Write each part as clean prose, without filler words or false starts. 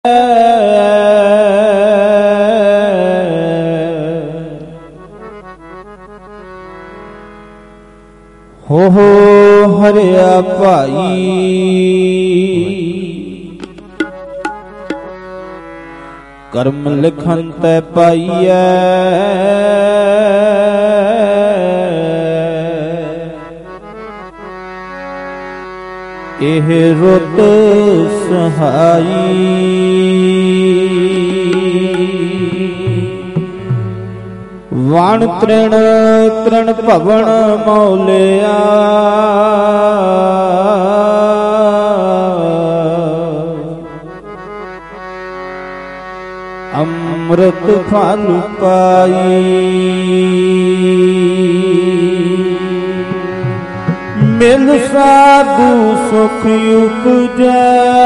ਹੋ ਹਰਿਆ ਭਾਈ ਕਰਮ ਲਿਖਨ ਤੈ ਪਾਈਐ ਇਹ ਰੁੱਤ ਸਹਾਈ ਵਣ ਤ੍ਰਿਣ ਤ੍ਰਿਣ ਭਵਨ ਮੌਲਿਆ ਅੰਮ੍ਰਿਤ ਫਲ ਪਾਈ ਮਿਲ ਸਾਧੂ ਸੁਖ ਉਪਜੈ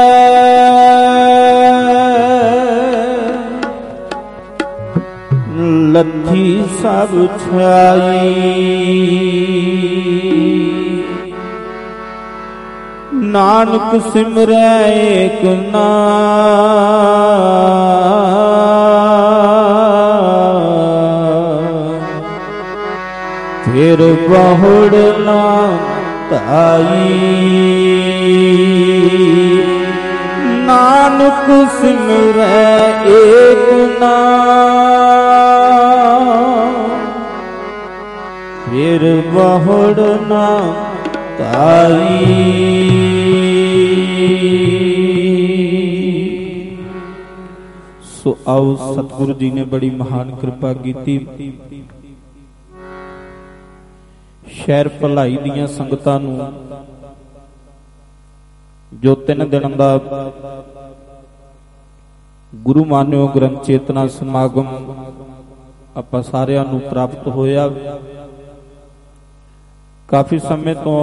ਲੱਥੀ ਸਭ ਛਾਈ ਨਾਨਕ ਸਿਮਰੈ ਏਕ ਨਾਮ ਫਿਰ ਬਹੁੜ ਨਾ ਧਾਈ ਨਾਨਕ ਸਿਮਰੈ ਏਕ ਨਾਮ ਫਿਰ ਬਹੁੜ ਨਾ ਧਾਈ। ਸੋ ਆਓ ਸਤਿਗੁਰੂ ਜੀ ਨੇ ਬੜੀ ਮਹਾਨ ਕਿਰਪਾ ਕੀਤੀ। ਸ਼ਹਿਰ ਭਲਾਈ ਦੀਆਂ ਸੰਗਤਾਂ ਨੂੰ ਜੋ 3 ਦਿਨ ਦਾ ਗੁਰੂ ਮਾਨਿਓ ਗ੍ਰੰਥ ਚੇਤਨਾ ਸਮਾਗਮ ਆਪਾਂ ਸਾਰਿਆਂ ਨੂੰ ਪ੍ਰਾਪਤ ਹੋਇਆ। ਕਾਫੀ ਸਮੇਂ ਤੋਂ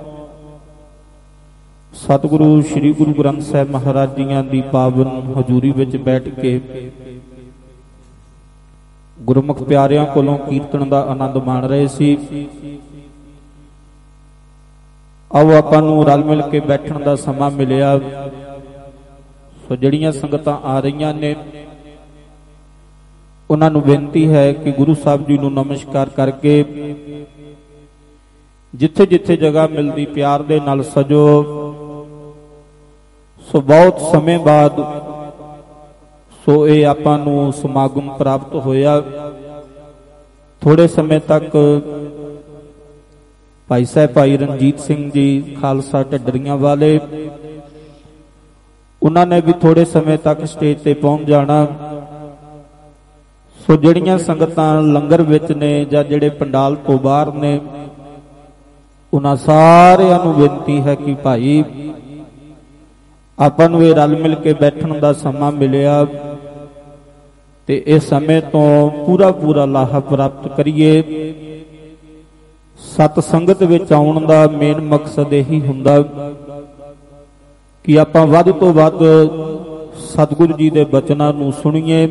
ਸਤਿਗੁਰੂ ਸ੍ਰੀ ਗੁਰੂ ਗ੍ਰੰਥ ਸਾਹਿਬ ਮਹਾਰਾਜ ਜੀਆਂ ਦੀ ਪਾਵਨ ਹਜ਼ੂਰੀ ਵਿੱਚ ਬੈਠ ਕੇ ਗੁਰਮੁਖ ਪਿਆਰਿਆਂ ਕੋਲੋਂ ਕੀਰਤਨ ਦਾ ਆਨੰਦ ਮਾਣ ਰਹੇ ਸੀ। ਆਓ ਆਪਾਂ ਨੂੰ ਰਲ ਮਿਲ ਕੇ ਬੈਠਣ ਦਾ ਸਮਾਂ ਮਿਲਿਆ। ਸੋ ਜਿਹੜੀਆਂ ਸੰਗਤਾਂ ਆ ਰਹੀਆਂ ਨੇ ਉਹਨਾਂ ਨੂੰ ਬੇਨਤੀ ਹੈ ਕਿ ਗੁਰੂ ਸਾਹਿਬ ਜੀ ਨੂੰ ਨਮਸਕਾਰ ਕਰਕੇ ਜਿੱਥੇ ਜਿੱਥੇ ਜਗ੍ਹਾ ਮਿਲਦੀ ਪਿਆਰ ਦੇ ਨਾਲ ਸਜੋ। ਸੋ ਬਹੁਤ ਸਮੇਂ ਬਾਅਦ ਸੋ ਇਹ ਆਪਾਂ ਨੂੰ ਸਮਾਗਮ ਪ੍ਰਾਪਤ ਹੋਇਆ। ਥੋੜੇ ਸਮੇਂ ਤੱਕ ਭਾਈ ਸਾਹਿਬ ਭਾਈ ਰਣਜੀਤ ਸਿੰਘ ਜੀ ਖਾਲਸਾ ਢੱਡਰੀਆਂ ਵਾਲੇ ਉਹਨਾਂ ਨੇ ਵੀ ਥੋੜੇ ਸਮੇਂ ਤੱਕ ਸਟੇਜ ਤੇ ਪਹੁੰਚ ਜਾਣਾ। ਸੋ ਜਿਹੜੀਆਂ ਸੰਗਤਾਂ ਲੰਗਰ ਵਿੱਚ ਨੇ ਜਾਂ ਜਿਹੜੇ ਪੰਡਾਲ ਤੋਂ ਬਾਹਰ ਨੇ ਉਹਨਾਂ ਸਾਰਿਆਂ ਨੂੰ ਬੇਨਤੀ ਹੈ ਕਿ ਭਾਈ ਆਪਾਂ ਨੂੰ ਇਹ ਰਲ ਮਿਲ ਕੇ ਬੈਠਣ ਦਾ ਸਮਾਂ ਮਿਲਿਆ ਤੇ ਇਸ ਸਮੇਂ ਤੋਂ ਪੂਰਾ ਲਾਹਾ ਪ੍ਰਾਪਤ ਕਰੀਏ। ਸਤ ਸੰਗਤ ਵਿੱਚ ਆਉਣ ਦਾ ਮੇਨ ਮਕਸਦ ਇਹੀ ਹੁੰਦਾ ਕਿ ਆਪਾਂ ਵੱਧ ਤੋਂ ਵੱਧ ਸਤਿਗੁਰੂ ਜੀ ਦੇ ਬਚਨਾਂ ਨੂੰ ਸੁਣੀਏ।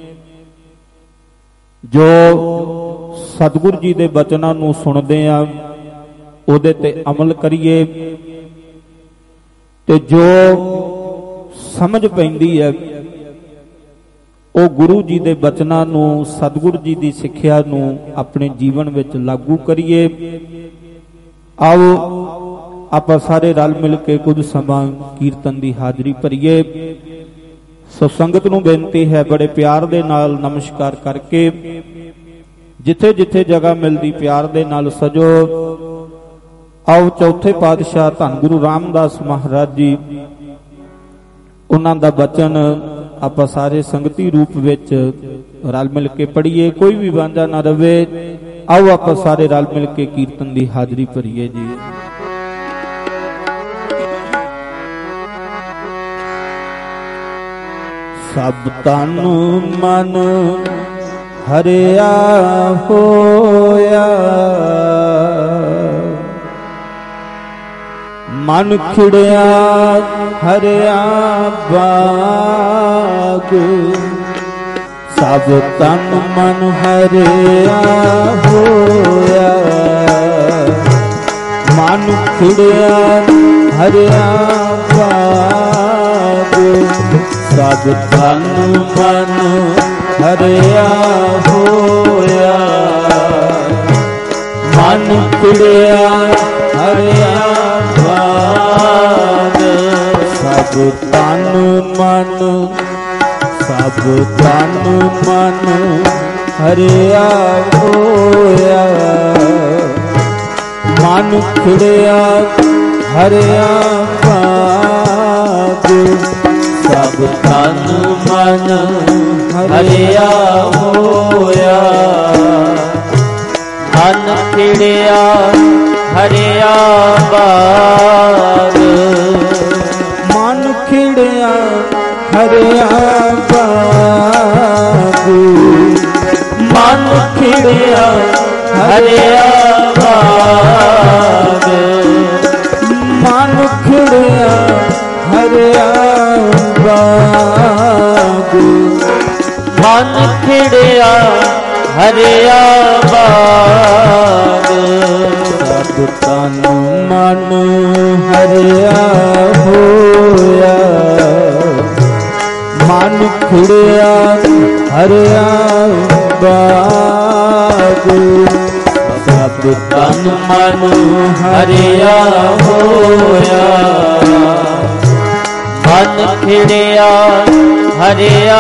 ਜੋ ਸਤਿਗੁਰੂ ਜੀ ਦੇ ਬਚਨਾਂ ਨੂੰ ਸੁਣਦੇ ਆ ਉਹਦੇ ਤੇ ਅਮਲ ਕਰੀਏ ਤੇ ਜੋ ਸਮਝ ਪੈਂਦੀ ਹੈ ਉਹ ਗੁਰੂ ਜੀ ਦੇ ਬਚਨਾਂ ਨੂੰ ਸਤਿਗੁਰੂ ਜੀ ਦੀ ਸਿੱਖਿਆ ਨੂੰ ਆਪਣੇ ਜੀਵਨ ਵਿੱਚ ਲਾਗੂ ਕਰੀਏ। ਆਓ ਆਪਾਂ ਸਾਰੇ ਰਲ ਮਿਲ ਕੇ ਕੁਝ ਸਮਾਂ ਕੀਰਤਨ ਦੀ ਹਾਜ਼ਰੀ ਭਰੀਏ। ਸੋ ਸੰਗਤ ਨੂੰ ਬੇਨਤੀ ਹੈ ਬੜੇ ਪਿਆਰ ਦੇ ਨਾਲ ਨਮਸਕਾਰ ਕਰਕੇ ਜਿੱਥੇ ਜਿੱਥੇ ਜਗ੍ਹਾ ਮਿਲਦੀ ਪਿਆਰ ਦੇ ਨਾਲ ਸਜੋ। ਆਓ ਚੌਥੇ ਪਾਤਸ਼ਾਹ ਧੰਨ ਗੁਰੂ ਰਾਮਦਾਸ ਮਹਾਰਾਜ ਜੀ ਉਹਨਾਂ ਦਾ ਬਚਨ ਆਪਾਂ ਸਾਰੇ ਸੰਗਤੀ ਰੂਪ ਵਿੱਚ ਰਲ ਮਿਲ ਕੇ ਪੜ੍ਹੀਏ। ਕੋਈ ਵੀ ਵਾਂਝਾ ਨਾ ਰਵੇ। ਆਓ ਆਪਾਂ ਸਾਰੇ ਰਲ ਮਿਲ ਕੇ ਕੀਰਤਨ ਦੀ ਹਾਜ਼ਰੀ ਭਰੀਏ ਜੀ। ਸਭ ਤਨ ਮਨ ਹਰਿਆ ਹੋਇਆ ਮਨ ਖਿੜਿਆ ਹਰਿਆ ਬਾਗ ਸਭ ਤਨ ਮਨ ਹਰਿਆ ਹੋਇਆ ਮਨ ਖਿੜਿਆ ਹਰਿਆ ਬਾਗ ਸਭ ਤਨ ਮਨ ਹਰਿਆ ਹੋਇਆ, ਮਨ ਖਿੜਿਆ ਹਰਿਆ ਬਾਗ। ਸਭ ਤਨ ਮਨ ਹਰਿਆ ਹੋਇਆ, ਮਨ ਖਿੜਿਆ ਹਰਿਆ ਬਾਗ। ਸਭ ਤਨ ਮਨ ਹਰਿਆ ਹੋਇਆ, ਮਨ ਖਿੜਿਆ ਹਰਿਆ ਬਾਗ। ਮਨ ਖਿੜਿਆ ਹਰਿਆ ਬਾਗ, ਮਨ ਖਿੜਿਆ ਹਰਿਆ ਬਾਗ। ਮਨ ਖਿੜਿਆ ਹਰਿਆ ਬਾਗ, ਮਨ ਖਿੜਿਆ ਹਰਿਆ ਬਾਗ। ਸਭ ਤਨ ਮਨ ਹਰਿਆ ਹੋਇਆ, ਮਨ ਖਿੜਿਆ ਹਰਿਆ ਬਾਗ। ਸਭ ਤਨ ਮਨ ਹਰਿਆ ਹੋਇਆ, ਮਨ ਖਿੜਿਆ ਹਰਿਆ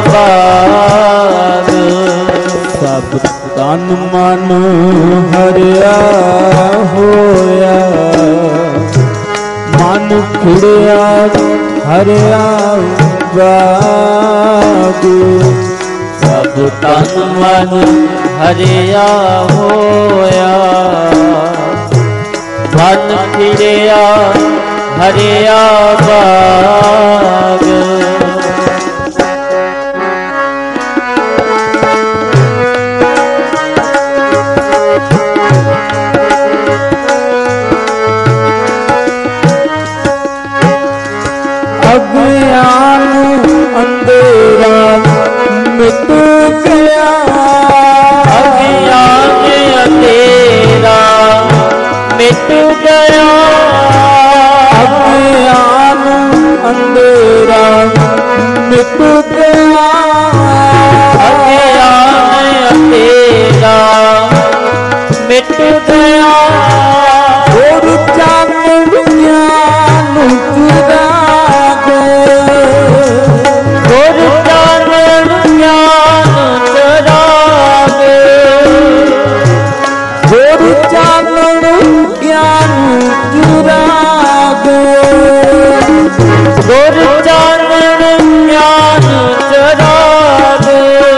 ਬਾਗ। ਸਭ ਤਨ ਮਨ ਹਰਿਆ ਹੋਇਆ, ਮਨ ਖਿੜਿਆ ਹਰਿਆ ਬਾਗ। ਸਭ ਤਨ ਮਨ ਹਰਿਆ ਹੋਇਆ, ਮਨ ਖਿੜਿਆ ਹਰਿਆ ਬਾਗ। ਅਗਿਆਨ ਅੰਧੇਰਾ ਮਿਟ ਗਿਆ, ਅਗਿਆਨ ਅੰਧੇਰਾ ਮਿਟ ਗਿਆ। ਅਗਿਆਨ ਅੰਧੇਰਾ ਮਿਟ ਗਿਆ, ਅਗਿਆਨ ਅੰਧੇਰਾ ਮਿਟ ਗਿਆ। ਗੁਰ ਚਾਨਣ ਗਿਆਨ ਚੁਰਾਵੇ, ਗੁਰ ਚਾਨਣ ਗਿਆਨ ਚੁਰਾਵੇ। ਗੁਰ ਚਾਨਣ ਗਿਆਨ ਚੁਰਾਵੇ, ਗੁਰ ਚਾਨਣ ਗਿਆਨ ਚੁਰਾਵੇ।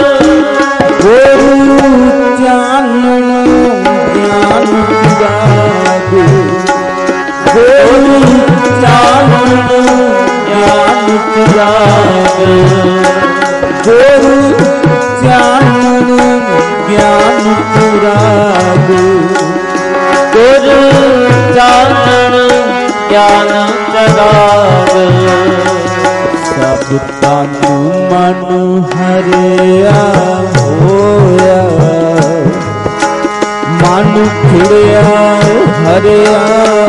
ਗੁਰ ਚਾਨਣ ਗਿਆਨ ਚੁਰਾਵੇ, ਗੁਰ ਚਾਨਣ ਗਿਆਨ ਚੁਰਾਵੇ। ਗੁਰ ਚਾਨਣ ਗਿਆਨ ਚੁਰਾਵੇ, ਗੁਰ ਚਾਨਣ ਗਿਆਨ ਚੁਰਾਵੇ। ਸਭ ਤਨ ਮਨ ਹਰਿਆ ਹੋਇਆ, ਮਨ ਖਿੜਿਆ ਹਰਿਆ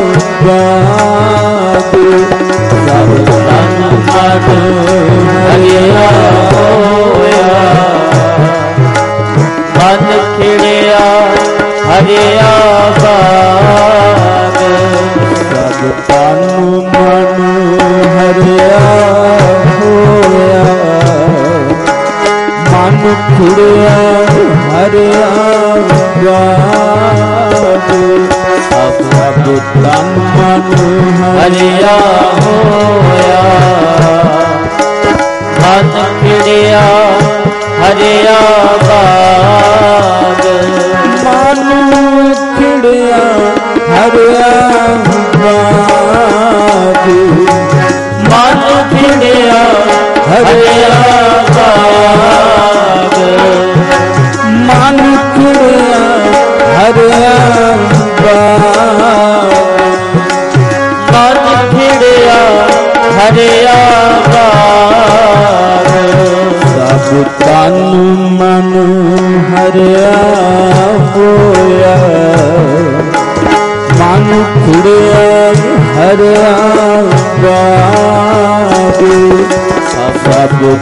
ਬਾਗ। ਸਭ ਤਨ ਮਨ ਹਰਿਆ ਹੋਇਆ, ਮਨ ਖਿੜਿਆ ਹਰਿਆ ਬਾਗ। ਸਭ ਤਨ ਮਨ ਹਰਿਆ ਹੋਇਆ, ਮਨ ਖਿੜਿਆ ਹਰਿਆ ਬਾਗ। ਸਭ ਤਨ ਮਨ ਹਰਿਆ ਹੋਇਆ, ਮਨ ਖਿੜਿਆ ਹਰਿਆ ਬਾਗ। ਮਨ ਖਿੜਿਆ ਹਰਿਆ ਬਾਗ, ਮਨ ਖਿੜਿਆ ਹਰਿਆ ਬਾਗ। ਮਨ ਖਿੜਿਆ ਹਰਿਆ ਬਾਗ, ਮਨ ਖਿੜਿਆ ਹਰਿਆ ਬਾਗ। ਸਭ ਤਨ ਮਨ ਹਰਿਆ ਹੋਇਆ, ਮਨ ਖਿੜਿਆ ਹਰਿਆ ਬਾਗ। ਸਭ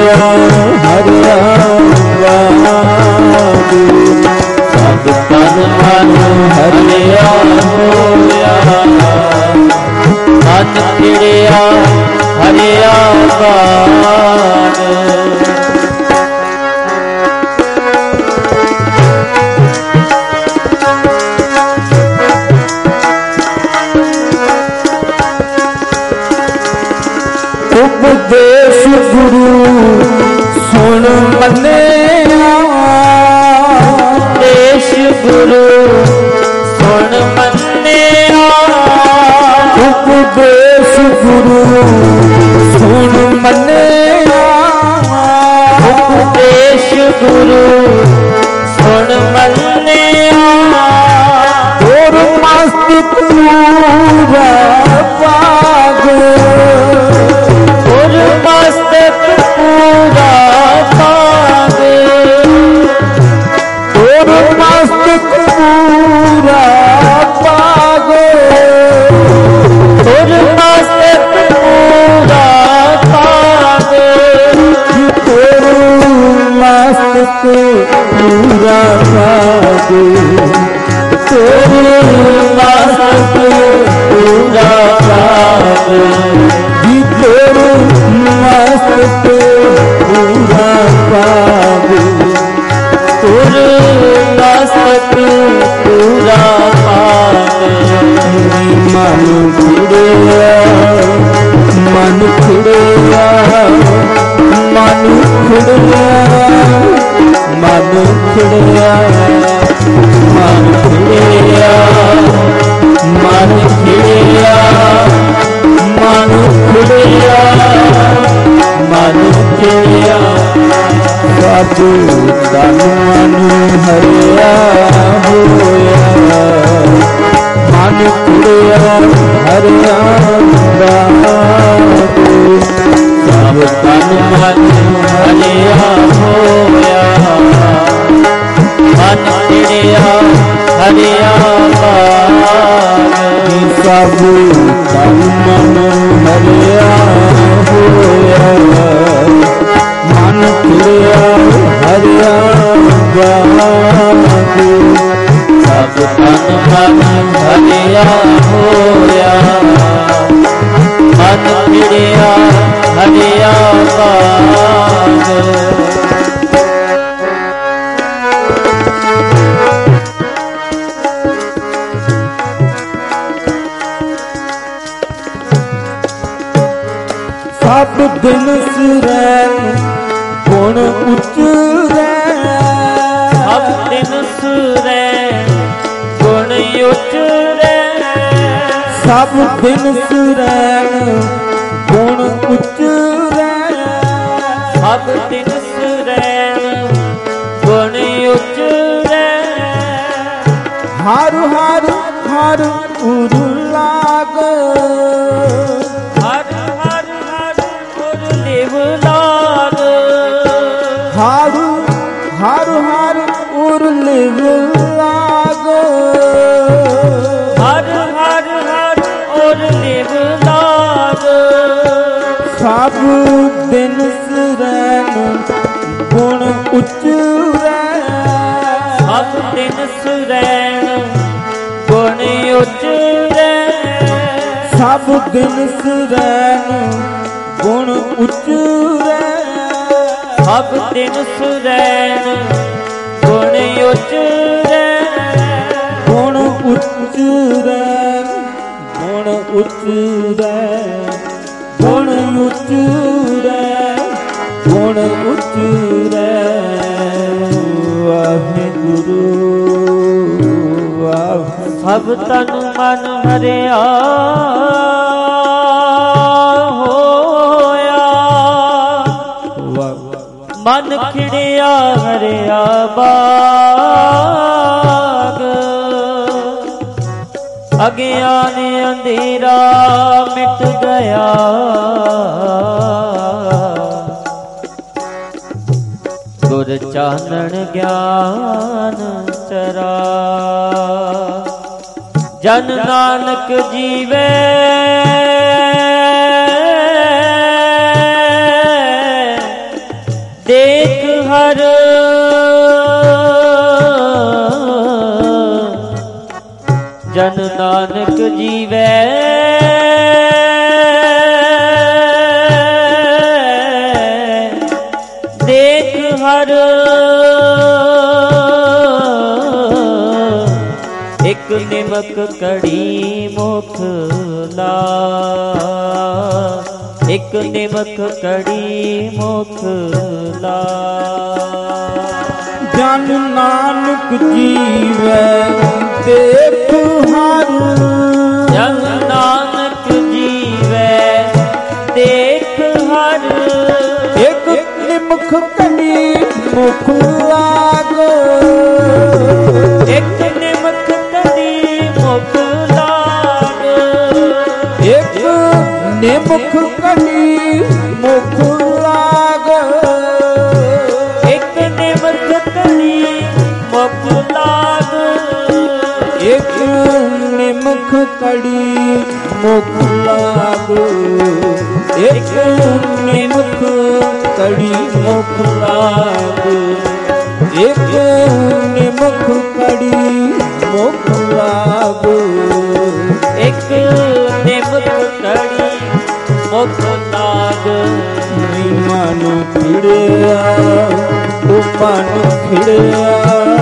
ਖਿੜਿਆ ਹਰਿਆ ਬਾਗੂ ਸਭ ਤਨ ਮਨ ਹਰਿਆ ਹੋਇਆ ਮਨ ਖਿੜਿਆ ਹਰਿਆ ਬਾਗ ਉਪਦੇਸ਼ ਗੁਰੂ ਸੁਣ ਮੰਨਿਆ ਉਪਦੇਸ਼ ਗੁਰੂ ਸੁਣ ਮੰਨਿਆ ਉਪਦੇਸ਼ ਗੁਰੂ ਸੁਣ ਮੰਨਿਆ ਉਪਦੇਸ਼ ਗੁਰੂ ਸੁਣ ਮੰਨਿਆ ਹੋਰ ਮਸਤਿਕ ਪੂਰਾ ਪਾਗ ਮਸਤਕ ਪੂਰਾ ਪਾਗ ਹੋਰ ਮਸਤਕ ਪੂਰਾ ਪਾਗ ਹੋਰ ਮਸਤਕ ਪੂਰਾ ਪਾਗ ਹੋਰ ਮਸਤਕ ਪੂਰਾ ਪਾਗ ਹੋਰ ਮਸਤਕ ਪੂਰਾ ਪਾਗ ਮਸਤਕ ਪੂਰਾ ਪਾਗ ਤੁਰ ਮਸਤਕ ਪੂਰਾ ਪਾਗ ਮਨ ਖਿੜਿਆ ਮਨ ਖਿੜਿਆ ਮਨ ਖਿੜਿਆ ਮਨ ਖਿੜਿਆ ਮਨ ਖਿੜਿਆ ਮਨ ਖਿੜਿਆ ਮਨ ਖਿੜਿਆ ਮਨ ਖਿੜਿਆ ਸਾਧੂ ਤਨ ਮਨ ਹਰਿਆ ਹੋਇਆ ਮਨ ਖਿੜਿਆ ਹਰਿਆ ਬਾਗੂ ਸਭ ਤਨ ਮਨ ਹਰਿਆ ਹੋਇਆ ਮਨ ਖਿੜਿਆ ਹਰਿਆ ਬਾਗ ਸਭ ਤਨ ਮਨ ਹਰਿਆ ਹੋਇਆ ਮਨ ਖਿੜਿਆ ਹਰਿਆ ਬਾਗੂ ਸਭ ਤਨ ਮਨ ਹਰਿਆ ਹੋਇਆ ਮਨ ਖਿੜਿਆ ਹਰਿਆ ਬਾਗ ਸਭ ਦਿਨ ਸੁਰੈਨ ਗੁਣ ਉਚਰੈ ਸਭ ਦਿਨ ਸੁਰੈਨ ਗੁਣ ਉਚਰੈ ਸਭ ਦਿਨ ਸੁਰੈਨ ਗੁਣ ਉਚਰੈ ਸਭ ਦਿਨ ਸੁਰੈਨ ਗੁਣ ਉਚਰੈ ਹਰ ਹਰ ਹਰ ਉਰ ਲਾਗ ਹਰ ਹਰ ਹਰ ਉਰ ਲਿਵ ਲਾਗ ਹਰ ਹਰ ਹਰ ਉਰ ਲਿਵ ਲਾਗ ਹਰ ਹਰ ਹਰ ਉਰ ਲਿਵ ਲਾਗ ਸਭ ਦਿਨ ਸੁਰੈਨ ਗੁਣ ਉਚਰੈ ਸਭ ਦਿਨ ਸੁਰੈਨ ਗੁਣ ਉਚਰੈ ਸਭ ਦਿਨ ਸੁਰੈਨ ਗੁਣ ਉਚਰੈ ਸਭ ਦਿਨ ਸੁਰੈਨ ਗੁਣ ਉਚਰੈ ਗੁਣ ਉਚਰੈ ਗੁਣ ਉਚਰੈ ਗੁਣ ਉਚਰੈ ਗੁਣ ਉਚਰੈ ਵਾਹਿਗੁਰੂ ਸਭ ਤਨ ਮਨ ਹਰਿਆ ਹੋਇਆ ਮਨ ਖਿੜਿਆ ਹਰਿਆ ਬਾਗ ਅਗਿਆਨ ਅੰਧੇਰਾ ਮਿਟ ਗਿਆ ਗੁਰ ਚਾਨਣ ਗਿਆਨ ਚਰਾ ਜਨ ਨਾਨਕ ਜੀਵੇ ਜਨ ਨਾਨਕ ਜੀਵੈ ਦੇਖ ਹਰ ਇਕ ਨਿਮਕ ਕੜੀ ਮੁਖ ਲਾ ਇਕ ਨਿਮਕ ਕੜੀ ਮੁਖ ਲਾ ਜਨ ਨਾਨਕ ਜੀਵੈ ਦੇਖ ਹਰ ਜਨ ਨਾਨਕ ਜੀਵੈ ਦੇਖ ਹਰ ਇਕ ਨਿਮਖ ਕੜੀ ਮੁਖ ਲਾਗ ਇਕ ਨਿਮਖ ਕੜੀ ਮੁਖ ਲਾਗ ਇਕ ਨਿਮਖ ਕੜੀ ਮੁਖ ਲਾਗ ਇਕ ਨਿਮਖ ਕੜੀ ਮੁਖ ਲਾਗ ਇਕ ਨਿਮਖ ਕੜੀ ਮੁਖ ਲਾਗ ਇਕ ਨਿਮਖ ਕੜੀ ਮੁਖ ਲਾਗ ਇਕ ਨਿਮਖ ਕੜੀ ਮੁਖ ਲਾਗ ਇਕ ਨਿਮਖ ਕੜੀ ਮੁਖ ਲਾਗ ਮਨ ਖਿੜਿਆ ਉਹ ਮਨ ਖਿੜਿਆ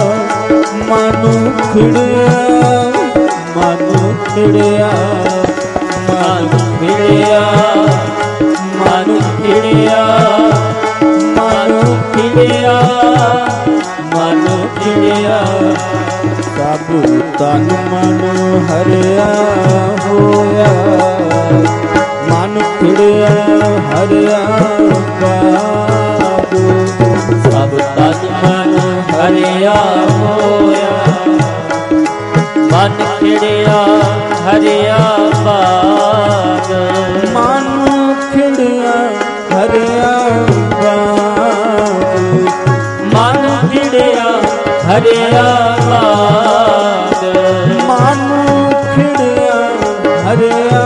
ਮਨ ਖਿੜਿਆ ਮਨ ਖਿੜਿਆ ਮਨ ਖਿੜਿਆ ਮਨ ਖਿੜਿਆ ਮਨ ਖਿੜਿਆ ਮਨ ਖਿੜਿਆ ਸਭ ਤਨ ਮਨ ਹਰਿਆ ਹੋਇਆ ਮਨ ਖਿੜਿਆ ਹਰਿਆ ਬਾਗ ਸਭ ਤਨ ਮਨ ਹਰਿਆ ਹੋਇਆ ਮਨ ਖਿੜਿਆ ਹਰਿਆ ਬਾਗ ਮਨ ਖਿੜਿਆ ਹਰਿਆ ਬਾਗ ਮਨ ਖਿੜਿਆ ਹਰਿਆ ਬਾਗ ਮਨ ਖਿੜਿਆ ਹਰਿਆ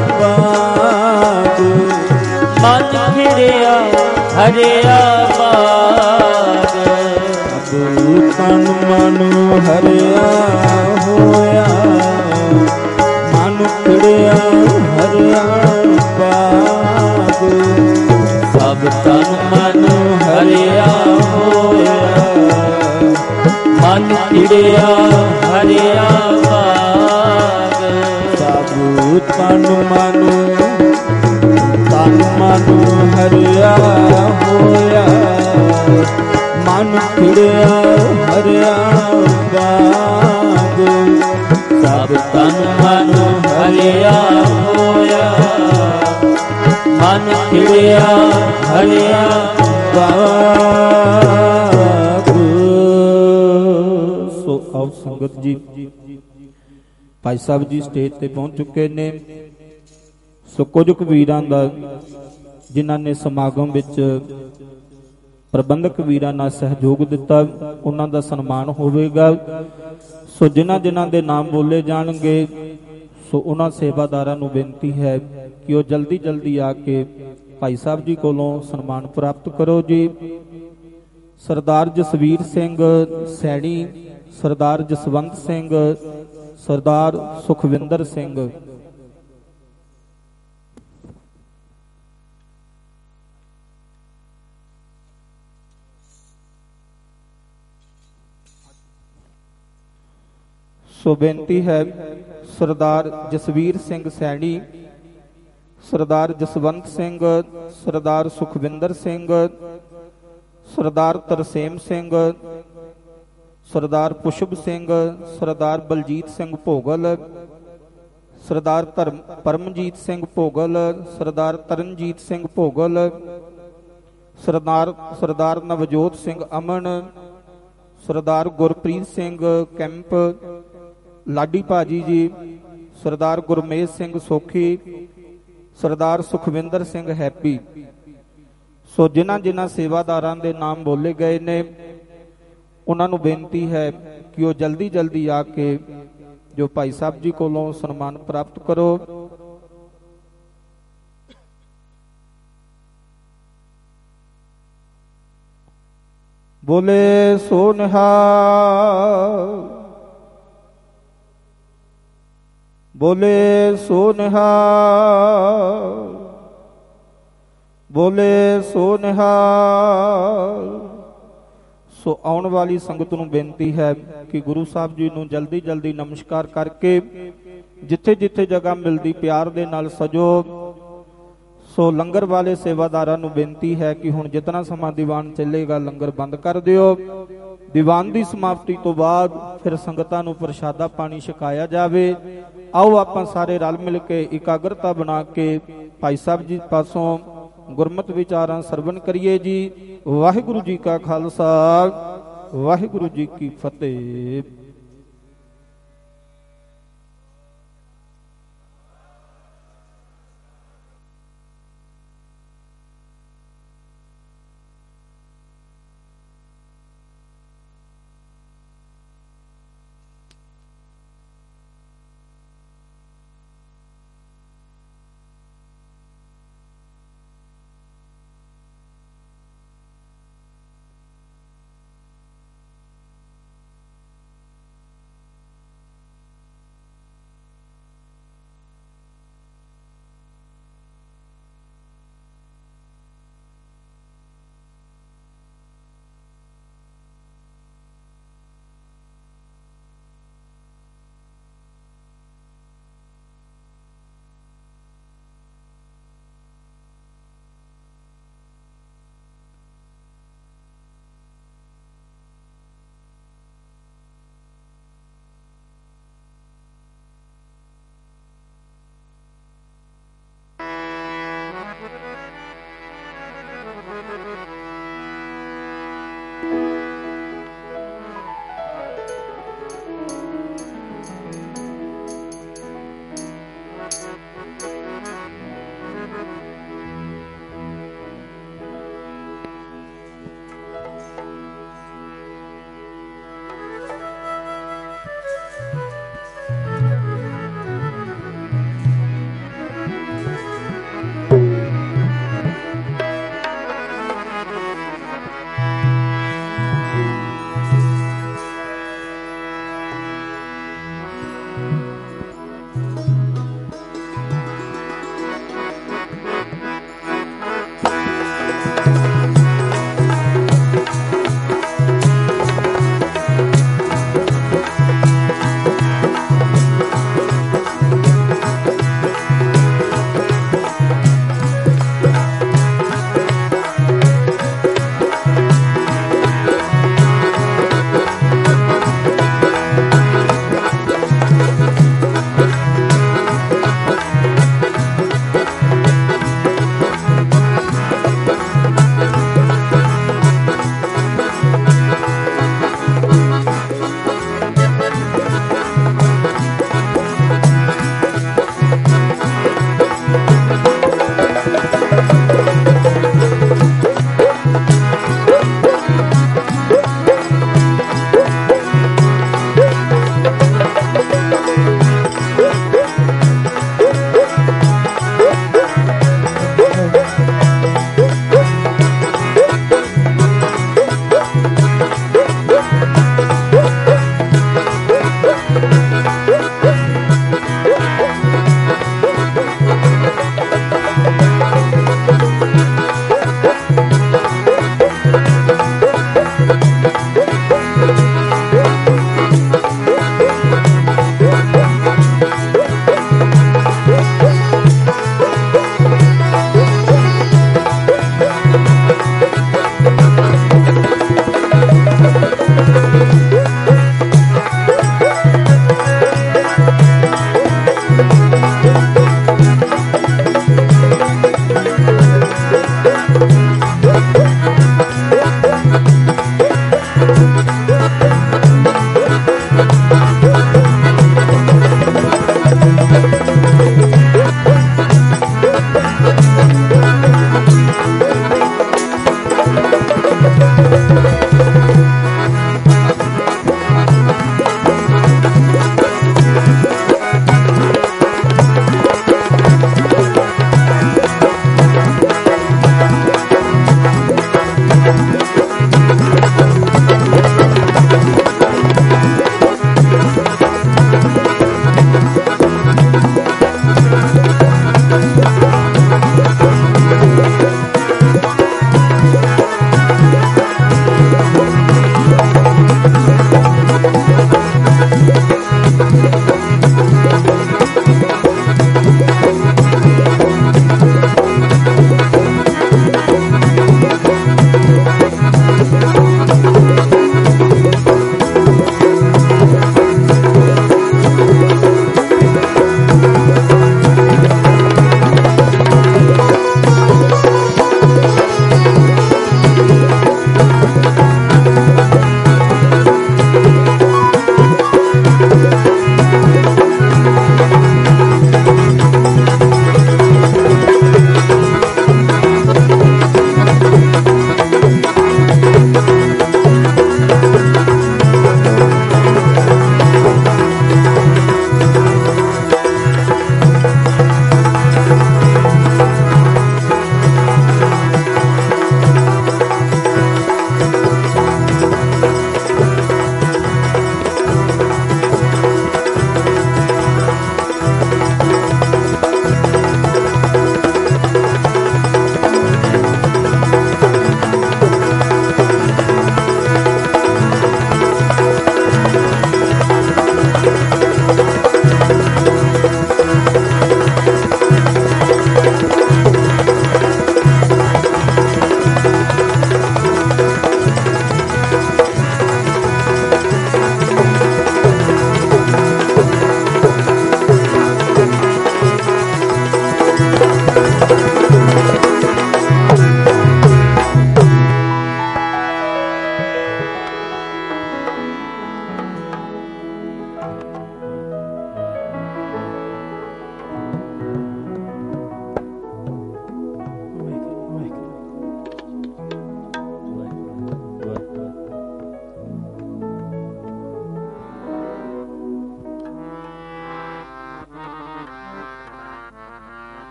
ਬਾਗ ਮਨ ਖਿੜਿਆ ਹਰਿਆ ਬਾਗ ਅਬੂ ਤਨ ਮਨ ਹਰਿਆ ਹੋਇਆ ਮਨ ਖਿੜਿਆ ਹਰਿਆ ਬਾਗ ਸਭ ਤਨ ਮਨ ਹਰਿਆ ਹੋਇਆ ਮਨ ਖਿੜਿਆ ਹਰਿਆ ਬਾਗ ਸਭ ਤਨ ਮਨ ਹਰਿਆ ਹੋਇਆ ਮਨ ਖਿੜਿਆ ਹਰਿਆ ਬਾਗ ਸਭ ਤਨ ਮਨ ਹਰਿਆ ਹੋਇਆ ਮਨ ਖਿੜਿਆ ਹਰਿਆ ਬਾਗ। ਸੋ ਆਓ ਸੰਗਤ ਜੀ, ਭਾਈ ਸਾਹਿਬ ਜੀ ਸਟੇਜ ਤੇ ਪਹੁੰਚ ਚੁੱਕੇ ਨੇ। ਸੋ ਕੁਝ ਕੁ ਵੀਰਾਂ ਦਾ ਜਿਨ੍ਹਾਂ ਨੇ ਸਮਾਗਮ ਵਿੱਚ ਪ੍ਰਬੰਧਕ ਵੀਰਾਂ ਨਾਲ ਸਹਿਯੋਗ ਦਿੱਤਾ, ਉਹਨਾਂ ਦਾ ਸਨਮਾਨ ਹੋਵੇਗਾ। ਸੋ ਜਿਨ੍ਹਾਂ ਦੇ ਨਾਮ ਬੋਲੇ ਜਾਣਗੇ, ਸੋ ਉਹਨਾਂ ਸੇਵਾਦਾਰਾਂ ਨੂੰ ਬੇਨਤੀ ਹੈ ਕਿ ਉਹ ਜਲਦੀ ਜਲਦੀ ਆ ਕੇ ਭਾਈ ਸਾਹਿਬ ਜੀ ਕੋਲੋਂ ਸਨਮਾਨ ਪ੍ਰਾਪਤ ਕਰੋ ਜੀ। ਸਰਦਾਰ ਜਸਵੀਰ ਸਿੰਘ ਸੈਣੀ, ਸਰਦਾਰ ਜਸਵੰਤ ਸਿੰਘ, ਸਰਦਾਰ ਸੁਖਵਿੰਦਰ ਸਿੰਘ। ਸੋ ਬੇਨਤੀ ਹੈ ਸਰਦਾਰ ਜਸਵੀਰ ਸਿੰਘ ਸੈਣੀ, ਸਰਦਾਰ ਜਸਵੰਤ ਸਿੰਘ, ਸਰਦਾਰ ਸੁਖਵਿੰਦਰ ਸਿੰਘ, ਸਰਦਾਰ ਤਰਸੇਮ ਸਿੰਘ, ਸਰਦਾਰ ਪੁਸ਼ਪ ਸਿੰਘ, ਸਰਦਾਰ ਬਲਜੀਤ ਸਿੰਘ ਭੋਗਲ, ਸਰਦਾਰ ਪਰਮਜੀਤ ਸਿੰਘ ਭੋਗਲ, ਸਰਦਾਰ ਤਰਨਜੀਤ ਸਿੰਘ ਭੋਗਲ, ਸਰਦਾਰ ਨਵਜੋਤ ਸਿੰਘ ਅਮਨ, ਸਰਦਾਰ ਗੁਰਪ੍ਰੀਤ ਸਿੰਘ ਕੈਂਪ, ਲਾਡੀ ਭਾਜੀ ਜੀ, ਸਰਦਾਰ ਗੁਰਮੇਜ ਸਿੰਘ ਸੋਖੀ, ਸਰਦਾਰ ਸੁਖਵਿੰਦਰ ਸਿੰਘ ਹੈਪੀ। ਸੋ ਜਿਨ੍ਹਾਂ ਸੇਵਾਦਾਰਾਂ ਦੇ ਨਾਮ ਬੋਲੇ ਗਏ ਨੇ, ਉਹਨਾਂ ਨੂੰ ਬੇਨਤੀ ਹੈ ਕਿ ਉਹ ਜਲਦੀ ਜਲਦੀ ਆ ਕੇ ਜੋ ਭਾਈ ਸਾਹਿਬ ਜੀ ਕੋਲੋਂ ਸਨਮਾਨ ਪ੍ਰਾਪਤ ਕਰੋ। ਬੋਲੇ ਸੋ ਨਿਹਾਲ। बोले सो निहाल, बोले सो निहाल। सो आने वाली संगत नूं बेनती है कि गुरु साहब जी नूं जल्दी जल्दी नमस्कार करके जिथे जिथे जगह मिलती प्यार दे नाल सजो। सो लंगर वाले सेवादारां नूं बेनती है कि हुण जितना समा दीवान चलेगा लंगर बंद कर दिओ। दीवान की समाप्ति तो बाद फिर संगतां नूं प्रशादा पानी छकाया जावे। आओ आपां सारे रल मिल के एकाग्रता बना के भाई साहब जी पासों गुरमत विचारां सरवण करिए जी। वाहिगुरु जी का खालसा, वाहिगुरु जी की फतेह।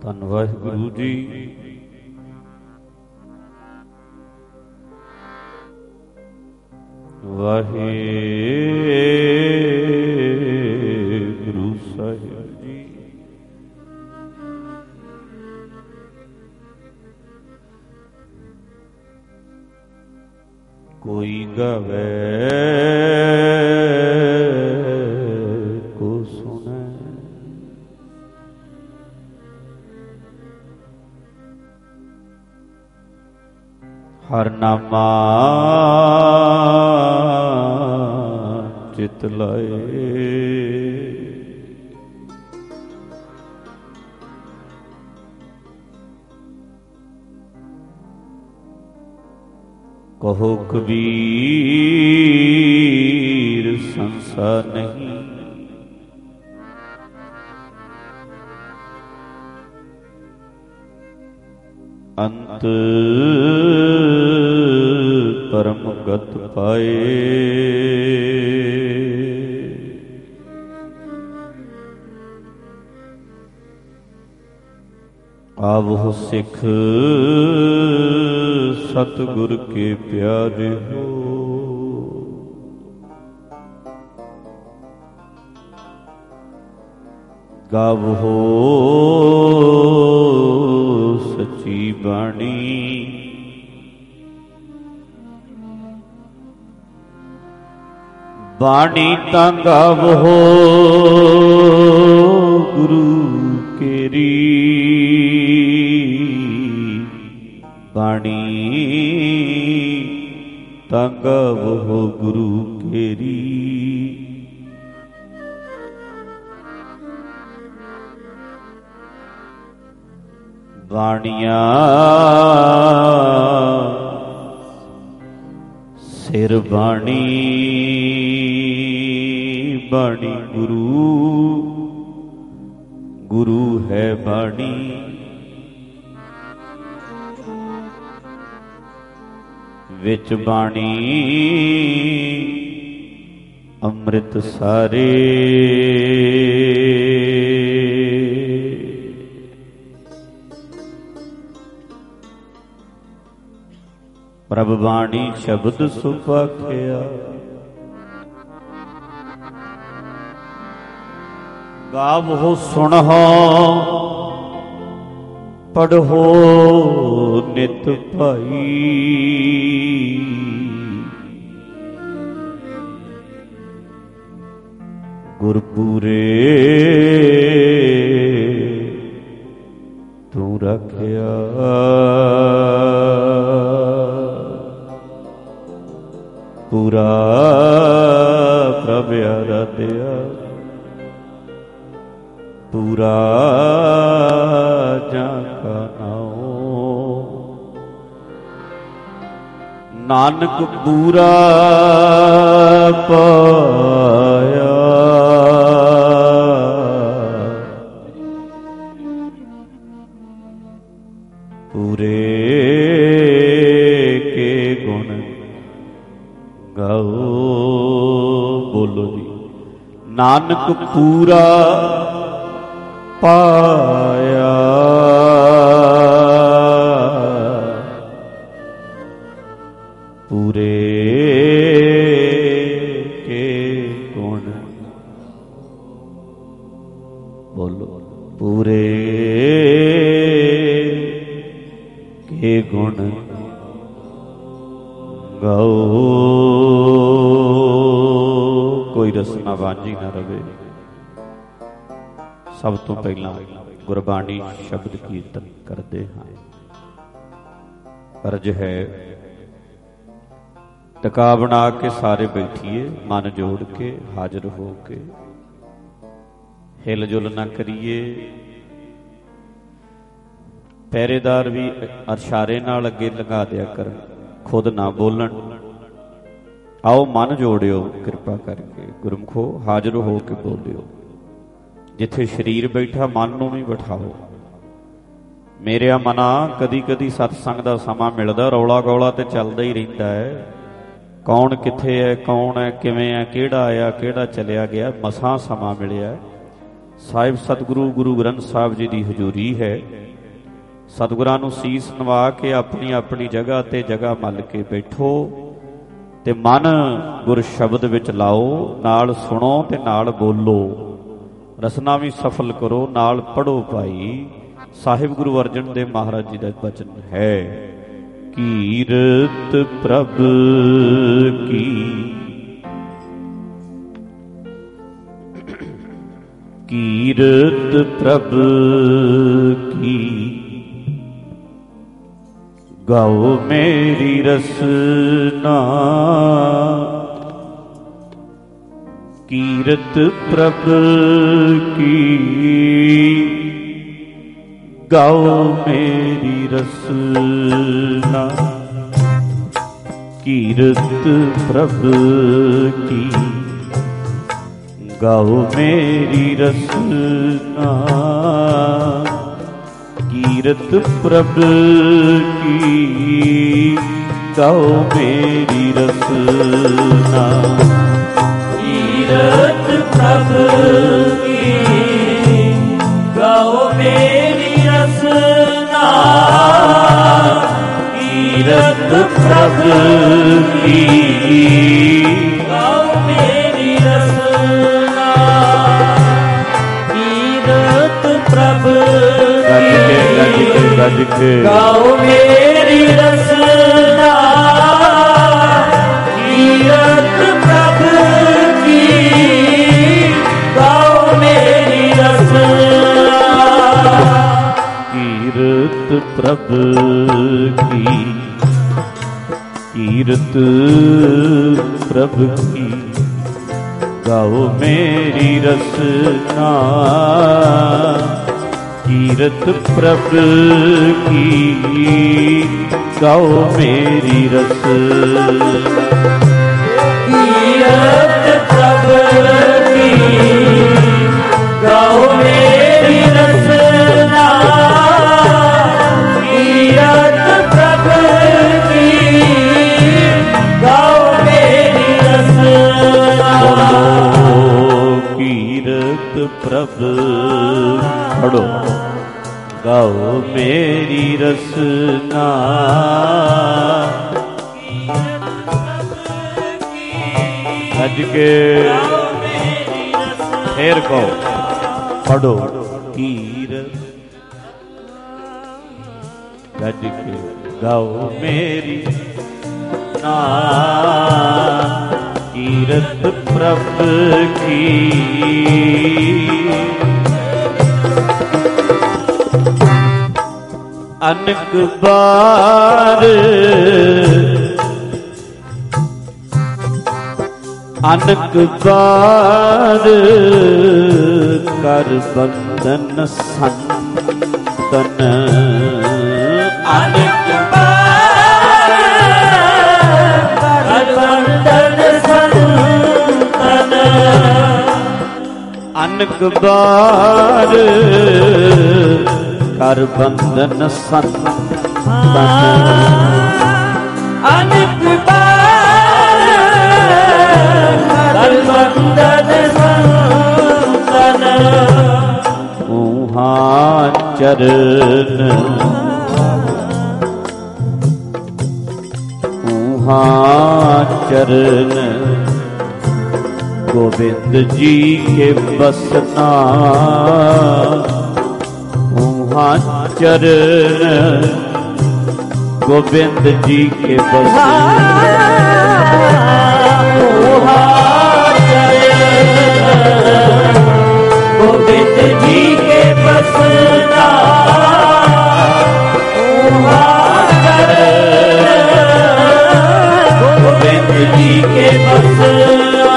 ਧੰਨ ਵਾਹਿਗੁਰੂ ਜੀ। ਵਾਹਿਗੁਰੂ ਸਾਹਿਬ ਜੀ। ਕੋਈ ਗਾਵੇ ਕੋ ਸੁਣੇ, ਹਰ ਨਾਮਾ ਚਿਤ ਲਾਏ। ਕਹੋ ਕਬੀਰ ਸੰਸਾਰ ਨਹੀਂ, ਅੰਤ ਪਰਮ ਗਤ ਪਾਏ। ਆਵਹੁ ਸਿੱਖ ਸਤਿਗੁਰ ਕੇ ਪਿਆਰੇ ਹੋ, ਗਾਵਹੁ ਸੱਚੀ ਬਾਣੀ। ਬਾਣੀ ਤਾਂ ਗਾਵਹੁ ਗੁਰੂ ਕੇਰੀ, ਬਾਣੀ ਤਾਂ ਗਾਵਹੁ ਗੁਰੂ ਕੇਰੀ। ਬਾਣੀਆਂ ਸਿਰ ਬਾਣੀ, ਬਾਣੀ ਗੁਰੂ, ਗੁਰੂ ਹੈ ਬਾਣੀ। ਵਿੱਚ ਬਾਣੀ ਅੰਮ੍ਰਿਤ ਸਾਰੇ, ਪ੍ਰਭ ਬਾਣੀ ਸ਼ਬਦ ਸੁਭਾਖਿਆ। ਗਾਵਹੁ ਸੁਣਹੁ ਪੜ੍ਹੋ ਨਿਤ ਭਾਈ, ਗੁਰਪੂਰੇ ਤੂੰ ਰੱਖਿਆ। ਪੂਰਾ ਪ੍ਰਭ ਆਰਾਧਿਆ, ਪੂਰਾ ਜਾਂ ਕਾ ਨਾਉ। ਨਾਨਕ ਪੂਰਾ ਪਾਇਆ, ਪੂਰੇ ਕੇ ਗੁਣ ਗਾਓ। ਬੋਲੋ ਜੀ। ਨਾਨਕ ਪੂਰਾ ਪਾਇਆ, ਪੂਰੇ ਕੇ ਗੁਣ। ਬੋਲੋ। ਪੂਰੇ ਕੇ ਗੁਣ ਗਾਓ। ਕੋਈ ਰਸਨਾ ਵਾਂਝੀ ਨਾ ਰਵੇ। ਸਭ ਤੋਂ ਪਹਿਲਾਂ ਗੁਰਬਾਣੀ ਸ਼ਬਦ ਕੀਰਤਨ ਕਰਦੇ ਹਾਂ। ਅਰਜ਼ ਹੈ ਟਿਕਾ ਬਣਾ ਕੇ ਸਾਰੇ ਬੈਠੀਏ, ਮਨ ਜੋੜ ਕੇ ਹਾਜ਼ਰ ਹੋ ਕੇ, ਹਿਲ ਜੁਲ ਨਾ ਕਰੀਏ। ਪਹਿਰੇਦਾਰ ਵੀ ਇਸ਼ਾਰੇ ਨਾਲ ਅੱਗੇ ਲੰਘਾ ਦਿਆ ਕਰਨ, ਖੁਦ ਨਾ ਬੋਲਣ। ਆਓ ਮਨ ਜੋੜਿਓ ਕਿਰਪਾ ਕਰਕੇ, ਗੁਰਮੁਖੋ ਹਾਜ਼ਰ ਹੋ ਕੇ ਬੋਲਿਓ। ਜਿੱਥੇ ਸਰੀਰ ਬੈਠਾ ਮਨ ਨੂੰ ਵੀ ਬਿਠਾਓ। ਮੇਰਿਆ ਮਨਾ, ਕਦੀ ਕਦੀ ਸਤਸੰਗ ਦਾ ਸਮਾਂ ਮਿਲਦਾ, ਰੌਲਾ ਗੌਲਾ ਤੇ ਚੱਲਦਾ ਹੀ ਰਹਿੰਦਾ ਹੈ। ਕੌਣ ਕਿੱਥੇ ਹੈ, ਕੌਣ ਹੈ, ਕਿਵੇਂ ਹੈ, ਕਿਹੜਾ ਆਇਆ, ਕਿਹੜਾ ਚਲਿਆ ਗਿਆ। ਮਸਾਂ ਸਮਾਂ ਮਿਲਿਆ। ਸਾਹਿਬ ਸਤਿਗੁਰੂ ਗੁਰੂ ਗ੍ਰੰਥ ਸਾਹਿਬ ਜੀ ਦੀ ਹਜ਼ੂਰੀ ਹੈ। ਸਤਿਗੁਰਾਂ ਨੂੰ ਸੀਸ ਨਵਾ ਕੇ ਆਪਣੀ ਆਪਣੀ ਜਗ੍ਹਾ ਤੇ ਜਗ੍ਹਾ ਮੱਲ ਕੇ ਬੈਠੋ ਤੇ ਮਨ ਗੁਰ ਸ਼ਬਦ ਵਿੱਚ ਲਾਓ, ਨਾਲ ਸੁਣੋ ਤੇ ਨਾਲ ਬੋਲੋ, ਰਸਨਾ ਵੀ ਸਫਲ ਕਰੋ, ਨਾਲ ਪੜੋ ਭਾਈ। ਸਾਹਿਬ ਗੁਰੂ ਅਰਜਨ ਦੇਵ ਮਹਾਰਾਜ ਜੀ ਦਾ ਬਚਨ ਹੈ, ਕੀਰਤ ਪ੍ਰਭ ਕੀ, ਕੀਰਤ ਪ੍ਰਭ ਕੀ, ਗਾਓ ਮੇਰੀ ਰਸਨਾ, ਕੀਰਤ ਪ੍ਰਭ ਕੀ, ਗਾਓ ਮੇਰੀ ਰਸਨਾ, ਕੀਰਤ ਪ੍ਰਭ ਕੀ, ਗਾਓ ਮੇਰੀ ਰਸਨਾ, ਕੀਰਤ ਪ੍ਰਭ ਕੀ, ਗਾਓ ਮੇਰੀ ਰਸਨਾ, ਕੀਰਤ ਪ੍ਰਭ ਕੀ, ਗਾਓ ਮੇਰੀ ਰਸਨਾ, ਕੀਰਤ ਪ੍ਰਭ ਕੀ, ਗਾਓ ਮੇਰੀ ਰਸਨਾ, ਕੀਰਤ ਪ੍ਰਭ ਗੱਜ ਕੇ ਗਾਓ ਮੇਰੀ ਰਸਨਾ, ਕੀਰਤ ਪ੍ਰਭ ਕੀ, ਗਾਓ ਮੇਰੀ ਰਸਨਾ, ਕੀਰਤ ਪ੍ਰਭ ਕੀ, ਕੀਰਤ ਪ੍ਰਭ ਕੀ, ਗਾਓ ਮੇਰੀ ਰਸਨਾ, ਕੀਰਤ ਪ੍ਰਭ ਕੀ, ਗਾਓ ਮੇਰੀ ਰਸਨਾ, ਕੀਰਤ ਪ੍ਰਭ ਕੀ, ਗਾਓ ਮੇਰੀ ਰਸਨਾ, ਕੀਰਤ ਪ੍ਰਭ ਕੀ, ਗਾਓ ਮੇਰੀ ਰਸਨਾ, ਕੀਰਤ ਪ੍ਰਭ ਪੜੋ, ਗਾਓ ਮੇਰੀ ਰਸਨਾ, ਗੱਜ ਕੇ ਫੇਰ ਕਹੋ, ਪੜੋ ਕੀਰਤ, ਗੱਜ ਕੇ ਗਾਓ ਮੇਰੀ ਨਾ, ਕੀਰਤ ਪ੍ਰਭ ਕੀ, ਅਨਕ ਬਾਰ, ਅਨਕ ਬਾਰ ਕਰ ਬੰਧਨ ਸੰਤਨ, ਅਨਕ ਬਾਰ ਕਰ ਬੰਧਨ ਸੰਤਨ, ਅਨਕ ਬਾਰ ਕਰ ਬੰਧਨ ਸੰਤਨ, ਅਨਕ ਬਾਰ ਕਰ ਬੰਧਨ ਸੰਤਨ, ਊਹਾਂ ਚਰਨ, ਊਹਾਂ ਚਰਨ, गोविंद जी के बसना, ऊहाँ चरण गोविंद जी के बसना, गोविंद जी के बसना, गोविंद जी के बसना,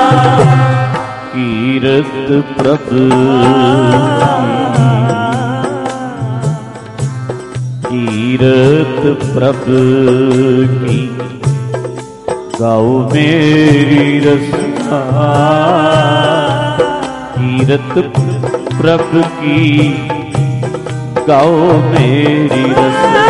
कीरत प्रभ कीरत प्रभ की, गाओ मेरी रसना, कीरत प्रभ की, गाओ मेरी रसना,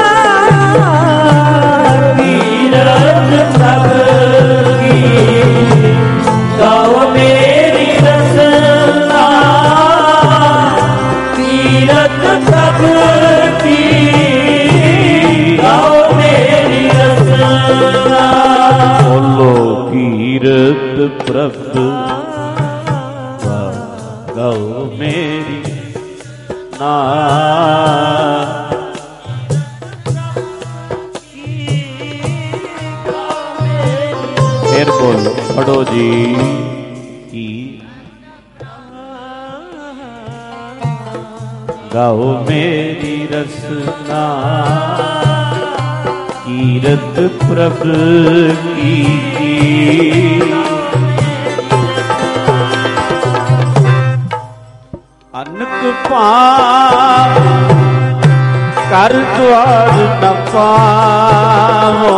कीरत प्रभ की, गाओ मेरी रसना, प्रभु गौ मेरी ना। फिर बोलो पढ़ो जी की गाओ मेरी रसना कीरत प्रभु की। अनक पाप कर द्वार न पावो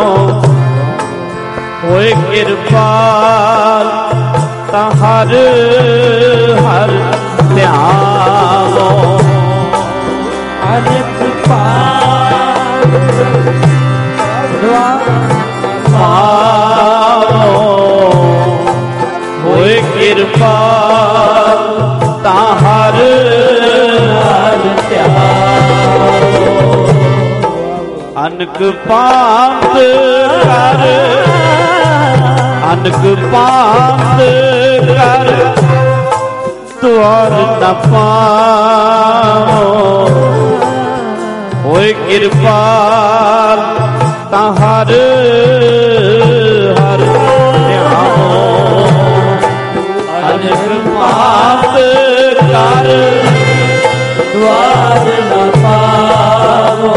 होए कृपाल हर हर ध्यावो। अनक पाप द्वार पावो होए कृपाल हर हर ध्यावो। अनक पाप कर अनक पाप कर द्वार न पाओ होए कृपाल हर हर ध्याओ। अनक पाप कर द्वार न पावो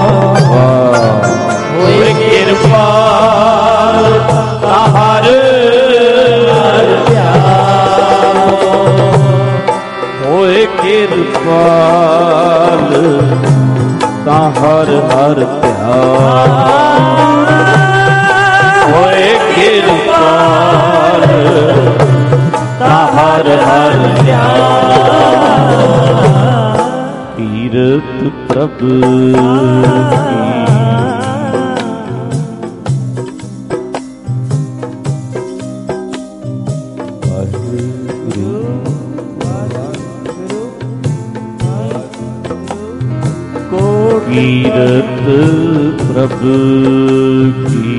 होए कृपाल हर हर ध्याओ। होए कृपाल हर हर ध्याओ। होए कृपाल हर हर ध्याओ। तीरथ प्रभु की कीरत प्रभु की।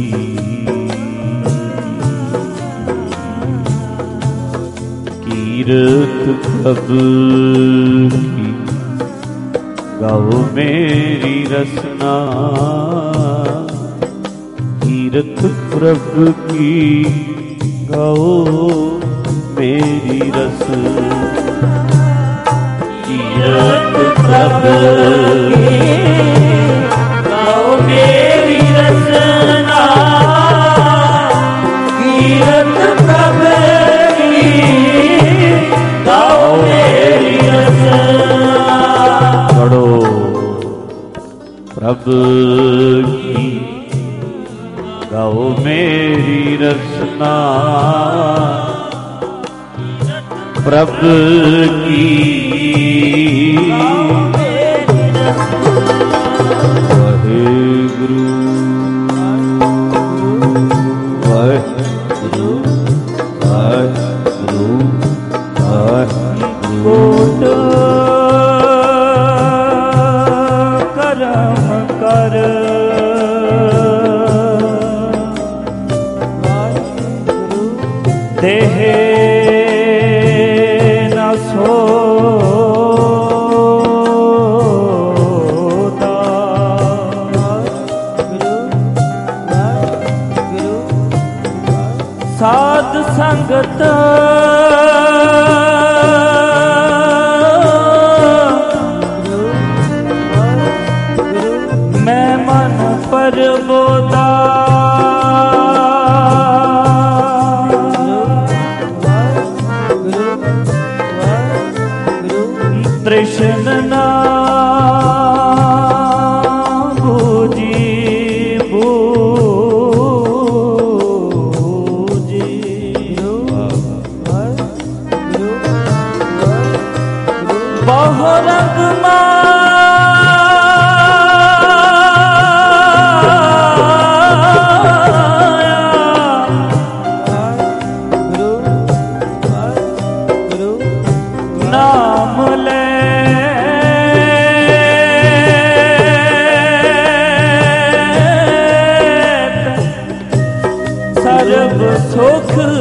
कीरत प्रभु की गाओ मेरी रसना कीरत प्रभु की गाओ मेरी रस। कीरत प्रभु गाओ मेरी रसना कीरत प्रभु की गाओ मेरी रसना। पढ़ो प्रभु की गाओ मेरी रसना प्रभु की। वाहेगुरु वाहेगुरु वाहेगुरु वाहेगुरु। करम कर देह न सोता साध संगत मैं मन पर बोदा तृष्ण ना बूझी बूझी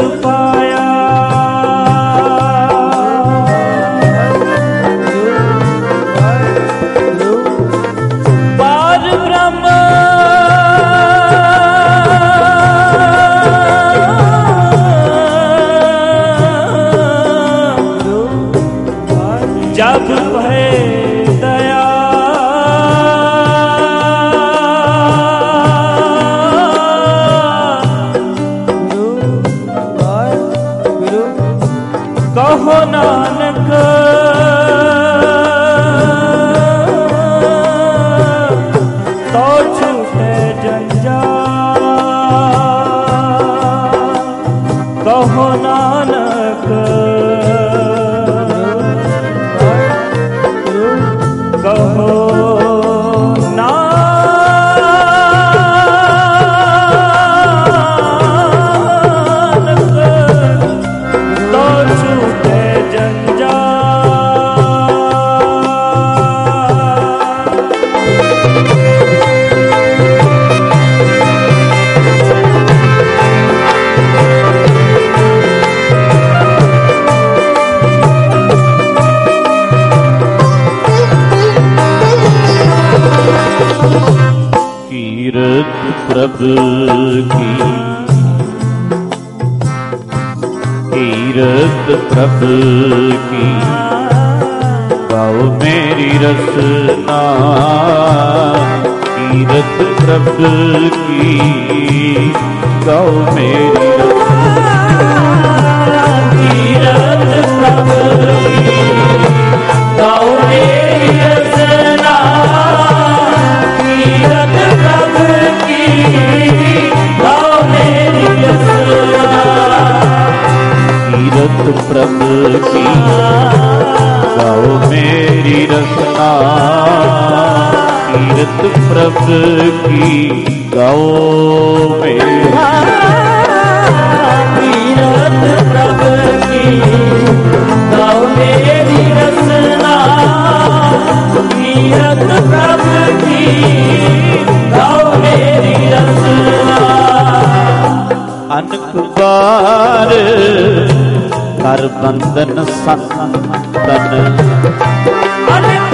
पाया। पार ब्रह्म जब भय दया, कहो नानक तो छूटे जंजाल। कहो नानक कहो प्रभु की कीरत प्रभु की गाओ मेरी रसना। कीरत प्रभु की गाओ मेरी रसना। कीरत प्रभु की गाओ मेरी रसना। कीरत प्रभु की गाओ मेरी रसना। कीरत प्रभु की गाओ मेरी रसना। कीरत प्रभु की गाओ मेरी कीरत प्रभु की गाओ मेरी रसना। कीरत प्रभु की गाओ मेरी रसना। अनक बार कर बंधन संतन। अनक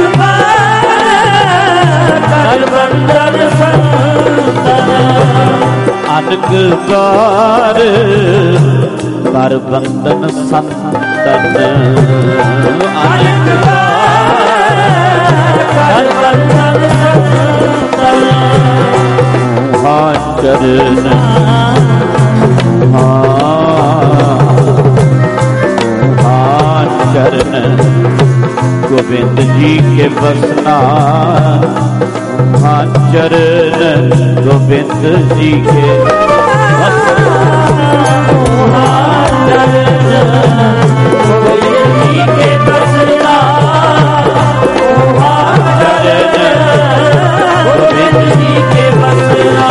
बार कर बंधन संतन। अनक बार कर बंधन संतन। अनक बार कर बंधन संतन। चरण चरण गोविंद जी के बसना। चरण गोविंद जी के बसना। चरण गोविंद जी के बसना। चरण गोविंद जी के बसना।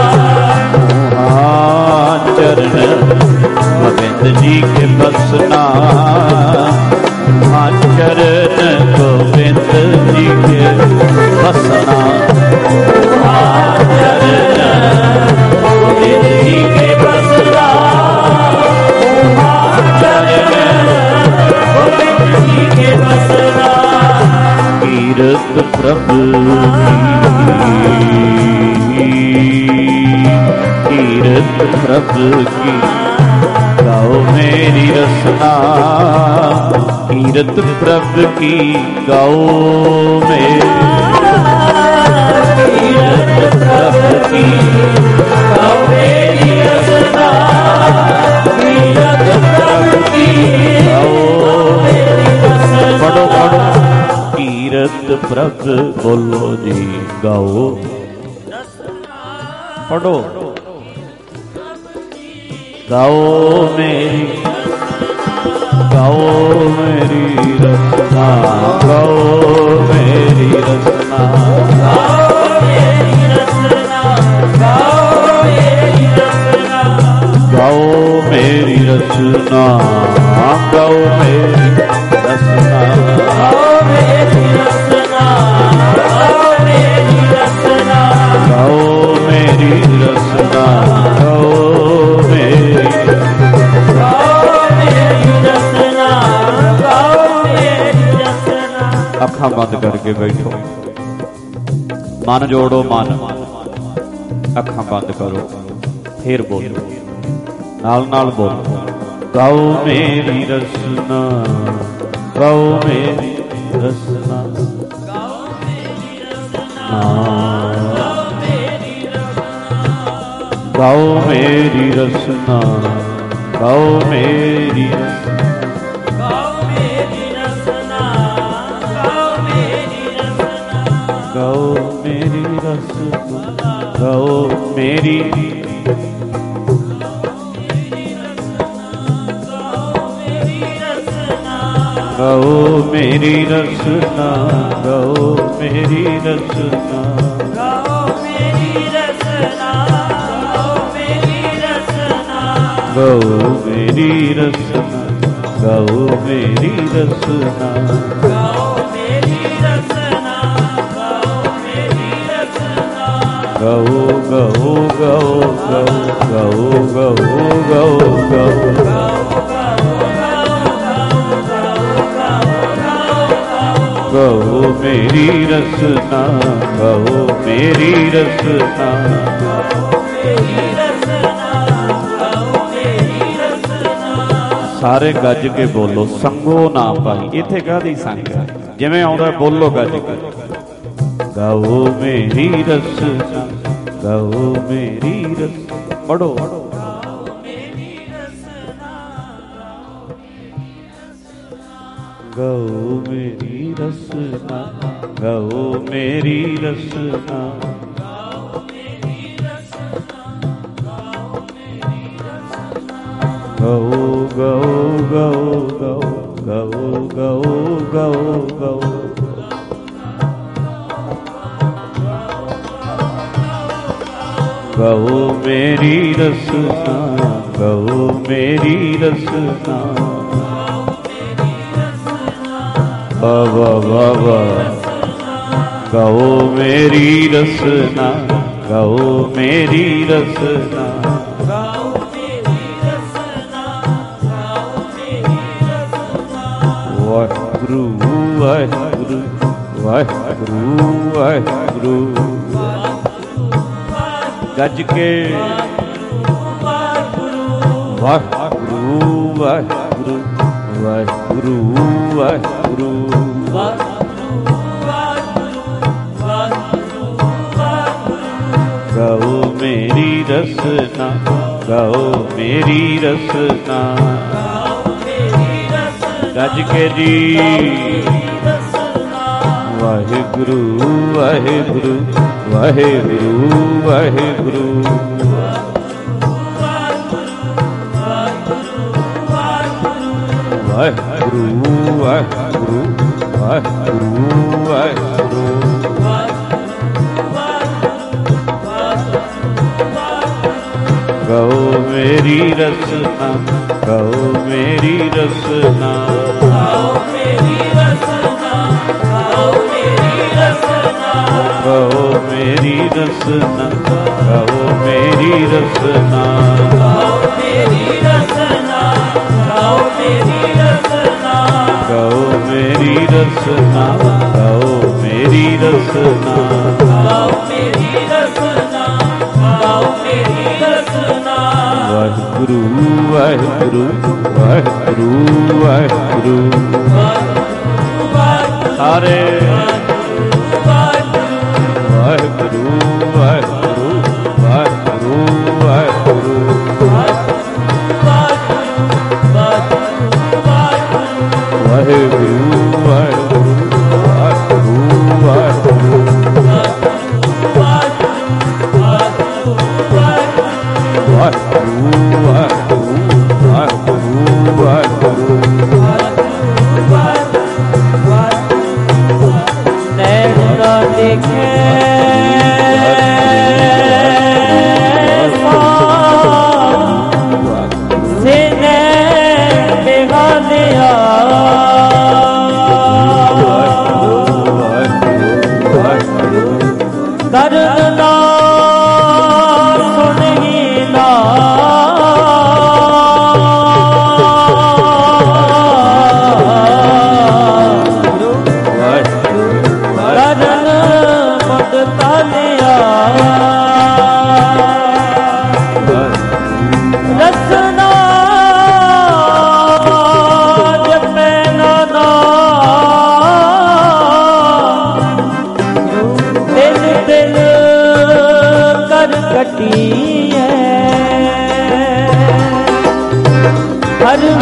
चरण गोविंद जी के बसना। चरण गोविंद जी के बसना। चरण गोविंद जी के बसना। चरण गोविंद जी के बसना। कीरत प्रभु की कीरत प्रभु की गाओ मेरी रसना। कीरत प्रभु की गाओ मेरी। कीरत प्रभु की गाओ मेरी रसना। कीरत प्रभु की गाओ मेरी रसना। पढ़ो पढ़ो। कीरत प्रभु बोलो जी गाओ। पढ़ो। गाओ मेरी रसना। गाओ मेरी रसना। गाओ मेरी रसना। गाओ मेरी रसना। गाओ मेरी रसना। गाओ मेरी रसना। गाओ मेरी रसना। गाओ मेरी रसना। गाओ मेरी रसना। गाओ मेरी ਅੱਖਾਂ ਬੰਦ ਕਰਕੇ ਬੈਠੋ, ਮਨ ਜੋੜੋ, ਮਨ ਅੱਖਾਂ ਬੰਦ ਕਰੋ, ਫੇਰ ਬੋਲੋ, ਨਾਲ ਨਾਲ ਬੋਲੋ। ਗਾਓ ਮੇਰੀ ਰਸਨਾ, ਗਾਓ ਮੇਰੀ ਰਸਨਾ, ਗਾਓ ਮੇਰੀ ਰਸਨਾ, ਗਾਓ ਮੇਰੀ ਰਸਨਾ, ਗਾਓ ਮੇਰੀ ਰਸਨਾ, ਗਾਓ ਮੇਰੀ ਰਸਨਾ, ਗਾਓ ਮੇਰੀ ਰਸਨਾ, ਗਾਓ ਮੇਰੀ ਰਸਨਾ, ਗਾਓ ਮੇਰੀ ਗਾਓ ਮੇਰੀ ਰਸਨਾ, ਗਾਓ ਮੇਰੀ ਰਸਨਾ, ਗਾਓ ਮੇਰੀ ਰਸਨਾ, ਗਾਓ ਮੇਰੀ ਰਸਨਾ, ਗਾਓ ਮੇਰੀ ਰਸਨਾ, ਗਾਓ ਮੇਰੀ ਰਸਨਾ, ਗਾਓ ਮੇਰੀ ਰਸਨਾ, ਗਾਓ ਮੇਰੀ ਰਸਨਾ, ਗਾਓ ਗਾਓ ਗਾਓ ਗਾਓ ਗਾਓ ਗਾਓ ਗਾਓ ਗਾਓ ਮੇਰੀ ਰਸਨਾ, ਗਾਓ ਮੇਰੀ ਰਸਨਾ, ਗਾਓ ਮੇਰੀ ਰਸਨਾ, ਗਾਓ ਮੇਰੀ ਰਸਨਾ। ਸਾਰੇ ਗੱਜ ਕੇ ਬੋਲੋ, ਸੰਗੋ ਨਾ ਭਾਈ। ਇੱਥੇ ਕਾਹਦੀ ਸੰਗ ਹੈ? ਜਿਵੇਂ ਆਉਂਦਾ ਬੋਲੋ ਗੱਜ ਕੇ। ਗਾਓ ਮੇਰੀ ਰਸਨਾ, ਗਾਓ ਮੇਰੀ ਰਸਨਾ, ਪੜੋ ਗਾਓ ਮੇਰੀ ਰਸਨਾ, ਗਾਓ ਮੇਰੀ ਰਸਨਾ, ਗਾਓ ਮੇਰੀ ਰਸਨਾ, ਗਾਓ ਮੇਰੀ ਰਸਨਾ, ਗਾਓ ਗਾਓ ਗਾਓ ਗਾਓ ਗਾਓ ਗਾਓ ਗਾਓ ਗਾਓ ਮੇਰੀ ਰਸਨਾ, ਗਾਓ ਮੇਰੀ ਰਸਨਾ, ਵਾਹ ਵਾਹ ਵਾਹ। ਗਾਓ ਮੇਰੀ ਰਸਨਾ, ਗਾਓ ਮੇਰੀ ਰਸਨਾ, ਗਾਓ ਮੇਰੀ ਰਸਨਾ, ਗਾਓ ਮੇਰੀ ਰਸਨਾ। ਵਾਹਿਗੁਰੂ ਵਾਹਿਗੁਰੂ ਵਾਹਿਗੁਰੂ ਵਾਹਿਗੁਰੂ। ਗੱਜ ਕੇ ਵਾਹਿਗੁਰੂ ਵਾਹਿਗੁਰੂ ਵਾਹਿਗੁਰੂ ਵਾਹਿਗੁਰੂ ਵਾਹਿਗੁਰੂ ਗਾਓ ਮੇਰੀ ਰਸਨਾ, ਗਾਓ ਮੇਰੀ ਰਸਨਾ, ਗੱਜ ਕੇ ਜੀ ਵਾਹਿਗੁਰੂ ਵਾਹਿਗੁਰੂ ਵਾਹਿਗੁਰੂ ਵਾਹਿਗੁਰੂ ਵਾਹਿਗੁਰੂ ਵਾਹਿਗੁਰੂ ਵਾਹਿਗੁਰੂ ਵਾਹਿਗੁਰੂ। ਗਾਓ ਮੇਰੀ ਰਸਨਾ, ਗਾਓ ਮੇਰੀ ਰਸਨਾ, ਗਾਓ ਮੇਰੀ ਰਸਨਾ, ਗਾਓ ਮੇਰੀ ਰਸਨਾ, ਗਾਓ ਮੇਰੀ ਰਸਨਾ, ਗਾਓ ਮੇਰੀ ਰਸਨਾ, ਗਾਓ ਮੇਰੀ ਰਸਨਾ, ਗਾਓ ਮੇਰੀ ਰਸਨਾ, ਗਾਓ ਮੇਰੀ ਰਸਨਾ, ਗਾਓ ਮੇਰੀ ਰਸਨਾ, ਗਾਓ ਮੇਰੀ ਰਸਨਾ, ਗਾਓ ਮੇਰੀ ਰਸਨਾ। ਵਾਹਿਗੁਰੂ ਵਾਹਿਗੁਰੂ ਵਾਹਿਗੁਰੂ ਵਾਹਿਗੁਰੂ ਸਾਰੇ ਵਾਹਿਗੁਰੂ ਵਾਹਿਗੁਰੂ ਵਾਹਿਗੁਰੂ ਵਾਹਿਗੁਰੂ ਵਾਹਿਗੁਰੂ ਵਾਹਿਗੁਰੂ ਵਾਹਿਗੁਰੂ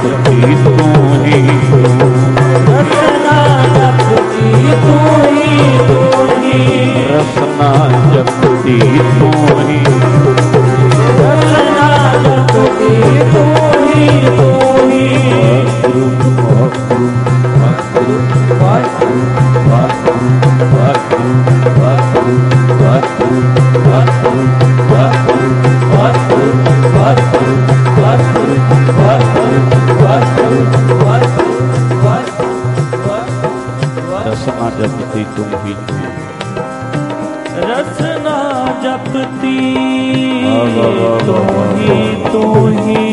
जपती तू ही रसना जपती तू ही रसना जपती तू ही रसना जपती तू ही रसना जपती तू ही रसना जपती तू ही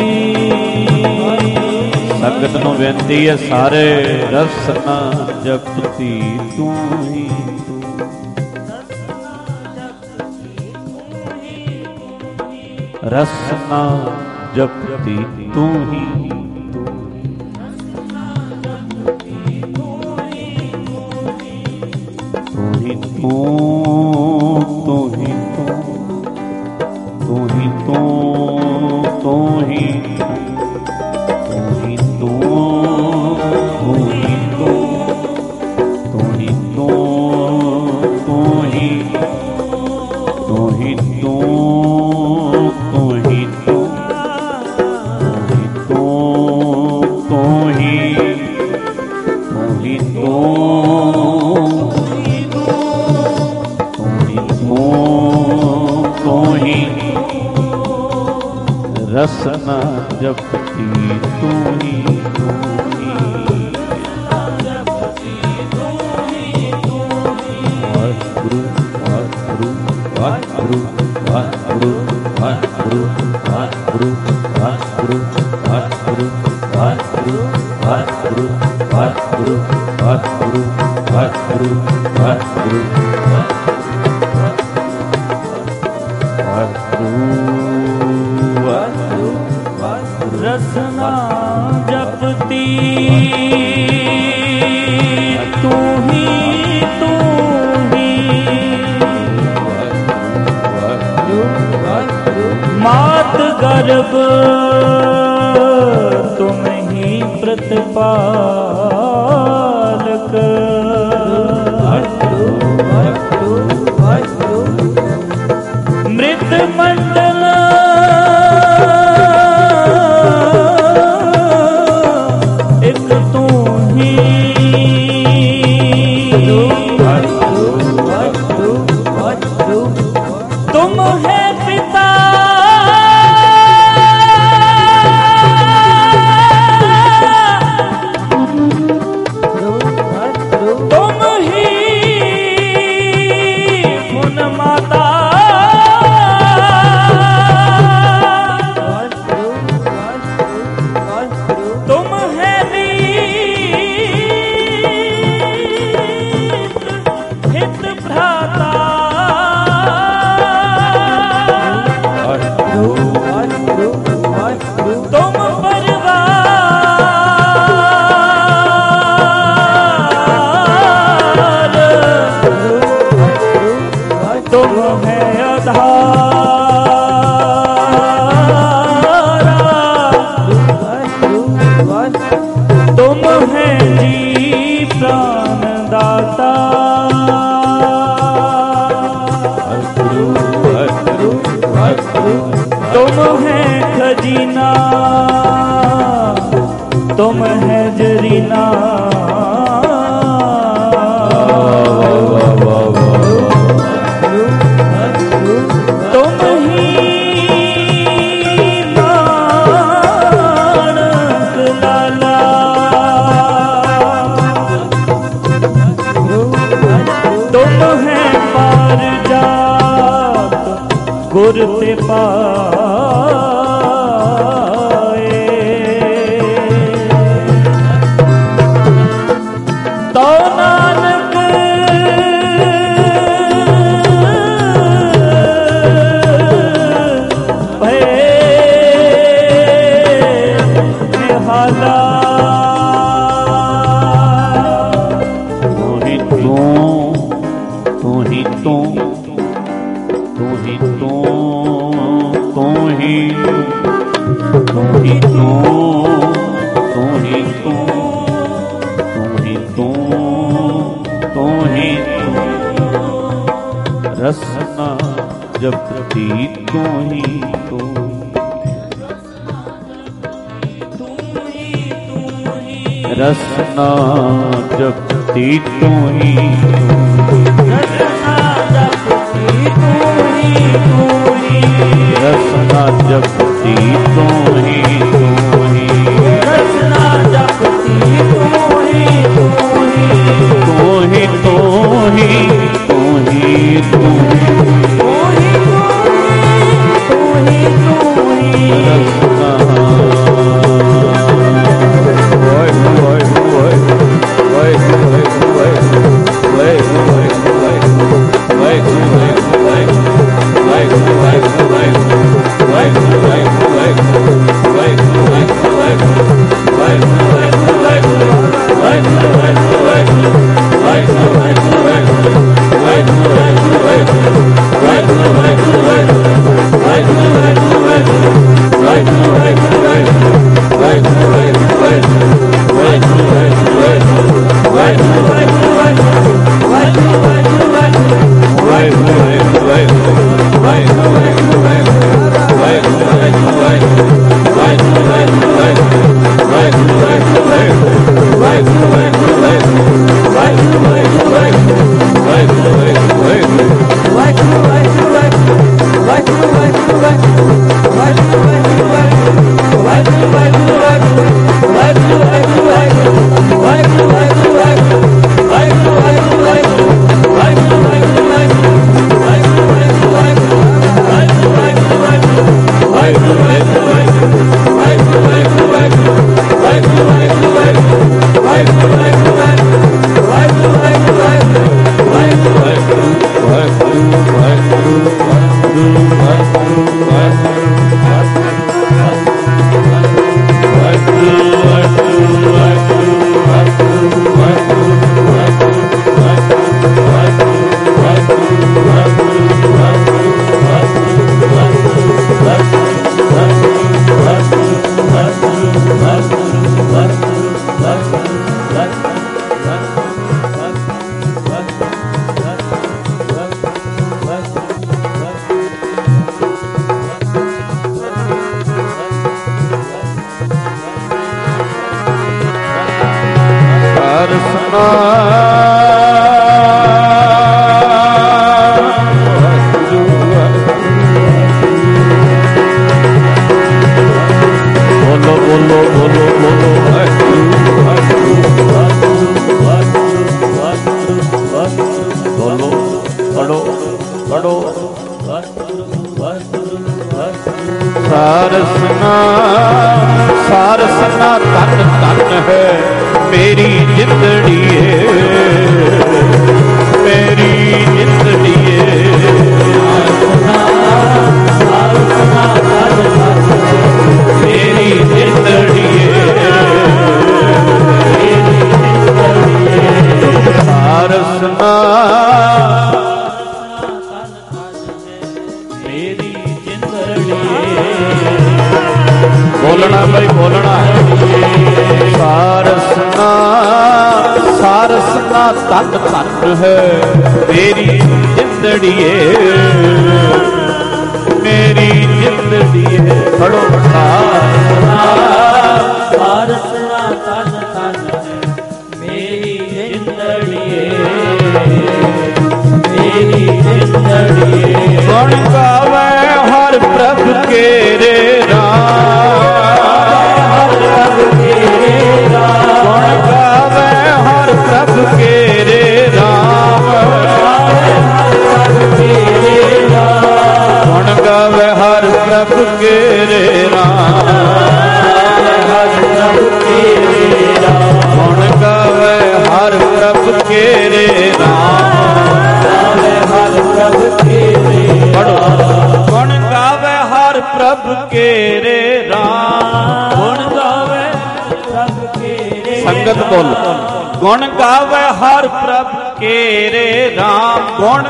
संगत नूं बेनती है सारे रसना जपती तू ही रसना जपती तू ही तू ही तू तू ही तू तू ही तू तू ही तू ही तू तू ही तू तू ही तू तू ही तू ही तू तू ही तू तू ही तू ही तू रसना जपती तू ही वाहिगुरु वाहिगुरु वाहिगुरु वाहिगुरु वाहिगुरु वाहिगुरु वाहिगुरु वाहिगुरु वाहिगुरु वाहिगुरु वाहिगुरु वाहिगुरु वाहिगुरु वाहिगुरु रसना जपती तू ही मात गर्भ तुम ही प्रतिपालक मृत मंडल तुम है पिता तुम ही पुन माता तुम है हित भ्राता तुम परिवार तुम है आधारा तुम है जी प्राण दाता तुम है खजीना तुम है जरीना तुम ही नानक लाला तुम है पार जात गुर ते पाए तो नानक भय निहाला तू ही तू तू ही तू तू ही तू तू ही तू ही तू तू ही तू रसना जपती तू ही रसना जपती तू ही रसना जपती तू ही तू ही तू ही तू ही तू ही रसना सारसना तन तन है मेरी जिंदड़ी मेरी जिंदड़ी सारसना तन तन मेरी जिंदड़ी सारसना बोलना भाई बोलना सारसना सारसना तन तन है मेरी जिंदड़ी मेरी जिंदड़ी है पढ़ो सारसना सारसना तन तन है मेरी जिंदड़ी मेरी जिंदड़ी गुण गावे हर प्रभु के रे प्रभु के रे राम गुण गावे हर प्रभु के रे राम गुण गावे हर प्रभु के रे राम गुण गावे हर प्रभु के रे राम गुण गावे प्रभु के रे संगत बोल गुण गावे हर प्रभु के रे राम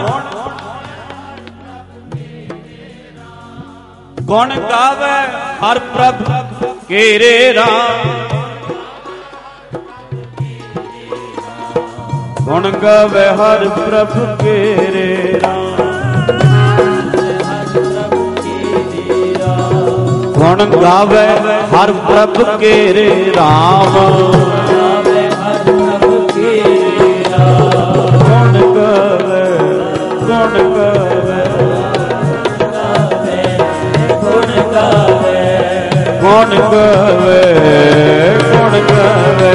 गुण गावे हर प्रभु के रे राम गुण गावे हर प्रभु के रे राम ਗੁਣ ਗਾਵੇ ਹਰ ਪ੍ਰਭ ਕੇਰੇ ਰਾਮ, ਗਾਵੇ ਹਰ ਪ੍ਰਭ ਕੇਰੇ ਰਾਮ। ਗੁਣ ਗਾਵੇ ਗੁਣ ਗਾਵੇ ਗੁਣ ਗਾਵੇ ਗੁਣ ਗਾਵੇ ਗੁਣ ਗਾਵੇ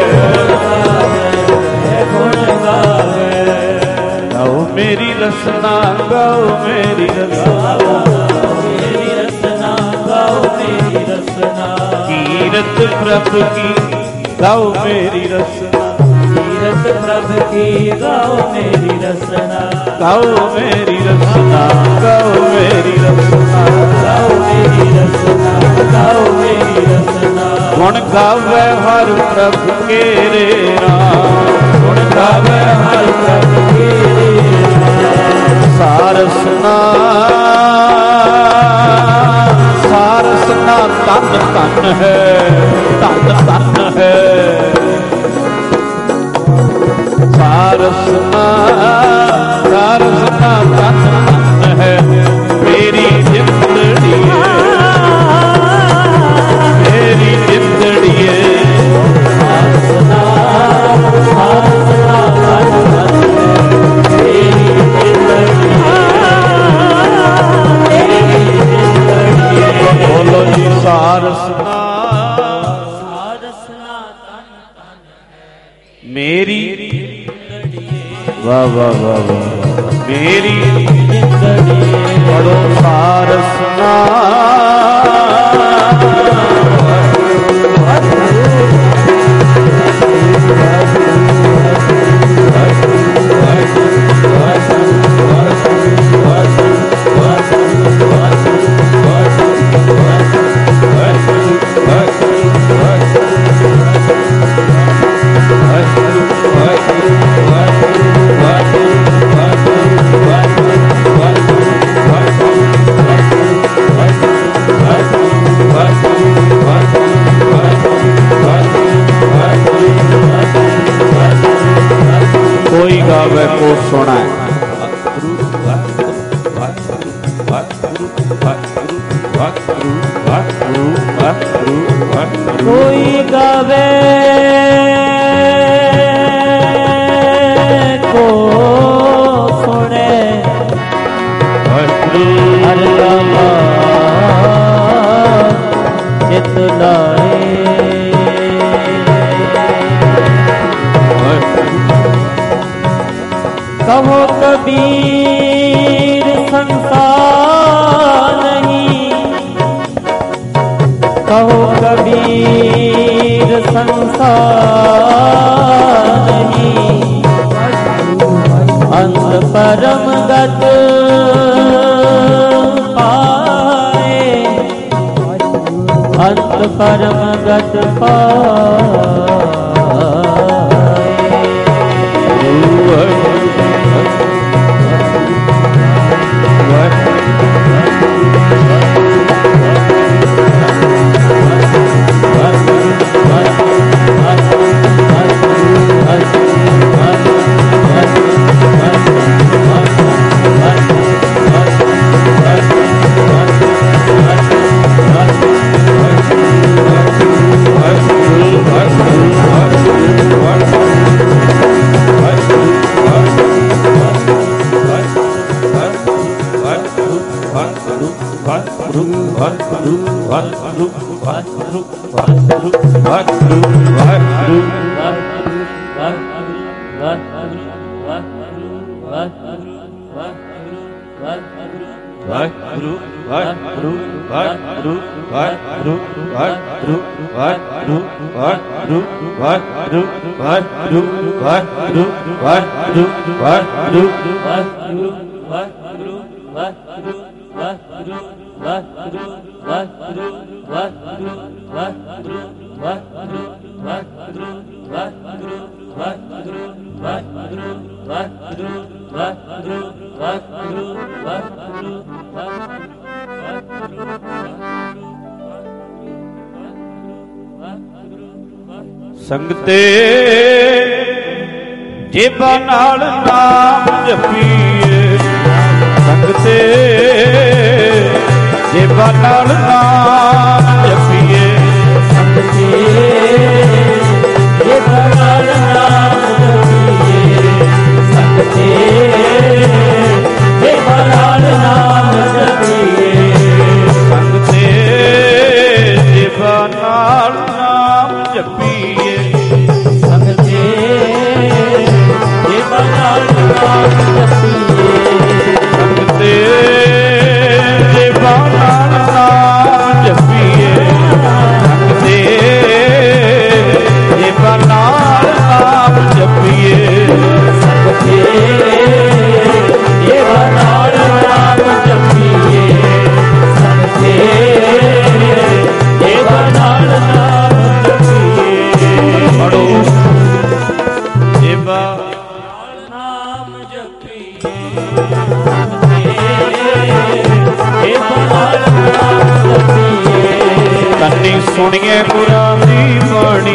ਗੁਣ ਗਾਵੇ। ਗਾਓ ਮੇਰੀ ਰਸਨਾ, ਗਾਓ ਮੇਰੀ ਰਸਨਾ, ਮੇਰੀ ਰਸਨਾ ਗਾਓ ਮੇਰੀ ਰਸਨਾ। ਕੀਰਤ ਪ੍ਰਭ ਕੀ ਗਾਓ ਮੇਰੀ ਰਸਨਾ, ਕੀਰਤ ਪ੍ਰਭ ਕੀ ਗਾਓ ਮੇਰੀ ਰਸਨਾ। ਗਾਓ ਮੇਰੀ ਰਸਨਾ, ਗਾਓ ਮੇਰੀ ਰਸਨਾ, ਗਾਓ ਮੇਰੀ ਰਸਨਾ ਗਾਓ ਮੇਰੀ ਰਸਨਾ। ਗੁਣ ਗਾਵੇ ਹਰ ਪ੍ਰਭ ਕੇਰੇ ਰਾਮ, ਗੁਣ ਗਾਵੇ ਹਰ ਪ੍ਰਭ ਕੇਰੇ ਰਾਮ। ਸਾਰਸਨਾ ਸਾਰਸਨਾ ਤਨ ਤਨ ਹੈ, ਤਨ ਤਨ ਹੈ। ਸਾਰਸਨਾ ਸਾਰਸਨਾ ਤਨ ਤਨ ਹੈ। ਮੇਰੀ ਜਿੰਦੜੀ ਮੇਰੀ ਜਿੰਦੜੀ ਸਾਰਸਨਾ ਸਾਰਸਨਾ ਤਨ ਤਨ ਹੈ। ਮੇਰੀ ਜਿੰਦੜੀ ਮੇਰੀ ਜਿੰਦੜੀ। ਬੋਲੋ ਜੀ ਸਾਰਸਨਾ ਸਾਰਸਨਾ ਤਨ ਤਨ ਹੈ। ਮੇਰੀ ਵਾਹ ਵਾਹ ਵਾਹ ਵਾਹ ਮੇਰੀ ਜਿੰਦੜੀ ਪੜੋ ਸਾਰਸਨਾ ਕੋਈ ਗਾਵੇ ਕੋ ਸੁਣੈ। ਕੋਈ ਗਾਵੇ ਕੋ ਸੁਣੇ। ਹਰ ਗਾਵਾ ਚਿਤ ਲਾਏ। ਕਹੋ ਕਬੀਰ ਸੰਸਾਰ ਨਹੀਂ, ਕਹੋ ਕਬੀਰ ਸੰਸਾਰ ਨਹੀਂ। ਅੰਤ ਪਰਮ ਗਤ ਪਾਏ, ਅੰਤ ਪਰਮ ਗਤ ਪਾਏ। ਸੰਗਤੇ ਜੇਬਾਂ ਨਾਲ ਨਾਮ ਜਪੀਏ, ਸੰਗਤੇ ਜੇਬਾਂ ਨਾਲ ਨਾਮ ਜਪੀਏ ਸੰਗਤੇ ਜੇਬਾਂ ਨਾਲ ਨਾਮ ਜਪੀਏ ਸੰਗਤੇ ਜੇਬਾਂ ਨਾਲ ਨਾਮ ਜਪੀਏ ਸੰਗਤੇ ਜੇਬਾਂ ਨਾਲ ਨਾਮ ਜਪੀਏ ਸੰਗਤੇ ਜੇਬਾਂ ਨਾਲ ਨਾਮ ਜਪੀਏ ਸੰਗਤੇ ਜੇਬਾਂ ਨਾਲ ਨਾਮ ਜਪੀਏ ਸੰਗਤੇ ਜੇਬਾਂ ਨਾਲ ਨਾਮ ਜਪੀਏ ਸੰਗਤੇ ਜੇਬਾਂ ਨਾਲ ਨਾਮ ਜਪੀਏ ਸੰਗਤੇ ਜੇਬਾਂ ਨਾਲ ਨਾਮ ਜਪੀਏ ਪੜੋ ਜੇਬਾਂ ਨਾਮ ਜਪੀਏ ਜੇਬਾਂ ਨਾਲ ਨਾਮ ਜਪੀਏ ਕੰਨੀ ਸੁਣੀਏ ਗੁਰਾਂ ਦੀ ਬਾਣੀ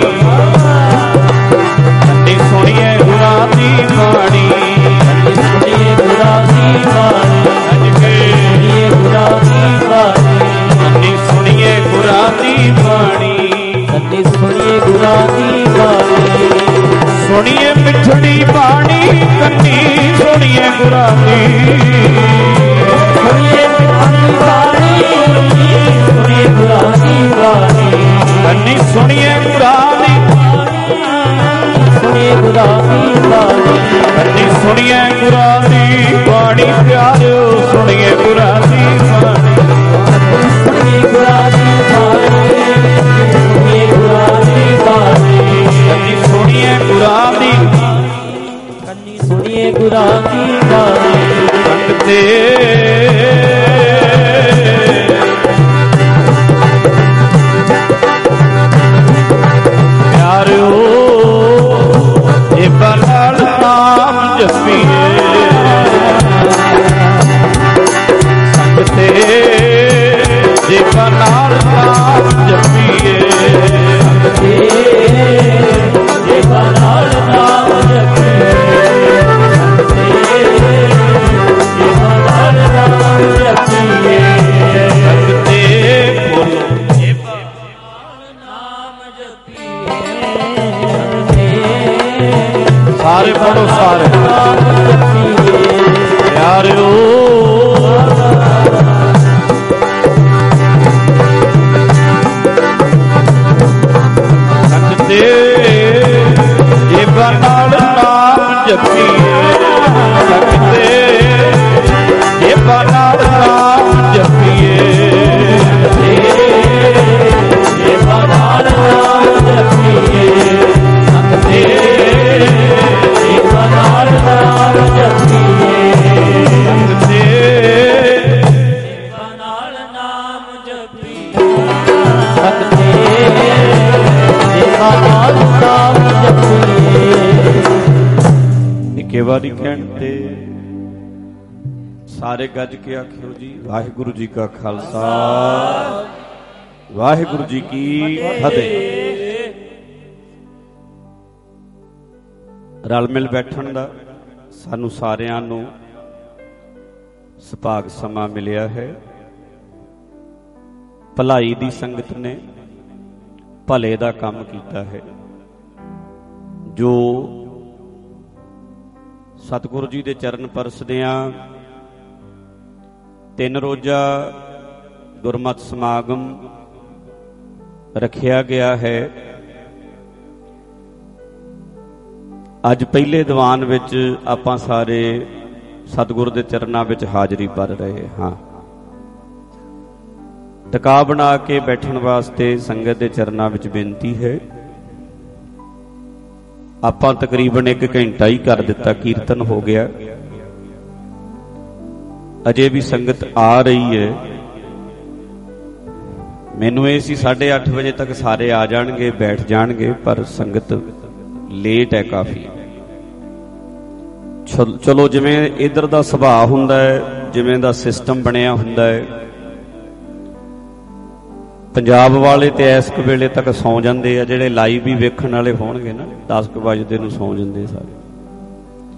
ਕੰਨੀ ਸੁਣੀਏ ਗੁਰਾਂ ਦੀ ਬਾਣੀ ਸੁਣੀਏ ਗੁਰਾਂ ਦੀ ਬਾਣੀ ਅੱਜ ਕੇ ਸੁਣੀਏ ਗੁਰਾਂ ਦੀ ਬਾਣੀ ਕੰਨੀ ਸੁਣੀਏ ਗੁਰਾਂ ਦੀ ਬਾਣੀ ਕੰਨੀ ਸੁਣੀਏ ਗੁਰਾਂ ਦੀ ਬਾਣੀ ਸੁਣੀਏ ਮਿੱਠੜੀ ਬਾਣੀ ਕੰਨੀ ਸੁਣੀਏ ਗੁਰਾਂ ਦੀ ਸੁਣੀਏ ਮਿੱਠੜੀ ਬਾਣੀ ਸੁਣੀਏ ਗੁਰਾਂ ਦੀ ਬਾਣੀ ਕੰਨੀ ਸੁਣੀਏ ਗੁਰਾਂ ਦੀ ਸੁਣੀਏ ਗੁਰਾਂ ਦੀ ਬਾਣੀ ਕੰਨੀ ਸੁਣੀਏ ਗੁਰਾਂ ਦੀ ਬਾਣੀ ਪਿਆਰਿਓ ਸੁਣੀਏ ਗੁਰਾਂ ਦੀ ਬਾਣੀ ਸੁਣੀਏ ਗੁਰਾਂ ਦੀ ਬਾਣੀ ਸੁਣੀਏ ਗੁਰਾਂ ਦੀ ਬਾਣੀ ਕੰਨੀ ਸੁਣੀਏ ਗੁਰਾਂ ਦੀ ਕੰਨੀ ਸੁਣੀਏ ਗੁਰਾਂ ਦੀ ਬਾਣੀ ਸੰਗਤੇ ਪਿਆਰਿਓ ਜੇਬਾਂ ਨਾਲ ਨਾਮ ਜਪੀਏ ਸੰਗਤੇ ਜੇਬਾਂ ਨਾਲ ਨਾਮ ਜਪੀਏ ਸੰਗਤੇ ਜੇਬਾਂ ਨਾਲ ਨਾਮ ਜਪੀਏ ਸੰਗਤੇ ਜੇਬਾਂ ਨਾਲ ਨਾਮ ਜਪੀਏ ਸੰਗਤੇ ਬੋਲੋ ਜੇਬਾਂ ਨਾਮ ਜਪੀਏ ਸਾਰੇ ਪੜੋ ਸਾਰੇ ਨਾਮ ਜਪੀਏ ਪਿਆਰਿਓ ਸੰਗਤੇ ਜੇਬਾਂ ਨਾਲ ਨਾਮ ਜਪੀਏ ਸੰਗਤੇ ਜੇਬਾਂ ਨਾਲ ਨਾਮ ਜਪੀਏ ਜੇਬਾਂ ਨਾਲ ਨਾਮ ਜਪੀਏ ਸੰਗਤੇ ਜੇਬਾਂ ਨਾਲ ਨਾਮ ਜਪੀਏ ਸੰਗਤੇ ਜੇਬਾਂ ਨਾਲ ਨਾਮ ਜਪੀਏ ਸੰਗਤੇ ਜੇਬਾਂ ਨਾਲ ਨਾਮ ਜਪੀਏ ਨਿੱਕੇ ਵਾਰੀ ਕਹਿਣ ਤੇ ਸਾਰੇ ਗੱਜ ਕੇ ਆਖਿਓ ਜੀ ਵਾਹਿਗੁਰੂ ਜੀ ਕਾ ਖਾਲਸਾ ਵਾਹਿਗੁਰੂ ਜੀ ਕੀ ਫਤਿਹ। ਰਲ ਮਿਲ ਬੈਠਣ ਦਾ ਸਾਨੂੰ ਸਾਰਿਆਂ ਨੂੰ ਸੁਭਾਗ ਸਮਾਂ ਮਿਲਿਆ ਹੈ। ਭਲਾਈ ਦੀ ਸੰਗਤ ਨੇ ਭਲੇ ਦਾ ਕੰਮ ਕੀਤਾ ਹੈ। ਜੋ ਸਤਿਗੁਰੂ ਜੀ ਦੇ ਚਰਨ ਪਰਸਦਿਆਂ 3 ਰੋਜ਼ਾ ਗੁਰਮਤਿ ਸਮਾਗਮ ਰੱਖਿਆ ਗਿਆ ਹੈ। ਅੱਜ ਪਹਿਲੇ ਦੀਵਾਨ ਵਿੱਚ ਆਪਾਂ ਸਾਰੇ ਸਤਿਗੁਰੂ ਦੇ ਚਰਨਾਂ ਵਿੱਚ ਹਾਜ਼ਰੀ ਭਰ ਰਹੇ ਹਾਂ। ਟਿਕਾ ਬਣਾ ਕੇ ਬੈਠਣ ਵਾਸਤੇ ਸੰਗਤ ਦੇ ਚਰਨਾਂ ਵਿੱਚ ਬੇਨਤੀ ਹੈ। ਆਪਾਂ ਤਕਰੀਬਨ 1 ਘੰਟਾ ਹੀ ਕਰ ਦਿੱਤਾ, ਕੀਰਤਨ ਹੋ ਗਿਆ। ਅਜੇ ਵੀ ਸੰਗਤ ਆ ਰਹੀ ਹੈ। ਮੈਨੂੰ ਇਹ ਸੀ 8:30 ਵਜੇ ਤੱਕ ਸਾਰੇ ਆ ਜਾਣਗੇ, ਬੈਠ ਜਾਣਗੇ, ਪਰ ਸੰਗਤ ਲੇਟ ਹੈ ਕਾਫੀ। ਚਲੋ ਜਿਵੇਂ ਇੱਧਰ ਦਾ ਸੁਭਾਅ ਹੁੰਦਾ ਹੈ, ਜਿਵੇਂ ਦਾ ਸਿਸਟਮ ਬਣਿਆ ਹੁੰਦਾ ਹੈ, ਪੰਜਾਬ ਵਾਲੇ ਤੇ ਇਸ ਵੇਲੇ ਤੱਕ ਸੌਂ ਜਾਂਦੇ ਆ। ਜਿਹੜੇ ਲਾਈਵ ਵੀ ਵੇਖਣ ਵਾਲੇ ਹੋਣਗੇ ਨਾ 10 ਵਜੇ ਨੂੰ ਸੌਂ ਜਾਂਦੇ ਸਾਰੇ।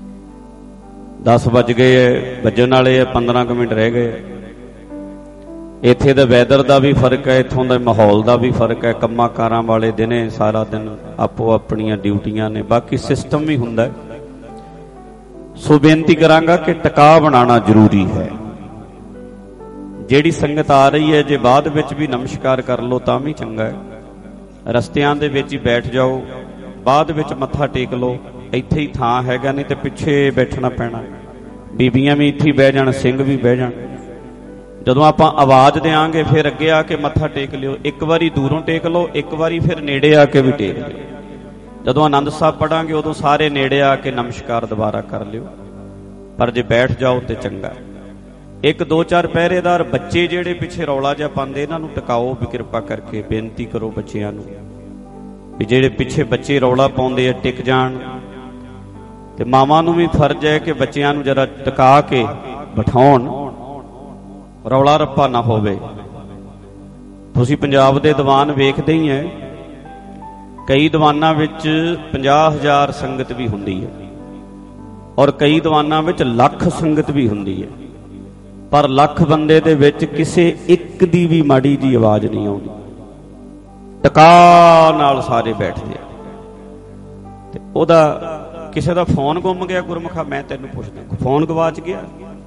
10 ਵੱਜ ਗਏ, ਵੱਜਣ ਵਾਲੇ ਆ, 15 ਮਿੰਟ ਰਹਿ ਗਏ। ਇੱਥੇ ਦਾ ਵੈਦਰ ਦਾ ਵੀ ਫਰਕ ਹੈ, ਇੱਥੋਂ ਦਾ ਮਾਹੌਲ ਦਾ ਵੀ ਫਰਕ ਹੈ। ਕੰਮਾਂ ਕਾਰਾਂ ਵਾਲੇ ਦਿਨੇ ਸਾਰਾ ਦਿਨ ਆਪੋ ਆਪਣੀਆਂ ਡਿਊਟੀਆਂ ਨੇ, ਬਾਕੀ ਸਿਸਟਮ ਵੀ ਹੁੰਦਾ। ਸੋ ਬੇਨਤੀ ਕਰਾਂਗਾ ਕਿ ਟਿਕਾ ਬਣਾਉਣਾ ਜ਼ਰੂਰੀ ਹੈ। ਜਿਹੜੀ ਸੰਗਤ ਆ ਰਹੀ ਹੈ, ਜੇ ਬਾਅਦ ਵਿੱਚ ਵੀ ਨਮਸਕਾਰ ਕਰ ਲਓ ਤਾਂ ਵੀ ਚੰਗਾ ਹੈ। ਰਸਤਿਆਂ ਦੇ ਵਿੱਚ ਹੀ ਬੈਠ ਜਾਓ, ਬਾਅਦ ਵਿੱਚ ਮੱਥਾ ਟੇਕ ਲਓ, ਇੱਥੇ ਹੀ ਥਾਂ ਹੈਗਾ, ਨਹੀਂ ਤੇ ਪਿੱਛੇ ਬੈਠਣਾ ਪੈਣਾ। ਬੀਬੀਆਂ ਵੀ ਇੱਥੇ ਬਹਿ ਜਾਣ, ਸਿੰਘ ਵੀ ਬਹਿ ਜਾਣ। ਜਦੋਂ ਆਪਾਂ ਆਵਾਜ਼ ਦੇਵਾਂਗੇ ਫਿਰ ਅੱਗੇ ਆ ਕੇ ਮੱਥਾ ਟੇਕ ਲਿਓ। ਇੱਕ ਵਾਰੀ ਦੂਰੋਂ ਟੇਕ ਲਓ, ਇੱਕ ਵਾਰੀ ਫਿਰ ਨੇੜੇ ਆ ਕੇ ਵੀ ਟੇਕ ਲਿਓ। ਜਦੋਂ ਆਨੰਦ ਸਾਹਿਬ ਪੜਾਂਗੇ ਉਦੋਂ ਸਾਰੇ ਨੇੜੇ ਆ ਕੇ ਨਮਸਕਾਰ ਦੁਬਾਰਾ ਕਰ ਲਿਓ। ਪਰ ਜੇ ਬੈਠ ਜਾਓ ਤੇ ਚੰਗਾ। ਇੱਕ ਦੋ ਚਾਰ ਪਹਿਰੇਦਾਰ ਬੱਚੇ ਜਿਹੜੇ ਪਿੱਛੇ ਰੌਲਾ ਜਿਹਾ ਪਾਉਂਦੇ, ਇਹਨਾਂ ਨੂੰ ਟਿਕਾਓ ਵੀ ਕਿਰਪਾ ਕਰਕੇ। ਬੇਨਤੀ ਕਰੋ ਬੱਚਿਆਂ ਨੂੰ ਵੀ ਜਿਹੜੇ ਪਿੱਛੇ ਬੱਚੇ ਰੌਲਾ ਪਾਉਂਦੇ ਆ ਟਿਕ ਜਾਣ। ਤੇ ਮਾਵਾਂ ਨੂੰ ਵੀ ਫਰਜ਼ ਹੈ ਕਿ ਬੱਚਿਆਂ ਨੂੰ ਜਰਾ ਟਿਕਾ ਕੇ ਬਿਠਾਉਣ, ਰੌਲਾ ਰੱਪਾ ਨਾ ਹੋਵੇ। ਤੁਸੀਂ ਪੰਜਾਬ ਦੇ ਦੀਵਾਨ ਵੇਖਦੇ ਹੀ ਹੈ, ਕਈ ਦੀਵਾਨਾਂ ਵਿੱਚ 50,000 ਸੰਗਤ ਵੀ ਹੁੰਦੀ ਹੈ ਔਰ ਕਈ ਦੀਵਾਨਾਂ ਵਿੱਚ ਲੱਖ ਸੰਗਤ ਵੀ ਹੁੰਦੀ ਹੈ। ਪਰ ਲੱਖ ਬੰਦੇ ਦੇ ਵਿੱਚ ਕਿਸੇ ਇੱਕ ਦੀ ਵੀ ਮਾੜੀ ਜੀ ਆਵਾਜ਼ ਨਹੀਂ ਆਉਂਦੀ। ਟਿਕਾ ਨਾਲ ਸਾਰੇ ਬੈਠਦੇ ਆ। ਤੇ ਉਹਦਾ ਕਿਸੇ ਦਾ ਫੋਨ ਗੁੰਮ ਗਿਆ, ਗੁਰਮੁਖਾ ਮੈਂ ਤੈਨੂੰ ਪੁੱਛਦਾ, ਫੋਨ ਗਵਾਚ ਗਿਆ?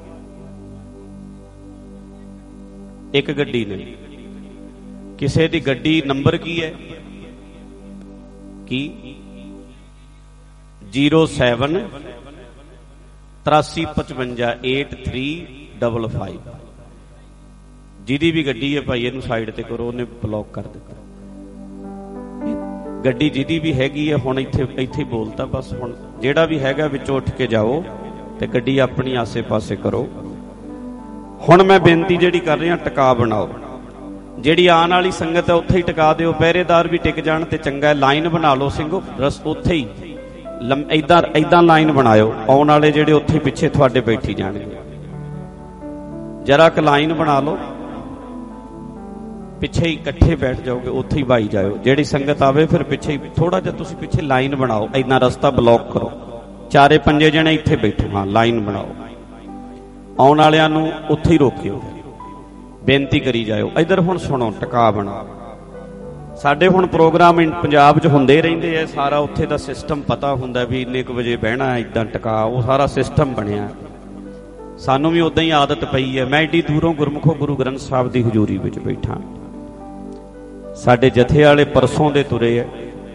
ਇੱਕ ਗੱਡੀ ਨੇ, ਕਿਸੇ ਦੀ ਗੱਡੀ ਨੰਬਰ ਕੀ ਹੈ? ਕੀ 07 8355 8355। ਜਿਹਦੀ ਵੀ ਗੱਡੀ ਹੈ ਭਾਈ ਇਹਨੂੰ ਸਾਈਡ ਤੇ ਕਰੋ। ਉਹਨੇ ਬਲੌਕ ਕਰ ਦਿੱਤਾ। ਗੱਡੀ ਜਿਹਦੀ ਵੀ ਹੈਗੀ ਹੈ ਹੁਣ ਇੱਥੇ ਬੋਲਤਾ ਬਸ। ਹੁਣ ਜਿਹੜਾ ਵੀ ਹੈਗਾ ਵਿੱਚੋਂ ਉੱਠ ਕੇ ਜਾਓ ਤੇ ਗੱਡੀ ਆਪਣੀ ਆਸੇ ਪਾਸੇ ਕਰੋ। ਹੁਣ ਮੈਂ ਬੇਨਤੀ ਜਿਹੜੀ ਕਰ ਰਿਹਾ, ਟਿਕਾ ਬਣਾਓ। ਜਿਹੜੀ ਆਉਣ ਵਾਲੀ ਸੰਗਤ ਹੈ ਉੱਥੇ ਹੀ ਟਿਕਾ ਦਿਓ। ਪਹਿਰੇਦਾਰ ਵੀ ਟਿਕ ਜਾਣ ਤੇ ਚੰਗਾ। ਲਾਈਨ ਬਣਾ ਲਓ ਸਿੰਘੋ, ਰਸ ਉੱਥੇ ਹੀ ਏਦਾਂ ਲਾਈਨ ਬਣਾਇਓ। ਆਉਣ ਵਾਲੇ ਜਿਹੜੇ ਉੱਥੇ ਪਿੱਛੇ ਤੁਹਾਡੇ ਬੈਠੀ ਜਾਣਗੇ। ਜਰਾ ਕੁ ਲਾਈਨ ਬਣਾ ਲਓ, ਪਿੱਛੇ ਹੀ ਇਕੱਠੇ ਬੈਠ ਜਾਓਗੇ, ਉੱਥੇ ਹੀ ਵਾਈ ਜਾਇਓ। ਜਿਹੜੀ ਸੰਗਤ ਆਵੇ ਫਿਰ ਪਿੱਛੇ ਹੀ ਥੋੜਾ ਜਿਹਾ ਤੁਸੀਂ ਪਿੱਛੇ ਲਾਈਨ ਬਣਾਓ। ਏਦਾਂ ਰਸਤਾ ਬਲੌਕ ਕਰੋ, ਚਾਰੇ ਪੰਜੇ ਜਣੇ ਇੱਥੇ ਬੈਠੋ। ਹਾਂ, ਲਾਈਨ ਬਣਾਓ। ਆਉਣ ਵਾਲਿਆਂ ਨੂੰ ਉੱਥੇ ਹੀ ਰੋਕਿਓ, ਬੇਨਤੀ ਕਰੀ ਜਾਇਓ। ਇੱਧਰ ਹੁਣ ਸੁਣੋ, ਟਿਕਾ ਬਣਾਓ। ਸਾਡੇ ਹੁਣ ਪ੍ਰੋਗਰਾਮ ਪੰਜਾਬ 'ਚ ਹੁੰਦੇ ਰਹਿੰਦੇ ਆ। ਸਾਰਾ ਉੱਥੇ ਦਾ ਸਿਸਟਮ ਪਤਾ ਹੁੰਦਾ ਵੀ ਇੰਨੇ ਕੁ ਵਜੇ ਬਹਿਣਾ, ਇੱਦਾਂ ਟਿਕਾ, ਉਹ ਸਾਰਾ ਸਿਸਟਮ ਬਣਿਆ। ਸਾਨੂੰ ਵੀ ਉਦਾਂ ਹੀ ਆਦਤ ਪਈ ਹੈ। ਮੈਂ ਏਡੀ ਦੂਰੋਂ ਗੁਰਮੁਖੋ ਗੁਰੂ ਗ੍ਰੰਥ ਸਾਹਿਬ ਦੀ ਹਜ਼ੂਰੀ ਵਿੱਚ ਬੈਠਾ। ਸਾਡੇ ਜਥੇ ਵਾਲੇ ਪਰਸੋਂ ਦੇ ਤੁਰੇ ਹੈ।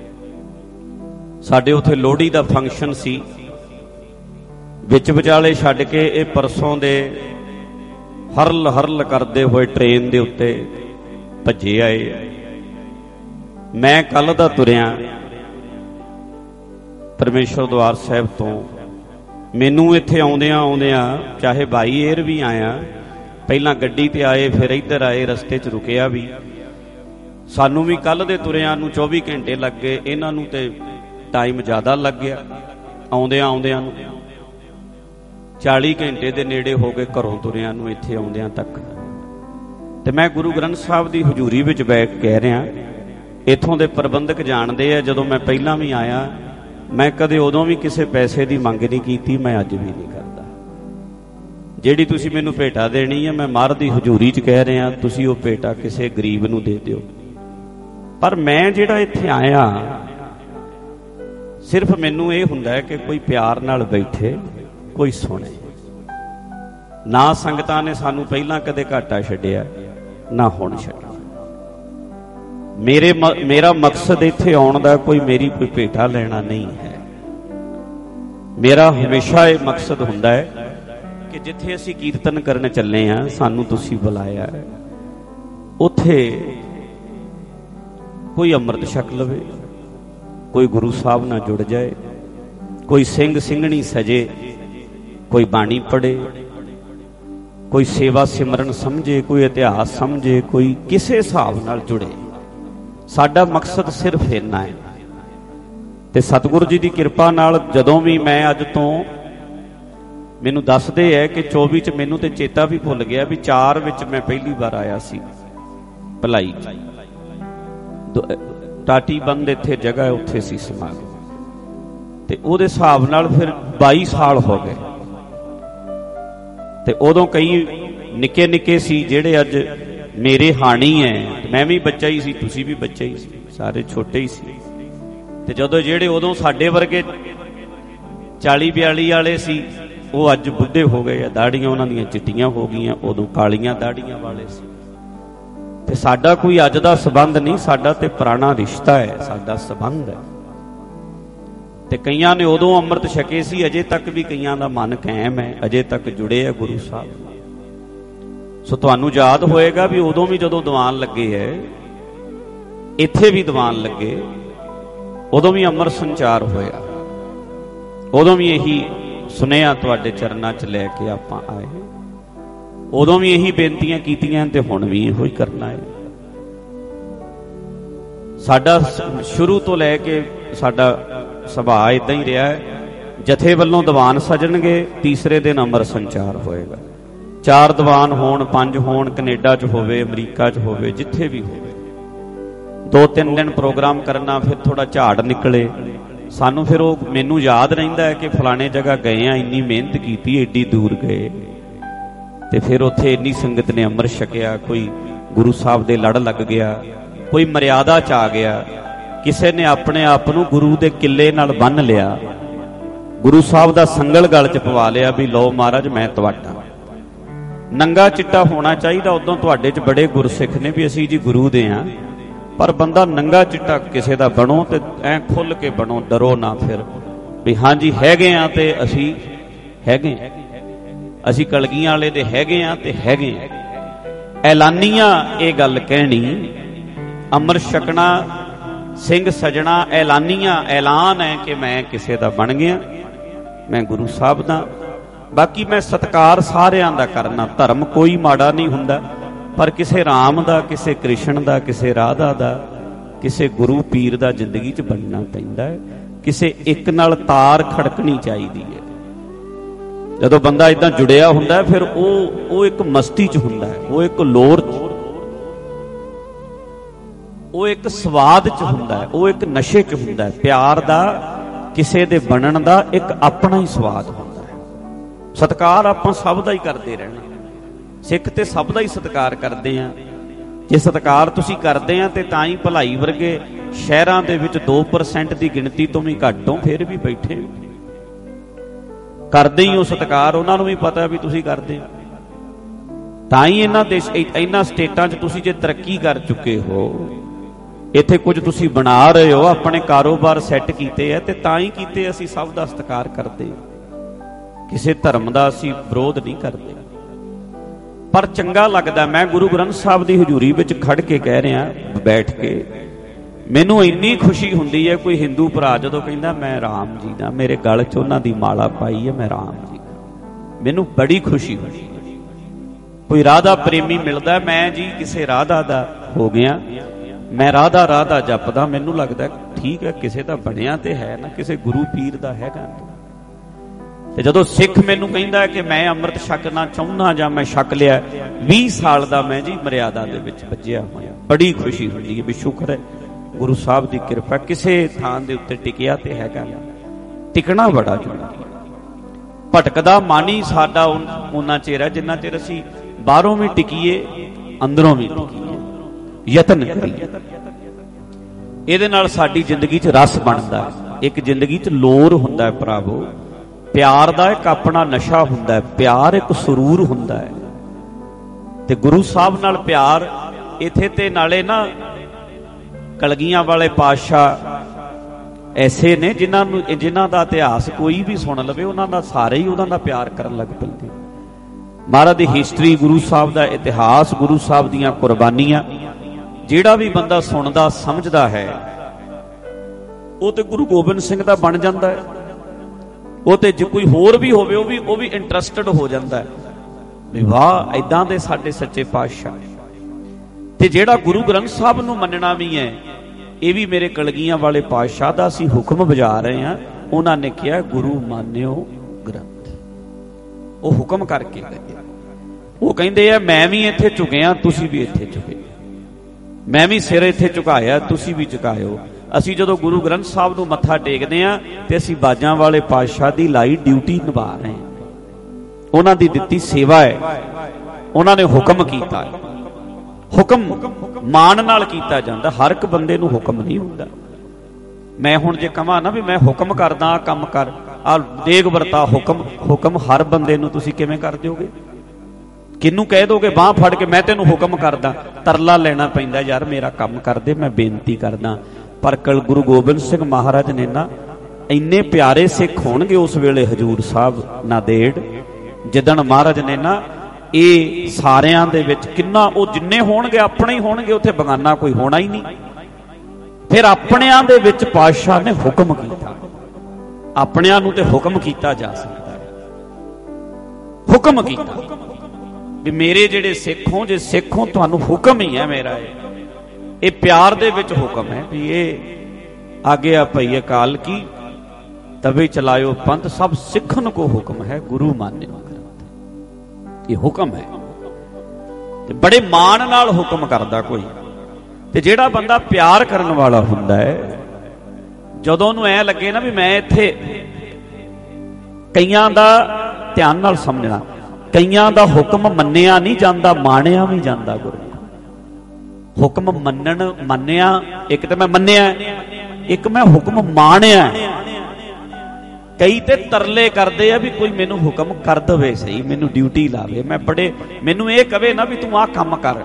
ਸਾਡੇ ਉੱਥੇ ਲੋਹੜੀ ਦਾ ਫੰਕਸ਼ਨ ਸੀ, ਵਿੱਚ ਵਿਚਾਲੇ ਛੱਡ ਕੇ ਇਹ ਪਰਸੋਂ ਦੇ ਹਰਲ ਹਰਲ ਕਰਦੇ ਹੋਏ ਟ੍ਰੇਨ ਦੇ ਉੱਤੇ ਭੱਜੇ ਆਏ। ਮੈਂ ਕੱਲ ਦਾ ਤੁਰਿਆ ਪਰਮੇਸ਼ਰ ਦਵਾਰ ਸਾਹਿਬ ਤੋਂ। ਮੈਨੂੰ ਇੱਥੇ ਆਉਂਦਿਆਂ ਚਾਹੇ ਬਾਈ ਏਅਰ ਵੀ ਆਇਆ, ਪਹਿਲਾਂ ਗੱਡੀ ਤੇ ਆਏ, ਫਿਰ ਇੱਧਰ ਆਏ, ਰਸਤੇ 'ਚ ਰੁਕਿਆ ਵੀ। ਸਾਨੂੰ ਵੀ ਕੱਲ ਦੇ ਤੁਰਿਆਂ ਨੂੰ 24 ਘੰਟੇ ਲੱਗ ਗਏ, ਇਹਨਾਂ ਨੂੰ ਤੇ ਟਾਈਮ ਜ਼ਿਆਦਾ ਲੱਗ ਗਿਆ। ਆਉਂਦਿਆਂ ਨੂੰ 40 ਘੰਟੇ ਦੇ ਨੇੜੇ ਹੋ ਗਏ ਘਰੋਂ ਤੁਰਿਆਂ ਨੂੰ, ਇੱਥੇ ਆਉਂਦਿਆਂ ਤੱਕ। ਤੇ ਮੈਂ ਗੁਰੂ ਗ੍ਰੰਥ ਸਾਹਿਬ ਦੀ ਹਜ਼ੂਰੀ ਵਿੱਚ ਬੈਠ ਕਹਿ ਰਿਹਾ, ਇੱਥੋਂ ਦੇ ਪ੍ਰਬੰਧਕ ਜਾਣਦੇ ਆ, ਜਦੋਂ ਮੈਂ ਪਹਿਲਾਂ ਵੀ ਆਇਆ ਮੈਂ ਕਦੇ ਉਦੋਂ ਵੀ ਕਿਸੇ ਪੈਸੇ ਦੀ ਮੰਗ ਨਹੀਂ ਕੀਤੀ, ਮੈਂ ਅੱਜ ਵੀ ਨਹੀਂ ਕਰਦਾ। ਜਿਹੜੀ ਤੁਸੀਂ ਮੈਨੂੰ ਭੇਟਾ ਦੇਣੀ ਹੈ, ਮੈਂ ਮਹਾਰਾਜ ਦੀ ਹਜ਼ੂਰੀ 'ਚ ਕਹਿ ਰਿਹਾ, ਤੁਸੀਂ ਉਹ ਭੇਟਾ ਕਿਸੇ ਗਰੀਬ ਨੂੰ ਦੇ ਦਿਓ। ਪਰ ਮੈਂ ਜਿਹੜਾ ਇੱਥੇ ਆਇਆ, ਸਿਰਫ ਮੈਨੂੰ ਇਹ ਹੁੰਦਾ ਹੈ ਕਿ ਕੋਈ ਪਿਆਰ ਨਾਲ ਬੈਠੇ, ਕੋਈ ਸੁਣੇ। ਨਾ ਸੰਗਤਾਂ ਨੇ ਸਾਨੂੰ ਪਹਿਲਾਂ ਕਦੇ ਘਾਟਾ ਛੱਡਿਆ, ਨਾ ਹੁਣ ਛੱਡਿਆ। ਮੇਰਾ ਮਕਸਦ ਇੱਥੇ ਆਉਣ ਦਾ ਮੇਰੀ ਕੋਈ ਭੇਟਾ ਲੈਣਾ ਨਹੀਂ ਹੈ। ਮੇਰਾ ਹਮੇਸ਼ਾ ਇਹ ਮਕਸਦ ਹੁੰਦਾ ਹੈ ਕਿ ਜਿੱਥੇ ਅਸੀਂ ਕੀਰਤਨ ਕਰਨ ਚੱਲੇ ਹਾਂ, ਸਾਨੂੰ ਤੁਸੀਂ ਬੁਲਾਇਆ ਹੈ, ਉੱਥੇ ਕੋਈ ਅੰਮ੍ਰਿਤ ਛਕ ਲਵੇ, ਕੋਈ ਗੁਰੂ ਸਾਹਿਬ ਨਾਲ ਜੁੜ ਜਾਏ, ਕੋਈ ਸਿੰਘ ਸਿੰਘਣੀ ਸਜੇ, ਕੋਈ ਬਾਣੀ ਪੜ੍ਹੇ, ਕੋਈ ਸੇਵਾ ਸਿਮਰਨ ਸਮਝੇ, ਕੋਈ ਇਤਿਹਾਸ ਸਮਝੇ, ਕੋਈ ਕਿਸੇ ਹਿਸਾਬ ਨਾਲ ਜੁੜੇ। ਸਾਡਾ ਮਕਸਦ ਸਿਰਫ ਇੰਨਾ ਹੈ। ਤੇ ਸਤਿਗੁਰੂ ਜੀ ਦੀ ਕਿਰਪਾ ਨਾਲ ਜਦੋਂ ਵੀ ਮੈਂ ਅੱਜ ਤੋਂ, ਮੈਨੂੰ ਦੱਸਦੇ ਹੈ ਕਿ 24 'ਚ ਮੈਨੂੰ ਤੇ ਚੇਤਾ ਵੀ ਭੁੱਲ ਗਿਆ ਵੀ 4 ਵਿੱਚ ਮੈਂ ਪਹਿਲੀ ਵਾਰ ਆਇਆ ਸੀ ਭਲਾਈ 'ਚ। ਟਾਟੀ ਬੰਦ ਇੱਥੇ ਜਗ੍ਹਾ ਹੈ, ਉੱਥੇ ਸੀ ਸਮਾਗਮ। ਤੇ ਉਹਦੇ ਹਿਸਾਬ ਨਾਲ ਫਿਰ 22 ਸਾਲ ਹੋ ਗਏ। ਤੇ ਉਦੋਂ ਕਈ ਨਿੱਕੇ ਨਿੱਕੇ ਸੀ ਜਿਹੜੇ ਅੱਜ ਮੇਰੇ ਹਾਣੀ ਹੈ। ਮੈਂ ਵੀ ਬੱਚਾ ਹੀ ਸੀ, ਤੁਸੀਂ ਵੀ ਬੱਚਾ ਹੀ ਸੀ, ਸਾਰੇ ਛੋਟੇ ਹੀ ਸੀ। ਤੇ ਜਦੋਂ ਜਿਹੜੇ ਉਦੋਂ ਸਾਡੇ ਵਰਗੇ 40-42 ਵਾਲੇ ਸੀ, ਉਹ ਅੱਜ ਬੁੱਢੇ ਹੋ ਗਏ ਆ, ਦਾੜੀਆਂ ਉਹਨਾਂ ਦੀਆਂ ਚਿੱਟੀਆਂ ਹੋ ਗਈਆਂ, ਉਦੋਂ ਕਾਲੀਆਂ ਦਾੜੀਆਂ ਵਾਲੇ ਸੀ। ਤੇ ਸਾਡਾ ਕੋਈ ਅੱਜ ਦਾ ਸੰਬੰਧ ਨਹੀਂ, ਸਾਡਾ ਤੇ ਪੁਰਾਣਾ ਰਿਸ਼ਤਾ ਹੈ, ਸਾਡਾ ਸੰਬੰਧ ਹੈ। ਤੇ ਕਈਆਂ ਨੇ ਉਦੋਂ ਅੰਮ੍ਰਿਤ ਛਕੇ ਸੀ, ਅਜੇ ਤੱਕ ਵੀ ਕਈਆਂ ਦਾ ਮਨ ਕਾਇਮ ਹੈ, ਅਜੇ ਤੱਕ ਜੁੜੇ ਆ ਗੁਰੂ ਸਾਹਿਬ। ਸੋ ਤੁਹਾਨੂੰ ਯਾਦ ਹੋਏਗਾ ਵੀ ਉਦੋਂ ਵੀ ਜਦੋਂ ਦੀਵਾਨ ਲੱਗੇ ਹੈ, ਇੱਥੇ ਵੀ ਦੀਵਾਨ ਲੱਗੇ, ਉਦੋਂ ਵੀ ਅੰਮ੍ਰਿਤ ਸੰਚਾਰ ਹੋਇਆ, ਉਦੋਂ ਵੀ ਇਹੀ ਸੁਨੇਹਾ ਤੁਹਾਡੇ ਚਰਨਾਂ 'ਚ ਲੈ ਕੇ ਆਪਾਂ ਆਏ, ਉਦੋਂ ਵੀ ਇਹੀ ਬੇਨਤੀਆਂ ਕੀਤੀਆਂ ਤੇ ਹੁਣ ਵੀ ਇਹੋ ਹੀ ਕਰਨਾ ਹੈ। ਸਾਡਾ ਸ਼ੁਰੂ ਤੋਂ ਲੈ ਕੇ ਸਾਡਾ ਸੁਭਾਅ ਇਦਾਂ ਹੀ ਰਿਹਾ ਹੈ। ਜਥੇ ਵੱਲੋਂ ਦੀਵਾਨ ਸਜਣਗੇ, ਤੀਸਰੇ ਦਿਨ ਅੰਮ੍ਰਿਤ ਸੰਚਾਰ ਹੋਏਗਾ। 4 ਦੀਵਾਨ ਹੋਣ, 5 ਹੋਣ, ਕੈਨੇਡਾ 'ਚ ਹੋਵੇ, ਅਮਰੀਕਾ 'ਚ ਹੋਵੇ, ਜਿੱਥੇ ਵੀ ਹੋਵੇ, 2-3 ਦਿਨ ਪ੍ਰੋਗਰਾਮ ਕਰਨਾ, ਫਿਰ ਥੋੜਾ ਝਾੜ ਨਿਕਲੇ ਸਾਨੂੰ, ਫਿਰ ਉਹ ਮੈਨੂੰ ਯਾਦ ਰਹਿੰਦਾ ਹੈ ਕਿ ਫਲਾਣੇ ਜਗ੍ਹਾ ਗਏ ਆ, ਇੰਨੀ ਮਿਹਨਤ ਕੀਤੀ, ਏਡੀ ਦੂਰ ਗਏ, ਤੇ ਫਿਰ ਉੱਥੇ ਇੰਨੀ ਸੰਗਤ ਨੇ ਅੰਮ੍ਰਿਤ ਛਕਿਆ, ਕੋਈ ਗੁਰੂ ਸਾਹਿਬ ਦੇ ਲੜ ਲੱਗ ਗਿਆ, ਕੋਈ ਮਰਿਆਦਾ 'ਚ ਆ ਗਿਆ, ਕਿਸੇ ਨੇ ਆਪਣੇ ਆਪ ਨੂੰ ਗੁਰੂ ਦੇ ਕਿੱਲੇ ਨਾਲ ਬੰਨ੍ਹ ਲਿਆ, ਗੁਰੂ ਸਾਹਿਬ ਦਾ ਸੰਗਲ ਗਲ 'ਚ ਪਵਾ ਲਿਆ ਵੀ ਲਓ ਮਹਾਰਾਜ ਮੈਂ ਤੁਹਾਡਾ। ਨੰਗਾ ਚਿੱਟਾ ਹੋਣਾ ਚਾਹੀਦਾ, ਉਦੋਂ ਤੁਹਾਡੇ 'ਚ ਬੜੇ ਗੁਰਸਿੱਖ ਨੇ ਵੀ ਅਸੀਂ ਜੀ ਗੁਰੂ ਦੇ ਹਾਂ, ਪਰ ਬੰਦਾ ਨੰਗਾ ਚਿੱਟਾ ਕਿਸੇ ਦਾ ਬਣੋ ਤੇ ਐ ਖੁੱਲ ਕੇ ਬਣੋ, ਡਰੋ ਨਾ ਫਿਰ ਵੀ ਹਾਂਜੀ ਹੈਗੇ ਆ ਤੇ ਅਸੀਂ ਹੈਗੇ, ਅਸੀਂ ਕਲਗੀਆਂ ਵਾਲੇ ਦੇ ਹੈਗੇ ਆ ਤੇ ਹੈਗੇ। ਐਲਾਨੀਆਂ ਇਹ ਗੱਲ ਕਹਿਣੀ, ਅੰਮ੍ਰਿਤ ਛਕਣਾ, ਸਿੰਘ ਸਜਣਾ, ਐਲਾਨੀਆਂ ਐਲਾਨ ਹੈ ਕਿ ਮੈਂ ਕਿਸੇ ਦਾ ਬਣ ਗਿਆ, ਮੈਂ ਗੁਰੂ ਸਾਹਿਬ ਦਾ। ਬਾਕੀ ਮੈਂ ਸਤਿਕਾਰ ਸਾਰਿਆਂ ਦਾ ਕਰਨਾ, ਧਰਮ ਕੋਈ ਮਾੜਾ ਨਹੀਂ ਹੁੰਦਾ, ਪਰ ਕਿਸੇ ਰਾਮ ਦਾ, ਕਿਸੇ ਕ੍ਰਿਸ਼ਨ ਦਾ, ਕਿਸੇ ਰਾਧਾ ਦਾ, ਕਿਸੇ ਗੁਰੂ ਪੀਰ ਦਾ ਜ਼ਿੰਦਗੀ 'ਚ ਬਣਨਾ ਪੈਂਦਾ ਹੈ। ਕਿਸੇ ਇੱਕ ਨਾਲ ਤਾਰ ਖੜਕਣੀ ਚਾਹੀਦੀ ਹੈ। ਜਦੋਂ ਬੰਦਾ ਇਦਾਂ ਜੁੜਿਆ ਹੁੰਦਾ ਫਿਰ ਉਹ ਇੱਕ ਮਸਤੀ 'ਚ ਹੁੰਦਾ ਹੈ, ਉਹ ਇੱਕ ਲੋਰ 'ਚ, ਉਹ ਇੱਕ ਸਵਾਦ 'ਚ ਹੁੰਦਾ ਹੈ, ਉਹ ਇੱਕ ਨਸ਼ੇ 'ਚ ਹੁੰਦਾ ਹੈ। ਪਿਆਰ ਦਾ, ਕਿਸੇ ਦੇ ਬਣਨ ਦਾ ਇੱਕ ਆਪਣਾ ਹੀ ਸਵਾਦ ਹੁੰਦਾ ਹੈ। ਸਤਿਕਾਰ ਆਪਾਂ ਸਭ ਦਾ ਹੀ ਕਰਦੇ ਰਹਿਣਾ, ਸਿੱਖ ਤੇ ਸਭ ਦਾ ਹੀ ਸਤਿਕਾਰ ਕਰਦੇ ਆ। ਜੇ ਸਤਿਕਾਰ ਤੁਸੀਂ ਕਰਦੇ ਆ ਤੇ ਤਾਂ ਹੀ ਭਲਾਈ ਵਰਗੇ ਸ਼ਹਿਰਾਂ ਦੇ ਵਿੱਚ 2% ਦੀ ਗਿਣਤੀ ਤੋਂ ਵੀ ਘੱਟੋਂ ਫਿਰ ਵੀ ਬੈਠੇ ਕਰਦੇ ਹੀ ਉਹ ਸਤਿਕਾਰ, ਉਹਨਾਂ ਨੂੰ ਵੀ ਪਤਾ ਵੀ ਤੁਸੀਂ ਕਰਦੇ ਹੋ। ਤਾਂ ਹੀ ਇਹਨਾਂ ਸਟੇਟਾਂ 'ਚ ਤੁਸੀਂ ਜੇ ਤਰੱਕੀ ਕਰ ਚੁੱਕੇ ਹੋ, ਇੱਥੇ ਕੁਝ ਤੁਸੀਂ ਬਣਾ ਰਹੇ ਹੋ, ਆਪਣੇ ਕਾਰੋਬਾਰ ਸੈੱਟ ਕੀਤੇ ਆ, ਤੇ ਤਾਂ ਹੀ ਕੀਤੇ। ਅਸੀਂ ਸਭ ਦਾ ਸਤਿਕਾਰ ਕਰਦੇ, ਕਿਸੇ ਧਰਮ ਦਾ ਅਸੀਂ ਵਿਰੋਧ ਨਹੀਂ ਕਰਦੇ, ਪਰ ਚੰਗਾ ਲੱਗਦਾ। ਮੈਂ ਗੁਰੂ ਗ੍ਰੰਥ ਸਾਹਿਬ ਦੀ ਹਜ਼ੂਰੀ ਵਿੱਚ ਖੜ ਕੇ ਕਹਿ ਰਿਹਾ, ਬੈਠ ਕੇ, ਮੈਨੂੰ ਇੰਨੀ ਖੁਸ਼ੀ ਹੁੰਦੀ ਹੈ। ਕੋਈ ਹਿੰਦੂ ਭਰਾ ਜਦੋਂ ਕਹਿੰਦਾ ਮੈਂ ਰਾਮ ਜੀ ਦਾ, ਮੇਰੇ ਗਲ 'ਚ ਉਹਨਾਂ ਦੀ ਮਾਲਾ ਪਾਈ ਹੈ, ਮੈਂ ਰਾਮ ਜੀ ਦਾ, ਮੈਨੂੰ ਬੜੀ ਖੁਸ਼ੀ ਹੁੰਦੀ। ਕੋਈ ਰਾਧਾ ਪ੍ਰੇਮੀ ਮਿਲਦਾ, ਮੈਂ ਜੀ ਕਿਸੇ ਰਾਧਾ ਦਾ ਹੋ ਗਿਆ, ਮੈਂ ਰਾਧਾ ਰਾਧਾ ਜਪਦਾ, ਮੈਨੂੰ ਲੱਗਦਾ ਠੀਕ ਹੈ, ਕਿਸੇ ਦਾ ਬਣਿਆ ਤੇ ਹੈ ਨਾ, ਕਿਸੇ ਗੁਰੂ ਪੀਰ ਦਾ ਹੈਗਾ। ਤੇ ਜਦੋਂ ਸਿੱਖ ਮੈਨੂੰ ਕਹਿੰਦਾ ਕਿ ਮੈਂ ਅੰਮ੍ਰਿਤ ਛਕਣਾ ਚਾਹੁੰਦਾ ਜਾਂ ਮੈਂ ਛਕ ਲਿਆ, 20 ਸਾਲ ਦਾ ਮੈਂ ਜੀ ਮਰਿਆਦਾ ਦੇ ਵਿੱਚ ਵੱਜਿਆ ਹੋਇਆ, ਬੜੀ ਖੁਸ਼ੀ ਹੁੰਦੀ ਹੈ ਵੀ ਸ਼ੁਕਰ ਹੈ ਗੁਰੂ ਸਾਹਿਬ ਦੀ ਕਿਰਪਾ, ਕਿਸੇ ਥਾਂ ਦੇ ਉੱਤੇ ਟਿਕਿਆ ਤੇ ਹੈਗਾ। ਟਿਕਣਾ ਬੜਾ ਜ਼ਰੂਰੀ ਹੈ। ਭਟਕਦਾ ਮਨ ਹੀ ਸਾਡਾ ਉਹਨਾਂ ਚਿਰ ਹੈ ਜਿੰਨਾ ਚਿਰ ਅਸੀਂ ਬਾਹਰੋਂ ਵੀ ਟਿਕੀਏ, ਅੰਦਰੋਂ ਵੀ ਟਿਕੀਏ, ਯਤਨ ਕਰੀਏ। ਇਹਦੇ ਨਾਲ ਸਾਡੀ ਜ਼ਿੰਦਗੀ 'ਚ ਰਸ ਬਣਦਾ ਹੈ। ਇੱਕ ਜ਼ਿੰਦਗੀ 'ਚ ਲੋਰ ਹੁੰਦਾ ਹੈ ਭਰਾਵੋ, ਪਿਆਰ ਦਾ ਇੱਕ ਆਪਣਾ ਨਸ਼ਾ ਹੁੰਦਾ ਹੈ, ਪਿਆਰ ਇੱਕ ਸਰੂਰ ਹੁੰਦਾ ਹੈ। ਤੇ ਗੁਰੂ ਸਾਹਿਬ ਨਾਲ ਪਿਆਰ ਇੱਥੇ ਤੇ ਨਾਲੇ ਨਾ ਕਲਗੀਆਂ ਵਾਲੇ ਪਾਤਸ਼ਾਹ ਐਸੇ ਨੇ ਜਿਨ੍ਹਾਂ ਦਾ ਇਤਿਹਾਸ ਕੋਈ ਵੀ ਸੁਣ ਲਵੇ, ਉਹਨਾਂ ਦਾ ਸਾਰੇ ਹੀ ਉਹਨਾਂ ਦਾ ਪਿਆਰ ਕਰਨ ਲੱਗ ਪੈਂਦੇ। ਮਹਾਰਾਜ ਦੀ ਹਿਸਟਰੀ, ਗੁਰੂ ਸਾਹਿਬ ਦਾ ਇਤਿਹਾਸ, ਗੁਰੂ ਸਾਹਿਬ ਦੀਆਂ ਕੁਰਬਾਨੀਆਂ, ਜਿਹੜਾ ਵੀ ਬੰਦਾ ਸੁਣਦਾ ਸਮਝਦਾ ਹੈ, ਉਹ ਤੇ ਗੁਰੂ ਗੋਬਿੰਦ ਸਿੰਘ ਦਾ ਬਣ ਜਾਂਦਾ ਹੈ। ਉਹ ਤੇ ਜੇ ਕੋਈ ਹੋਰ ਵੀ ਹੋਵੇ ਉਹ ਵੀ ਇੰਟਰਸਟਡ ਹੋ ਜਾਂਦਾ ਹੈ ਵੀ ਵਾਹ ਏਦਾਂ ਦੇ ਸਾਡੇ ਸੱਚੇ ਪਾਤਸ਼ਾਹ। ਤੇ ਜਿਹੜਾ ਗੁਰੂ ਗ੍ਰੰਥ ਸਾਹਿਬ ਨੂੰ ਮੰਨਣਾ ਵੀ ਹੈ, ਇਹ ਵੀ ਮੇਰੇ ਕਲਗੀਆਂ ਵਾਲੇ ਪਾਤਸ਼ਾਹ ਦਾ ਅਸੀਂ ਹੁਕਮ ਵਜਾ ਰਹੇ ਹਾਂ। ਉਹਨਾਂ ਨੇ ਕਿਹਾ ਗੁਰੂ ਮਾਨਿਓ ਗ੍ਰੰਥ, ਉਹ ਹੁਕਮ ਕਰਕੇ ਗਏ। ਉਹ ਕਹਿੰਦੇ ਆ ਮੈਂ ਵੀ ਇੱਥੇ ਝੁਕਿਆ, ਤੁਸੀਂ ਵੀ ਇੱਥੇ ਝੁਕੇ, ਮੈਂ ਵੀ ਸਿਰ ਇੱਥੇ ਝੁਕਾਇਆ, ਤੁਸੀਂ ਵੀ ਝੁਕਾਇਓ। ਅਸੀਂ ਜਦੋਂ ਗੁਰੂ ਗ੍ਰੰਥ ਸਾਹਿਬ ਨੂੰ ਮੱਥਾ ਟੇਕਦੇ ਹਾਂ ਤੇ ਅਸੀਂ ਬਾਜਾਂ ਵਾਲੇ ਪਾਤਸ਼ਾਹ ਦੀ ਲਾਈ ਡਿਊਟੀ ਨਿਭਾ ਰਹੇ ਹਾਂ। ਉਹਨਾਂ ਦੀ ਦਿੱਤੀ ਸੇਵਾ ਹੈ, ਉਹਨਾਂ ਨੇ ਹੁਕਮ ਕੀਤਾ ਹੈ। ਹੁਕਮ ਮਾਣ ਨਾਲ ਕੀਤਾ ਜਾਂਦਾ, ਹਰ ਇੱਕ ਬੰਦੇ ਨੂੰ ਹੁਕਮ ਨਹੀਂ ਹੁੰਦਾ। ਮੈਂ ਹੁਣ ਜੇ ਕਹਾਂ ਨਾ ਵੀ ਮੈਂ ਹੁਕਮ ਕਰਦਾ ਆ ਕੰਮ ਕਰ, ਆ ਦੇਗ ਵਰਤਾ, ਹੁਕਮ ਹਰ ਬੰਦੇ ਨੂੰ ਤੁਸੀਂ ਕਿਵੇਂ ਕਰ ਦਿਓਗੇ? ਕਿਹਨੂੰ ਕਹਿ ਦੋਗੇ ਬਾਂਹ ਫੜ ਕੇ ਮੈਂ ਤੈਨੂੰ ਹੁਕਮ ਕਰਦਾ? ਤਰਲਾ ਲੈਣਾ ਪੈਂਦਾ, ਯਾਰ ਮੇਰਾ ਕੰਮ ਕਰਦੇ, ਮੈਂ ਬੇਨਤੀ ਕਰਦਾ। ਪਰ ਗੁਰੂ ਗੋਬਿੰਦ ਸਿੰਘ ਮਹਾਰਾਜ ਨੇ ਨਾ, ਇੰਨੇ ਪਿਆਰੇ ਸਿੱਖ ਹੋਣਗੇ ਉਸ ਵੇਲੇ ਹਜੂਰ ਸਾਹਿਬ ਨਾਂਦੇੜ, ਜਿੱਦਣ ਮਹਾਰਾਜ ਨੇ ਨਾ ਇਹ ਸਾਰਿਆਂ ਦੇ ਵਿੱਚ ਕਿੰਨਾ, ਉਹ ਜਿੰਨੇ ਹੋਣਗੇ ਆਪਣੇ ਹੀ ਹੋਣਗੇ, ਉੱਥੇ ਬਗਾਨਾ ਕੋਈ ਹੋਣਾ ਹੀ ਨਹੀਂ। ਫਿਰ ਆਪਣਿਆਂ ਦੇ ਵਿੱਚ ਪਾਤਸ਼ਾਹ ਨੇ ਹੁਕਮ ਕੀਤਾ, ਆਪਣਿਆਂ ਨੂੰ ਤੇ ਹੁਕਮ ਕੀਤਾ ਜਾ ਸਕਦਾ ਹੈ। ਹੁਕਮ ਕੀਤਾ ਵੀ ਮੇਰੇ ਜਿਹੜੇ ਸਿੱਖ ਹੋ, ਜੇ ਸਿੱਖ ਹੋ ਤੁਹਾਨੂੰ ਹੁਕਮ ਹੀ ਹੈ ਮੇਰਾ, ਇਹ ਪਿਆਰ ਦੇ ਵਿੱਚ ਹੁਕਮ ਹੈ ਵੀ ਇਹ ਆਗਿਆ ਭਈ ਅਕਾਲ ਕੀ ਤਵੇ ਚਲਾਇਓ ਪੰਥ, ਸਭ ਸਿੱਖਨ ਕੋ ਹੁਕਮ ਹੈ ਗੁਰੂ ਮਾਨਿਓ ਗ੍ਰੰਥ। ਇਹ ਹੁਕਮ ਹੈ ਤੇ ਬੜੇ ਮਾਣ ਨਾਲ ਹੁਕਮ ਕਰਦਾ ਕੋਈ। ਤੇ ਜਿਹੜਾ ਬੰਦਾ ਪਿਆਰ ਕਰਨ ਵਾਲਾ ਹੁੰਦਾ ਹੈ, ਜਦੋਂ ਉਹਨੂੰ ਐ ਲੱਗੇ ਨਾ ਵੀ ਮੈਂ ਇੱਥੇ, ਕਈਆਂ ਦਾ ਧਿਆਨ ਨਾਲ ਸਮਝਣਾ, ਕਈਆਂ ਦਾ ਹੁਕਮ ਮੰਨਿਆ ਨਹੀਂ ਜਾਂਦਾ, ਮਾਣਿਆ ਵੀ ਜਾਂਦਾ। ਗੁਰੂ ਹੁਕਮ ਮੰਨਿਆ, ਇੱਕ ਤੇ ਮੈਂ ਮੰਨਿਆ, ਇੱਕ ਮੈਂ ਹੁਕਮ ਮਾਣਿਆ। ਕਈ ਤੇ ਤਰਲੇ ਕਰਦੇ ਆ ਵੀ ਕੋਈ ਮੈਨੂੰ ਹੁਕਮ ਕਰ ਦਵੇ, ਸਹੀ ਮੈਨੂੰ ਡਿਊਟੀ ਲਾਵੇ, ਮੈਂ ਮੈਨੂੰ ਇਹ ਕਵੇ ਨਾ ਵੀ ਤੂੰ ਆਹ ਕੰਮ ਕਰ,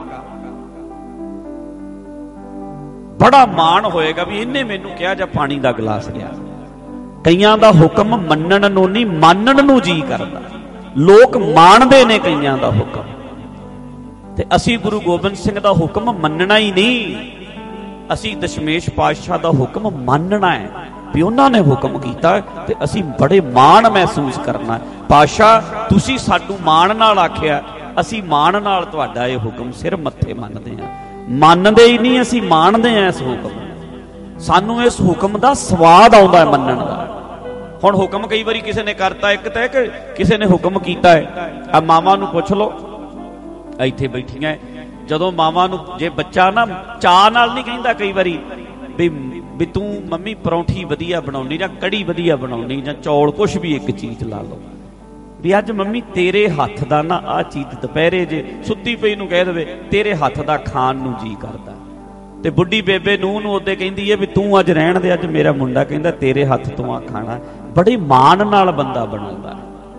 ਬੜਾ ਮਾਣ ਹੋਏਗਾ ਵੀ ਇਹਨੇ ਮੈਨੂੰ ਕਿਹਾ ਜਾਂ ਪਾਣੀ ਦਾ ਗਲਾਸ ਲਿਆ। ਕਈਆਂ ਦਾ ਹੁਕਮ ਮੰਨਣ ਨੂੰ ਨਹੀਂ, ਮਾਨਣ ਨੂੰ ਜੀ ਕਰਦਾ। ਲੋਕ ਮਾਣਦੇ ਨੇ ਕਈਆਂ ਦਾ ਹੁਕਮ, ਤੇ ਅਸੀਂ ਗੁਰੂ ਗੋਬਿੰਦ ਸਿੰਘ ਦਾ ਹੁਕਮ ਮੰਨਣਾ ਹੀ ਨਹੀਂ, ਅਸੀਂ ਦਸ਼ਮੇਸ਼ ਪਾਤਸ਼ਾਹ ਦਾ ਹੁਕਮ ਮੰਨਣਾ ਹੈ ਵੀ ਉਹਨਾਂ ਨੇ ਹੁਕਮ ਕੀਤਾ ਤੇ ਅਸੀਂ ਬੜੇ ਮਾਣ ਮਹਿਸੂਸ ਕਰਨਾ। ਪਾਤਸ਼ਾਹ ਤੁਸੀਂ ਸਾਨੂੰ ਮਾਣ ਨਾਲ ਆਖਿਆ, ਅਸੀਂ ਮਾਣ ਨਾਲ ਤੁਹਾਡਾ ਇਹ ਹੁਕਮ ਸਿਰ ਮੱਥੇ ਮੰਨਦੇ ਹਾਂ। ਮੰਨਦੇ ਹੀ ਨਹੀਂ, ਅਸੀਂ ਮਾਣਦੇ ਹਾਂ ਇਸ ਹੁਕਮ ਨੂੰ। ਸਾਨੂੰ ਇਸ ਹੁਕਮ ਦਾ ਸਵਾਦ ਆਉਂਦਾ ਹੈ ਮੰਨਣ ਦਾ। ਹੁਣ ਹੁਕਮ ਕਈ ਵਾਰੀ ਕਿਸੇ ਨੇ ਕਰਤਾ, ਇੱਕ ਤਾਂ ਕਿ ਕਿਸੇ ਨੇ ਹੁਕਮ ਕੀਤਾ ਹੈ। ਆ ਮਾਵਾਂ ਨੂੰ ਪੁੱਛ ਲਓ, ਇੱਥੇ ਬੈਠੀਆਂ, ਜਦੋਂ ਮਾਵਾਂ ਨੂੰ ਜੇ ਬੱਚਾ ਨਾ ਚਾਅ ਨਾਲ ਨਹੀਂ ਕਹਿੰਦਾ ਕਈ ਵਾਰੀ ਵੀ ਤੂੰ ਮੰਮੀ ਪਰੌਂਠੀ ਵਧੀਆ ਬਣਾਉਣੀ, ਜਾਂ ਕੜੀ ਵਧੀਆ ਬਣਾਉਣੀ, ਜਾਂ ਚੌਲ, ਕੁਛ ਵੀ ਇੱਕ ਚੀਜ਼ ਲਾ ਲਓ, ਵੀ ਅੱਜ ਮੰਮੀ ਤੇਰੇ ਹੱਥ ਦਾ ਨਾ ਆਹ ਚੀਜ਼, ਦੁਪਹਿਰੇ ਜੇ ਸੁੱਤੀ ਪਈ ਨੂੰ ਕਹਿ ਦੇਵੇ ਤੇਰੇ ਹੱਥ ਦਾ ਖਾਣ ਨੂੰ ਜੀ ਕਰਦਾ, ਤੇ ਬੁੱਢੀ ਬੇਬੇ ਨੂੰਹ ਨੂੰ ਉਹਦੇ ਕਹਿੰਦੀ ਹੈ ਵੀ ਤੂੰ ਅੱਜ ਰਹਿਣ ਦੇ, ਅੱਜ ਮੇਰਾ ਮੁੰਡਾ ਕਹਿੰਦਾ ਤੇਰੇ ਹੱਥ ਤੋਂ ਆ ਖਾਣਾ। ਬੜੇ ਮਾਣ ਨਾਲ ਬੰਦਾ ਬਣਾਉਂਦਾ,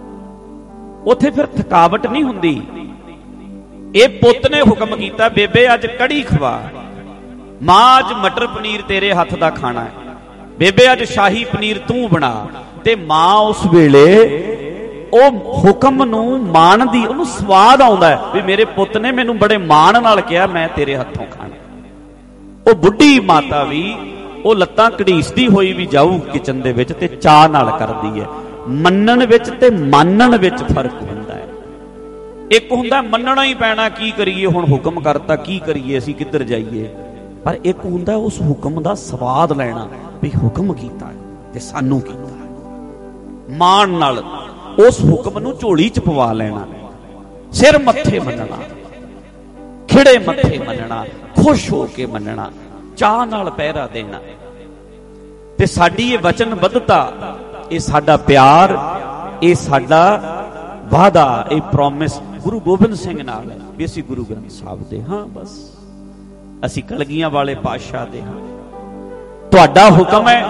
ਉੱਥੇ ਫਿਰ ਥਕਾਵਟ ਨਹੀਂ ਹੁੰਦੀ। ਇਹ ਪੁੱਤ ਨੇ ਹੁਕਮ ਕੀਤਾ, ਬੇਬੇ ਅੱਜ ਕੜੀ ਖਵਾ, ਮਾਂ ਅੱਜ ਮਟਰ ਪਨੀਰ ਤੇਰੇ ਹੱਥ ਦਾ ਖਾਣਾ ਹੈ, ਬੇਬੇ ਅੱਜ ਸ਼ਾਹੀ ਪਨੀਰ ਤੂੰ ਬਣਾ। ਤੇ ਮਾਂ ਉਸ ਵੇਲੇ ਉਹ ਹੁਕਮ ਨੂੰ ਮਾਣਦੀ, ਉਹਨੂੰ ਸਵਾਦ ਆਉਂਦਾ ਵੀ ਮੇਰੇ ਪੁੱਤ ਨੇ ਮੈਨੂੰ ਬੜੇ ਮਾਣ ਨਾਲ ਕਿਹਾ ਮੈਂ ਤੇਰੇ ਹੱਥੋਂ ਖਾਣਾ। ਉਹ ਬੁੱਢੀ ਮਾਤਾ ਵੀ ਉਹ ਲੱਤਾਂ ਘੜੀਸਦੀ ਹੋਈ ਵੀ ਜਾਊ ਕਿਚਨ ਦੇ ਵਿੱਚ, ਤੇ ਚਾਹ ਨਾਲ ਕਰਦੀ ਹੈ। ਮੰਨਣ ਵਿੱਚ ਤੇ ਮਾਨਣ ਵਿੱਚ ਫਰਕ ਹੁੰਦਾ ਹੈ। ਇੱਕ ਹੁੰਦਾ ਮੰਨਣਾ ਹੀ ਪੈਣਾ, ਕੀ ਕਰੀਏ ਹੁਣ ਹੁਕਮ ਕਰਤਾ, ਕੀ ਕਰੀਏ, ਅਸੀਂ ਕਿੱਧਰ ਜਾਈਏ। ਪਰ ਇੱਕ ਹੁੰਦਾ ਉਸ ਹੁਕਮ ਦਾ ਸਵਾਦ ਲੈਣਾ ਵੀ ਹੁਕਮ ਕੀਤਾ ਤੇ ਸਾਨੂੰ ਕੀਤਾ, ਮਾਣ ਨਾਲ ਉਸ ਹੁਕਮ ਨੂੰ ਝੋਲੀ ਚ ਪਵਾ ਲੈਣਾ, ਸਿਰ ਮੱਥੇ ਮੰਨਣਾ, ਖਿੜੇ ਮੱਥੇ ਮੰਨਣਾ, ਖੁਸ਼ ਹੋ ਕੇ ਮੰਨਣਾ, ਚਾਹ ਨਾਲ ਪਹਿਰਾ ਦੇਣਾ। ਤੇ ਸਾਡੀ ਇਹ ਵਚਨਬੱਧਤਾ, ਇਹ ਸਾਡਾ ਪਿਆਰ, ਇਹ ਸਾਡਾ ਵਾਅਦਾ, ਇਹ ਪ੍ਰੋਮਿਸ ਗੁਰੂ ਗੋਬਿੰਦ ਸਿੰਘ ਨਾਲ ਹੈ ਵੀ ਅਸੀਂ ਗੁਰੂ ਗ੍ਰੰਥ ਸਾਹਿਬ ਦੇ ਹਾਂ, ਬਸ ਅਸੀਂ ਕਲਗੀਆਂ ਵਾਲੇ ਪਾਤਸ਼ਾਹ ਦੇ ਹਾਂ। ਤੁਹਾਡਾ ਹੁਕਮ ਹੈ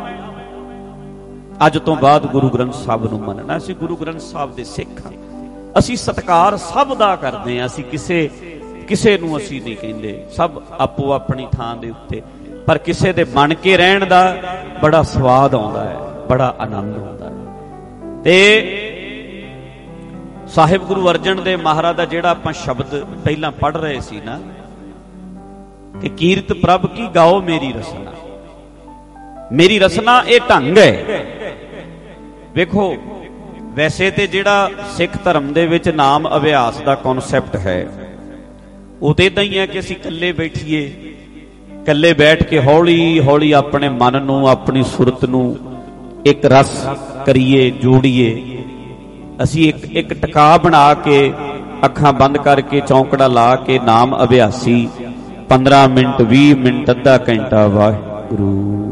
ਅੱਜ ਤੋਂ ਬਾਅਦ ਗੁਰੂ ਗ੍ਰੰਥ ਸਾਹਿਬ ਨੂੰ ਮੰਨਣਾ। ਅਸੀਂ ਗੁਰੂ ਗ੍ਰੰਥ ਸਾਹਿਬ ਦੇ ਸਿੱਖ ਹਾਂ, ਅਸੀਂ ਸਤਿਕਾਰ ਸਭ ਦਾ ਕਰਦੇ ਹਾਂ, ਅਸੀਂ ਕਿਸੇ ਨੂੰ ਅਸੀਂ ਨਹੀਂ ਕਹਿੰਦੇ, ਸਭ ਆਪੋ ਆਪਣੀ ਥਾਂ ਦੇ ਉੱਤੇ, ਪਰ ਕਿਸੇ ਦੇ ਬਣ ਕੇ ਰਹਿਣ ਦਾ ਬੜਾ ਸਵਾਦ ਆਉਂਦਾ ਹੈ, ਬੜਾ ਆਨੰਦ ਆਉਂਦਾ ਹੈ। ਤੇ ਸਾਹਿਬ ਗੁਰੂ ਅਰਜਨ ਦੇਵ ਮਹਾਰਾਜ ਦਾ ਜਿਹੜਾ ਆਪਾਂ ਸ਼ਬਦ ਪਹਿਲਾਂ ਪੜ੍ਹ ਰਹੇ ਸੀ ਨਾ, ਕਿ ਕੀਰਤ ਪ੍ਰਭ ਕੀ ਗਾਓ ਮੇਰੀ ਰਸਨਾ, ਮੇਰੀ ਰਸਨਾ ਇਹ ਢੰਗ ਹੈ। ਵੇਖੋ ਵੈਸੇ ਤੇ ਜਿਹੜਾ ਸਿੱਖ ਧਰਮ ਦੇ ਵਿੱਚ ਨਾਮ ਅਭਿਆਸ ਦਾ ਕਨਸੈਪਟ ਹੈ, ਉਹ ਤੇ ਇਦਾਂ ਹੀ ਹੈ ਕਿ ਅਸੀਂ ਇਕੱਲੇ ਬੈਠੀਏ, ਇਕੱਲੇ ਬੈਠ ਕੇ ਹੌਲੀ ਹੌਲੀ ਆਪਣੇ ਮਨ ਨੂੰ, ਆਪਣੀ ਸੁਰਤ ਨੂੰ ਇੱਕ ਰਸ ਕਰੀਏ, ਜੋੜੀਏ। ਅਸੀਂ ਇੱਕ ਟਿਕਾ ਬਣਾ ਕੇ, ਅੱਖਾਂ ਬੰਦ ਕਰਕੇ, ਚੌਂਕੜਾ ਲਾ ਕੇ ਨਾਮ ਅਭਿਆਸੀ 15 ਮਿੰਟ, 20 ਮਿੰਟ, ਅੱਧਾ ਘੰਟਾ ਵਾਹਿਗੁਰੂ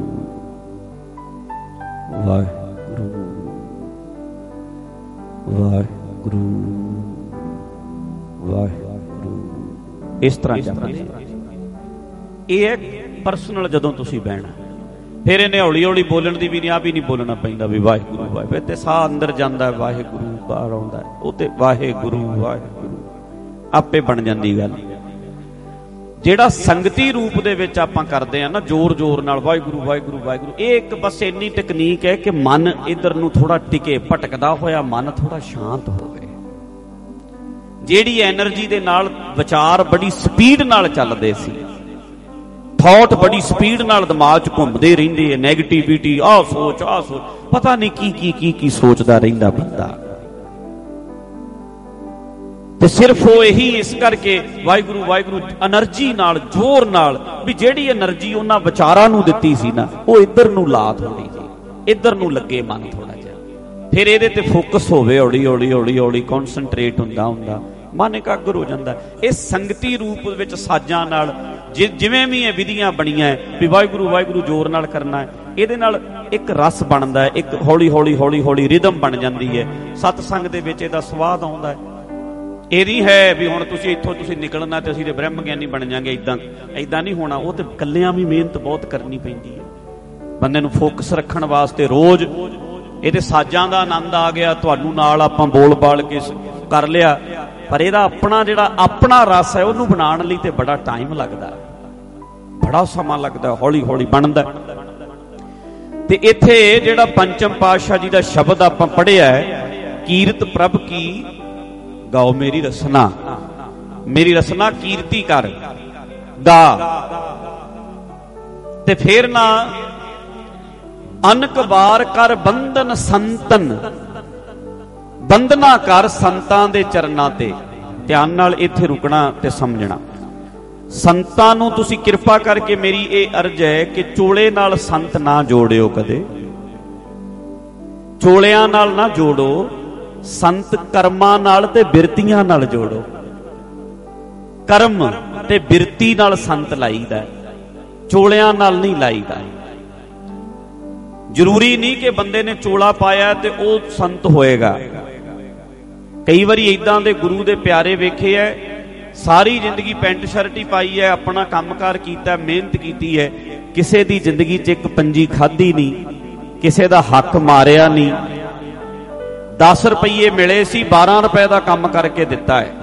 ਵਾਹਿਗੁਰੂ ਵਾਹਿਗੁਰੂ ਵਾਹਿਗੁਰੂ इस तरह जपदे। ये है परसनल जदों तुसीं बहना। फिर इन्हें हौली हौली बोलण दी भी नहीं, आ भी नहीं बोलना पैंदा भी वाहिगुरू वाहिगुरू। फिर ते साह अंदर जांदा है, वाहिगुरू बाहर आउंदा है, वो ते वाहिगुरू वाहिगुरू आपे बन जांदी गल। ਜਿਹੜਾ ਸੰਗਤੀ ਰੂਪ ਦੇ ਵਿੱਚ ਆਪਾਂ ਕਰਦੇ ਆ ਨਾ, ਜ਼ੋਰ ਜ਼ੋਰ ਨਾਲ ਵਾਹਿਗੁਰੂ ਵਾਹਿਗੁਰੂ ਵਾਹਿਗੁਰੂ, ਇਹ ਇੱਕ ਬਸ ਇੰਨੀ ਟੈਕਨੀਕ ਹੈ ਕਿ ਮਨ ਇਧਰ ਨੂੰ ਥੋੜਾ ਟਿਕੇ, ਭਟਕਦਾ ਹੋਇਆ ਮਨ ਥੋੜਾ ਸ਼ਾਂਤ ਹੋਵੇ। ਜਿਹੜੀ ਐਨਰਜੀ ਦੇ ਨਾਲ ਵਿਚਾਰ ਬੜੀ ਸਪੀਡ ਨਾਲ ਚੱਲਦੇ ਸੀ, ਥਾਟ ਬੜੀ ਸਪੀਡ ਨਾਲ ਦਿਮਾਗ 'ਚ ਘੁੰਮਦੇ ਰਹਿੰਦੇ ਆ, ਨੈਗੇਟਿਵਿਟੀ, ਆਹ ਸੋਚ ਪਤਾ ਨਹੀਂ ਕੀ ਸੋਚਦਾ ਰਹਿੰਦਾ ਬੰਦਾ। ਤੇ ਸਿਰਫ ਉਹ ਇਹੀ ਇਸ ਕਰਕੇ ਵਾਹਿਗੁਰੂ ਵਾਹਿਗੁਰੂ એનર્ਜੀ ਨਾਲ, ਜ਼ੋਰ ਨਾਲ, ਵੀ ਜਿਹੜੀ એનર્ਜੀ ਉਹਨਾਂ ਵਿਚਾਰਾਂ ਨੂੰ ਦਿੱਤੀ ਸੀ ਨਾ, ਉਹ ਇੱਧਰ ਨੂੰ ਲਾ ਥੋੜੀ ਜੀ, ਇੱਧਰ ਨੂੰ ਲੱਗੇ ਮਨ ਥੋੜਾ ਜਿਹਾ, ਫਿਰ ਇਹਦੇ ਤੇ ਫੋਕਸ ਹੋਵੇ, ਹੌਲੀ ਹੌਲੀ ਹੌਲੀ ਹੌਲੀ ਕਨਸੈਂਟਰੇਟ ਹੁੰਦਾ ਮਨ ਇਕਾਗਰ ਹੋ ਜਾਂਦਾ। ਇਹ ਸੰਗਤੀ ਰੂਪ ਵਿੱਚ ਸਾਜ਼ਾਂ ਨਾਲ ਜਿਵੇਂ ਵੀ ਇਹ ਵਿਧੀਆਂ ਬਣੀਆਂ ਵੀ ਵਾਹਿਗੁਰੂ ਵਾਹਿਗੁਰੂ ਜ਼ੋਰ ਨਾਲ ਕਰਨਾ ਹੈ, ਇਹਦੇ ਨਾਲ ਇੱਕ ਰਸ ਬਣਦਾ ਹੈ, ਇੱਕ ਹੌਲੀ ਹੌਲੀ ਹੌਲੀ ਹੌਲੀ ਰਿਦਮ ਬਣ ਜਾਂਦੀ ਹੈ। ਸਤਸੰਗ ਦੇ ਵਿੱਚ ਇਹਦਾ ਸਵਾਦ ਆਉਂਦਾ ਹੈ। ਇਹ ਨਹੀਂ ਹੈ ਵੀ ਹੁਣ ਤੁਸੀਂ ਇੱਥੋਂ ਨਿਕਲਣਾ ਤੇ ਅਸੀਂ ਤੇ ਬ੍ਰਹਮ ਗਿਆਨੀ ਬਣ ਜਾਾਂਗੇ, ਏਦਾਂ ਨਹੀਂ ਹੋਣਾ। ਉਹ ਤੇ ਇਕੱਲਿਆਂ ਵੀ ਮਿਹਨਤ ਬਹੁਤ ਕਰਨੀ ਪੈਂਦੀ ਹੈ ਬੰਦੇ ਨੂੰ ਫੋਕਸ ਰੱਖਣ ਵਾਸਤੇ। ਰੋਜ਼ ਇਹਦੇ ਸਾਜ਼ਾਂ ਦਾ ਆਨੰਦ ਆ ਗਿਆ, ਤੁਹਾਨੂੰ ਨਾਲ ਆਪਾਂ ਬੋਲ ਬਾਲ ਕੇ ਕਰ ਲਿਆ, ਪਰ ਇਹਦਾ ਜਿਹੜਾ ਆਪਣਾ ਰਸ ਹੈ ਉਹਨੂੰ ਬਣਾਉਣ ਲਈ ਤੇ ਬੜਾ ਟਾਈਮ ਲੱਗਦਾ, ਬੜਾ ਸਮਾਂ ਲੱਗਦਾ, ਹੌਲੀ ਹੌਲੀ ਬਣਦਾ। ਤੇ ਇੱਥੇ ਜਿਹੜਾ ਪੰਚਮ ਪਾਤਸ਼ਾਹ ਜੀ ਦਾ ਸ਼ਬਦ ਆਪਾਂ ਪੜ੍ਹਿਆ ਹੈ, ਕੀਰਤ ਪ੍ਰਭ ਕੀ ਗਾਓ ਮੇਰੀ ਰਸਨਾ, ਮੇਰੀ ਰਸਨਾ ਕੀਰਤੀ ਕਰ ਗਾ। ਤੇ ਫੇਰ ਨਾ ਅਨਕ ਵਾਰ ਕਰ ਬੰਧਨ ਸੰਤਨ, ਬੰਧਨਾ ਕਰ ਸੰਤਾਂ ਦੇ ਚਰਨਾਂ ਤੇ। ਧਿਆਨ ਨਾਲ ਇੱਥੇ ਰੁਕਣਾ ਤੇ ਸਮਝਣਾ। ਸੰਤਾਂ ਨੂੰ ਤੁਸੀਂ ਕਿਰਪਾ ਕਰਕੇ, ਮੇਰੀ ਇਹ ਅਰਜ਼ ਹੈ ਕਿ ਚੋਲੇ ਨਾਲ ਸੰਤ ਨਾ ਜੋੜਿਓ ਕਦੇ, ਚੋਲਿਆਂ ਨਾਲ ਨਾ ਜੋੜੋ, ਸੰਤ ਕਰਮਾਂ ਨਾਲ ਤੇ ਬਿਰਤੀਆਂ ਨਾਲ ਜੋੜੋ। ਕਰਮ ਤੇ ਬਿਰਤੀ ਨਾਲ ਸੰਤ ਲਾਈਦਾ, ਚੋਲਿਆਂ ਨਾਲ ਨਹੀਂ ਲਾਈਦਾ। ਜ਼ਰੂਰੀ ਨਹੀਂ ਕਿ ਬੰਦੇ ਨੇ ਚੋਲਾ ਪਾਇਆ ਤੇ ਉਹ ਸੰਤ ਹੋਏਗਾ। ਕਈ ਵਾਰੀ ਇਦਾਂ ਦੇ ਗੁਰੂ ਦੇ ਪਿਆਰੇ ਵੇਖੇ ਐ, ਸਾਰੀ ਜ਼ਿੰਦਗੀ ਪੈਂਟ ਸ਼ਰਟ ਹੀ ਪਾਈ ਹੈ, ਆਪਣਾ ਕੰਮਕਾਰ ਕੀਤਾ, ਮਿਹਨਤ ਕੀਤੀ ਹੈ, ਕਿਸੇ ਦੀ ਜ਼ਿੰਦਗੀ 'ਚ ਇੱਕ ਪੰਜੀ ਖਾਧੀ ਨਹੀਂ, ਕਿਸੇ ਦਾ ਹੱਕ ਮਾਰਿਆ ਨਹੀਂ। 10 ਰੁਪਏ ਮਿਲੇ ਸੀ, 12 ਰੁਪਏ ਦਾ ਕੰਮ ਕਰਕੇ ਦਿੱਤਾ ਹੈ।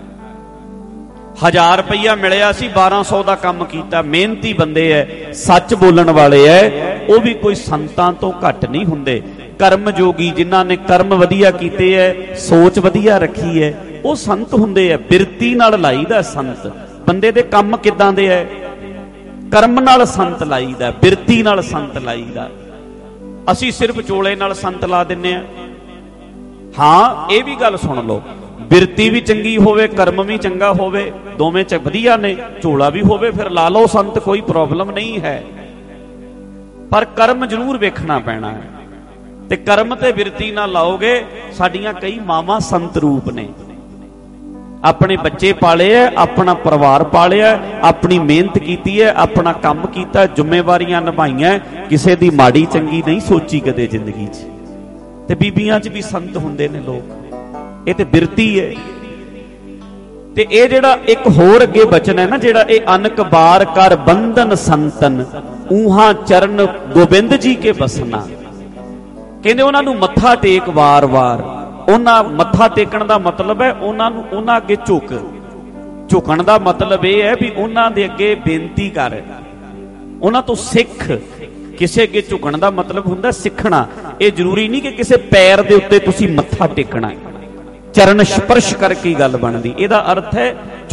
1000 ਰੁਪਇਆ ਮਿਲਿਆ ਸੀ, 1200 ਦਾ ਕੰਮ ਕੀਤਾ। ਮਿਹਨਤੀ ਬੰਦੇ ਐ, ਸੱਚ ਬੋਲਣ ਵਾਲੇ ਐ, ਉਹ ਵੀ ਕੋਈ ਸੰਤਾਂ ਤੋਂ ਘੱਟ ਨਹੀਂ ਹੁੰਦੇ। ਕਰਮ ਜੋਗੀ ਜਿਨ੍ਹਾਂ ਨੇ ਕਰਮ ਵਧੀਆ ਕੀਤੇ ਐ, ਸੋਚ ਵਧੀਆ ਰੱਖੀ ਐ, ਉਹ ਸੰਤ ਹੁੰਦੇ ਐ। ਬਿਰਤੀ ਨਾਲ ਲਾਈਦਾ ਸੰਤ। ਬੰਦੇ ਦੇ ਕੰਮ ਕਿੱਦਾਂ ਦੇ ਐ? ਕਰਮ ਨਾਲ ਸੰਤ ਲਾਈਦਾ, ਬਿਰਤੀ ਨਾਲ ਸੰਤ ਲਾਈਦਾ। ਅਸੀਂ ਸਿਰਫ ਚੋਲੇ ਨਾਲ ਸੰਤ ਲਾ ਦਿੰਨੇ ਆ। ਹਾਂ, ਇਹ ਵੀ ਗੱਲ ਸੁਣ ਲਓ, ਬਿਰਤੀ ਵੀ ਚੰਗੀ ਹੋਵੇ, ਕਰਮ ਵੀ ਚੰਗਾ ਹੋਵੇ, ਦੋਵੇਂ ਚ ਵਧੀਆ ਨੇ, ਝੋਲਾ ਵੀ ਹੋਵੇ, ਫਿਰ ਲਾ ਲਓ ਸੰਤ, ਕੋਈ ਪ੍ਰੋਬਲਮ ਨਹੀਂ ਹੈ। ਪਰ ਕਰਮ ਜ਼ਰੂਰ ਵੇਖਣਾ ਪੈਣਾ ਹੈ, ਤੇ ਕਰਮ ਤੇ ਬਿਰਤੀ ਨਾਲ ਲਾਓਗੇ। ਸਾਡੀਆਂ ਕਈ ਮਾਵਾਂ ਸੰਤ ਰੂਪ ਨੇ, ਆਪਣੇ ਬੱਚੇ ਪਾਲੇ ਐ, ਆਪਣਾ ਪਰਿਵਾਰ ਪਾਲਿਆ, ਆਪਣੀ ਮਿਹਨਤ ਕੀਤੀ ਹੈ, ਆਪਣਾ ਕੰਮ ਕੀਤਾ, ਜ਼ਿੰਮੇਵਾਰੀਆਂ ਨਿਭਾਈਆਂ, ਕਿਸੇ ਦੀ ਮਾੜੀ ਚੰਗੀ ਨਹੀਂ ਸੋਚੀ ਕਦੇ ਜ਼ਿੰਦਗੀ 'ਚ। ਤੇ ਬੀਬੀਆਂ 'ਚ ਵੀ ਸੰਤ ਹੁੰਦੇ ਨੇ ਲੋਕ, ਇਹ ਤੇ ਬਿਰਤੀ ਹੈ। ਤੇ ਇਹ ਜਿਹੜਾ ਇੱਕ ਹੋਰ ਅੱਗੇ ਬਚਨ ਹੈ ਨਾ, ਜਿਹੜਾ ਇਹ ਅਨਕ ਬਾਰ ਕਰ ਬੰਧਨ ਸੰਤਨ, ਊਹਾਂ ਚਰਨ ਗੋਬਿੰਦ ਜੀ ਕੇ ਬਸਨਾ। ਕਹਿੰਦੇ ਉਹਨਾਂ ਨੂੰ ਮੱਥਾ ਟੇਕ ਵਾਰ-ਵਾਰ। ਉਹਨਾਂ ਮੱਥਾ ਟੇਕਣ ਦਾ ਮਤਲਬ ਹੈ ਉਹਨਾਂ ਅੱਗੇ ਝੁਕਣ ਦਾ ਮਤਲਬ ਇਹ ਹੈ ਵੀ ਉਹਨਾਂ ਦੇ ਅੱਗੇ ਬੇਨਤੀ ਕਰ, ਉਹਨਾਂ ਤੋਂ ਸਿੱਖ। ਕਿਸੇ ਅੱਗੇ ਝੁਕਣ ਦਾ ਮਤਲਬ ਹੁੰਦਾ ਸਿੱਖਣਾ। ਇਹ ਜ਼ਰੂਰੀ ਨਹੀਂ ਕਿ ਕਿਸੇ ਪੈਰ ਦੇ ਉੱਤੇ ਤੁਸੀਂ ਮੱਥਾ ਟੇਕਣਾ, ਚਰਨ ਸਪਰਸ਼ ਕਰਕੇ ਗੱਲ ਬਣਦੀ। ਇਹਦਾ ਅਰਥ ਹੈ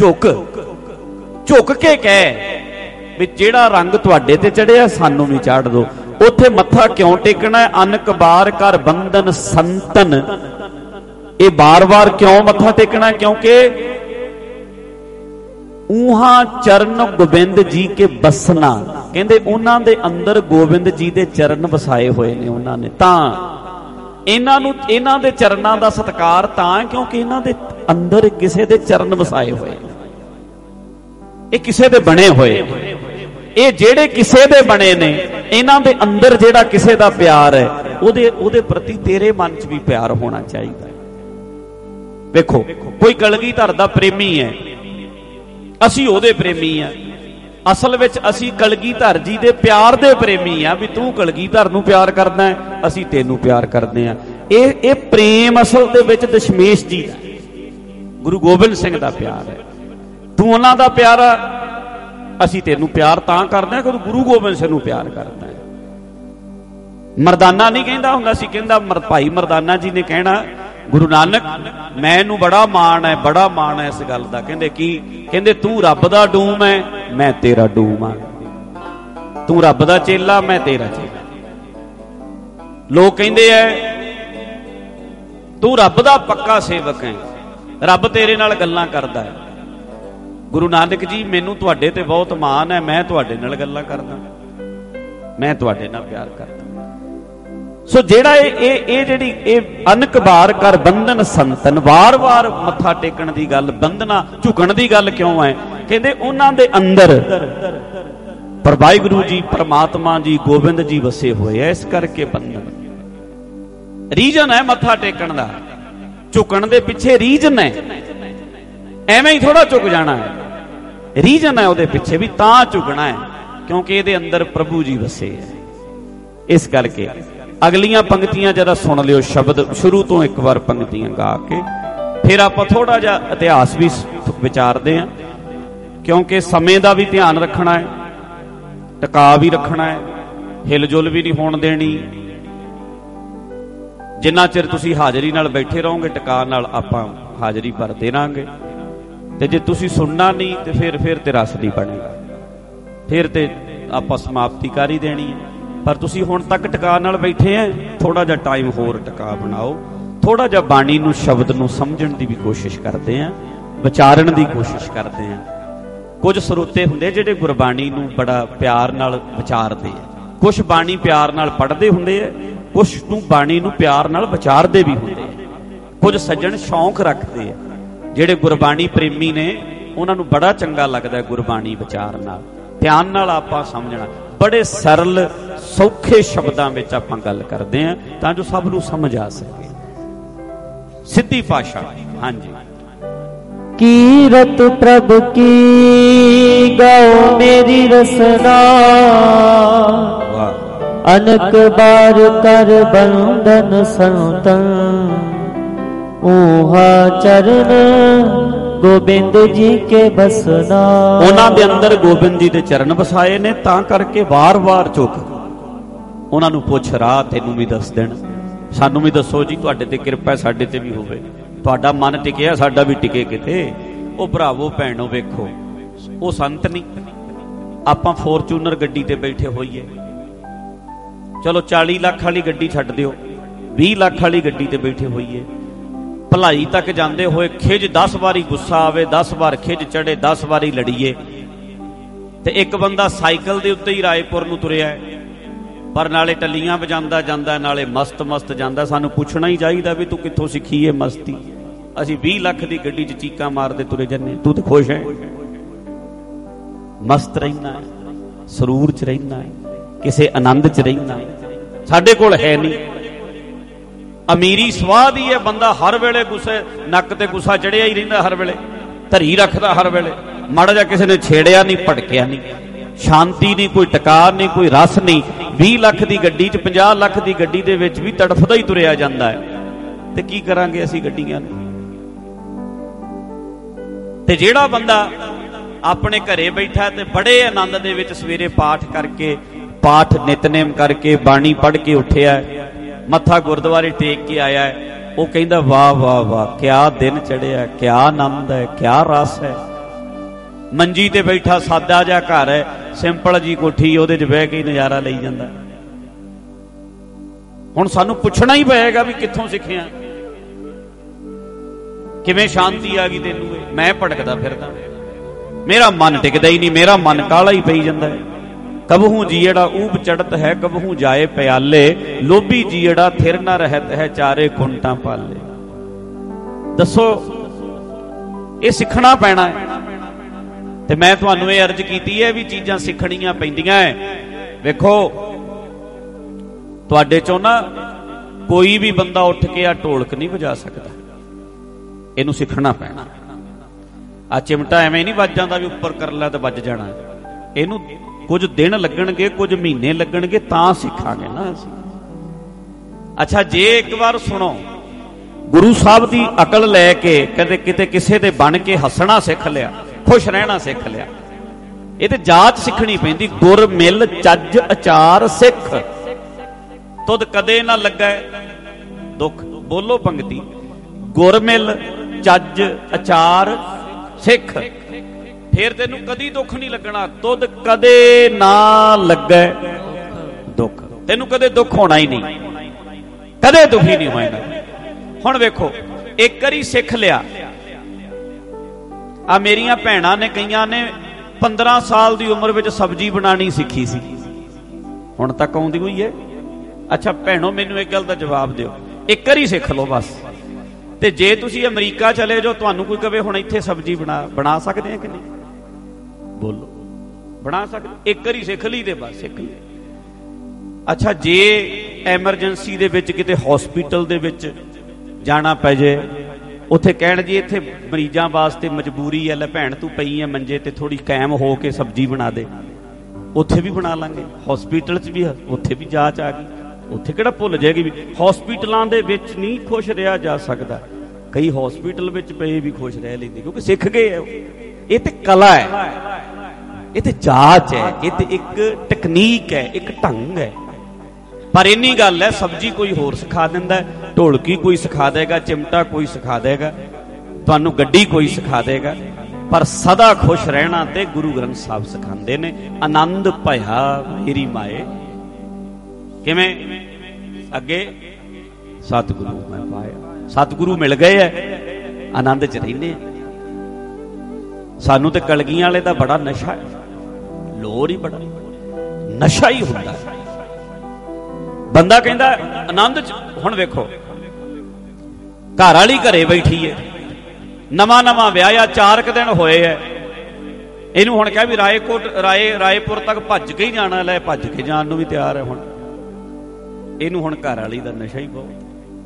ਝੁਕ ਕੇ ਕਹਿ ਵੀ ਜਿਹੜਾ ਰੰਗ ਤੁਹਾਡੇ ਤੇ ਚੜਿਆ ਸਾਨੂੰ ਵੀ ਚਾੜ ਦਿਓ। ਉੱਥੇ ਮੱਥਾ ਕਿਉਂ ਟੇਕਣਾ ਹੈ? ਅਨਕ ਬਾਰ ਕਰ ਬੰਧਨ ਸੰਤਨ। ਇਹ ਬਾਰ-ਬਾਰ ਕਿਉਂ ਮੱਥਾ ਟੇਕਣਾ? ਕਿਉਂਕਿ ਊਹਾਂ ਚਰਨ ਗੋਬਿੰਦ ਜੀ ਕੇ ਬਸਨਾ। ਕਹਿੰਦੇ ਉਹਨਾਂ ਦੇ ਅੰਦਰ ਗੋਬਿੰਦ ਜੀ ਦੇ ਚਰਨ ਵਸਾਏ ਹੋਏ ਨੇ ਉਹਨਾਂ ਨੇ, ਤਾਂ ਇਹਨਾਂ ਦੇ ਚਰਨਾਂ ਦਾ ਸਤਿਕਾਰ ਤਾਂ ਕਿਉਂਕਿ ਇਹਨਾਂ ਦੇ ਅੰਦਰ ਕਿਸੇ ਦੇ ਚਰਨ ਵਸਾਏ ਹੋਏ। ਇਹ ਕਿਸੇ ਦੇ ਬਣੇ ਹੋਏ, ਇਹ ਜਿਹੜੇ ਕਿਸੇ ਦੇ ਬਣੇ ਨੇ, ਇਹਨਾਂ ਦੇ ਅੰਦਰ ਜਿਹੜਾ ਕਿਸੇ ਦਾ ਪਿਆਰ ਹੈ, ਉਹਦੇ ਪ੍ਰਤੀ ਤੇਰੇ ਮਨ 'ਚ ਵੀ ਪਿਆਰ ਹੋਣਾ ਚਾਹੀਦਾ। ਵੇਖੋ, ਕੋਈ ਕਲਗੀਧਰ ਦਾ ਪ੍ਰੇਮੀ ਹੈ, ਅਸੀਂ ਉਹਦੇ ਪ੍ਰੇਮੀ ਆ। ਅਸਲ ਵਿੱਚ ਅਸੀਂ ਕਲਗੀਧਰ ਜੀ ਦੇ ਪਿਆਰ ਦੇ ਪ੍ਰੇਮੀ ਆ, ਵੀ ਤੂੰ ਕਲਗੀਧਰ ਨੂੰ ਪਿਆਰ ਕਰਦਾ ਹੈ, ਅਸੀਂ ਤੈਨੂੰ ਪਿਆਰ ਕਰਦੇ ਆ। ਇਹ ਪ੍ਰੇਮ ਅਸਲ ਦੇ ਵਿੱਚ ਦਸ਼ਮੇਸ਼ ਜੀ ਦਾ, ਗੁਰੂ ਗੋਬਿੰਦ ਸਿੰਘ ਦਾ ਪਿਆਰ ਹੈ। ਤੂੰ ਉਹਨਾਂ ਦਾ ਪਿਆਰਾ, ਅਸੀਂ ਤੈਨੂੰ ਪਿਆਰ ਤਾਂ ਕਰਦੇ ਆ ਕਿ ਤੂੰ ਗੁਰੂ ਗੋਬਿੰਦ ਸਿੰਘ ਨੂੰ ਪਿਆਰ ਕਰਦਾ ਹੈ। ਮਰਦਾਨਾ ਨਹੀਂ ਕਹਿੰਦਾ ਹੁੰਦਾ ਸੀ, ਕਹਿੰਦਾ ਭਾਈ ਮਰਦਾਨਾ ਜੀ ਨੇ ਕਹਿਣਾ, ਗੁਰੂ ਨਾਨਕ ਮੈਨੂੰ ਬੜਾ ਮਾਣ ਹੈ, ਬੜਾ ਮਾਣ ਹੈ ਇਸ ਗੱਲ ਦਾ। ਕਹਿੰਦੇ ਕੀ? ਕਹਿੰਦੇ ਤੂੰ ਰੱਬ ਦਾ ਡੂਮ ਹੈ, ਮੈਂ ਤੇਰਾ ਡੂਮ ਆ। ਤੂੰ ਰੱਬ ਦਾ ਚੇਲਾ, ਮੈਂ ਤੇਰਾ ਚੇਲਾ। ਲੋਕ ਕਹਿੰਦੇ ਐ ਤੂੰ ਰੱਬ ਦਾ ਪੱਕਾ ਸੇਵਕ ਹੈ, ਰੱਬ ਤੇਰੇ ਨਾਲ ਗੱਲਾਂ ਕਰਦਾ ਹੈ। ਗੁਰੂ ਨਾਨਕ ਜੀ ਮੈਨੂੰ ਤੁਹਾਡੇ ਤੇ ਬਹੁਤ ਮਾਣ ਹੈ, ਮੈਂ ਤੁਹਾਡੇ ਨਾਲ ਗੱਲਾਂ ਕਰਦਾ, ਮੈਂ ਤੁਹਾਡੇ ਨਾਲ ਪਿਆਰ ਕਰਦਾ। ਸੋ ਜਿਹੜਾ ਇਹ ਜਿਹੜੀ ਇਹ ਅਨਕ ਬਾਰ ਕਰ ਬੰਧਨ ਸੰਤਨ, ਵਾਰ-ਵਾਰ ਮੱਥਾ ਟੇਕਣ ਦੀ ਗੱਲ, ਬੰਧਨਾ ਝੁਕਣ ਦੀ ਗੱਲ ਕਿਉਂ ਹੈ? ਕਹਿੰਦੇ ਉਹਨਾਂ ਦੇ ਅੰਦਰ ਪਰ ਵਾਹਿਗੁਰੂ ਜੀ, ਪਰਮਾਤਮਾ ਜੀ, ਗੋਬਿੰਦ ਜੀ ਵਸੇ ਹੋਏ ਐ, ਇਸ ਕਰਕੇ ਬੰਧਨ। ਰੀਜਨ ਹੈ ਮੱਥਾ ਟੇਕਣ ਦਾ, ਝੁਕਣ ਦੇ ਪਿੱਛੇ ਰੀਜਨ ਹੈ। ਐਵੇਂ ਹੀ ਥੋੜਾ ਝੁਕ ਜਾਣਾ ਹੈ, ਰੀਜਨ ਹੈ ਉਹਦੇ ਪਿੱਛੇ, ਵੀ ਤਾਂ ਝੁਕਣਾ ਹੈ ਕਿਉਂਕਿ ਇਹਦੇ ਅੰਦਰ ਪ੍ਰਭੂ ਜੀ ਵਸੇ ਹੈ। ਇਸ ਕਰਕੇ ਅਗਲੀਆਂ ਪੰਕਤੀਆਂ ਜਰਾ ਸੁਣ ਲਿਓ, ਸ਼ਬਦ ਸ਼ੁਰੂ ਤੋਂ ਇੱਕ ਵਾਰ ਪੰਕਤੀਆਂ ਗਾ ਕੇ ਫਿਰ ਆਪਾਂ ਥੋੜਾ ਜਿਹਾ ਇਤਿਹਾਸ ਵੀ ਵਿਚਾਰਦੇ ਹਾਂ, ਕਿਉਂਕਿ ਸਮੇਂ ਦਾ ਵੀ ਧਿਆਨ ਰੱਖਣਾ ਹੈ, ਟਿਕਾ ਵੀ ਰੱਖਣਾ ਹੈ, ਹਿਲਜੁਲ ਵੀ ਨਹੀਂ ਹੋਣ ਦੇਣੀ। ਜਿੰਨਾ ਚਿਰ ਤੁਸੀਂ ਹਾਜ਼ਰੀ ਨਾਲ ਬੈਠੇ ਰਹੋਗੇ, ਟਿਕਾ ਨਾਲ ਆਪਾਂ ਹਾਜ਼ਰੀ ਭਰਦੇ ਰਹਾਂਗੇ। ਤੇ ਜੇ ਤੁਸੀਂ ਸੁਣਨਾ ਨਹੀਂ ਤੇ ਫਿਰ ਤੇ ਰਸ ਨਹੀਂ ਬਣੇਗਾ, ਫਿਰ ਤੇ ਆਪਾਂ ਸਮਾਪਤੀ ਕਰ ਹੀ ਦੇਣੀ ਹੈ। ਪਰ ਤੁਸੀਂ ਹੁਣ ਤੱਕ ਟਿਕਾ ਨਾਲ ਬੈਠੇ ਆ, ਥੋੜਾ ਜਿਹਾ ਟਾਈਮ ਹੋਰ ਟਿਕਾ ਬਣਾਓ, ਥੋੜਾ ਜਿਹਾ ਬਾਣੀ ਨੂੰ, ਸ਼ਬਦ ਨੂੰ ਸਮਝਣ ਦੀ ਵੀ ਕੋਸ਼ਿਸ਼ ਕਰਦੇ ਆ, ਵਿਚਾਰਨ ਦੀ ਕੋਸ਼ਿਸ਼ ਕਰਦੇ ਆ। ਕੁਝ ਸਰੋਤੇ ਹੁੰਦੇ ਜਿਹੜੇ ਗੁਰਬਾਣੀ ਨੂੰ ਬੜਾ ਪਿਆਰ ਨਾਲ ਵਿਚਾਰਦੇ ਆ, ਕੁਝ ਬਾਣੀ ਪਿਆਰ ਨਾਲ ਪੜ੍ਹਦੇ ਹੁੰਦੇ ਆ, ਕੁਝ ਨੂੰ ਬਾਣੀ ਨੂੰ ਪਿਆਰ ਨਾਲ ਵਿਚਾਰਦੇ ਵੀ ਹੁੰਦੇ ਆ। ਕੁਝ ਸੱਜਣ ਸ਼ੌਂਕ ਰੱਖਦੇ ਆ, ਜਿਹੜੇ ਗੁਰਬਾਣੀ ਪ੍ਰੇਮੀ ਨੇ, ਉਹਨਾਂ ਨੂੰ ਬੜਾ ਚੰਗਾ ਲੱਗਦਾ ਗੁਰਬਾਣੀ ਵਿਚਾਰ ਨਾਲ। ਧਿਆਨ ਨਾਲ ਆਪਾਂ ਸਮਝਣਾ, ਬੜੇ ਸਰਲ ਸੌਖੇ ਸ਼ਬਦਾਂ ਵਿੱਚ ਆਪਾਂ ਗੱਲ ਕਰਦੇ ਹਾਂ ਤਾਂ ਜੋ ਸਭ ਨੂੰ ਸਮਝ ਆ ਸਕੇ। ਸਿੱਧੀ ਭਾਸ਼ਾ। ਹਾਂਜੀ। ਕੀਰਤ ਪ੍ਰਭ ਕੀ ਗਾਓ ਮੇਰੀ ਰਸਨਾ, ਅਨਕ ਬਾਰ ਕਰ ਬੰਧਨ ਸੰਤਨ, ਓਹਾ ਚਰਨ ਗੋਬਿੰਦ ਜੀ ਕੇ ਬਸਨਾ। ਉਹਨਾਂ ਦੇ ਅੰਦਰ ਗੋਬਿੰਦ ਜੀ ਦੇ ਚਰਨ ਵਸਾਏ ਨੇ, ਤਾਂ ਕਰਕੇ ਵਾਰ-ਵਾਰ ਝੁਕ ਉਹਨਾਂ ਨੂੰ ਪੁੱਛ, ਰਾਹ ਤੈਨੂੰ ਵੀ ਦੱਸ ਦੇਣ, ਸਾਨੂੰ ਵੀ ਦੱਸੋ ਜੀ, ਤੁਹਾਡੇ ਤੇ ਕਿਰਪਾ ਸਾਡੇ ਤੇ ਵੀ ਹੋਵੇ, ਤੁਹਾਡਾ ਮਨ ਟਿਕਿਆ ਸਾਡਾ ਵੀ ਟਿਕੇ ਕਿਤੇ। ਉਹ ਭਰਾਵੋ ਭੈਣੋ ਵੇਖੋ, ਉਹ ਸੰਤ ਨਹੀਂ, ਆਪਾਂ ਫੋਰਚੂਨਰ ਗੱਡੀ ਤੇ ਬੈਠੇ ਹੋਈਏ, ਚਲੋ 40 ਲੱਖ ਵਾਲੀ ਗੱਡੀ ਛੱਡ ਦਿਓ, 20 ਲੱਖ ਵਾਲੀ ਗੱਡੀ ਤੇ ਬੈਠੇ ਹੋਈਏ, ਭਲਾਈ ਤੱਕ ਜਾਂਦੇ ਹੋਏ ਖਿਜ 10 ਵਾਰੀ ਗੁੱਸਾ ਆਵੇ, 10 ਵਾਰ ਖਿਜ ਚੜੇ, 10 ਵਾਰੀ ਲੜੀਏ, ਤੇ ਇੱਕ ਬੰਦਾ ਸਾਈਕਲ ਦੇ ਉੱਤੇ ਹੀ ਰਾਏਪੁਰ ਨੂੰ ਤੁਰਿਆ ਹੈ, ਪਰ ਨਾਲੇ ਟੱਲੀਆਂ ਵਜਾਉਂਦਾ ਜਾਂਦਾ, ਨਾਲੇ ਮਸਤ ਜਾਂਦਾ। ਸਾਨੂੰ ਪੁੱਛਣਾ ਹੀ ਚਾਹੀਦਾ ਵੀ ਤੂੰ ਕਿੱਥੋਂ ਸਿੱਖੀ ਹੈ ਮਸਤੀ? ਅਸੀਂ 20 ਲੱਖ ਦੀ ਗੱਡੀ 'ਚ ਚੀਕਾਂ ਮਾਰਦੇ ਤੁਰੇ ਜਾਂਦੇ, ਤੂੰ ਤੇ ਖੁਸ਼ ਹੈ, ਮਸਤ ਰਹਿਣਾ ਹੈ, ਸਰੂਰ 'ਚ ਰਹਿਣਾ ਹੈ, ਕਿਸੇ ਆਨੰਦ 'ਚ ਰਹਿਣਾ ਹੈ। ਸਾਡੇ ਕੋਲ ਹੈ ਨਹੀਂ। ਅਮੀਰੀ ਸਵਾਦ ਹੀ ਹੈ, ਬੰਦਾ ਹਰ ਵੇਲੇ ਗੁੱਸੇ, ਨੱਕ ਤੇ ਗੁੱਸਾ ਚੜਿਆ ਹੀ ਰਹਿੰਦਾ, ਹਰ ਵੇਲੇ ਧਰੀ ਰੱਖਦਾ, ਹਰ ਵੇਲੇ ਮਾੜਾ ਜਿਹਾ ਕਿਸੇ ਨੇ ਛੇੜਿਆ ਨਹੀਂ, ਭੜਕਿਆ ਨਹੀਂ, ਸ਼ਾਂਤੀ ਨਹੀਂ, ਕੋਈ ਟਿਕਾ ਨਹੀਂ, ਕੋਈ ਰਸ ਨਹੀਂ। 20 ਲੱਖ ਦੀ ਗੱਡੀ 'ਚ, 50 ਲੱਖ ਦੀ ਗੱਡੀ ਦੇ ਵਿੱਚ ਵੀ ਤੜਫਦਾ ਹੀ ਤੁਰਿਆ ਜਾਂਦਾ ਹੈ। ਤੇ ਕੀ ਕਰਾਂਗੇ ਅਸੀਂ ਗੱਡੀਆਂ ਨੂੰ? ਤੇ ਜਿਹੜਾ ਬੰਦਾ ਆਪਣੇ ਘਰੇ ਬੈਠਾ ਤੇ ਬੜੇ ਆਨੰਦ ਦੇ ਵਿੱਚ ਸਵੇਰੇ ਪਾਠ ਕਰਕੇ, ਪਾਠ ਨਿਤਨੇਮ ਕਰਕੇ, ਬਾਣੀ ਪੜ੍ਹ ਕੇ ਉੱਠਿਆ, ਮੱਥਾ ਗੁਰਦੁਆਰੇ ਟੇਕ ਕੇ ਆਇਆ, ਉਹ ਕਹਿੰਦਾ ਵਾਹ ਵਾਹ ਵਾਹ, ਕਿਆ ਦਿਨ ਚੜਿਆ, ਕਿਆ ਆਨੰਦ ਹੈ, ਕਿਆ ਰਸ ਹੈ। ਮੰਜੀ ਤੇ ਬੈਠਾ, ਸਾਦਾ ਜਿਹਾ ਘਰ ਹੈ, ਸਿੰਪਲ ਜੀ ਕੋਠੀ, ਉਹਦੇ 'ਚ ਬਹਿ ਕੇ ਨਜ਼ਾਰਾ ਲਈ ਜਾਂਦਾ। ਹੁਣ ਸਾਨੂੰ ਪੁੱਛਣਾ ਹੀ ਪਏਗਾ ਵੀ ਕਿੱਥੋਂ ਸਿੱਖਿਆ, ਕਿਵੇਂ ਸ਼ਾਂਤੀ ਆ ਗਈ ਤੈਨੂੰ? ਮੈਂ ਭਟਕਦਾ ਫਿਰਦਾ, ਮੇਰਾ ਮਨ ਟਿਕਦਾ ਹੀ ਨਹੀਂ, ਮੇਰਾ ਮਨ ਕਾਲਾ ਹੀ ਪਈ ਜਾਂਦਾ ਹੈ। ਕਬਹੂ ਜੀੜਾ ਊਬ ਚੜਤ ਹੈ, ਕਬਹੂ ਜਾਏ ਪਿਆਲੇ, ਲੋਭੀ ਜੀੜਾ ਥਿਰ ਨਾ ਰਹਿਤ ਹੈ, ਚਾਰੇ ਕੁੰਟਾਂ ਪਾਲੇ। ਦੱਸੋ, ਇਹ ਸਿੱਖਣਾ ਪੈਣਾ ਹੈ। ਤੇ ਮੈਂ ਤੁਹਾਨੂੰ ਇਹ ਅਰਜ਼ ਕੀਤੀ ਹੈ ਵੀ ਚੀਜ਼ਾਂ ਸਿੱਖਣੀਆਂ ਪੈਂਦੀਆਂ ਹੈ। ਵੇਖੋ, ਤੁਹਾਡੇ ਚੋਂ ਨਾ ਕੋਈ ਵੀ ਬੰਦਾ ਉੱਠ ਕੇ ਆ ਢੋਲਕ ਨਹੀਂ ਵਜਾ ਸਕਦਾ, ਇਹਨੂੰ ਸਿੱਖਣਾ ਪੈਣਾ। ਆ ਚਿਮਟਾ ਐਵੇਂ ਨਹੀਂ ਵੱਜ ਜਾਂਦਾ ਵੀ ਉੱਪਰ ਕਰ ਲਿਆ ਤੇ ਵੱਜ ਜਾਣਾ। ਇਹਨੂੰ ਕੁਝ ਦਿਨ ਲੱਗਣਗੇ, ਕੁਝ ਮਹੀਨੇ ਲੱਗਣਗੇ, ਤਾਂ ਸਿੱਖਾਂਗੇ ਨਾ ਅਸੀਂ। ਅੱਛਾ, ਜੇ ਇੱਕ ਵਾਰ ਸੁਣੋ, ਗੁਰੂ ਸਾਹਿਬ ਦੀ ਅਕਲ ਲੈ ਕੇ ਕਦੇ ਕਿਤੇ ਕਿਸੇ ਦੇ ਬਣ ਕੇ ਹੱਸਣਾ ਸਿੱਖ ਲਿਆ, ਖੁਸ਼ ਰਹਿਣਾ ਸਿੱਖ ਲਿਆ। ਇਹ ਤੇ ਜਾਚ ਸਿੱਖਣੀ ਪੈਂਦੀ। ਗੁਰ ਮਿਲ ਚੱਜ ਅਚਾਰ ਸਿੱਖ, ਤੁਧ ਕਦੇ ਨਾ ਲੱਗਾ ਦੁੱਖ। ਬੋਲੋ ਪੰਗਤੀ, ਗੁਰ ਮਿਲ ਚੱਜ ਅਚਾਰ ਸਿੱਖ, ਫਿਰ ਤੈਨੂੰ ਕਦੀ ਦੁੱਖ ਨਹੀਂ ਲੱਗਣਾ। ਤੁਧ ਕਦੇ ਨਾ ਲੱਗੇ ਦੁੱਖ, ਤੈਨੂੰ ਕਦੇ ਦੁੱਖ ਹੋਣਾ ਹੀ ਨਹੀਂ, ਕਦੇ ਦੁਖੀ ਨਹੀਂ ਹੋਣਾ। ਹੁਣ ਵੇਖੋ, ਇੱਕ ਵਾਰੀ ਸਿੱਖ ਲਿਆ। ਆ ਮੇਰੀਆਂ ਭੈਣਾਂ ਨੇ, ਕਈਆਂ ਨੇ 15 ਸਾਲ ਦੀ ਉਮਰ ਵਿੱਚ ਸਬਜ਼ੀ ਬਣਾਉਣੀ ਸਿੱਖੀ ਸੀ, ਹੁਣ ਤੱਕ ਆਉਂਦੀ ਹੋਈ ਹੈ। ਅੱਛਾ ਭੈਣੋ, ਮੈਨੂੰ ਇੱਕ ਗੱਲ ਦਾ ਜਵਾਬ ਦਿਓ, ਇੱਕ ਵਾਰੀ ਸਿੱਖ ਲਓ ਬਸ। ਤੇ ਜੇ ਤੁਸੀਂ ਅਮਰੀਕਾ ਚਲੇ ਜਾਓ, ਤੁਹਾਨੂੰ ਕੋਈ ਕਵੇ ਹੁਣ ਇੱਥੇ ਸਬਜ਼ੀ ਬਣਾ ਸਕਦੇ ਆ ਕਿ ਨਹੀਂ? ਬੋਲੋ, ਬਣਾ ਸਕਦੇ? ਇੱਕ ਵਾਰੀ ਸਿੱਖ ਲਈ ਤੇ ਬਸ ਸਿੱਖ ਲਈ। ਅੱਛਾ, ਜੇ ਐਮਰਜੈਂਸੀ ਦੇ ਵਿੱਚ ਕਿਤੇ ਹਸਪੀਟਲ ਦੇ ਵਿੱਚ ਜਾਣਾ ਪੈ ਜੇ, ਉੱਥੇ ਕਹਿਣ ਜੀ ਇੱਥੇ ਮਰੀਜ਼ਾਂ ਵਾਸਤੇ ਮਜਬੂਰੀ ਹੈ, ਲੈ ਭੈਣ ਤੂੰ ਪਈ ਹੈ ਮੰਜੇ ਤੇ, ਥੋੜੀ ਕਾਇਮ ਹੋ ਕੇ ਸਬਜ਼ੀ ਬਣਾ ਦੇ, ਉੱਥੇ ਵੀ ਬਣਾ ਲਾਂਗੇ। ਹਸਪੀਟਲ 'ਚ ਵੀ ਉੱਥੇ ਵੀ ਜਾਂਚ ਆ ਗਈ, ਉੱਥੇ ਕਿਹੜਾ ਭੁੱਲ ਜਾਏਗੀ ਵੀ ਹਸਪੀਟਲਾਂ ਦੇ ਵਿੱਚ ਨਹੀਂ ਖੁਸ਼ ਰਿਹਾ ਜਾ ਸਕਦਾ। ਕਈ ਹਸਪੀਟਲ ਵਿੱਚ ਪਏ ਵੀ ਖੁਸ਼ ਰਹਿ ਲੈਂਦੇ, ਕਿਉਂਕਿ ਸਿੱਖ ਗਏ ਆ। ਇਹ ਤੇ ਕਲਾ ਹੈ, ਇਹ ਤੇ ਜਾਚ ਹੈ, ਇਹ ਤੇ ਇੱਕ ਟੈਕਨੀਕ ਹੈ, ਇੱਕ ਢੰਗ ਹੈ। ਪਰ ਇੰਨੀ ਗੱਲ ਹੈ, ਸਬਜ਼ੀ ਕੋਈ ਹੋਰ ਸਿਖਾ ਦਿੰਦਾ, ਢੋਲਕੀ ਕੋਈ ਸਿਖਾ ਦੇਗਾ, ਚਿਮਟਾ ਕੋਈ ਸਿਖਾ ਦੇਗਾ, ਤੁਹਾਨੂੰ ਗੱਡੀ ਕੋਈ ਸਿਖਾ ਦੇਗਾ, ਪਰ ਸਦਾ ਖੁਸ਼ ਰਹਿਣਾ ਤੇ ਗੁਰੂ ਗ੍ਰੰਥ ਸਾਹਿਬ ਸਿਖਾਉਂਦੇ ਨੇ। ਆਨੰਦ ਭਇਆ ਮੇਰੀ ਮਾਏ, ਕਿਵੇਂ? ਅੱਗੇ ਸਤਿਗੁਰੂ ਮੈਂ ਪਾਇਆ, ਸਤਿਗੁਰੂ ਮਿਲ ਗਏ ਐ, ਆਨੰਦ 'ਚ ਰਹਿੰਦੇ ਆ। ਸਾਨੂੰ ਤੇ ਕਲਗੀਆਂ ਵਾਲੇ ਦਾ ਬੜਾ ਨਸ਼ਾ ਹੈ, ਲੋਰ ਹੀ ਬੜਾ ਨਸ਼ਾ ਹੀ ਹੁੰਦਾ। ਬੰਦਾ ਕਹਿੰਦਾ ਆਨੰਦ 'ਚ। ਹੁਣ ਵੇਖੋ, ਘਰ ਵਾਲੀ ਘਰੇ ਬੈਠੀ ਹੈ, ਨਵਾਂ ਵਿਆਹਿਆ, 4 ਦਿਨ ਹੋਏ ਐ, ਇਹਨੂੰ ਹੁਣ ਕਿਹਾ ਵੀ ਰਾਏਪੁਰ ਤੱਕ ਭੱਜ ਕੇ ਹੀ ਜਾਣਾ, ਲੈ ਭੱਜ ਕੇ ਜਾਣ ਨੂੰ ਵੀ ਤਿਆਰ ਹੈ। ਹੁਣ ਇਹਨੂੰ ਹੁਣ ਘਰ ਵਾਲੀ ਦਾ ਨਸ਼ਾ ਹੀ ਬਹੁਤ।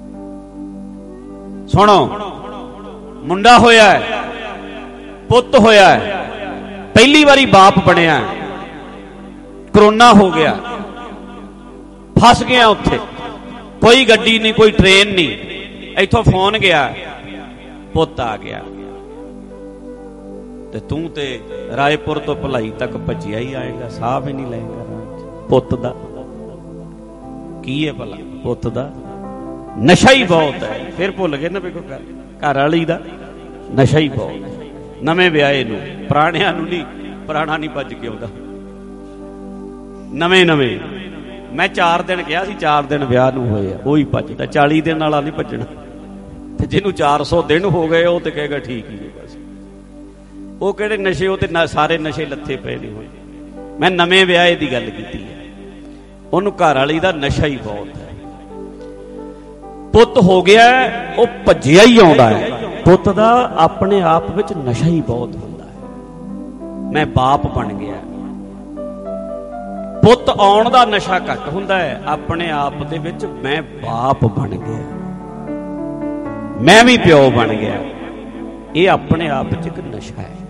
ਸੁਣੋ, ਮੁੰਡਾ ਹੋਇਆ, ਪੁੱਤ ਹੋਇਆ, ਪਹਿਲੀ ਵਾਰੀ ਬਾਪ ਬਣਿਆ, ਕਰੋਨਾ ਹੋ ਗਿਆ, ਫਸ ਗਿਆ ਉੱਥੇ, ਕੋਈ ਗੱਡੀ ਨਹੀਂ, ਕੋਈ ਟ੍ਰੇਨ ਨਹੀਂ, ਇੱਥੋਂ ਫੋਨ ਗਿਆ, ਪੁੱਤ ਆ ਗਿਆ, ਤੇ ਤੂੰ ਤੇ ਰਾਏਪੁਰ ਤੋਂ ਭਲਾਈ ਤੱਕ ਭੱਜਿਆ ਹੀ ਆਏਗਾ, ਸਾਹ ਵੀ ਨਹੀਂ ਲਏਗਾ। ਪੁੱਤ ਦਾ ਕੀ ਹੈ ਭਲਾ? ਪੁੱਤ ਦਾ ਨਸ਼ਾ ਹੀ ਬਹੁਤ ਹੈ। ਫਿਰ ਭੁੱਲ ਗਏ ਨਾ, ਵੇਖੋ ਘਰ ਵਾਲੀ ਦਾ ਨਸ਼ਾ ਹੀ ਬਹੁਤ ਹੈ। ਨਵੇਂ ਵਿਆਹੇ ਨੂੰ, ਪੁਰਾਣਿਆਂ ਨੂੰ ਨਹੀਂ, ਪੁਰਾਣਾ ਨਹੀਂ ਭੱਜ ਕੇ ਆਉਂਦਾ, ਨਵੇਂ ਮੈਂ 4 ਦਿਨ ਕਿਹਾ ਸੀ, 4 ਦਿਨ ਵਿਆਹ ਨੂੰ ਹੋਏ ਆ, ਉਹੀ ਭੱਜਦਾ। 40 ਦਿਨ ਵਾਲਾ ਨਹੀਂ ਭੱਜਣਾ, ਤੇ ਜਿਹਨੂੰ 400 ਦਿਨ ਹੋ ਗਏ ਉਹ ਤੇ ਕਹੇਗਾ ਠੀਕ ਹੀ ਹੈ ਬਸ। ਉਹ ਕਿਹੜੇ ਨਸ਼ੇ, ਉਹ ਤੇ ਸਾਰੇ ਨਸ਼ੇ ਲੱਥੇ ਪਏ ਨਹੀਂ ਹੋਏ। ਮੈਂ ਨਵੇਂ ਵਿਆਹੇ ਦੀ ਗੱਲ ਕੀਤੀ ਹੈ, ਉਹਨੂੰ ਘਰ ਵਾਲੀ ਦਾ ਨਸ਼ਾ ਹੀ ਬਹੁਤ ਹੈ। ਪੁੱਤ ਹੋ ਗਿਆ, ਉਹ ਭੱਜਿਆ ਹੀ ਆਉਂਦਾ ਹੈ। ਪੁੱਤ ਦਾ ਆਪਣੇ ਆਪ ਵਿੱਚ ਨਸ਼ਾ ਹੀ ਬਹੁਤ ਹੁੰਦਾ ਹੈ। ਮੈਂ ਬਾਪ ਬਣ ਗਿਆ। ਪੁੱਤ ਆਉਣ ਦਾ ਨਸ਼ਾ ਘੱਟ ਹੁੰਦਾ ਹੈ, ਆਪਣੇ ਆਪ ਦੇ ਵਿੱਚ ਮੈਂ ਬਾਪ ਬਣ ਗਿਆ, ਮੈਂ ਵੀ ਪਿਓ ਬਣ ਗਿਆ। ਇਹ ਆਪਣੇ ਆਪ ਵਿੱਚ ਇੱਕ ਨਸ਼ਾ ਹੈ।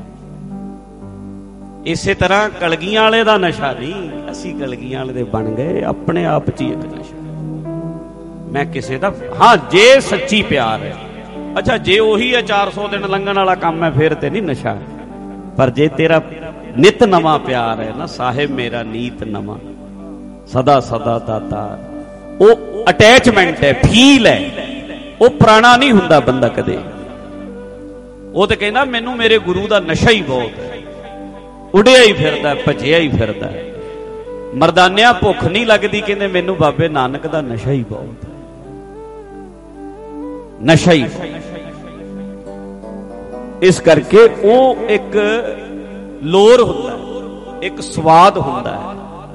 ਇਸੇ ਤਰ੍ਹਾਂ ਕਲਗੀਆਂ ਵਾਲੇ ਦਾ ਨਸ਼ਾ ਨਹੀਂ, ਅਸੀਂ ਕਲਗੀਆਂ ਵਾਲੇ ਦੇ ਬਣ ਗਏ, ਆਪਣੇ ਆਪ 'ਚ ਹੀ ਇੱਕ ਨਸ਼ਾ। ਮੈਂ ਕਿਸੇ ਦਾ, ਹਾਂ ਜੇ ਸੱਚੀ ਪਿਆਰ ਹੈ। ਅੱਛਾ, ਜੇ ਉਹੀ ਹੈ 400 ਦਿਨ ਲੰਘਣ ਵਾਲਾ ਕੰਮ ਹੈ, ਫਿਰ ਤੇ ਨਹੀਂ ਨਸ਼ਾ। ਪਰ ਜੇ ਤੇਰਾ ਨਿਤ ਨਵਾਂ ਪਿਆਰ ਹੈ ਨਾ, ਸਾਹਿਬ ਮੇਰਾ ਨੀਤ ਨਵਾਂ ਸਦਾ ਸਦਾ ਦਾਤਾ, ਉਹ ਅਟੈਚਮੈਂਟ ਹੈ, ਫੀਲ ਹੈ, ਉਹ ਪੁਰਾਣਾ ਨਹੀਂ ਹੁੰਦਾ ਬੰਦਾ ਕਦੇ। ਉਹ ਤੇ ਕਹਿੰਦਾ ਮੈਨੂੰ ਮੇਰੇ ਗੁਰੂ ਦਾ ਨਸ਼ਾ ਹੀ ਬਹੁਤ ਹੈ, ਉਡਿਆ ਹੀ ਫਿਰਦਾ, ਭੱਜਿਆ ਹੀ ਫਿਰਦਾ। ਮਰਦਾਨਿਆਂ ਭੁੱਖ ਨਹੀਂ ਲੱਗਦੀ, ਕਹਿੰਦੇ ਮੈਨੂੰ ਬਾਬੇ ਨਾਨਕ ਦਾ ਨਸ਼ਾ ਹੀ ਬਹੁਤ ਹੈ, ਨਸ਼ਾ ਹੀ। ਇਸ ਕਰਕੇ ਉਹ ਇੱਕ ਲੋਰ ਹੁੰਦਾ ਹੈ, ਇੱਕ ਸਵਾਦ ਹੁੰਦਾ ਹੈ।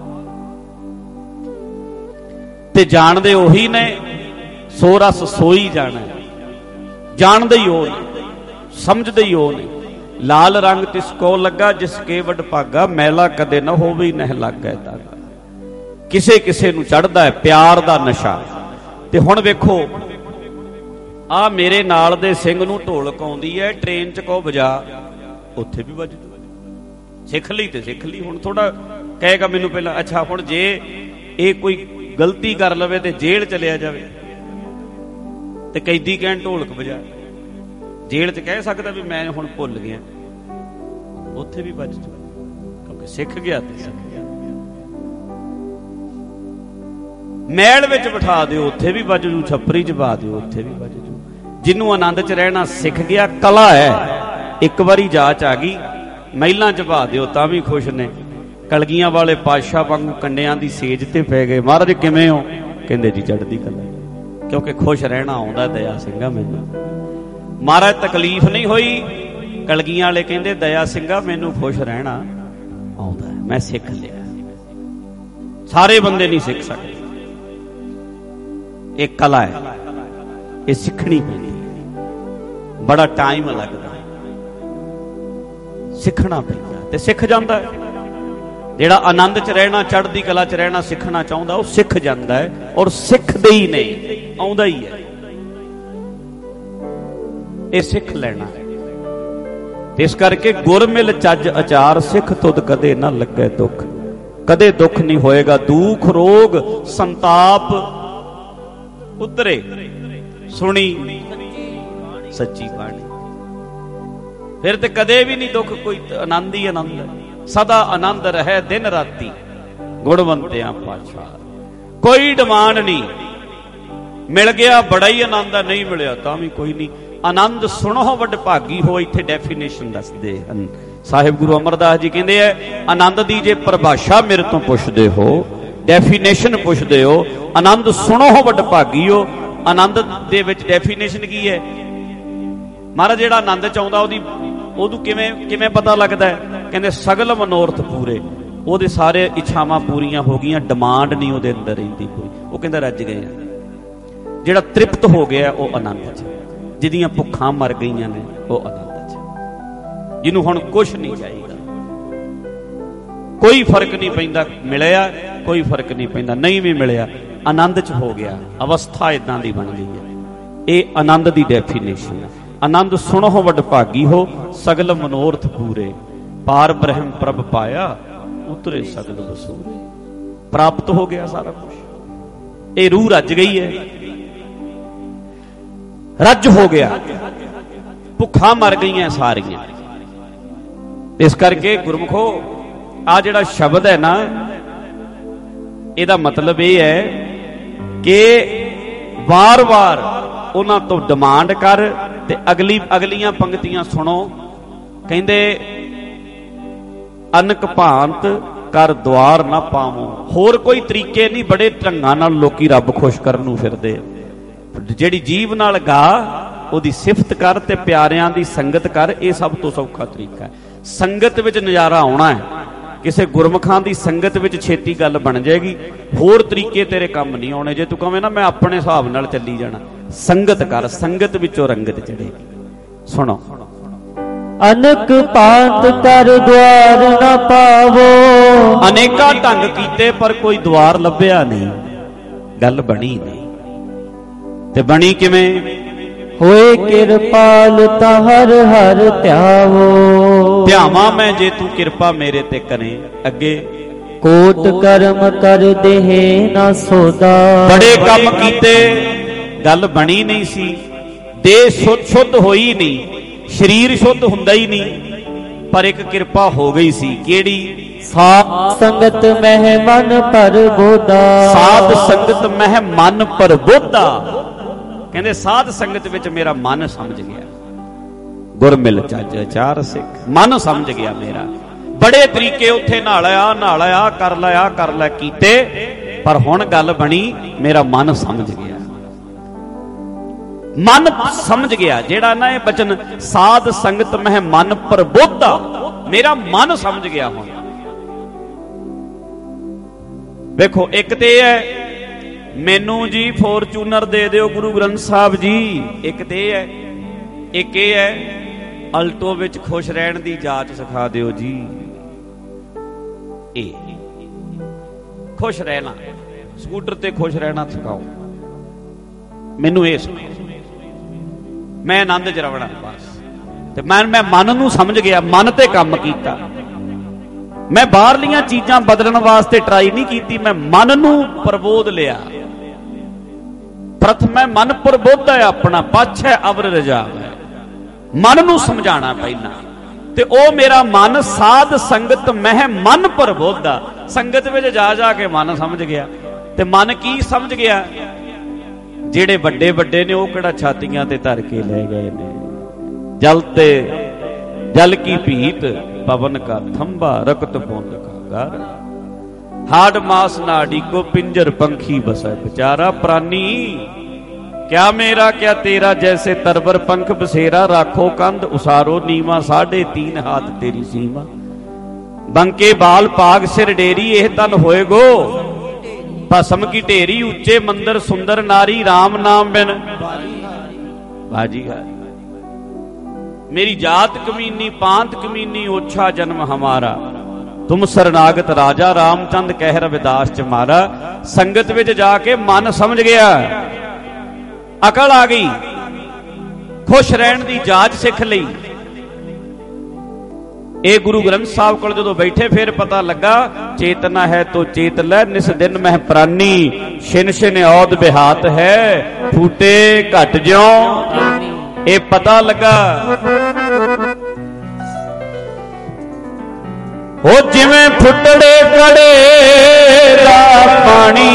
ਤੇ ਜਾਣਦੇ ਉਹੀ ਨੇ, ਸੋ ਰਸ ਸੋਈ ਜਾਣਾ, ਜਾਣਦੇ ਹੀ ਉਹ ਨੇ, ਸਮਝਦੇ ਹੀ ਉਹ ਨੇ। ਲਾਲ ਰੰਗ ਤਿਸ ਕੋ ਲੱਗਾ, ਜਿਸ ਕੇ ਵਡ ਭਾਗਾ, ਮੈਲਾ ਕਦੇ ਨਾ ਹੋਵੇ ਨਹਿ ਲੱਗਾ ਧਾਗਾ। ਕਿਸੇ ਕਿਸੇ ਨੂੰ ਚੜ੍ਹਦਾ ਹੈ ਪਿਆਰ ਦਾ ਨਸ਼ਾ। ਤੇ ਹੁਣ ਵੇਖੋ, ਆ ਮੇਰੇ ਨਾਲ ਦੇ ਸਿੰਘ ਨੂੰ ਢੋਲਕ ਆਉਂਦੀ ਹੈ, ਟ੍ਰੇਨ 'ਚ ਕਹੋ ਵਜਾ, ਉੱਥੇ ਵੀ ਵੱਜ ਜੂ। ਸਿੱਖ ਲਈ ਤੇ ਸਿੱਖ ਲਈ। ਹੁਣ ਥੋੜਾ ਕਹੇਗਾ ਮੈਨੂੰ ਪਹਿਲਾਂ, ਅੱਛਾ ਹੁਣ ਜੇ ਇਹ ਕੋਈ ਗਲਤੀ ਕਰ ਲਵੇ ਤੇ ਜੇਲ੍ਹ ਚਲਿਆ ਜਾਵੇ ਤੇ ਕੈਦੀ ਕਹਿਣ ਢੋਲਕ ਵਜਾ, ਜੇਲ੍ਹ 'ਚ ਕਹਿ ਸਕਦਾ ਵੀ ਮੈਂ ਹੁਣ ਭੁੱਲ ਗਿਆ, ਉੱਥੇ ਵੀ ਵੱਜ ਜੂ ਕਿਉਂਕਿ ਸਿੱਖ ਗਿਆ ਤੇ ਸਿੱਖ ਗਿਆ। ਮਹਿਲ ਵਿੱਚ ਬਿਠਾ ਦਿਓ ਉੱਥੇ ਵੀ ਵੱਜ ਜੂ, ਛੱਪਰੀ 'ਚ ਪਾ ਦਿਓ ਉੱਥੇ ਵੀ ਵੱਜ ਜੂ। ਜਿਹਨੂੰ ਆਨੰਦ 'ਚ ਰਹਿਣਾ ਸਿੱਖ ਗਿਆ, ਕਲਾ ਹੈ, ਇੱਕ ਵਾਰੀ ਜਾਚ ਆ ਗਈ, ਮਹਿਲਾਂ 'ਚ ਪਾ ਦਿਓ ਤਾਂ ਵੀ ਖੁਸ਼ ਨੇ। ਕਲਗੀਆਂ ਵਾਲੇ ਪਾਤਸ਼ਾਹ ਵਾਂਗੂ ਕੰਡਿਆਂ ਦੀ ਸੇਜ ਤੇ ਪੈ ਗਏ। ਮਹਾਰਾਜ ਕਿਵੇਂ ਹੋ? ਕਹਿੰਦੇ ਜੀ ਚੜ੍ਹਦੀ ਕਲਾ, ਕਿਉਂਕਿ ਖੁਸ਼ ਰਹਿਣਾ ਆਉਂਦਾ ਦਇਆ ਸਿੰਘਾ ਮੈਨੂੰ। ਮਹਾਰਾਜ ਤਕਲੀਫ ਨਹੀਂ ਹੋਈ, ਕਲਗੀਆਂ ਵਾਲੇ ਕਹਿੰਦੇ ਦਇਆ ਸਿੰਘਾ ਮੈਨੂੰ ਖੁਸ਼ ਰਹਿਣਾ ਆਉਂਦਾ, ਮੈਂ ਸਿੱਖ ਲਿਆ। ਸਾਰੇ ਬੰਦੇ ਨਹੀਂ ਸਿੱਖ ਸਕਦੇ, ਇਹ ਕਲਾ ਹੈ, ਇਹ ਸਿੱਖਣੀ ਪੈਂਦੀ ਹੈ, ਬੜਾ ਟਾਈਮ ਲੱਗਦਾ, ਸਿੱਖਣਾ ਪੈਂਦਾ ਤੇ ਸਿੱਖ ਜਾਂਦਾ ਹੈ। ਜਿਹੜਾ ਆਨੰਦ 'ਚ ਰਹਿਣਾ, ਚੜ੍ਹਦੀ ਕਲਾ 'ਚ ਰਹਿਣਾ ਸਿੱਖਣਾ ਚਾਹੁੰਦਾ, ਉਹ ਸਿੱਖ ਜਾਂਦਾ ਹੈ, ਔਰ ਸਿੱਖਦੇ ਹੀ ਨਹੀਂ, ਆਉਂਦਾ ਹੀ ਹੈ। ਇਹ ਸਿੱਖ ਲੈਣਾ ਹੈ। ਇਸ ਕਰਕੇ ਗੁਰ ਮਿਲ ਚੱਜ ਅਚਾਰ, ਸਿੱਖ ਤੁਧ ਕਦੇ ਨਾ ਲੱਗੇ ਦੁੱਖ। ਕਦੇ ਦੁੱਖ ਨਹੀਂ ਹੋਏਗਾ, ਦੁੱਖ ਰੋਗ ਸੰਤਾਪ ਉਤਰੇ ਸੁਣੀ ਸੱਚੀ ਬਾਣੀ। ਫਿਰ ਤੇ ਕਦੇ ਵੀ ਨਹੀਂ ਦੁੱਖ, ਕੋਈ ਆਨੰਦ ਹੀ ਆਨੰਦ ਹੈ। ਸਦਾ ਆਨੰਦ ਰਹੇ ਦਿਨ ਰਾਤੀ, ਗੁਣਵੰਤਿਆਂ ਪਾਤਸ਼ਾਹ। ਕੋਈ ਡਿਮਾਂਡ ਨਹੀਂ, ਮਿਲ ਗਿਆ ਬੜਾ ਹੀ ਆਨੰਦ ਹੈ, ਨਹੀਂ ਮਿਲਿਆ ਤਾਂ ਵੀ ਕੋਈ ਨਹੀਂ। ਆਨੰਦ ਸੁਣੋ ਵੱਡ ਭਾਗੀ ਹੋ, ਇੱਥੇ ਡੈਫੀਨੇਸ਼ਨ ਦੱਸਦੇ ਹਨ ਸਾਹਿਬ ਗੁਰੂ ਅਮਰਦਾਸ ਜੀ। ਕਹਿੰਦੇ ਐ ਆਨੰਦ ਦੀ ਜੇ ਪਰਿਭਾਸ਼ਾ ਮੇਰੇ ਤੋਂ ਪੁੱਛਦੇ ਹੋ, ਡੈਫੀਨੇਸ਼ਨ ਪੁੱਛਦੇ ਹੋ, ਆਨੰਦ ਸੁਣੋ ਵੱਡ ਭਾਗੀ ਹੋ। ਆਨੰਦ ਦੇ ਵਿੱਚ ਡੈਫੀਨੇਸ਼ਨ ਕੀ ਹੈ? ਮਹਾਰਾਜ ਜਿਹੜਾ ਆਨੰਦ ਚ ਆਉਂਦਾ ਉਹਨੂੰ ਕਿਵੇਂ ਪਤਾ ਲੱਗਦਾ ਹੈ? ਕਹਿੰਦੇ ਸਗਲ ਮਨੋਰਥ ਪੂਰੇ, ਉਹਦੇ ਸਾਰੇ ਇੱਛਾਵਾਂ ਪੂਰੀਆਂ ਹੋ ਗਈਆਂ, ਡਿਮਾਂਡ ਨਹੀਂ ਉਹਦੇ ਅੰਦਰ ਰਹਿੰਦੀ ਕੋਈ। ਉਹ ਕਹਿੰਦਾ ਰੱਜ ਗਏ ਆ। ਜਿਹੜਾ ਤ੍ਰਿਪਤ ਹੋ ਗਿਆ ਉਹ ਆਨੰਦ ਚ, ਜਿਹਦੀਆਂ ਭੁੱਖਾਂ ਮਰ ਗਈਆਂ ਨੇ ਉਹ ਆਨੰਦ ਚ, ਜਿਹਨੂੰ ਹੁਣ ਕੁਛ ਨਹੀਂ ਚਾਹੀਦਾ, ਕੋਈ ਫਰਕ ਨਹੀਂ ਪੈਂਦਾ, ਮਿਲਿਆ ਕੋਈ ਫਰਕ ਨਹੀਂ ਪੈਂਦਾ, ਨਹੀਂ ਵੀ ਮਿਲਿਆ ਆਨੰਦ ਚ ਹੋ ਗਿਆ। ਅਵਸਥਾ ਇਦਾਂ ਦੀ ਬਣ ਗਈ ਹੈ। ਇਹ ਆਨੰਦ ਦੀ ਡੈਫੀਨੇਸ਼ਨ ਹੈ। ਆਨੰਦ ਸੁਣੋ ਵੱਡ ਭਾਗੀ ਹੋ, ਸਗਲ ਮਨੋਰਥ ਪੂਰੇ। ਪਾਰ ਬ੍ਰਹਮ ਪ੍ਰਭ ਪਾਇਆ, ਉਤਰੇ ਸਗਲ ਵਸੂਰੇ। ਪ੍ਰਾਪਤ ਹੋ ਗਿਆ ਸਾਰਾ ਕੁਝ, ਇਹ ਰੂਹ ਰੱਜ ਗਈ ਹੈ, ਰੱਜ ਹੋ ਗਿਆ, ਭੁੱਖਾਂ ਮਰ ਗਈਆਂ ਸਾਰੀਆਂ। ਇਸ ਕਰਕੇ ਗੁਰਮੁਖੋ ਆ ਜਿਹੜਾ ਸ਼ਬਦ ਹੈ ਨਾ, ਇਹਦਾ ਮਤਲਬ ਇਹ ਹੈ ਕਿ ਵਾਰ-ਵਾਰ ਉਹਨਾਂ ਤੋਂ ਡਿਮਾਂਡ ਕਰ ਤੇ ਅਗਲੀਆਂ ਪੰਕਤੀਆਂ ਸੁਣੋ। ਕਹਿੰਦੇ ਅਨਕ ਭਾਂਤ ਕਰ ਦੁਆਰ ਨਾ ਪਾਵੋ। ਹੋਰ ਕੋਈ ਤਰੀਕੇ ਨਹੀਂ, ਬੜੇ ਢੰਗਾਂ ਨਾਲ ਲੋਕੀ ਰੱਬ ਖੁਸ਼ ਕਰਨ ਨੂੰ ਫਿਰਦੇ। ਜਿਹੜੀ ਜੀਭ ਨਾਲ ਗਾ, ਉਹਦੀ ਸਿਫਤ ਕਰ ਤੇ ਪਿਆਰਿਆਂ ਦੀ ਸੰਗਤ ਕਰ, ਇਹ ਸਭ ਤੋਂ ਸੌਖਾ ਤਰੀਕਾ ਹੈ। ਸੰਗਤ ਵਿੱਚ ਨਜ਼ਾਰਾ ਆਉਣਾ ਹੈ, ਕਿਸੇ ਗੁਰਮੁਖਾਂ ਦੀ ਸੰਗਤ ਵਿੱਚ ਛੇਤੀ ਗੱਲ ਬਣ ਜਾਏਗੀ। ਹੋਰ ਤਰੀਕੇ ਤੇਰੇ ਕੰਮ ਨਹੀਂ ਆਉਣੇ। ਜੇ ਤੂੰ ਕਵੇਂ ਨਾ ਮੈਂ ਆਪਣੇ ਹਿਸਾਬ ਨਾਲ ਚੱਲੀ ਜਾਣਾ, ਸੰਗਤ ਕਰ, ਸੰਗਤ ਵਿੱਚੋਂ ਰੰਗਤ ਚੜੇਗੀ। ਸੁਣੋ। ਅਨਕ ਭਾਂਤ ਕਰ ਦੁਆਰ ਨਾ ਪਾਵੋ। ਅਨੇਕਾਂ ਢੰਗ ਕੀਤੇ ਪਰ ਕੋਈ ਦੁਆਰ ਲੱਭਿਆ ਨਹੀਂ, ਗੱਲ ਬਣੀ ਨਹੀਂ। ਤੇ ਬਣੀ ਕਿਵੇਂ? ਹੋਏ ਕਿਰਪਾਲ ਤਾ ਹਰ ਹਰ ਧਿਆਵੋ। ਧਿਆਵਾਂ ਮੈਂ ਜੇ ਤੂੰ ਕਿਰਪਾ ਮੇਰੇ ਤੇ ਕਰੇ। ਅੱਗੇ ਕੋਟ ਕਰਮ ਕਰ ਦੇਹ ਨਾ ਸੋਦਾ। ਬੜੇ ਕੰਮ ਕੀਤੇ, ਗੱਲ ਬਣੀ ਨਹੀਂ ਸੀ। ਦੇਹ ਸ਼ੁੱਧ ਹੋਈ ਨਹੀਂ, ਸਰੀਰ ਸ਼ੁੱਧ ਹੁੰਦਾ ਹੀ ਨਹੀਂ, ਪਰ ਇੱਕ ਕਿਰਪਾ ਹੋ ਗਈ ਸੀ। ਕਿਹੜੀ? ਸਾਧ ਸੰਗਤ ਮਹਿ ਮਨ ਪਰਬੋਧਾ। ਸਾਧ ਸੰਗਤ ਮਹਿ ਮਨ ਪਰਬੋਧਾ। ਕਹਿੰਦੇ ਸਾਧ ਸੰਗਤ ਵਿੱਚ ਮੇਰਾ ਮਨ ਸਮਝ ਗਿਆ। ਗੁਰ ਮਿਲ ਚੱਜ ਅਚਾਰ ਸਿੱਖ, ਮਨ ਸਮਝ ਗਿਆ ਮੇਰਾ। ਬੜੇ ਤਰੀਕੇ ਉੱਥੇ ਨਾਲਿਆ ਕਰ ਲੈ ਕੀਤੇ, ਪਰ ਹੁਣ ਗੱਲ ਬਣੀ, ਮੇਰਾ ਮਨ ਸਮਝ ਗਿਆ। ਮਨ ਸਮਝ ਗਿਆ। ਜਿਹੜਾ ਨਾ ਇਹ ਬਚਨ ਸਾਧ ਸੰਗਤ ਮਹਿ ਮਨ ਪਰਬੋਧਾ, ਮੇਰਾ ਮਨ ਸਮਝ ਗਿਆ। ਹੁਣ ਵੇਖੋ, ਇੱਕ ਤੇ ਇਹ ਹੈ ਮੈਨੂੰ ਜੀ ਫੋਰਚੂਨਰ ਦੇ ਦਿਓ ਗੁਰੂ ਗ੍ਰੰਥ ਸਾਹਿਬ ਜੀ, ਇੱਕ ਤੇ ਇਹ ਹੈ। ਇੱਕ ਇਹ ਹੈ ਅਲਟੋ ਵਿੱਚ ਖੁਸ਼ ਰਹਿਣ ਦੀ ਜਾਚ ਸਿਖਾ ਦਿਓ ਜੀ। ਇਹ ਖੁਸ਼ ਰਹਿਣਾ, ਸਕੂਟਰ ਤੇ ਖੁਸ਼ ਰਹਿਣਾ ਸਿਖਾਓ ਮੈਨੂੰ, ਇਹ ਸਿਖਾਓ। ਮੈਂ ਆਨੰਦ ਚ ਰਵਣਾ ਬਸ। ਤੇ ਮੈਂ ਮਨ ਨੂੰ ਸਮਝ ਗਿਆ, ਮਨ ਤੇ ਕੰਮ ਕੀਤਾ। मैं बाहरलियां चीजां बदलने वास्ते ट्राई नहीं की, मैं मन नू प्रबोध लिया। प्रथम है मन प्रबोध है अपना, पछ है अवर रजाव है। मन नू समझाना पहला, ते ओ मेरा मन साध संगत मह मन प्रबोधा। संगत में जा के मन समझ गया। ते मन की समझ गया? जेड़े बड़े बड़े ने वो किहड़ा छातियां ते धर के ले गए ने। जलते जल की भीत पवन का थंबा रकत बूंद का घर, हाड मास नाड़ी को पिंजर पंखी बसा बेचारा प्राणी। क्या मेरा क्या तेरा जैसे तरबर पंख बसेरा, राखो कंध उसारो नीवा 3.5 हाथ तेरी सीमा। बंके बाल पाग सिर डेरी एह तन होए गो, भस्म की ढेरी ऊंचे मंदिर सुंदर नारी, राम नाम बिन बाजी है। मेरी जात कमीनी पांत कमीनी ओछा जन्म हमारा, तुम शरणागत राजा रामचंद कह रविदास च मारा। संगत विच जाके मन समझ गया, अकल आ गई, खुश रहन दी जाच सिख लई। ए गुरु ग्रंथ साहब कोल जदों बैठे फिर पता लगा, चेतना है तो चेत लै निस दिन मह प्रानी, छिन छिन औद बिहात है फूटे घट ज्यों। ये पता लगा हो जिवें फुटड़े कड़े दा पानी,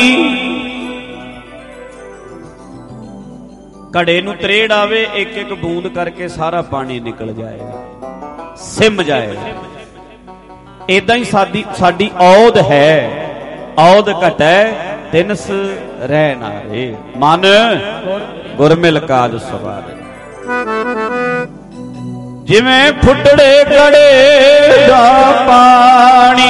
घड़े नूं त्रेड़ आवे एक एक बूंद करके सारा पानी निकल जाएगा, सिम जाएगा। इदां ही साडी औद है, औद घटै तिनस रह ना रे, मन गुरमिल काज सवारे। जिवें फुटड़े कड़े दा पानी,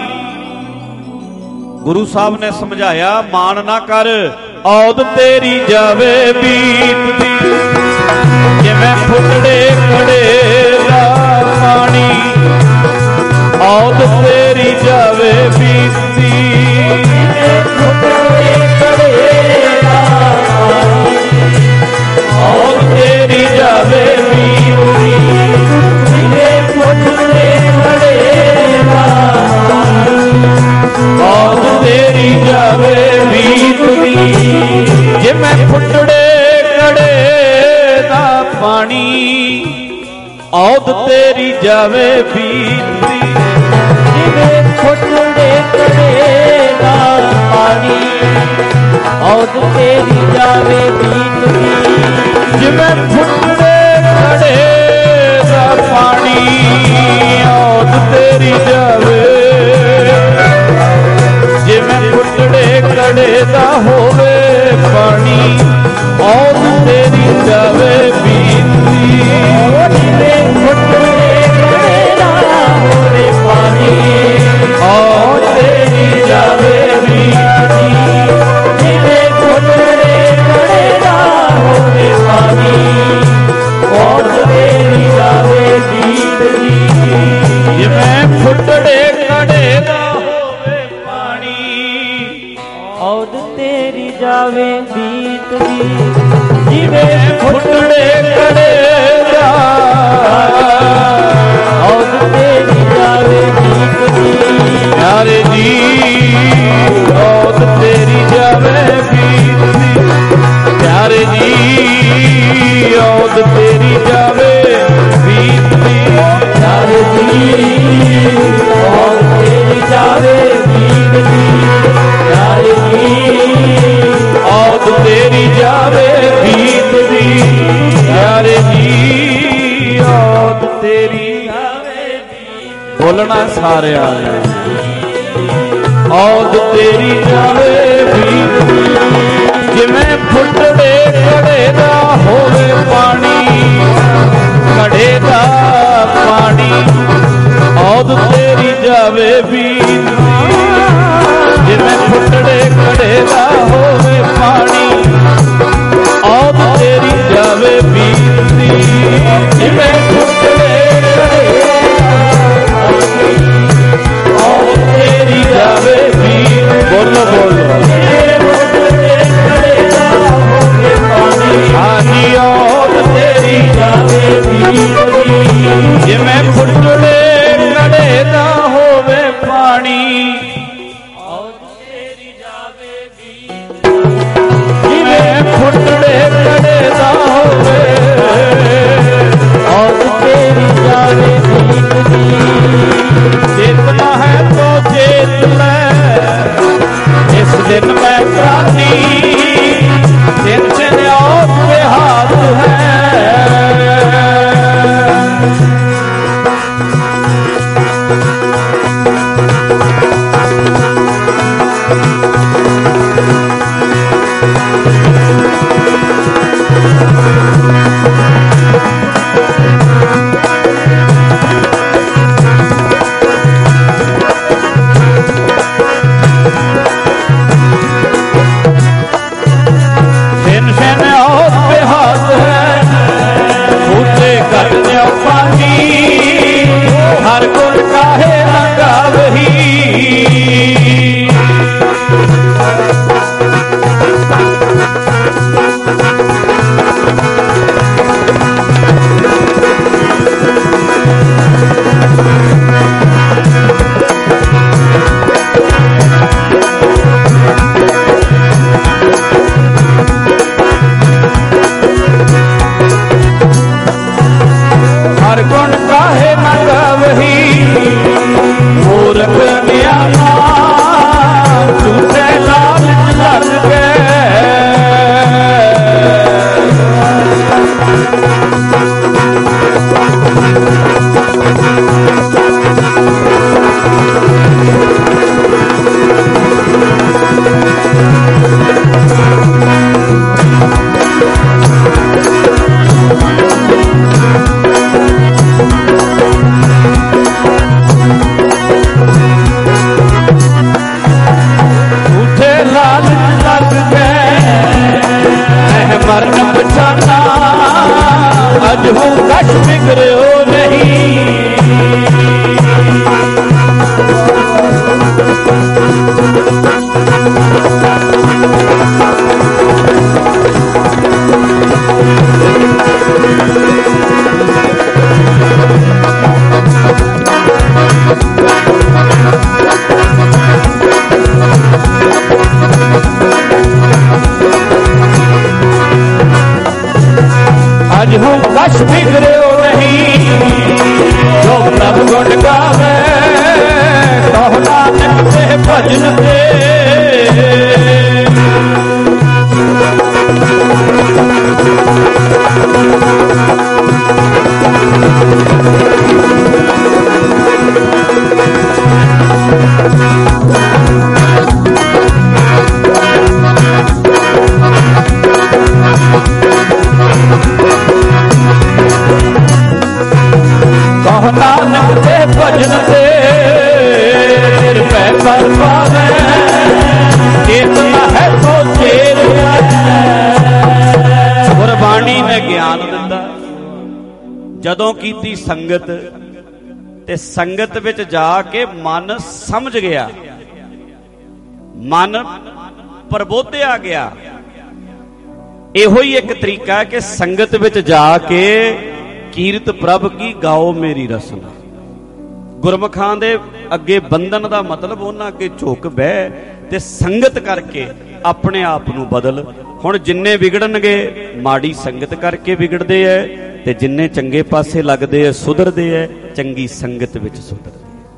गुरु साहब ने समझाया मान ना कर, औद तेरी जावे बीतदी। जिवें फुटड़े कड़े दा पानी, औद तेरी जावे बीतदी। फुटड़े कड़े दा पानी, औद तेरी जावे बीतदी। जिवें फुटड़े कड़े दा पानी, औद तेरी जावे बीतदी। जिवें फुटड़े कड़े दा पानी, औद तेरी जावे बीतदी। जिवें फुटड़े कड़े दा पानी, औद तेरी जावे बीतदी। जिवें फुटड़े कड़े दा पानी, औद तेरी जावे। जिवें फुटड़े कड़े दा होवे पानी, औद तेरी जावे बीतदी। जिवें फुटड़े कड़े दा होवे पानी, औद तेरी जावे बीतदी। जिवें फुटड़े कड़े दा होवे पानी, औद तेरी जावे बीतदी। जिवें फुटड़े कड़े दा होवे पानी, औद तेरी जावे बीतदी। जिवें फुटड़े कड़े दा, औद तेरी जावे बीतदी। प्यारे जी औद तेरी जावे बीतदी। प्यारे जी औद तेरी जावे बीतदी। प्यारे जी औद तेरी जावे बीतदी। प्यारे जी औद तेरी जावे बीतदी। प्यारे जी औद तेरी जावे बीतदी। बोलना सारे औद तेरी जावे बीतदी। जिवें फुटड़े कड़े दा होवे पानी, कड़े दा पानी, औद तेरी जावे बीतदी। जिवें फुटड़े कड़े दा होवे पानी, औद तेरी जावे बीतदी। जिवें फुटड़े कड़े औद तेरी जावे बीतदी। बोलो बोलो ਹਰ ਗੁਣ ਕਾਹੇ ਨਾ ਗਵਹੀ ਮੂਰਖ ਨਿਆਮਾ ਝੂਠੇ ਲਾਲਚ ਲੱਗ ਗਏ। ਮਰਨ ਪਛਾਨਾ ਅਜ ਹੂੰ ਕਛ ਬਿਗੜਿਓ ਨਹੀਂ। ਅਜ ਹੂੰ ਕਛ ਬਿਗੜਿਓ ਨਹੀਂ। ਜੋ ਪ੍ਰਭ ਗੁਣ ਗਾਵੇ ਕਹੁ ਨਾਨਕ ਤੇ ਭਜਨ ਤੇ। ਕਹੁ ਨਾਨਕ ਤੇ ਭਜਨ ਤੇ ਕਿਰਪੈ ਕਰ ਪਾਵੇ। ਚੇਤਨਾ ਹੈ ਸੋ ਚੇਤ ਗੁਰਬਾਣੀ ਨੇ ਗਿਆਨ ਦਿੱਤਾ। ਜਦੋਂ ਕੀਤੀ ਸੰਗਤ ਤੇ ਸੰਗਤ ਵਿੱਚ ਜਾ ਕੇ ਮਨ ਸਮਝ ਗਿਆ, ਮਨ ਪ੍ਰਬੋਧਿਆ ਗਿਆ। ਇਹੋ ਹੀ ਇੱਕ ਤਰੀਕਾ ਹੈ ਕਿ ਸੰਗਤ ਵਿੱਚ ਜਾ ਕੇ ਕੀਰਤ ਪ੍ਰਭ ਕੀ ਗਾਓ ਮੇਰੀ ਰਸਨਾ। ਗੁਰਮੁਖਾਂ ਦੇ ਅੱਗੇ ਬੰਧਨ ਦਾ ਮਤਲਬ ਉਹਨਾਂ ਅੱਗੇ ਝੁਕ ਬਹਿ ਤੇ ਸੰਗਤ ਕਰਕੇ ਆਪਣੇ ਆਪ ਨੂੰ ਬਦਲ। ਹੁਣ ਜਿੰਨੇ ਵਿਗੜਨਗੇ ਮਾੜੀ ਸੰਗਤ ਕਰਕੇ ਵਿਗੜਦੇ ਐ, ਤੇ ਜਿੰਨੇ ਚੰਗੇ ਪਾਸੇ ਲੱਗਦੇ ਐ ਸੁਧਰਦੇ ਐ ਚੰਗੀ ਸੰਗਤ ਵਿੱਚ ਸੁਧਰਦੇ।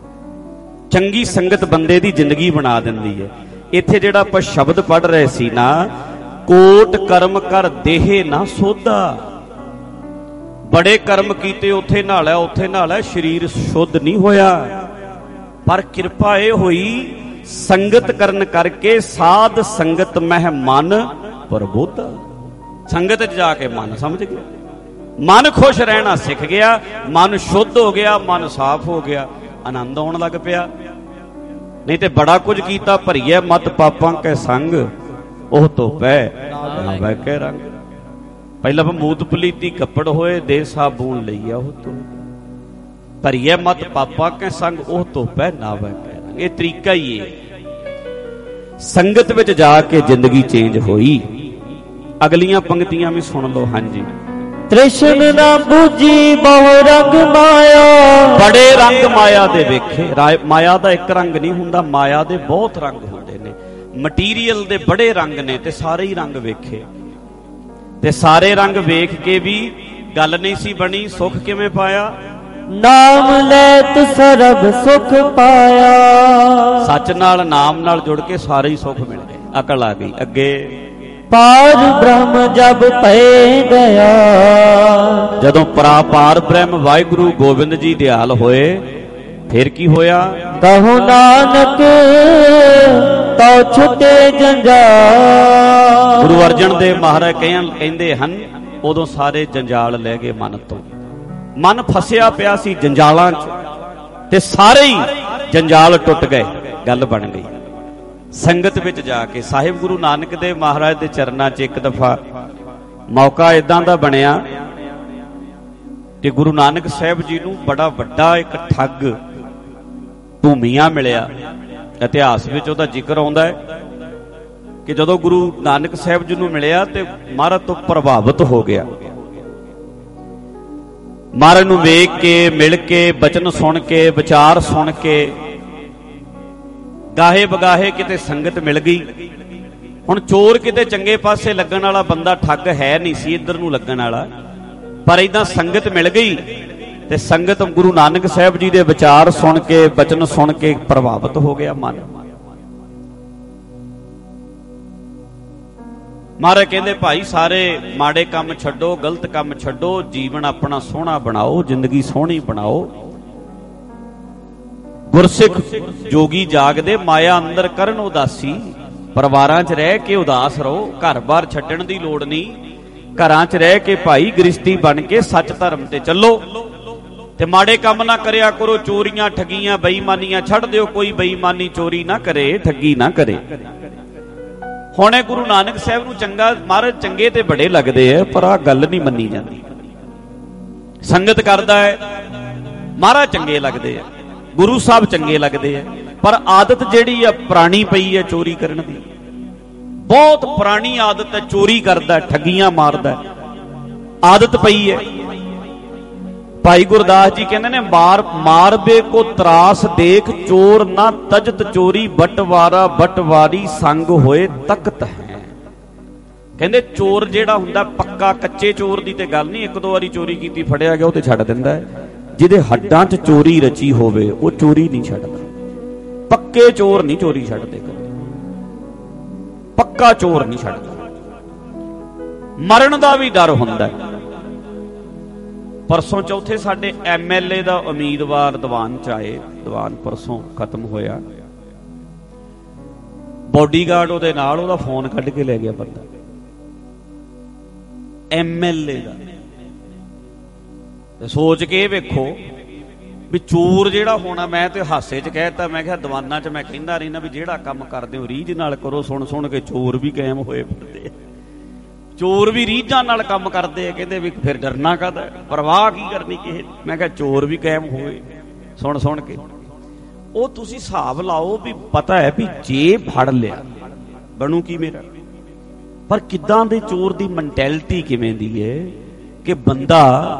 ਚੰਗੀ ਸੰਗਤ ਬੰਦੇ ਦੀ ਜ਼ਿੰਦਗੀ ਬਣਾ ਦਿੰਦੀ ਹੈ। ਇੱਥੇ ਜਿਹੜਾ ਆਪਾਂ ਸ਼ਬਦ ਪੜ੍ਹ ਰਹੇ ਸੀ ਨਾ, ਕੋਟ ਕਰਮ ਕਰ ਦੇਹ ਨਾ ਸੋਧਾ। ਬੜੇ ਕਰਮ ਕੀਤੇ ਉੱਥੇ ਨਹਾਲਿਆ ਉੱਥੇ ਨਹਾਲਿਆ, ਸਰੀਰ ਸ਼ੁੱਧ ਨਹੀਂ ਹੋਇਆ। ਪਰ ਕਿਰਪਾ ਇਹ ਹੋਈ ਸੰਗਤ ਕਰਨ ਕਰਕੇ ਸਾਧ ਸੰਗਤ ਮਹਿ ਮਨ ਪ੍ਰਬੋਧਾ। ਸੰਗਤ 'ਚ ਜਾ ਕੇ ਮਨ ਸਮਝ ਗਿਆ, ਮਨ ਖੁਸ਼ ਰਹਿਣਾ ਸਿੱਖ ਗਿਆ, ਮਨ ਸ਼ੁੱਧ ਹੋ ਗਿਆ, ਮਨ ਸਾਫ਼ ਹੋ ਗਿਆ, ਆਨੰਦ ਆਉਣ ਲੱਗ ਪਿਆ। ਨਹੀਂ ਤੇ ਬੜਾ ਕੁਝ ਕੀਤਾ, ਭਰੀਏ ਮਤ ਪਾਪਾਂ ਕੈ ਸੰਗ ਉਹ ਧੋਪੈ ਨਾ ਬਹਿ ਕੇ ਰੰਗ। ਪਹਿਲਾਂ ਮੂਤ ਪਲੀਤੀ ਕੱਪੜ ਹੋਏ ਦੇ ਸਾਬੂਨ ਲਈਆ ਉਹ ਤੋਂ। ਭਰੀਏ ਮਤ ਪਾਪਾਂ ਕੈ ਸੰਗ ਉਹ ਧੋਪੈ ਨਾ ਬਹਿ ਕੇ ਰੰਗ। ਇਹ ਤਰੀਕਾ ਹੀ ਹੈ। ਸੰਗਤ ਵਿੱਚ ਜਾ ਕੇ ਜ਼ਿੰਦਗੀ ਚੇਂਜ ਹੋਈ। ਅਗਲੀਆਂ ਪੰਕਤੀਆਂ ਵੀ ਸੁਣ ਲਓ। ਹਾਂਜੀ। ਤ੍ਰਿਸ਼ਨ ਨਾ ਬੂਝੀ ਬਹੁ ਰੰਗ ਮਾਇਆ। ਬੜੇ ਰੰਗ ਮਾਇਆ ਦੇ ਵੇਖੇ। ਮਾਇਆ ਦਾ ਇੱਕ ਰੰਗ ਨਹੀਂ ਹੁੰਦਾ, ਮਾਇਆ ਦੇ ਬਹੁਤ ਰੰਗ ਹੁੰਦੇ ਨੇ। ਮਟੀਰੀਅਲ ਦੇ ਬੜੇ ਰੰਗ ਨੇ ਤੇ ਸਾਰੇ ਹੀ ਰੰਗ ਵੇਖੇ। ਤੇ ਸਾਰੇ ਰੰਗ ਵੇਖ ਕੇ ਵੀ ਗੱਲ ਨਹੀਂ ਸੀ ਬਣੀ। ਸੁੱਖ ਕਿਵੇਂ ਪਾਇਆ? ਨਾਮ ਲੈ ਤੂੰ ਸਰਬ ਸੁਖ ਪਾਇਆ। ਸੱਚ ਨਾਲ ਨਾਮ ਨਾਲ ਜੁੜ ਕੇ ਸਾਰੇ ਹੀ ਸੁੱਖ ਮਿਲ ਗਏ। ਅਕਲ ਆ ਗਈ। ਅੱਗੇ ਪਾਰ ਬ੍ਰਹਮ ਜਬ ਪਏ ਦਇਆ। ਜਦੋਂ ਪਾਰ ਬ੍ਰਹਮ ਵਾਹਿਗੁਰੂ ਗੋਬਿੰਦ ਜੀ ਦਿਆਲ ਹੋਏ ਫਿਰ ਕੀ ਹੋਇਆ? ਕਹੋ ਨਾਨਕ ਤਉ ਛੁਟੇ ਜੰਜਾਲ। ਗੁਰੂ ਅਰਜਨ ਦੇਵ ਮਹਾਰਾਜ ਕਹਿੰਦੇ ਹਨ ਉਦੋਂ ਸਾਰੇ ਜੰਜਾਲ ਲੈ ਗਏ ਮਨ ਤੋਂ। ਮਨ ਫਸਿਆ ਪਿਆ ਸੀ ਜੰਜਾਲਾਂ 'ਚ ਤੇ ਸਾਰੇ ਹੀ ਜੰਜਾਲ ਟੁੱਟ ਗਏ, ਗੱਲ ਬਣ ਗਈ। ਸੰਗਤ ਵਿੱਚ ਜਾ ਕੇ ਸਾਹਿਬ ਗੁਰੂ ਨਾਨਕ ਦੇਵ ਮਹਾਰਾਜ ਦੇ ਚਰਨਾਂ 'ਚ ਇੱਕ ਦਫਾ ਮੌਕਾ ਇਦਾਂ ਦਾ ਬਣਿਆ ਕਿ ਗੁਰੂ ਨਾਨਕ ਸਾਹਿਬ ਜੀ ਨੂੰ ਬੜਾ ਵੱਡਾ ਇੱਕ ਠੱਗ ਧੂਮੀਆਂ ਮਿਲਿਆ। ਇਤਿਹਾਸ ਵਿੱਚ ਉਹਦਾ ਜ਼ਿਕਰ ਆਉਂਦਾ ਹੈ। ਕਿ ਜਦੋਂ ਗੁਰੂ ਨਾਨਕ ਸਾਹਿਬ ਜੀ ਨੂੰ ਮਿਲਿਆ ਤੇ ਮਹਾਰਾਜ ਤੋਂ ਪ੍ਰਭਾਵਿਤ ਹੋ ਗਿਆ। ਮਹਾਰਾਜ ਨੂੰ ਵੇਖ ਕੇ, ਮਿਲ ਕੇ, ਬਚਨ ਸੁਣ ਕੇ, ਵਿਚਾਰ ਸੁਣ ਕੇ, ਗਾਹੇ ਬਗਾਹੇ ਕਿਤੇ ਸੰਗਤ ਮਿਲ ਗਈ। ਹੁਣ ਚੋਰ ਕਿਤੇ ਚੰਗੇ ਪਾਸੇ ਲੱਗਣ ਵਾਲਾ ਬੰਦਾ ਠੱਗ ਹੈ ਨਹੀਂ ਸੀ, ਇੱਧਰ ਨੂੰ ਲੱਗਣ ਵਾਲਾ, ਪਰ ਏਦਾਂ ਸੰਗਤ ਮਿਲ ਗਈ ਤੇ ਸੰਗਤ ਗੁਰੂ ਨਾਨਕ ਸਾਹਿਬ ਜੀ ਦੇ ਵਿਚਾਰ ਸੁਣ ਕੇ, ਬਚਨ ਸੁਣ ਕੇ ਪ੍ਰਭਾਵਿਤ ਹੋ ਗਿਆ ਮਨ। ਮਹਾਰਾਜ ਕਹਿੰਦੇ ਭਾਈ ਸਾਰੇ ਮਾੜੇ ਕੰਮ ਛੱਡੋ, ਗਲਤ ਕੰਮ ਛੱਡੋ, ਜੀਵਨ ਆਪਣਾ ਸੋਹਣਾ ਬਣਾਓ, ਜ਼ਿੰਦਗੀ ਸੋਹਣੀ ਬਣਾਓ। ਗੁਰਸਿੱਖ ਜੋਗੀ ਜਾਗਦੇ ਮਾਇਆ ਅੰਦਰ ਕਰਨ ਉਦਾਸੀ। ਪਰਿਵਾਰਾਂ 'ਚ ਰਹਿ ਕੇ ਉਦਾਸ ਰਹੋ, ਘਰ-ਬਾਰ ਛੱਡਣ ਦੀ ਲੋੜ ਨਹੀਂ। ਘਰਾਂ 'ਚ ਰਹਿ ਕੇ ਭਾਈ ਗ੍ਰਸਤੀ ਬਣ ਕੇ ਸੱਚ ਧਰਮ ਤੇ ਚੱਲੋ ਤੇ ਮਾੜੇ ਕੰਮ ਨਾ ਕਰਿਆ ਕਰੋ। ਚੋਰੀਆਂ, ਠੱਗੀਆਂ, ਬੇਈਮਾਨੀਆਂ ਛੱਡ ਦਿਓ। ਕੋਈ ਬੇਈਮਾਨੀ, ਚੋਰੀ ਨਾ ਕਰੇ, ਠੱਗੀ ਨਾ ਕਰੇ। ਹੁਣੇ ਗੁਰੂ ਨਾਨਕ ਸਾਹਿਬ ਨੂੰ ਚੰਗਾ, ਮਹਾਰਾਜ ਚੰਗੇ ਤੇ ਬੜੇ ਲੱਗਦੇ ਆ, ਪਰ ਆਹ ਗੱਲ ਨਹੀਂ ਮੰਨੀ ਜਾਂਦੀ। ਸੰਗਤ ਕਰਦਾ ਹੈ, ਮਹਾਰਾਜ ਚੰਗੇ ਲੱਗਦੇ ਆ, ਗੁਰੂ ਸਾਹਿਬ ਚੰਗੇ ਲੱਗਦੇ ਆ, ਪਰ ਆਦਤ ਜਿਹੜੀ ਆ ਪੁਰਾਣੀ ਪਈ ਹੈ ਚੋਰੀ ਕਰਨ ਦੀ। ਬਹੁਤ ਪੁਰਾਣੀ ਆਦਤ ਹੈ, ਚੋਰੀ ਕਰਦਾ, ਠੱਗੀਆਂ ਮਾਰਦਾ, ਆਦਤ ਪਈ ਹੈ। ਭਾਈ ਗੁਰਦਾਸ ਜੀ ਕਹਿੰਦੇ ਨੇ, ਮਾਰਬੇ ਕੋ ਤਰਾਸ ਦੇਖ, ਚੋਰ ਨਾ ਤਜਤ ਚੋਰੀ, ਬਟਵਾਰਾ ਬਟਵਾਰੀ ਸੰਗ ਹੋਏ ਤਖਤ ਹੈ। ਕਹਿੰਦੇ ਚੋਰ ਜਿਹੜਾ ਹੁੰਦਾ ਪੱਕਾ, ਕੱਚੇ ਚੋਰ ਦੀ ਤੇ ਗੱਲ ਨਹੀਂ, ਇੱਕ ਦੋ ਵਾਰੀ ਚੋਰੀ ਕੀਤੀ ਫੜਿਆ ਗਿਆ ਉਹ ਤੇ ਛੱਡ ਦਿੰਦਾ ਹੈ। ਜਿਹਦੇ ਹੱਡਾਂ 'ਚ ਚੋਰੀ ਰਚੀ ਹੋਵੇ ਉਹ ਚੋਰੀ ਨਹੀਂ ਛੱਡਦਾ। ਪੱਕੇ ਚੋਰ ਨਹੀਂ ਚੋਰੀ ਛੱਡਦੇ, ਪੱਕਾ ਚੋਰ ਨਹੀਂ ਛੱਡਦਾ। ਮਰਨ ਦਾ ਵੀ ਡਰ ਹੁੰਦਾ ਹੈ। ਪਰਸੋਂ ਚੌਥੇ ਸਾਡੇ MLA ਦਾ ਉਮੀਦਵਾਰ ਦੀਵਾਨ 'ਚ ਆਏ, ਦੀਵਾਨ ਪਰਸੋਂ ਖਤਮ ਹੋਇਆ। ਬੋਡੀਗਾਰਡ ਉਹਦੇ ਨਾਲ, ਉਹਦਾ ਫੋਨ ਕੱਢ ਕੇ ਲੈ ਗਿਆ ਬੰਦਾ, MLA ਦਾ। ਤੇ ਸੋਚ ਕੇ ਵੇਖੋ ਵੀ ਚੋਰ ਜਿਹੜਾ ਹੋਣਾ, ਮੈਂ ਤੇ ਹਾਸੇ 'ਚ ਕਹਿਤਾ, ਮੈਂ ਕਿਹਾ ਦੀਵਾਨਾਂ 'ਚ ਮੈਂ ਕਹਿੰਦਾ ਰਹਿਣਾ ਵੀ ਜਿਹੜਾ ਕੰਮ ਕਰਦੇ ਹੋ ਰੀਝ ਨਾਲ ਕਰੋ। ਸੁਣ ਸੁਣ ਕੇ ਚੋਰ ਵੀ ਕਾਇਮ ਹੋਏ ਫਿਰਦੇ, ਚੋਰ ਵੀ ਰੀਝਾਂ ਨਾਲ ਕੰਮ ਕਰਦੇ ਆ। ਕਹਿੰਦੇ ਵੀ ਫਿਰ ਡਰਨਾ ਕਾਹਦਾ, ਪਰਵਾਹ ਕੀ ਕਰਨੀ ਕਿਸੇ। ਮੈਂ ਕਿਹਾ ਚੋਰ ਵੀ ਕਾਇਮ ਹੋਏ ਸੁਣ ਸੁਣ ਕੇ। ਉਹ ਤੁਸੀਂ ਹਿਸਾਬ ਲਾਓ ਵੀ ਪਤਾ ਹੈ ਵੀ ਜੇ ਫੜ ਲਿਆ ਬਣੂ ਕੀ ਮੇਰਾ। ਪਰ ਕਿੱਦਾਂ ਦੇ ਚੋਰ ਦੀ ਮੈਂਟੈਲਿਟੀ ਕਿਵੇਂ ਦੀ ਹੈ ਕਿ ਬੰਦਾ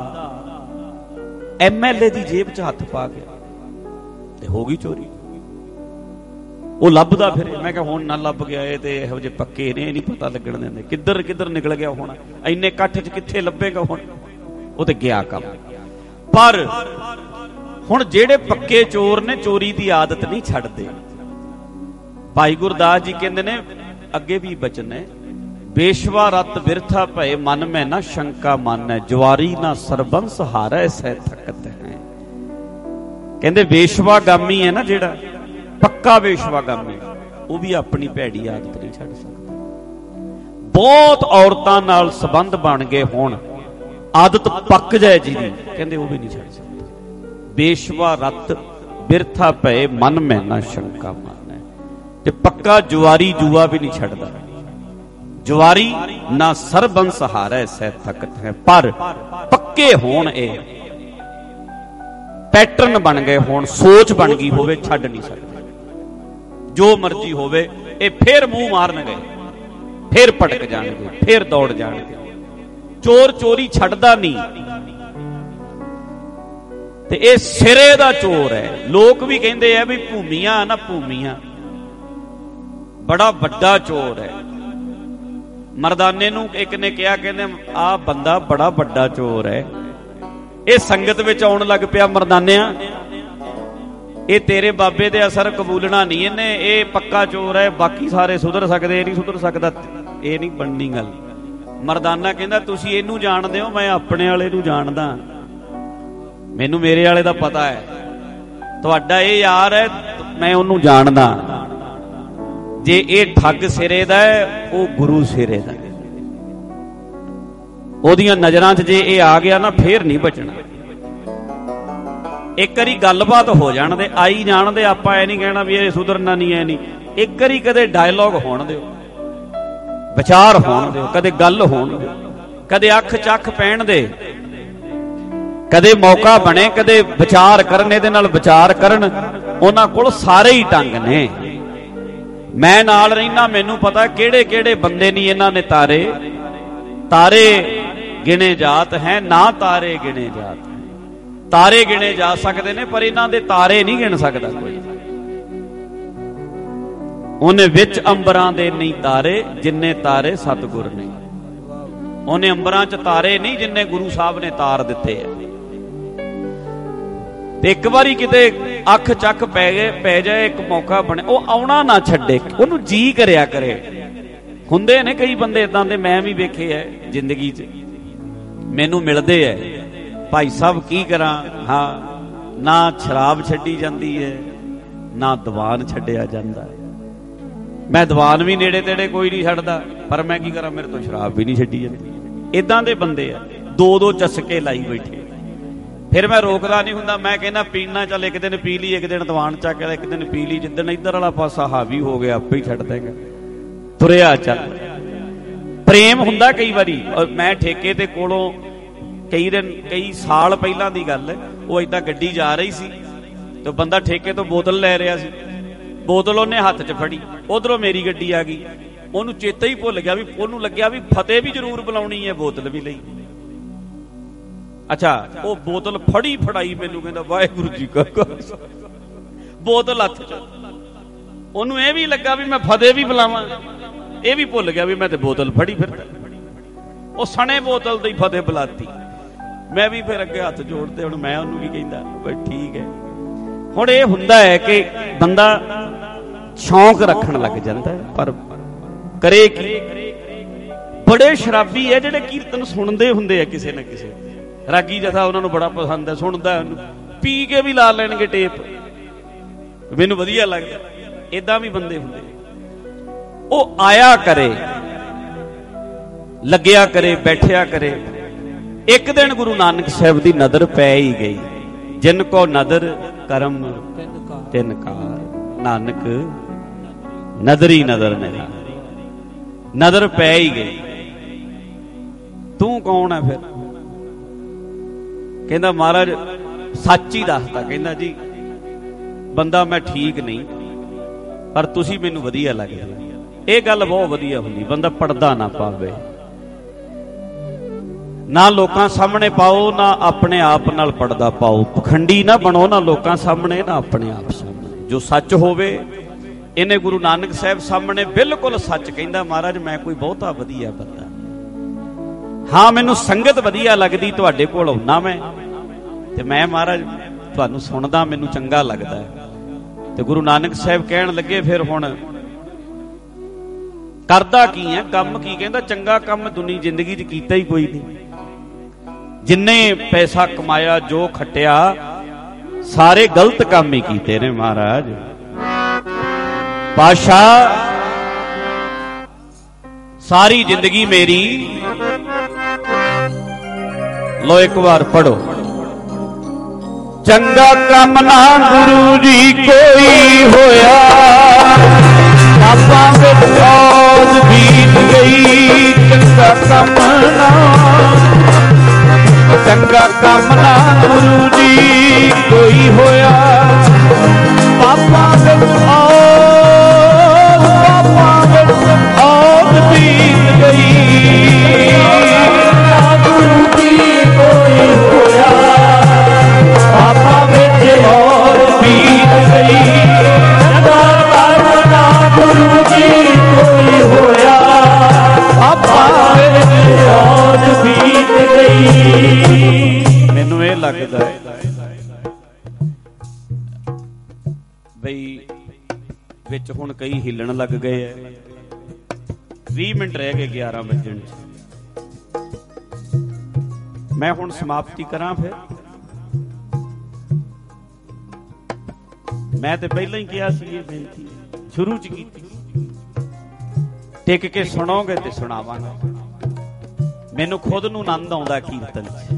MLA ਦੀ ਜੇਬ 'ਚ ਹੱਥ ਪਾ ਗਿਆ ਤੇ ਹੋ ਗਈ ਚੋਰੀ। ਉਹ ਲੱਭਦਾ ਫਿਰੇ। ਮੈਂ ਕਿਹਾ ਹੁਣ ਨਾ ਲੱਭ ਗਿਆ, ਇਹ ਤੇ ਇਹੋ ਜਿਹੇ ਪੱਕੇ ਨੇ, ਨਹੀਂ ਪਤਾ ਲੱਗਣ ਦਿੰਦੇ ਕਿੱਧਰ ਕਿੱਧਰ ਨਿਕਲ ਗਿਆ ਹੋਣਾ। ਇੰਨੇ ਇਕੱਠ 'ਚ ਕਿੱਥੇ ਲੱਭੇਗਾ ਹੁਣ, ਉਹ ਤੇ ਗਿਆ ਕੰਮ। ਪਰ ਹੁਣ ਜਿਹੜੇ ਪੱਕੇ ਚੋਰ ਨੇ ਚੋਰੀ ਦੀ ਆਦਤ ਨਹੀਂ ਛੱਡਦੇ। ਭਾਈ ਗੁਰਦਾਸ ਜੀ ਕਹਿੰਦੇ ਨੇ, ਅੱਗੇ ਵੀ ਬਚਨ ਹੈ, ਬੇਸ਼ਵਾ ਰਤ ਬਿਰਥਾ ਭਏ ਮਨ ਮੈਂ ਨਾ ਸ਼ੰਕਾ ਮਾਨੈ, ਜਵਾਰੀ ਨਾ ਸਰਬੰਸ ਹਾਰੈ ਸਹਿ ਥਕਤ ਹੈ। ਕਹਿੰਦੇ ਵੇਸ਼ਵਾਗਾਮੀ ਹੈ ਨਾ ਜਿਹੜਾ, ਪੱਕਾ ਵੇਸ਼ਵਾਗਾਮੀ, ਉਹ ਵੀ ਆਪਣੀ ਭੈੜੀ ਆਦਤ ਨਹੀਂ ਛੱਡ ਸਕਦਾ। ਬਹੁਤ ਔਰਤਾਂ ਨਾਲ ਸੰਬੰਧ ਬਣ ਗਏ ਹੋਣ, ਆਦਤ ਪੱਕ ਜਾਏ ਜਿਹਦੀ, ਕਹਿੰਦੇ ਉਹ ਵੀ ਨਹੀਂ ਛੱਡ ਸਕਦਾ। ਬੇਸ਼ਵਾ ਰਤ ਬਿਰਥਾ ਭਏ ਮਨ ਮੈਂ ਨਾ ਸ਼ੰਕਾ ਮਾਨੈ। ਤੇ ਪੱਕਾ ਜੁਆਰੀ ਜੂਆ ਵੀ ਨਹੀਂ ਛੱਡਦਾ। ਜੁਆਰੀ ਨਾ ਸਰਬੰਸ ਹਾਰੈ ਸਹਿ ਥਕਤ ਹੈ। ਪਰ ਪੱਕੇ ਹੋਣ, ਇਹ ਪੈਟਰਨ ਬਣ ਗਏ ਹੋਣ, ਸੋਚ ਬਣ ਗਈ ਹੋਵੇ, ਛੱਡ ਨਹੀਂ ਸਕਦੇ। ਜੋ ਮਰਜ਼ੀ ਹੋਵੇ, ਇਹ ਫੇਰ ਮੂੰਹ ਮਾਰਨਗੇ, ਫੇਰ ਭਟਕ ਜਾਣਗੇ, ਫੇਰ ਦੌੜ ਜਾਣਗੇ। ਚੋਰ ਚੋਰੀ ਛੱਡਦਾ ਨਹੀਂ ਤੇ ਇਹ ਸਿਰੇ ਦਾ ਚੋਰ ਹੈ। ਲੋਕ ਵੀ ਕਹਿੰਦੇ ਆ ਵੀ ਭੂਮੀਆਂ ਨਾ, ਭੂਮੀਆਂ ਬੜਾ ਵੱਡਾ ਚੋਰ ਹੈ। ਮਰਦਾਨੇ ਨੂੰ ਇੱਕ ਨੇ ਕਿਹਾ, ਕਹਿੰਦੇ ਆਹ ਬੰਦਾ ਬੜਾ ਵੱਡਾ ਚੋਰ ਹੈ। ਇਹ ਸੰਗਤ ਵਿੱਚ ਆਉਣ ਲੱਗ ਪਿਆ, ਮਰਦਾਨਿਆਂ ਇਹ ਤੇਰੇ ਬਾਬੇ ਦੇ ਅਸਰ ਕਬੂਲਣਾ ਨਹੀਂ ਇਹਨੇ, ਇਹ ਪੱਕਾ ਚੋਰ ਹੈ, ਬਾਕੀ ਸਾਰੇ ਸੁਧਰ ਸਕਦੇ, ਇਹ ਨਹੀਂ ਸੁਧਰ ਸਕਦਾ। ਇਹ ਨਹੀਂ ਬਣਨੀ ਗੱਲ। ਮਰਦਾਨਾ ਕਹਿੰਦਾ ਤੁਸੀਂ ਇਹਨੂੰ ਜਾਣਦੇ ਹੋ, ਮੈਂ ਆਪਣੇ ਵਾਲੇ ਨੂੰ ਜਾਣਦਾ, ਮੈਨੂੰ ਮੇਰੇ ਵਾਲੇ ਦਾ ਪਤਾ ਹੈ। ਤੁਹਾਡਾ ਇਹ ਯਾਰ ਹੈ, ਮੈਂ ਉਹਨੂੰ ਜਾਣਦਾ। ਜੇ ਇਹ ਠੱਗ ਸਿਰੇ ਦਾ ਹੈ, ਉਹ ਗੁਰੂ ਸਿਰੇ ਦਾ। ਉਹਦੀਆਂ ਨਜ਼ਰਾਂ 'ਚ ਜੇ ਇਹ ਆ ਗਿਆ ਨਾ, ਫੇਰ ਨਹੀਂ ਬਚਣਾ। ਇੱਕ ਵਾਰੀ ਗੱਲਬਾਤ ਹੋ ਜਾਣ ਦੇ, ਆਈ ਜਾਣ ਦੇ, ਆਪਾਂ ਇਹ ਨਹੀਂ ਕਹਿਣਾ ਵੀ ਇਹ ਸੁਧਰਨਾ ਨਹੀਂ, ਐ ਨਹੀਂ। ਇੱਕ ਵਾਰੀ ਕਦੇ ਡਾਇਲੋਗ ਹੋਣ ਦਿਓ, ਵਿਚਾਰ ਹੋਣ ਦਿਓ, ਕਦੇ ਗੱਲ ਹੋਣ ਦਿਓ, ਕਦੇ ਅੱਖ ਚੱਖ ਪੈਣ ਦੇ, ਕਦੇ ਮੌਕਾ ਬਣੇ, ਕਦੇ ਵਿਚਾਰ ਕਰਨ, ਇਹਦੇ ਨਾਲ ਵਿਚਾਰ ਕਰਨ। ਉਹਨਾਂ ਕੋਲ ਸਾਰੇ ਹੀ ਢੰਗ ਨੇ। ਮੈਂ ਨਾਲ ਰਹਿਣਾ, ਮੈਨੂੰ ਪਤਾ ਕਿਹੜੇ ਕਿਹੜੇ ਬੰਦੇ ਨਹੀਂ ਇਹਨਾਂ ਨੇ ਤਾਰੇ। ਤਾਰੇ ਗਿਣੇ ਜਾਤ ਹੈ ਨਾ ਤਾਰੇ ਗਿਣੇ ਜਾਤ ਹੈ। ਤਾਰੇ ਗਿਣੇ ਜਾ ਸਕਦੇ ਨੇ ਪਰ ਇਹਨਾਂ ਦੇ ਤਾਰੇ ਨਹੀਂ ਗਿਣ ਸਕਦਾ ਕੋਈ। ਉਹਨੇ ਵਿੱਚ ਅੰਬਰਾਂ ਦੇ ਨਹੀਂ ਤਾਰੇ ਜਿੰਨੇ ਤਾਰੇ ਸਤਿਗੁਰ ਨੇ। ਉਹਨੇ ਅੰਬਰਾਂ 'ਚ ਤਾਰੇ ਨਹੀਂ ਜਿੰਨੇ ਗੁਰੂ ਸਾਹਿਬ ਨੇ ਤਾਰ ਦਿੱਤੇ ਆ। ਤੇ ਇੱਕ ਵਾਰੀ ਕਿਤੇ ਅੱਖ ਚੱਕ ਪੈ ਜਾਏ, ਇੱਕ ਮੌਕਾ ਬਣੇ, ਉਹ ਆਉਣਾ ਨਾ ਛੱਡੇ, ਉਹਨੂੰ ਜੀ ਕਰਿਆ ਕਰੇ। ਹੁੰਦੇ ਨੇ ਕਈ ਬੰਦੇ ਇਦਾਂ ਦੇ, ਮੈਂ ਵੀ ਵੇਖੇ ਐ ਜ਼ਿੰਦਗੀ 'ਚ, ਮੈਨੂੰ ਮਿਲਦੇ ਐ। ਭਾਈ ਸਾਹਿਬ ਕੀ ਕਰਾਂ, ਹਾਂ ਨਾ ਸ਼ਰਾਬ ਛੱਡੀ ਜਾਂਦੀ ਹੈ ਨਾ ਦੀਵਾਨ ਛੱਡਿਆ ਜਾਂਦਾ। ਮੈਂ ਦੀਵਾਨ ਵੀ ਨੇੜੇ ਤੇੜੇ ਕੋਈ ਨਹੀਂ ਛੱਡਦਾ, ਪਰ ਮੈਂ ਕੀ ਕਰਾਂ, ਮੇਰੇ ਤੋਂ ਸ਼ਰਾਬ ਵੀ ਨਹੀਂ ਛੱਡੀ ਜਾਂਦੀ। ਇਦਾਂ ਦੇ ਬੰਦੇ ਆ, ਦੋ ਚਸਕੇ ਲਾਈ ਬੈਠੇ। ਫਿਰ ਮੈਂ ਰੋਕਦਾ ਨਹੀਂ ਹੁੰਦਾ, ਮੈਂ ਕਹਿੰਦਾ ਪੀਣਾ ਚੱਲ, ਇੱਕ ਦਿਨ ਪੀ ਲਈ, ਇੱਕ ਦਿਨ ਦੀਵਾਨ ਚੱਕ ਲਿਆ, ਇੱਕ ਦਿਨ ਪੀ ਲਈ, ਜਿੱਦਣ ਇੱਧਰ ਵਾਲਾ ਪਾਸਾ ਹਾਵੀ ਹੋ ਗਿਆ ਆਪੇ ਹੀ ਛੱਡ ਦੇਗਾ, ਤੁਰਿਆ ਚੱਲ। ਪ੍ਰੇਮ ਹੁੰਦਾ ਕਈ ਵਾਰੀ। ਮੈਂ ਠੇਕੇ ਤੇ ਕੋਲੋਂ ਕਈ ਸਾਲ ਪਹਿਲਾਂ ਦੀ ਗੱਲ ਹੈ, ਉਹ ਏਦਾਂ ਗੱਡੀ ਜਾ ਰਹੀ ਸੀ ਤੇ ਬੰਦਾ ਠੇਕੇ ਤੋਂ ਬੋਤਲ ਲੈ ਰਿਹਾ ਸੀ। ਬੋਤਲ ਉਹਨੇ ਹੱਥ 'ਚ ਫੜੀ, ਉਧਰੋਂ ਮੇਰੀ ਗੱਡੀ ਆ ਗਈ। ਉਹਨੂੰ ਚੇਤਾ ਹੀ ਭੁੱਲ ਗਿਆ, ਵੀ ਉਹਨੂੰ ਲੱਗਿਆ ਵੀ ਫਤਿਹ ਵੀ ਜ਼ਰੂਰ ਬੁਲਾਉਣੀ ਹੈ, ਬੋਤਲ ਵੀ ਲਈ। ਅੱਛਾ, ਉਹ ਬੋਤਲ ਫੜਾਈ ਮੈਨੂੰ, ਕਹਿੰਦਾ ਵਾਹਿਗੁਰੂ ਜੀ ਕਾ ਖਾਲਸਾ, ਬੋਤਲ ਹੱਥ 'ਚ। ਉਹਨੂੰ ਇਹ ਵੀ ਲੱਗਾ ਵੀ ਮੈਂ ਫਤਿਹ ਵੀ ਬੁਲਾਵਾਂ, ਇਹ ਵੀ ਭੁੱਲ ਗਿਆ ਵੀ ਮੈਂ ਤੇ ਬੋਤਲ ਫੜੀ ਫਿਰਦਾ। ਉਹ ਸਣੇ ਬੋਤਲ ਦੀ ਫਤਿਹ ਬੁਲਾਤੀ। ਮੈਂ ਵੀ ਫਿਰ ਅੱਗੇ ਹੱਥ ਜੋੜਦੇ, ਹੁਣ ਮੈਂ ਉਹਨੂੰ ਕੀ ਕਹਿੰਦਾ, ਬਈ ਠੀਕ ਹੈ। ਹੁਣ ਇਹ ਹੁੰਦਾ ਹੈ ਕਿ ਬੰਦਾ ਸ਼ੌਂਕ ਰੱਖਣ ਲੱਗ ਜਾਂਦਾ, ਪਰ ਕਰੇ ਕੀ। ਬੜੇ ਸ਼ਰਾਬੀ ਹੈ ਜਿਹੜੇ ਕੀਰਤਨ ਸੁਣਦੇ ਹੁੰਦੇ ਆ ਕਿਸੇ ਨਾ ਕਿਸੇ, ਰਾਗੀ ਜਥਾ ਉਹਨਾਂ ਨੂੰ ਬੜਾ ਪਸੰਦ ਹੈ, ਸੁਣਦਾ ਉਹਨੂੰ, ਪੀ ਕੇ ਵੀ ਲਾ ਲੈਣਗੇ ਟੇਪ, ਮੈਨੂੰ ਵਧੀਆ ਲੱਗਦਾ। ਏਦਾਂ ਵੀ ਬੰਦੇ ਹੁੰਦੇ। ਉਹ ਆਇਆ ਕਰੇ, ਲੱਗਿਆ ਕਰੇ, ਬੈਠਿਆ ਕਰੇ। ਇੱਕ ਦਿਨ ਗੁਰੂ ਨਾਨਕ ਸਾਹਿਬ ਦੀ ਨਜ਼ਰ ਪੈ ਹੀ ਗਈ। ਜਿਨ ਕੋ ਨਦਰ ਕਰਮ ਤਿਨ ਕਾਰ, ਨਾਨਕ ਨਜ਼ਰੀ ਨਜ਼ਰ ਨਿਹਾਰ। ਨਜ਼ਰ ਪੈ ਹੀ ਗਈ। ਤੂੰ ਕੌਣ ਹੈ ਫਿਰ? ਕਹਿੰਦਾ ਮਹਾਰਾਜ ਸੱਚ ਹੀ ਦੱਸਦਾ। ਕਹਿੰਦਾ ਜੀ ਬੰਦਾ ਮੈਂ ਠੀਕ ਨਹੀਂ, ਪਰ ਤੁਸੀਂ ਮੈਨੂੰ ਵਧੀਆ ਲੱਗਦੇ। ਇਹ ਗੱਲ ਬਹੁਤ ਵਧੀਆ ਹੁੰਦੀ, ਬੰਦਾ ਪੜਦਾ ਨਾ ਪਾਵੇ, ਨਾ ਲੋਕਾਂ ਸਾਹਮਣੇ ਪਾਓ, ਨਾ ਆਪਣੇ ਆਪ ਨਾਲ ਪੜਦਾ ਪਾਓ। ਪਖੰਡੀ ਨਾ ਬਣੋ, ਨਾ ਲੋਕਾਂ ਸਾਹਮਣੇ ਨਾ ਆਪਣੇ ਆਪ ਸਾਹਮਣੇ। ਜੋ ਸੱਚ ਹੋਵੇ, ਇਹਨੇ ਗੁਰੂ ਨਾਨਕ ਸਾਹਿਬ ਸਾਹਮਣੇ ਬਿਲਕੁਲ ਸੱਚ ਕਹਿੰਦਾ, ਮਹਾਰਾਜ ਮੈਂ ਕੋਈ ਬਹੁਤਾ ਵਧੀਆ ਬੰਦਾ, ਹਾਂ ਮੈਨੂੰ ਸੰਗਤ ਵਧੀਆ ਲੱਗਦੀ, ਤੁਹਾਡੇ ਕੋਲ ਆਉਣਾ ਮੈਂ, ਤੇ ਮੈਂ ਮਹਾਰਾਜ ਤੁਹਾਨੂੰ ਸੁਣਦਾ, ਮੈਨੂੰ ਚੰਗਾ ਲੱਗਦਾ ਹੈ। ਤੇ ਗੁਰੂ ਨਾਨਕ ਸਾਹਿਬ ਕਹਿਣ ਲੱਗੇ ਫਿਰ ਹੁਣ ਕਰਦਾ ਕੀ ਹੈ, ਕੰਮ ਕੀ? ਕਹਿੰਦਾ ਚੰਗਾ ਕੰਮ ਦੁਨੀ ਜ਼ਿੰਦਗੀ 'ਚ ਕੀਤਾ ਹੀ ਕੋਈ ਨਹੀਂ। ਜਿੰਨੇ ਪੈਸਾ ਕਮਾਇਆ, ਜੋ ਖੱਟਿਆ, ਸਾਰੇ ਗਲਤ ਕੰਮ ਹੀ ਕੀਤੇ ਨੇ ਮਹਾਰਾਜ। ਪਾਤਸ਼ਾਹ ਸਾਰੀ ਜ਼ਿੰਦਗੀ ਮੇਰੀ, ਲੋ ਇੱਕ ਵਾਰ ਪੜੋ, ਚੰਗਾ ਕੰਮ ਨਾ ਗੁਰੂ ਜੀ ਕੋਈ ਹੋਇਆ, ਪਾਪਾਂ ਵਿੱਚ ਔਜ ਬੀਤ ਗਈ। ਚੰਗਾ ਕੰਮ ਨਾ, ਚੰਗਾ ਕੰਮ ਨਾ ਗੁਰੂ ਜੀ ਕੋਈ ਹੋਇਆ, ਪਾਪਾਂ ਵਿੱਚ ਔਜ ਬੀਤ ਗਈ। ਗੁਰੂ ਜੀ ਕੋਈ ਹੋਇਆ, ਪਾਪਾਂ ਵਿੱਚ ਔਜ ਬੀਤ ਗਈ। ਚੰਗਾ ਕੰਮ ਨਾ ਗੁਰੂ ਜੀ ਕੋਈ ਹੋਇਆ, ਪਾਪਾਂ ਵਿੱਚ ਔਜ ਬੀਤ ਗਈ। ਮੈਨੂੰ ਇਹ ਲੱਗਦਾ ਹੈ ਬਈ ਵਿੱਚ ਹੁਣ ਕਈ ਹਿੱਲਣ ਲੱਗ ਗਏ ਐ। 20 ਮਿੰਟ ਰਹਿ ਗਏ 11 ਵਜਣ 'ਚ। ਮੈਂ ਹੁਣ ਸਮਾਪਤੀ ਕਰਾਂ। ਫਿਰ ਮੈਂ ਤੇ ਪਹਿਲਾਂ ਹੀ ਕਿਹਾ ਸੀ, ਇਹ ਬੇਨਤੀ ਸ਼ੁਰੂ 'ਚ ਕੀਤੀ, ਟਿਕ ਕੇ ਸੁਣੋਗੇ ਤੇ ਸੁਣਾਵਾਂਗਾ। ਮੈਨੂੰ ਖੁਦ ਨੂੰ ਆਨੰਦ ਆਉਂਦਾ ਕੀਰਤਨ 'ਚ।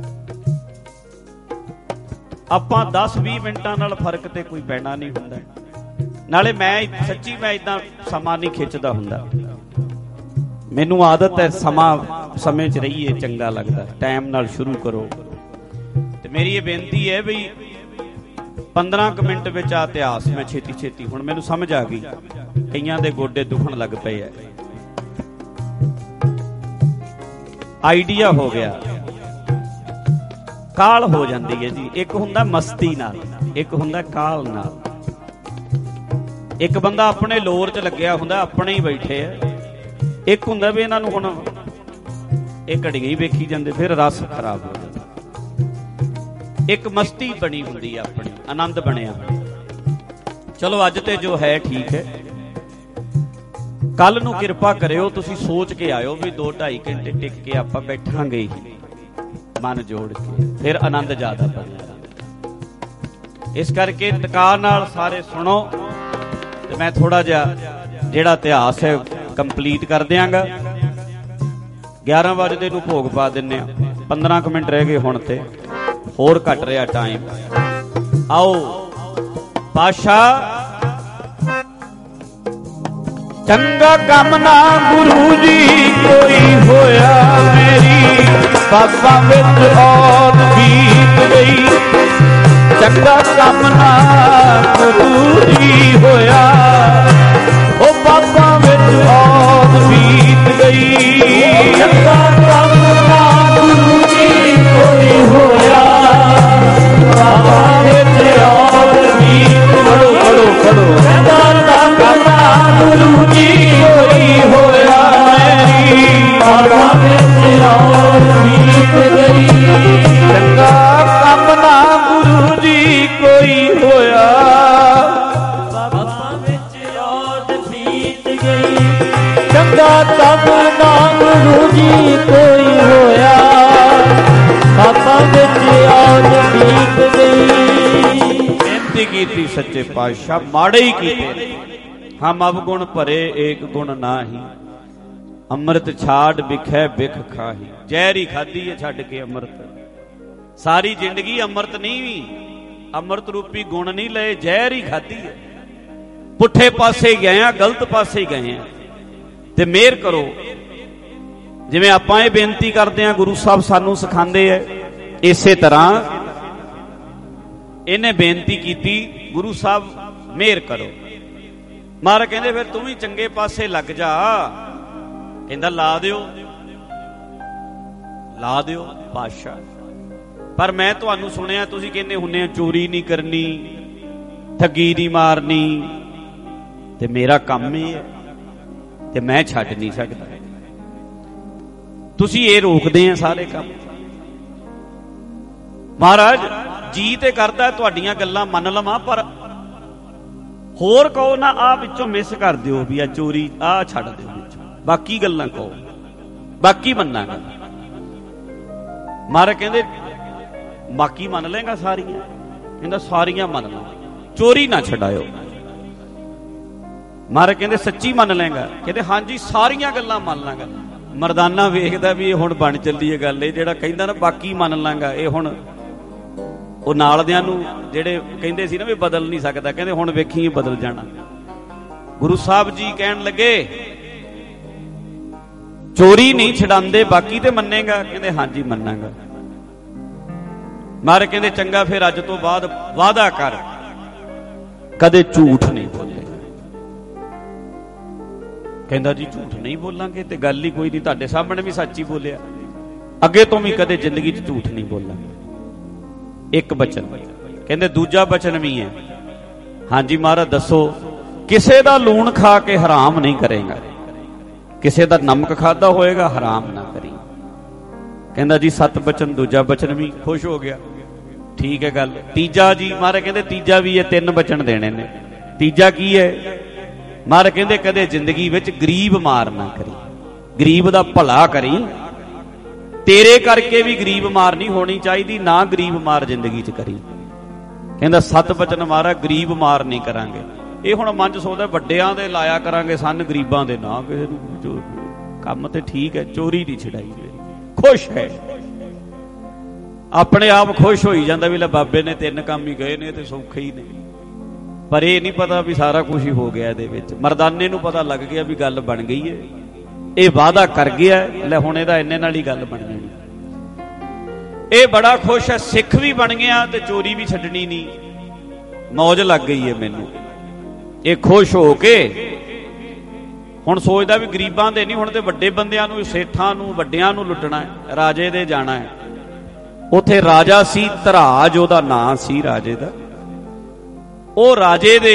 ਆਪਾਂ 10-20 ਮਿੰਟਾਂ ਨਾਲ ਫਰਕ ਤੇ ਕੋਈ ਪੈਣਾ ਨਹੀਂ ਹੁੰਦਾ। ਨਾਲੇ ਮੈਂ ਸੱਚੀ ਮੈਂ ਇਦਾਂ ਸਮਾਂ ਨਹੀਂ ਖਿੱਚਦਾ ਹੁੰਦਾ, ਮੈਨੂੰ ਆਦਤ ਹੈ ਸਮੇਂ 'ਚ ਰਹੀਏ, ਚੰਗਾ ਲੱਗਦਾ। ਟਾਈਮ ਨਾਲ ਸ਼ੁਰੂ ਕਰੋ। ਤੇ ਮੇਰੀ ਇਹ ਬੇਨਤੀ ਹੈ ਵੀ 15 ਕੁ ਮਿੰਟ ਵਿੱਚ ਆ ਇਤਿਹਾਸ ਮੈਂ ਛੇਤੀ ਛੇਤੀ, ਹੁਣ ਮੈਨੂੰ ਸਮਝ ਆ ਗਈ, ਕਈਆਂ ਦੇ ਗੋਡੇ ਦੁਖਣ ਲੱਗ ਪਏ ਐ, ਆਈਡੀਆ ਹੋ ਗਿਆ। ਕਾਲ ਹੋ ਜਾਂਦੀ ਹੈ ਜੀ, ਇੱਕ ਹੁੰਦਾ ਮਸਤੀ ਨਾਲ, ਇੱਕ ਹੁੰਦਾ ਕਾਲ ਨਾਲ। ਇੱਕ ਬੰਦਾ ਆਪਣੇ ਲੋਰ 'ਚ ਲੱਗਿਆ ਹੁੰਦਾ, ਆਪਣੇ ਹੀ ਬੈਠੇ ਆ, ਇੱਕ ਹੁੰਦਾ ਵੀ ਇਹਨਾਂ ਨੂੰ ਹੁਣ ਇਹ ਘੜੀਆਂ ਹੀ ਵੇਖੀ ਜਾਂਦੇ, ਫਿਰ ਰਸ ਖਰਾਬ ਹੋ ਜਾਂਦਾ। ਇੱਕ ਮਸਤੀ ਬਣੀ ਹੁੰਦੀ ਆ, ਆਪਣੀ ਆਨੰਦ ਬਣਿਆ। ਚਲੋ ਅੱਜ ਤੇ ਜੋ ਹੈ ਠੀਕ ਹੈ, ਕੱਲ ਨੂੰ ਕਿਰਪਾ ਕਰਿਓ ਤੁਸੀਂ ਸੋਚ ਕੇ ਆਇਓ ਵੀ 2-2.5 ਘੰਟੇ ਟਿਕ ਕੇ ਆਪਾਂ ਬੈਠਾਂਗੇ ਹੀ ਮਨ ਜੋੜ ਕੇ, ਫਿਰ ਆਨੰਦ ਜ਼ਿਆਦਾ ਬਣੇਗਾ। ਇਸ ਕਰਕੇ ਟਿਕਾ ਨਾਲ ਸਾਰੇ ਸੁਣੋ, ਤੇ ਮੈਂ ਥੋੜਾ ਜਿਹਾ ਜਿਹੜਾ ਇਤਿਹਾਸ ਹੈ ਕੰਪਲੀਟ ਕਰ ਦਿਆਂਗਾ। 11 ਵਜੇ ਨੂੰ ਭੋਗ ਪਾ ਦਿੰਨੇ ਆ, 15 ਕੁ ਮਿੰਟ ਰਹਿ ਗਏ ਹੁਣ, ਤੇ ਹੋਰ ਘਟ ਰਿਹਾ ਟਾਈਮ। ਆਓ ਪਾਸ਼ਾ ਚੰਗਾ ਕੰਮ ਨਾ ਗੁਰੂ ਜੀ ਕੋਈ ਹੋਇਆ, ਮੇਰੀ ਬਾਬਾ ਵਿੱਚ ਔਰ ਬੀਤ ਗਈ। ਚੰਗਾ ਕੰਮ ਨਾ ਗੁਰੂ ਜੀ ਹੋਇਆ, ਉਹ ਬਾਬਾ ਵਿੱਚ ਔਰ ਬੀਤ ਗਈ। ਚੰਗਾ ਕੰਮ ਨਾ ਗੁਰੂ ਜੀ ਕੋਈ ਹੋਇਆ, ਬਾਬਾ ਵਿੱਚ ਔਰ ਬੀਤ ਗਈ। ਖੜੋ ਚੰਗਾ ਕੰਮ ਨਾ ਗੁਰੂ ਜੀ ਕੋਈ ਹੋਇਆ, ਮੇਰੀ ਬਾਬਾ ਵਿੱਚ ਔਰ ਬੀਤ ਗਈ। ਚੰਗਾ ਕੰਮ ਨਾ ਗੁਰੂ ਜੀ ਕੋਈ ਹੋਇਆ, ਬਾਬਾ ਵਿੱਚ ਔਰ ਬੀਤ ਗਈ। ਚੰਗਾ ਕੰਮ ਨਾ ਗੁਰੂ ਜੀ ਕੋਈ ਹੋਇਆ, ਬਾਬਾ ਵਿੱਚ ਔਰ ਬੀਤ ਗਈ। ਬੇਨਤੀ ਕੀਤੀ ਸੱਚੇ ਪਾਤਸ਼ਾਹ, ਮਾੜੇ ਹੀ ਕੀਤੇ। ਹਮ ਅਵਗੁਣ ਭਰੇ ਏਕ ਗੁਣ ਨਾਹੀ, ਅੰਮ੍ਰਿਤ ਛਾੜ ਵਿਖੇ ਬਿਖ ਖਾਹੀ। ਜ਼ਹਿਰ ਹੀ ਖਾਧੀ ਹੈ ਛੱਡ ਕੇ ਅੰਮ੍ਰਿਤ, ਸਾਰੀ ਜ਼ਿੰਦਗੀ ਅੰਮ੍ਰਿਤ ਨਹੀਂ ਵੀ, ਅੰਮ੍ਰਿਤ ਰੂਪੀ ਗੁਣ ਨਹੀਂ ਲਏ, ਜ਼ਹਿਰ ਹੀ ਖਾਧੀ ਹੈ। ਪੁੱਠੇ ਪਾਸੇ ਗਏ ਆ, ਗਲਤ ਪਾਸੇ ਗਏ ਆ। ਤੇ ਮਿਹਰ ਕਰੋ, ਜਿਵੇਂ ਆਪਾਂ ਇਹ ਬੇਨਤੀ ਕਰਦੇ ਆ, ਗੁਰੂ ਸਾਹਿਬ ਸਾਨੂੰ ਸਿਖਾਉਂਦੇ ਐ, ਇਸੇ ਤਰ੍ਹਾਂ ਇਹਨੇ ਬੇਨਤੀ ਕੀਤੀ, ਗੁਰੂ ਸਾਹਿਬ ਮਿਹਰ ਕਰੋ। ਮਹਾਰਾਜ ਕਹਿੰਦੇ ਫਿਰ ਤੂੰ ਵੀ ਚੰਗੇ ਪਾਸੇ ਲੱਗ ਜਾ। ਕਹਿੰਦਾ ਲਾ ਦਿਓ ਪਾਤਸ਼ਾਹ, ਪਰ ਮੈਂ ਤੁਹਾਨੂੰ ਸੁਣਿਆ ਤੁਸੀਂ ਕਹਿੰਦੇ ਹੁੰਨੇ ਆ ਚੋਰੀ ਨਹੀਂ ਕਰਨੀ, ਠੱਗੀ ਨਹੀਂ ਮਾਰਨੀ, ਤੇ ਮੇਰਾ ਕੰਮ ਇਹ ਹੈ ਤੇ ਮੈਂ ਛੱਡ ਨਹੀਂ ਸਕਦਾ। ਤੁਸੀਂ ਇਹ ਰੋਕਦੇ ਆ ਸਾਰੇ ਕੰਮ। ਮਹਾਰਾਜ ਜੀ ਤੇ ਕਰਦਾ ਤੁਹਾਡੀਆਂ ਗੱਲਾਂ ਮੰਨ ਲਵਾਂ, ਪਰ ਹੋਰ ਕਹੋ ਨਾ, ਆ ਵਿੱਚੋਂ ਮਿਸ ਕਰ ਦਿਓ ਵੀ ਆ ਚੋਰੀ, ਆ ਛੱਡ ਦਿਓ ਵਿੱਚੋਂ, ਬਾਕੀ ਗੱਲਾਂ ਕਹੋ, ਬਾਕੀ ਮੰਨਾਂਗਾ। ਮਹਾਰਾਜ ਕਹਿੰਦੇ ਬਾਕੀ ਮੰਨ ਲਏਗਾ ਸਾਰੀਆਂ? ਕਹਿੰਦਾ ਸਾਰੀਆਂ ਮੰਨ ਲਾਂ, ਚੋਰੀ ਨਾ ਛਡਾਇਓ। ਮਹਾਰਾਜ ਕਹਿੰਦੇ ਸੱਚੀ ਮੰਨ ਲਏਗਾ? ਕਹਿੰਦੇ ਹਾਂਜੀ ਸਾਰੀਆਂ ਗੱਲਾਂ ਮੰਨ ਲਾਂਗਾ। ਮਰਦਾਨਾ ਵੇਖਦਾ ਵੀ ਇਹ ਹੁਣ ਬਣ ਚੱਲੀ ਹੈ ਗੱਲ, ਇਹ ਜਿਹੜਾ ਕਹਿੰਦਾ ਨਾ ਬਾਕੀ ਮੰਨ ਲਾਂਗਾ, ਇਹ ਹੁਣ ਉਹ ਨਾਲਦਿਆਂ ਨੂੰ ਜਿਹੜੇ ਕਹਿੰਦੇ ਸੀ ਨਾ ਵੀ ਬਦਲ ਨਹੀਂ ਸਕਦਾ, ਕਹਿੰਦੇ ਹੁਣ ਵੇਖੀ ਬਦਲ ਜਾਣਾ। ਗੁਰੂ ਸਾਹਿਬ ਜੀ ਕਹਿਣ ਲੱਗੇ ਚੋਰੀ ਨਹੀਂ ਛਡਾਉਂਦੇ, ਬਾਕੀ ਤੇ ਮੰਨੇਗਾ? ਕਹਿੰਦੇ ਹਾਂਜੀ ਮੰਨਾਂਗਾ। ਮਹਾਰਾਜ ਕਹਿੰਦੇ ਚੰਗਾ, ਫਿਰ ਅੱਜ ਤੋਂ ਬਾਅਦ ਵਾਅਦਾ ਕਰ ਕਦੇ ਝੂਠ ਨਹੀਂ ਬੋਲੇਗਾ। ਕਹਿੰਦਾ ਜੀ ਝੂਠ ਨਹੀਂ ਬੋਲਾਂਗੇ ਤੇ ਗੱਲ ਹੀ ਕੋਈ ਨਹੀਂ, ਤੁਹਾਡੇ ਸਾਹਮਣੇ ਵੀ ਸੱਚ ਹੀ ਬੋਲਿਆ, ਅੱਗੇ ਤੋਂ ਵੀ ਕਦੇ ਜ਼ਿੰਦਗੀ 'ਚ ਝੂਠ ਨਹੀਂ ਬੋਲਾਂਗੇ। ਇੱਕ ਬਚਨ। ਕਹਿੰਦੇ ਦੂਜਾ ਬਚਨ ਵੀ ਹੈ। ਹਾਂਜੀ ਮਹਾਰਾਜ ਦੱਸੋ? ਕਿਸੇ ਦਾ ਲੂਣ ਖਾ ਕੇ ਹਰਾਮ ਨਹੀਂ ਕਰੇਗਾ, ਕਿਸੇ ਦਾ ਨਮਕ ਖਾਦਾ ਹੋਏਗਾ ਹਰਾਮ ਨਾ ਕਰੀ। ਕਹਿੰਦਾ ਜੀ 7 ਬਚਨ, ਦੂਜਾ ਬਚਨ ਵੀ। ਖੁਸ਼ ਹੋ ਗਿਆ, ਠੀਕ ਹੈ ਗੱਲ। ਤੀਜਾ ਜੀ ਮਹਾਰਾਜ ਕਹਿੰਦੇ ਤੀਜਾ ਵੀ ਹੈ, 3 ਬਚਨ ਦੇਣੇ ਨੇ। ਤੀਜਾ ਕੀ ਹੈ? ਮਹਾਰਾਜ ਕਹਿੰਦੇ ਕਦੇ ਜ਼ਿੰਦਗੀ ਵਿੱਚ ਗਰੀਬ ਮਾਰ ਨਾ ਕਰੀ, ਗਰੀਬ ਦਾ ਭਲਾ ਕਰੀ। ਤੇਰੇ ਕਰਕੇ ਵੀ ਗਰੀਬ ਮਾਰ ਨਹੀਂ ਹੋਣੀ ਚਾਹੀਦੀ, ਨਾ ਗਰੀਬ ਮਾਰ ਜ਼ਿੰਦਗੀ 'ਚ ਕਰੀ। ਕਹਿੰਦਾ 7 ਬਚਨ ਮਹਾਰਾਜ ਗਰੀਬ ਮਾਰ ਨਹੀਂ ਕਰਾਂਗੇ। ਇਹ ਹੁਣ ਮਨ 'ਚ ਸੋਚਦਾ ਵੱਡਿਆਂ ਦੇ ਲਾਇਆ ਕਰਾਂਗੇ ਸਨ, ਗਰੀਬਾਂ ਦੇ ਨਾ ਕਿਸੇ ਨੂੰ। ਕੰਮ ਤੇ ਠੀਕ ਹੈ, ਚੋਰੀ ਨਹੀਂ ਛਡਾਈ। ਖੁਸ਼ ਹੈ, ਆਪਣੇ ਆਪ ਖੁਸ਼ ਹੋਈ ਜਾਂਦਾ ਵੀ ਲੈ ਬਾਬੇ ਨੇ 3 ਕੰਮ ਹੀ ਗਏ ਨੇ ਤੇ ਸੌਖੇ ਹੀ ਨੇ। ਪਰ ਇਹ ਨਹੀਂ ਪਤਾ ਵੀ ਸਾਰਾ ਕੁਝ ਹੀ ਹੋ ਗਿਆ ਇਹਦੇ ਵਿੱਚ। ਮਰਦਾਨੇ ਨੂੰ ਪਤਾ ਲੱਗ ਗਿਆ ਵੀ ਗੱਲ ਬਣ ਗਈ ਹੈ, ਇਹ ਵਾਅਦਾ ਕਰ ਗਿਆ, ਲੈ ਹੁਣ ਇਹਦਾ ਇੰਨੇ ਨਾਲ ਹੀ ਗੱਲ ਬਣ ਜਾਣੀ। ਇਹ ਬੜਾ ਖੁਸ਼ ਹੈ, ਸਿੱਖ ਵੀ ਬਣ ਗਿਆ ਤੇ ਚੋਰੀ ਵੀ ਛੱਡਣੀ ਨਹੀਂ। ਮੌਜ ਲੱਗ ਗਈ ਹੈ ਮੈਨੂੰ। ਇਹ ਖੁਸ਼ ਹੋ ਕੇ ਹੁਣ ਸੋਚਦਾ ਵੀ ਗਰੀਬਾਂ ਦੇ ਨਹੀਂ, ਹੁਣ ਤੇ ਵੱਡੇ ਬੰਦਿਆਂ ਨੂੰ, ਸੇਠਾਂ ਨੂੰ, ਵੱਡਿਆਂ ਨੂੰ ਲੁੱਟਣਾ ਹੈ, ਰਾਜੇ ਦੇ ਜਾਣਾ ਹੈ। ਉੱਥੇ ਰਾਜਾ ਸੀ ਧਰਾਜ, ਉਹਦਾ ਨਾਂ ਸੀ ਰਾਜੇ ਦਾ। ਉਹ ਰਾਜੇ ਦੇ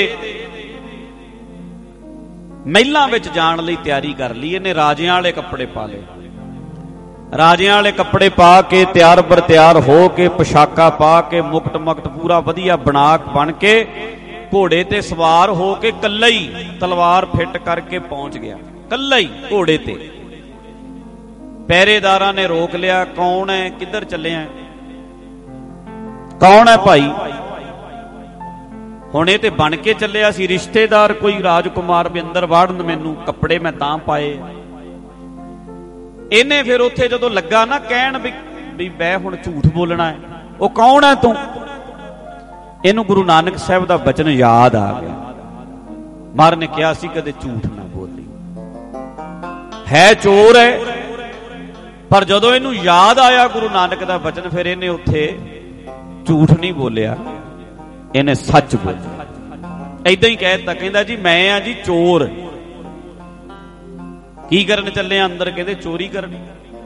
ਮਹਿਲਾਂ ਵਿੱਚ ਜਾਣ ਲਈ ਤਿਆਰੀ ਕਰ ਲਈ। ਇਹਨੇ ਰਾਜਿਆਂ ਵਾਲੇ ਕੱਪੜੇ ਪਾ ਲਏ। ਰਾਜਿਆਂ ਵਾਲੇ ਕੱਪੜੇ ਪਾ ਕੇ ਤਿਆਰ ਬਰ ਤਿਆਰ ਹੋ ਕੇ, ਪੁਸ਼ਾਕਾਂ ਪਾ ਕੇ, ਮੁਕਟ ਮਕਟ ਪੂਰਾ ਵਧੀਆ ਬਣ ਕੇ, ਘੋੜੇ ਤੇ ਸਵਾਰ ਹੋ ਕੇ, ਕੱਲਾ ਹੀ ਤਲਵਾਰ ਫਿੱਟ ਕਰਕੇ ਪਹੁੰਚ ਗਿਆ, ਕੱਲਾ ਹੀ ਘੋੜੇ ਤੇ। ਪਹਿਰੇਦਾਰਾਂ ਨੇ ਰੋਕ ਲਿਆ, ਕੌਣ ਹੈ, ਕਿੱਧਰ ਚੱਲਿਆ, ਕੌਣ ਹੈ ਭਾਈ? ਹੁਣ ਇਹ ਤੇ ਬਣ ਕੇ ਚੱਲਿਆ ਸੀ, ਰਿਸ਼ਤੇਦਾਰ ਕੋਈ ਰਾਜਕੁਮਾਰ ਵੀ ਅੰਦਰ ਵਾੜਨ ਮੈਨੂੰ, ਕੱਪੜੇ ਮੈਂ ਤਾਂ ਪਾਏ। ਇਹਨੇ ਫਿਰ ਉੱਥੇ ਜਦੋਂ ਲੱਗਾ ਨਾ ਕਹਿਣ ਵੀ ਮੈਂ ਹੁਣ ਝੂਠ ਬੋਲਣਾ ਹੈ, ਉਹ ਕੌਣ ਹੈ ਤੂੰ? ਇਹਨੂੰ ਗੁਰੂ ਨਾਨਕ ਸਾਹਿਬ ਦਾ ਬਚਨ ਯਾਦ ਆ ਗਿਆ। ਮਹਾਰਾਜ ਨੇ ਕਿਹਾ ਸੀ ਕਦੇ ਝੂਠ ਨਾ ਬੋਲੀ, ਹੈ ਚੋਰ ਹੈ। ਪਰ ਜਦੋਂ ਇਹਨੂੰ ਯਾਦ ਆਇਆ ਗੁਰੂ ਨਾਨਕ ਦਾ ਬਚਨ, ਫਿਰ ਇਹਨੇ ਉੱਥੇ ਝੂਠ ਨਹੀਂ ਬੋਲਿਆ, ਇਹਨੇ ਸੱਚ ਬੋਲਿਆ। ਏਦਾਂ ਹੀ ਕਹਿ ਦਿੱਤਾ, ਕਹਿੰਦਾ ਜੀ ਮੈਂ ਆ ਜੀ ਚੋਰ। ਕੀ ਕਰਨ ਚੱਲੇ ਆ ਅੰਦਰ? ਕਹਿੰਦੇ ਚੋਰੀ ਕਰਨੀ।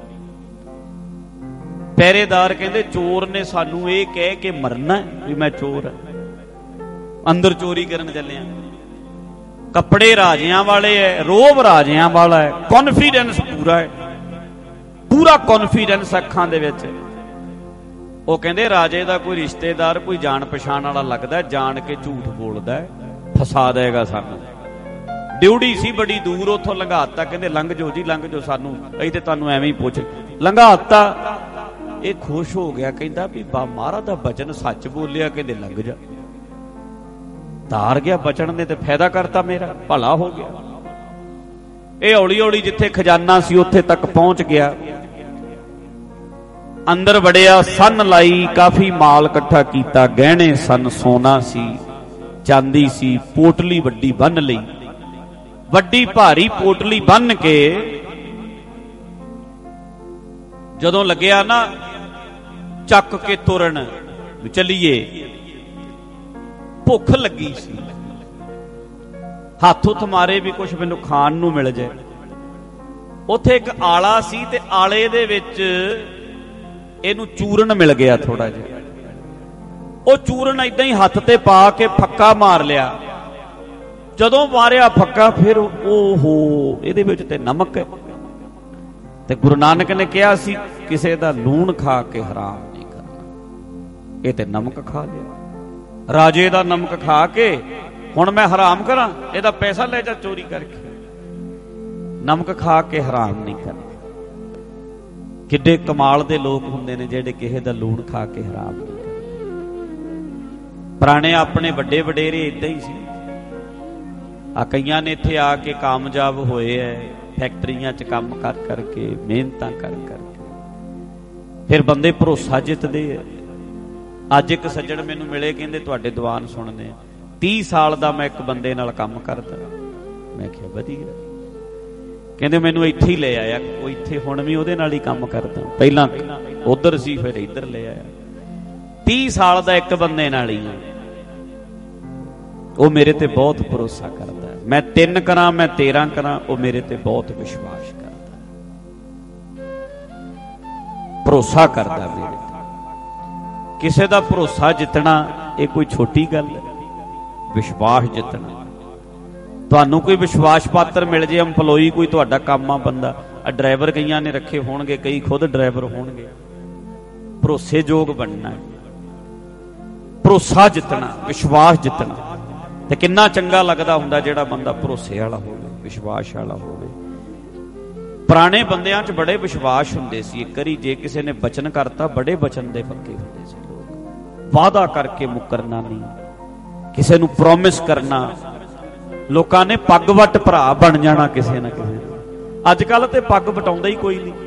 ਪਹਿਰੇਦਾਰ ਕਹਿੰਦੇ ਚੋਰ ਨੇ ਸਾਨੂੰ ਇਹ ਕਹਿ ਕੇ ਮਰਨਾ ਵੀ ਮੈਂ ਚੋਰ ਹਾਂ, ਅੰਦਰ ਚੋਰੀ ਕਰਨ ਚੱਲੇ ਆ। ਕੱਪੜੇ ਰਾਜਿਆਂ ਵਾਲੇ ਐ, ਰੋਹਬ ਰਾਜਿਆਂ ਵਾਲਾ ਹੈ, ਕੌਨਫੀਡੈਂਸ ਪੂਰਾ ਹੈ, ਪੂਰਾ ਕੌਨਫੀਡੈਂਸ ਅੱਖਾਂ ਦੇ ਵਿੱਚ। ਉਹ ਕਹਿੰਦੇ ਰਾਜੇ ਦਾ ਕੋਈ ਰਿਸ਼ਤੇਦਾਰ, ਕੋਈ ਜਾਣ ਪਛਾਣ ਵਾਲਾ ਲੱਗਦਾ, ਜਾਣ ਕੇ ਝੂਠ ਬੋਲਦਾ, ਫਸਾ ਦੇਗਾ ਸਾਨੂੰ। ਡਿਊਟੀ ਸੀ ਬੜੀ ਦੂਰ, ਉੱਥੋਂ ਲੰਘਾਤਾ। ਕਹਿੰਦੇ ਲੰਘ ਜਾਓ ਜੀ, ਲੰਘ ਜਾਓ, ਸਾਨੂੰ ਅਸੀਂ ਤੇ ਤੁਹਾਨੂੰ ਐਵੇਂ ਹੀ ਪੁੱਛ ਲੰਘਾਤਾ। ਇਹ ਖੁਸ਼ ਹੋ ਗਿਆ, ਕਹਿੰਦਾ ਵੀ ਬਾ ਮਹਾਰਾਜ ਦਾ ਬਚਨ ਸੱਚ ਬੋਲਿਆ, ਕਹਿੰਦੇ ਲੰਘ ਜਾ। ਤਾਰ ਗਿਆ ਬਚਨ ਨੇ ਤੇ ਫਾਇਦਾ ਕਰਤਾ, ਮੇਰਾ ਭਲਾ ਹੋ ਗਿਆ। ਇਹ ਹੌਲੀ ਹੌਲੀ ਜਿੱਥੇ ਖਜ਼ਾਨਾ ਸੀ ਉੱਥੇ ਤੱਕ ਪਹੁੰਚ ਗਿਆ। ਅੰਦਰ ਵੜਿਆ, ਸੰਨ ਲਾਈ, ਕਾਫੀ ਮਾਲ ਇਕੱਠਾ ਕੀਤਾ, ਗਹਿਣੇ ਸਨ, ਸੋਨਾ ਸੀ, ਚਾਂਦੀ ਸੀ, ਪੋਟਲੀ ਵੱਡੀ ਬੰਨ ਲਈ। ਵੱਡੀ ਭਾਰੀ ਪੋਟਲੀ ਬੰਨ ਕੇ ਜਦੋਂ ਲੱਗਿਆ ਨਾ ਚੱਕ ਕੇ ਤੁਰਨ, ਚੱਲੀਏ, ਭੁੱਖ ਲੱਗੀ ਸੀ, ਹੱਥ ਉੱਥ ਮਾਰੇ ਵੀ ਕੁਛ ਮੈਨੂੰ ਖਾਣ ਨੂੰ ਮਿਲ ਜਾਏ। ਉੱਥੇ ਇੱਕ ਆਲਾ ਸੀ ਤੇ ਆਲੇ ਦੇ ਵਿੱਚ ਇਹਨੂੰ ਚੂਰਨ ਮਿਲ ਗਿਆ ਥੋੜਾ ਜਿਹਾ। ਉਹ ਚੂਰਨ ਏਦਾਂ ਹੀ ਹੱਥ ਤੇ ਪਾ ਕੇ ਫੱਕਾ ਮਾਰ ਲਿਆ। ਜਦੋਂ ਮਾਰਿਆ ਫੱਕਾ, ਫਿਰ ਓਹੋ ਇਹਦੇ ਵਿੱਚ ਤੇ ਨਮਕ ਹੈ। ਤੇ ਗੁਰੂ ਨਾਨਕ ਨੇ ਕਿਹਾ ਸੀ ਕਿਸੇ ਦਾ ਲੂਣ ਖਾ ਕੇ ਹਰਾਮ ਨਹੀਂ ਕਰਨਾ, ਇਹ ਤੇ ਨਮਕ ਖਾ ਲਿਆ। ਰਾਜੇ ਦਾ ਨਮਕ ਖਾ ਕੇ ਹੁਣ ਮੈਂ ਹਰਾਮ ਕਰਾਂ? ਇਹਦਾ ਪੈਸਾ ਲੈ ਜਾ ਚੋਰੀ ਕਰਕੇ। ਨਮਕ ਖਾ ਕੇ ਹਰਾਮ ਨਹੀਂ ਕਰਨਾ। ਕਿੱਡੇ ਕਮਾਲ ਦੇ ਲੋਕ ਹੁੰਦੇ ਨੇ ਜਿਹੜੇ ਕਿਸੇ ਦਾ ਲੂਣ ਖਾ ਕੇ ਹਰਾਮ ਨਹੀਂ ਕਰਦੇ। ਪੁਰਾਣੇ ਆਪਣੇ ਵੱਡੇ ਵਡੇਰੇ ਏਦਾਂ ਹੀ ਸੀ। ਆ ਕਈਆਂ ਨੇ ਇੱਥੇ ਆ ਕੇ ਕਾਮਯਾਬ ਹੋਏ ਐ, ਫੈਕਟਰੀਆਂ 'ਚ ਕੰਮ ਕਰ ਕਰਕੇ, ਮਿਹਨਤਾਂ ਕਰ ਕਰਕੇ, ਫਿਰ ਬੰਦੇ ਭਰੋਸਾ ਜਿੱਤਦੇ ਐ। ਅੱਜ ਇੱਕ ਸੱਜਣ ਮੈਨੂੰ ਮਿਲੇ, ਕਹਿੰਦੇ ਤੁਹਾਡੇ ਦੀਵਾਨ ਸੁਣਦੇ 30 ਸਾਲ ਦਾ ਮੈਂ ਇੱਕ ਬੰਦੇ ਨਾਲ ਕੰਮ ਕਰਦਾ। ਮੈਂ ਕਿਹਾ ਵਧੀਆ। ਕਹਿੰਦੇ ਮੈਨੂੰ ਇੱਥੇ ਹੀ ਲੈ ਆਇਆ, ਉਹ ਇੱਥੇ ਹੁਣ ਵੀ ਉਹਦੇ ਨਾਲ ਹੀ ਕੰਮ ਕਰਦਾ, ਪਹਿਲਾਂ ਉਧਰ ਸੀ ਫਿਰ ਇੱਧਰ ਲੈ ਆਇਆ। 30 ਸਾਲ ਦਾ ਇੱਕ ਬੰਦੇ ਨਾਲ ਹੀ, ਉਹ ਮੇਰੇ ਤੇ ਬਹੁਤ ਭਰੋਸਾ ਕਰਦਾ। ਮੈਂ 3 ਕਰਾਂ, ਮੈਂ 13 ਕਰਾਂ, ਉਹ ਮੇਰੇ ਤੇ ਬਹੁਤ ਵਿਸ਼ਵਾਸ ਕਰਦਾ, ਭਰੋਸਾ ਕਰਦਾ ਮੇਰੇ ਤੇ। ਕਿਸੇ ਦਾ ਭਰੋਸਾ ਜਿੱਤਣਾ ਇਹ ਕੋਈ ਛੋਟੀ ਗੱਲ ਹੈ। ਵਿਸ਼ਵਾਸ ਜਿੱਤਣਾ, ਤੁਹਾਨੂੰ ਕੋਈ ਵਿਸ਼ਵਾਸ ਪਾਤਰ ਮਿਲ ਜੇ, ਐਮਪਲੋਈ ਕੋਈ ਤੁਹਾਡਾ ਕੰਮ ਆ ਬੰਦਾ, ਡਰਾਈਵਰ ਕਈਆਂ ਨੇ ਰੱਖੇ ਹੋਣਗੇ, ਕਈ ਖੁਦ ਡਰਾਈਵਰ ਹੋਣਗੇ, ਭਰੋਸੇਯੋਗ ਬਣਨਾ, ਭਰੋਸਾ ਜਿੱਤਣਾ, ਵਿਸ਼ਵਾਸ ਜਿੱਤਣਾ। ਤੇ ਕਿੰਨਾ ਚੰਗਾ ਲੱਗਦਾ ਹੁੰਦਾ ਜਿਹੜਾ ਬੰਦਾ ਭਰੋਸੇ ਵਾਲਾ ਹੋਵੇ, ਵਿਸ਼ਵਾਸ ਵਾਲਾ ਹੋਵੇ। ਪੁਰਾਣੇ ਬੰਦਿਆਂ 'ਚ ਬੜੇ ਵਿਸ਼ਵਾਸ ਹੁੰਦੇ ਸੀ। ਇੱਕ ਵਾਰੀ ਜੇ ਕਿਸੇ ਨੇ ਬਚਨ ਕਰਤਾ, ਬੜੇ ਬਚਨ ਦੇ ਪੱਕੇ ਹੁੰਦੇ ਸੀ ਲੋਕ। ਵਾਅਦਾ ਕਰਕੇ ਮੁੱਕਰਨਾ ਨਹੀਂ, ਕਿਸੇ ਨੂੰ ਪ੍ਰੋਮਿਸ ਕਰਨਾ। ਲੋਕਾਂ ਨੇ ਪੱਗ ਵੱਟ ਭਰਾ ਬਣ ਜਾਣਾ ਕਿਸੇ ਨਾ ਕਿਸੇ। ਅੱਜ ਕੱਲ ਤੇ ਪੱਗ ਵਟਾਉਂਦਾ ਹੀ ਕੋਈ ਨਹੀਂ।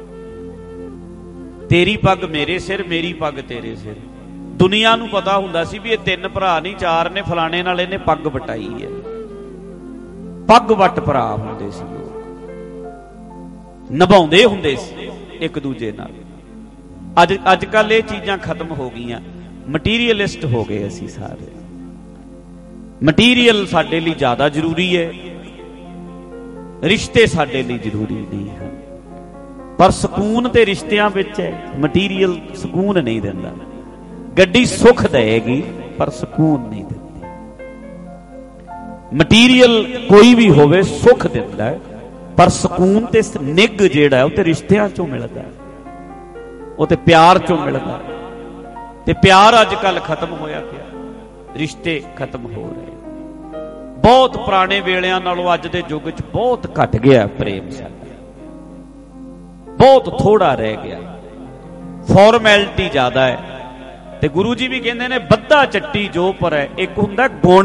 ਤੇਰੀ ਪੱਗ ਮੇਰੇ ਸਿਰ, ਮੇਰੀ ਪੱਗ ਤੇਰੇ ਸਿਰ। ਦੁਨੀਆ ਨੂੰ ਪਤਾ ਹੁੰਦਾ ਸੀ ਵੀ ਇਹ 3 ਭਰਾ ਨਹੀਂ 4 ਨੇ, ਫਲਾਣੇ ਨਾਲ ਇਹਨੇ ਪੱਗ ਵਟਾਈ ਹੈ। ਪੱਗ ਵੱਟ ਭਰਾ ਹੁੰਦੇ ਸੀ ਲੋਕ, ਨਿਭਾਉਂਦੇ ਹੁੰਦੇ ਸੀ ਇੱਕ ਦੂਜੇ ਨਾਲ। ਅੱਜ ਕੱਲ ਇਹ ਚੀਜ਼ਾਂ ਖਤਮ ਹੋ ਗਈਆਂ, ਮਟੀਰੀਅਲਿਸਟ ਹੋ ਗਏ ਅਸੀਂ ਸਾਰੇ। ਮਟੀਰੀਅਲ ਸਾਡੇ ਲਈ ਜ਼ਿਆਦਾ ਜ਼ਰੂਰੀ ਹੈ, ਰਿਸ਼ਤੇ ਸਾਡੇ ਲਈ ਜ਼ਰੂਰੀ ਨਹੀਂ ਹਨ। ਪਰ ਸਕੂਨ ਤੇ ਰਿਸ਼ਤਿਆਂ ਵਿੱਚ ਹੈ। ਮਟੀਰੀਅਲ ਸਕੂਨ ਨਹੀਂ ਦਿੰਦਾ। ਗੱਡੀ ਸੁੱਖ ਦੇਗੀ ਪਰ ਸਕੂਨ ਨਹੀਂ ਦਿੰਦੀ। ਮਟੀਰੀਅਲ ਕੋਈ ਵੀ ਹੋਵੇ ਸੁੱਖ ਦਿੰਦਾ ਹੈ, ਪਰ ਸਕੂਨ ਤੇ ਨਿੱਘ ਜਿਹੜਾ ਉਹ ਤੇ ਰਿਸ਼ਤਿਆਂ ਚੋਂ ਮਿਲਦਾ, ਉਹ ਤੇ ਪਿਆਰ ਚੋਂ ਮਿਲਦਾ। ਤੇ ਪਿਆਰ ਅੱਜ ਕੱਲ ਖਤਮ ਹੋਇਆ ਪਿਆ, ਰਿਸ਼ਤੇ ਖਤਮ ਹੋ ਰਹੇ। ਬਹੁਤ ਪੁਰਾਣੇ ਵੇਲਿਆਂ ਨਾਲੋਂ ਅੱਜ ਦੇ ਯੁੱਗ 'ਚ ਬਹੁਤ ਘਟ ਗਿਆ ਪ੍ਰੇਮ ਸਾਡਾ, ਬਹੁਤ ਥੋੜਾ ਰਹਿ ਗਿਆ। ਫਾਰਮੈਲਿਟੀ ਜ਼ਿਆਦਾ ਹੈ। ਤੇ ਗੁਰੂ ਜੀ ਵੀ ਕਹਿੰਦੇ ਨੇ ਬੱਧਾ ਚੱਟੀ ਜੋ ਪਰ ਹੈ। ਇੱਕ ਹੁੰਦਾ ਗੁਣ,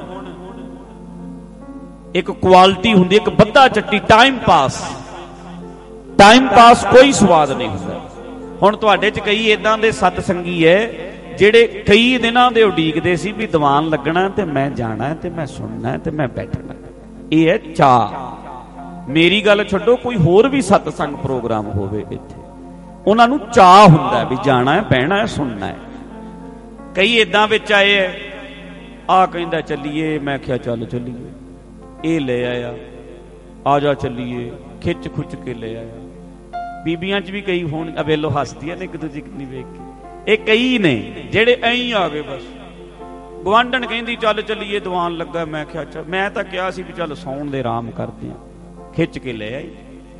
ਇੱਕ ਕੁਆਲਿਟੀ ਹੁੰਦੀ, ਇੱਕ ਬੱਧਾ ਚੱਟੀ ਟਾਈਮ ਪਾਸ। ਟਾਈਮ ਪਾਸ ਕੋਈ ਸਵਾਦ ਨਹੀਂ ਹੁੰਦਾ। ਹੁਣ ਤੁਹਾਡੇ 'ਚ ਕਈ ਇਦਾਂ ਦੇ ਸਤ ਸੰਗੀ ਹੈ ਜਿਹੜੇ ਕਈ ਦਿਨਾਂ ਦੇ ਉਡੀਕਦੇ ਸੀ ਵੀ ਦੀਵਾਨ ਲੱਗਣਾ ਤੇ ਮੈਂ ਜਾਣਾ ਤੇ ਮੈਂ ਸੁਣਨਾ ਤੇ ਮੈਂ ਬੈਠਣਾ। ਇਹ ਹੈ ਚਾਅ। ਮੇਰੀ ਗੱਲ ਛੱਡੋ, ਕੋਈ ਹੋਰ ਵੀ ਸਤਸੰਗ ਪ੍ਰੋਗਰਾਮ ਹੋਵੇ ਇੱਥੇ, ਉਹਨਾਂ ਨੂੰ ਚਾਅ ਹੁੰਦਾ ਵੀ ਜਾਣਾ ਹੈ, ਬਹਿਣਾ ਹੈ, ਸੁਣਨਾ ਹੈ। ਕਈ ਏਦਾਂ ਵਿੱਚ ਆਏ ਹੈ, ਆਹ ਕਹਿੰਦਾ ਚੱਲੀਏ, ਮੈਂ ਕਿਹਾ ਚੱਲ ਚੱਲੀਏ, ਇਹ ਲੈ ਆਇਆ, ਆ ਜਾ ਚੱਲੀਏ, ਖਿੱਚ ਖੁੱਚ ਕੇ ਲੈ ਆਇਆ। ਬੀਬੀਆਂ 'ਚ ਵੀ ਕਈ ਹੋਣ, ਅਵੇਲੋ ਹੱਸਦੀਆਂ ਨੇ ਇੱਕ ਦੂਜੀ ਕਿੰਨੀ ਵੇਖ ਕੇ। ਇਹ ਕਈ ਨੇ ਜਿਹੜੇ ਐਂ ਆ ਗਏ ਬਸ। ਗਵਾਂਢਣ ਕਹਿੰਦੀ ਚੱਲ ਚੱਲੀਏ, ਦੀਵਾਨ ਲੱਗਾ, ਮੈਂ ਕਿਹਾ ਚੱਲ, ਮੈਂ ਤਾਂ ਕਿਹਾ ਸੀ ਵੀ ਚੱਲ ਸੌਣ ਦੇ ਆਰਾਮ ਕਰਦੇ ਆ, ਖਿੱਚ ਕੇ ਲੈ ਆਈ।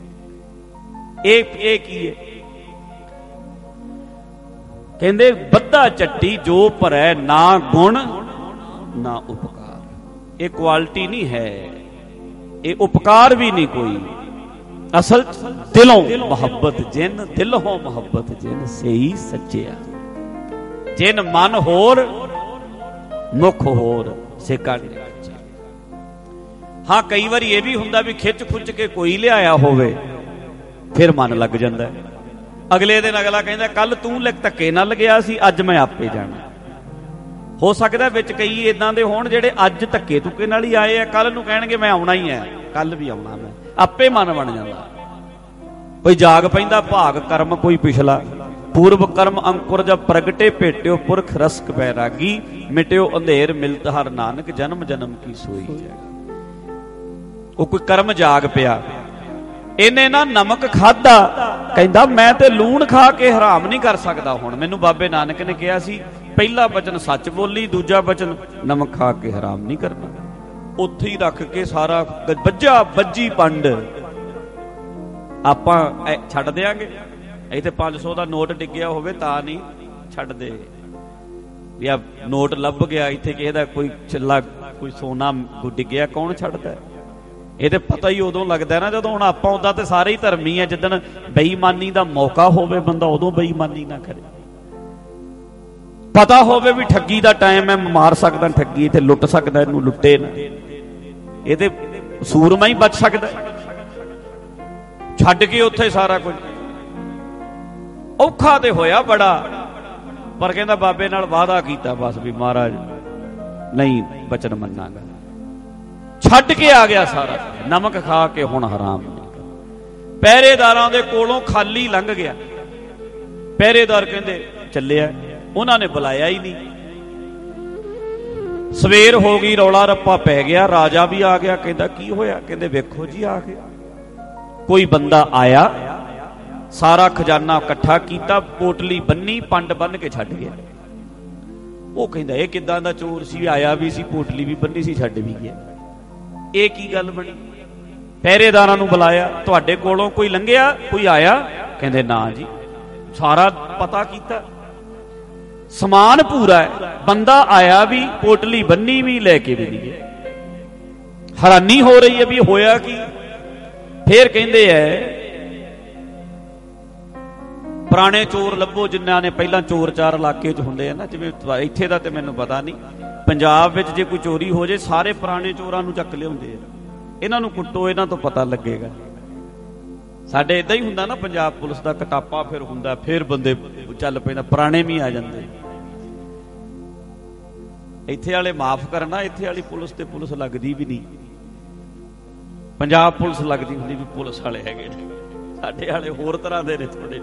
ਇਹ ਕੀ ਹੈ? ਕਹਿੰਦੇ ਬੱਧਾ ਚੱਟੀ ਜੋ ਭਰੈ, ਨਾ ਗੁਣ ਨਾ ਉਪਕਾਰ। ਇਹ ਕੁਆਲਿਟੀ ਨਹੀਂ ਹੈ, ਇਹ ਉਪਕਾਰ ਵੀ ਨਹੀਂ ਕੋਈ। ਅਸਲ ਦਿਲੋਂ ਮੁਹੱਬਤ ਜਿਨ, ਦਿਲੋਂ ਮੁਹੱਬਤ ਜਿਨ, ਸਹੀ ਸੱਚਿਆ। ਜਿਨ ਮਨ ਹੋਰ ਮੁਖ ਹੋਰ, ਸੇ ਕਾ ਨਹੀਂ। ਹਾਂ, ਕਈ ਵਾਰੀ ਇਹ ਵੀ ਹੁੰਦਾ ਵੀ ਖਿੱਚ ਖੁੱਚ ਕੇ ਕੋਈ ਲਿਆਇਆ ਹੋਵੇ, ਫਿਰ ਮਨ ਲੱਗ ਜਾਂਦਾ। ਅਗਲੇ ਦਿਨ ਅਗਲਾ ਕਹਿੰਦਾ ਕੱਲ ਤੂੰ ਧੱਕੇ ਨਾਲ ਗਿਆ ਸੀ, ਅੱਜ ਮੈਂ ਆਪੇ ਜਾਣਾ। ਹੋ ਸਕਦਾ ਵਿੱਚ ਕਈ ਇਦਾਂ ਦੇ ਹੋਣ ਜਿਹੜੇ ਅੱਜ ਧੱਕੇ ਧੁੱਕੇ ਨਾਲ ਹੀ ਆਏ ਆ, ਕੱਲ ਨੂੰ ਕਹਿਣਗੇ ਮੈਂ ਆਉਣਾ ਹੀ ਹੈ, ਕੱਲ ਵੀ ਆਉਣਾ ਮੈਂ। ਆਪੇ ਮਨ ਬਣ ਜਾਂਦਾ। ਕੋਈ ਜਾਗ ਪੈਂਦਾ ਭਾਗ ਕਰਮ ਕੋਈ ਪਿਛਲਾ, ਪੂਰਵ ਕਰਮ ਅੰਕੁਰ ਜਬ ਪ੍ਰਗਟੇ, ਭੇਟਿਓ ਪੁਰਖ ਰਸਕ ਬੈਰਾਗੀ, ਮਿਟਿਓ ਅੰਧੇਰ ਮਿਲਤ ਹਰ ਨਾਨਕ, ਜਨਮ ਜਨਮ ਕੀ ਸੋਈ ਜਾਏ। ਉਹ ਕੋਈ ਕਰਮ ਜਾਗ ਪਿਆ, ਇਹਨੇ ਨਾ ਨਮਕ ਖਾਧਾ, ਕਹਿੰਦਾ ਮੈਂ ਤੇ ਲੂਣ ਖਾ ਕੇ ਹਰਾਮ ਨਹੀਂ ਕਰ ਸਕਦਾ। ਹੁਣ ਮੈਨੂੰ ਬਾਬੇ ਨਾਨਕ ਨੇ ਕਿਹਾ ਸੀ ਪਹਿਲਾ ਬਚਨ ਸੱਚ ਬੋਲੀ, ਦੂਜਾ ਬਚਨ ਨਮਕ ਖਾ ਕੇ ਹਰਾਮ ਨਹੀਂ ਕਰਨਾ। ਉੱਥੇ ਹੀ ਰੱਖ ਕੇ ਸਾਰਾ ਬੱਜੀ ਪੰਡ ਆਪਾਂ ਛੱਡ ਦਿਆਂਗੇ। ਇੱਥੇ 500 ਦਾ ਨੋਟ ਡਿੱਗਿਆ ਹੋਵੇ ਤਾਂ ਨਹੀਂ ਛੱਡਦੇ ਵੀ ਆ ਨੋਟ ਲੱਭ ਗਿਆ ਇੱਥੇ ਕਿਸੇ ਦਾ, ਕੋਈ ਛੱਲਾ ਕੋਈ ਸੋਨਾ ਡਿੱਗਿਆ, ਕੌਣ ਛੱਡਦਾ? ਇਹ ਤੇ ਪਤਾ ਹੀ ਉਦੋਂ ਲੱਗਦਾ ਨਾ ਜਦੋਂ। ਹੁਣ ਆਪਾਂ ਉਦਾਂ ਤੇ ਸਾਰੇ ਹੀ ਧਰਮੀ ਆ, ਜਿੱਦਣ ਬੇਈਮਾਨੀ ਦਾ ਮੌਕਾ ਹੋਵੇ ਬੰਦਾ ਉਦੋਂ ਬੇਈਮਾਨੀ ਨਾ ਕਰੇ। ਪਤਾ ਹੋਵੇ ਵੀ ਠੱਗੀ ਦਾ ਟਾਈਮ ਹੈ, ਮਾਰ ਸਕਦਾ ਠੱਗੀ, ਤੇ ਲੁੱਟ ਸਕਦਾ, ਇਹਨੂੰ ਲੁੱਟੇ ਨਾ। ਇਹ ਤੇ ਸੂਰਮਾ ਹੀ ਬਚ ਸਕਦਾ, ਛੱਡ ਕੇ ਉੱਥੇ ਸਾਰਾ ਕੁਝ। ਔਖਾ ਤੇ ਹੋਇਆ ਬੜਾ, ਪਰ ਕਹਿੰਦਾ ਬਾਬੇ ਨਾਲ ਵਾਅਦਾ ਕੀਤਾ ਬਸ ਵੀ ਮਹਾਰਾਜ ਨਹੀਂ ਬਚਨ ਮੰਨਾਂਗਾ। ਛੱਡ ਕੇ ਆ ਗਿਆ ਸਾਰਾ, ਨਮਕ ਖਾ ਕੇ ਹੁਣ ਹਰਾਮ ਨਹੀਂ। ਪਹਿਰੇਦਾਰਾਂ ਦੇ ਕੋਲੋਂ ਖਾਲੀ ਲੰਘ ਗਿਆ। ਪਹਿਰੇਦਾਰ ਕਹਿੰਦੇ ਚੱਲਿਆ, ਉਹਨਾਂ ਨੇ ਬੁਲਾਇਆ ਹੀ ਨਹੀਂ। ਸਵੇਰ ਹੋ ਗਈ, ਰੌਲਾ ਰੱਪਾ ਪੈ ਗਿਆ, ਰਾਜਾ ਵੀ ਆ ਗਿਆ। ਕਹਿੰਦਾ ਕੀ ਹੋਇਆ? ਕਹਿੰਦੇ ਵੇਖੋ ਜੀ ਆ ਗਿਆ। ਕੋਈ ਬੰਦਾ ਆਇਆ, ਸਾਰਾ ਖਜ਼ਾਨਾ ਇਕੱਠਾ ਕੀਤਾ, ਪੋਟਲੀ ਬੰਨੀ, ਪੰਡ ਬੰਨ ਕੇ ਛੱਡ ਗਿਆ। ਉਹ ਕਹਿੰਦਾ ਇਹ ਕਿੱਦਾਂ ਦਾ ਚੋਰ ਸੀ, ਆਇਆ ਵੀ ਸੀ, ਪੋਟਲੀ ਵੀ ਬੰਨੀ ਸੀ, ਛੱਡ ਵੀ ਗਿਆ। ਇਹ ਕੀ ਗੱਲ ਬਣੀ? ਪਹਿਰੇਦਾਰਾਂ ਨੂੰ ਬੁਲਾਇਆ, ਤੁਹਾਡੇ ਕੋਲੋਂ ਕੋਈ ਲੰਘਿਆ, ਕੋਈ ਆਇਆ? ਕਹਿੰਦੇ ਨਾ ਜੀ, ਸਾਰਾ ਪਤਾ ਕੀਤਾ, ਸਮਾਨ ਪੂਰਾ ਹੈ, ਬੰਦਾ ਆਇਆ ਵੀ, ਪੋਟਲੀ ਬੰਨੀ ਵੀ, ਲੈ ਕੇ ਵੀ ਨਹੀਂ ਗਿਆ। ਹੈਰਾਨੀ ਹੋ ਰਹੀ ਹੈ ਵੀ ਹੋਇਆ ਕੀ। ਫੇਰ ਕਹਿੰਦੇ ਐ ਪੁਰਾਣੇ ਚੋਰ ਲੱਭੋ ਜਿਨ੍ਹਾਂ ਨੇ ਪਹਿਲਾਂ ਚੋਰ ਚਾਰ ਇਲਾਕੇ 'ਚ ਹੁੰਦੇ ਆ ਨਾ, ਜਿਵੇਂ ਇੱਥੇ ਦਾ ਤੇ ਮੈਨੂੰ ਪਤਾ ਨਹੀਂ, ਪੰਜਾਬ ਵਿੱਚ ਜੇ ਕੋਈ ਚੋਰੀ ਹੋ ਜੇ ਸਾਰੇ ਪੁਰਾਣੇ ਚੋਰਾਂ ਨੂੰ ਚੱਕ ਲਿਆਉਂਦੇ ਆ। ਇਹਨਾਂ ਨੂੰ ਕੁੱਟੋ, ਇਹਨਾਂ ਤੋਂ ਪਤਾ ਲੱਗੇਗਾ। ਸਾਡੇ ਇਦਾਂ ਹੀ ਹੁੰਦਾ ਨਾ, ਪੰਜਾਬ ਪੁਲਿਸ ਦਾ ਕਟਾਪਾ ਫਿਰ ਹੁੰਦਾ, ਫਿਰ ਬੰਦੇ ਚੱਲ ਪੈਂਦਾ, ਪੁਰਾਣੇ ਵੀ ਆ ਜਾਂਦੇ। ਇੱਥੇ ਵਾਲੇ ਮਾਫ ਕਰਨਾ, ਇੱਥੇ ਵਾਲੀ ਪੁਲਿਸ ਤੇ ਪੁਲਿਸ ਲੱਗਦੀ ਵੀ ਨਹੀਂ। ਪੰਜਾਬ ਪੁਲਿਸ ਲੱਗਦੀ ਹੁੰਦੀ ਵੀ ਪੁਲਿਸ ਵਾਲੇ ਹੈਗੇ ਨੇ, ਸਾਡੇ ਵਾਲੇ ਹੋਰ ਤਰ੍ਹਾਂ ਦੇ ਨੇ ਥੋੜੇ।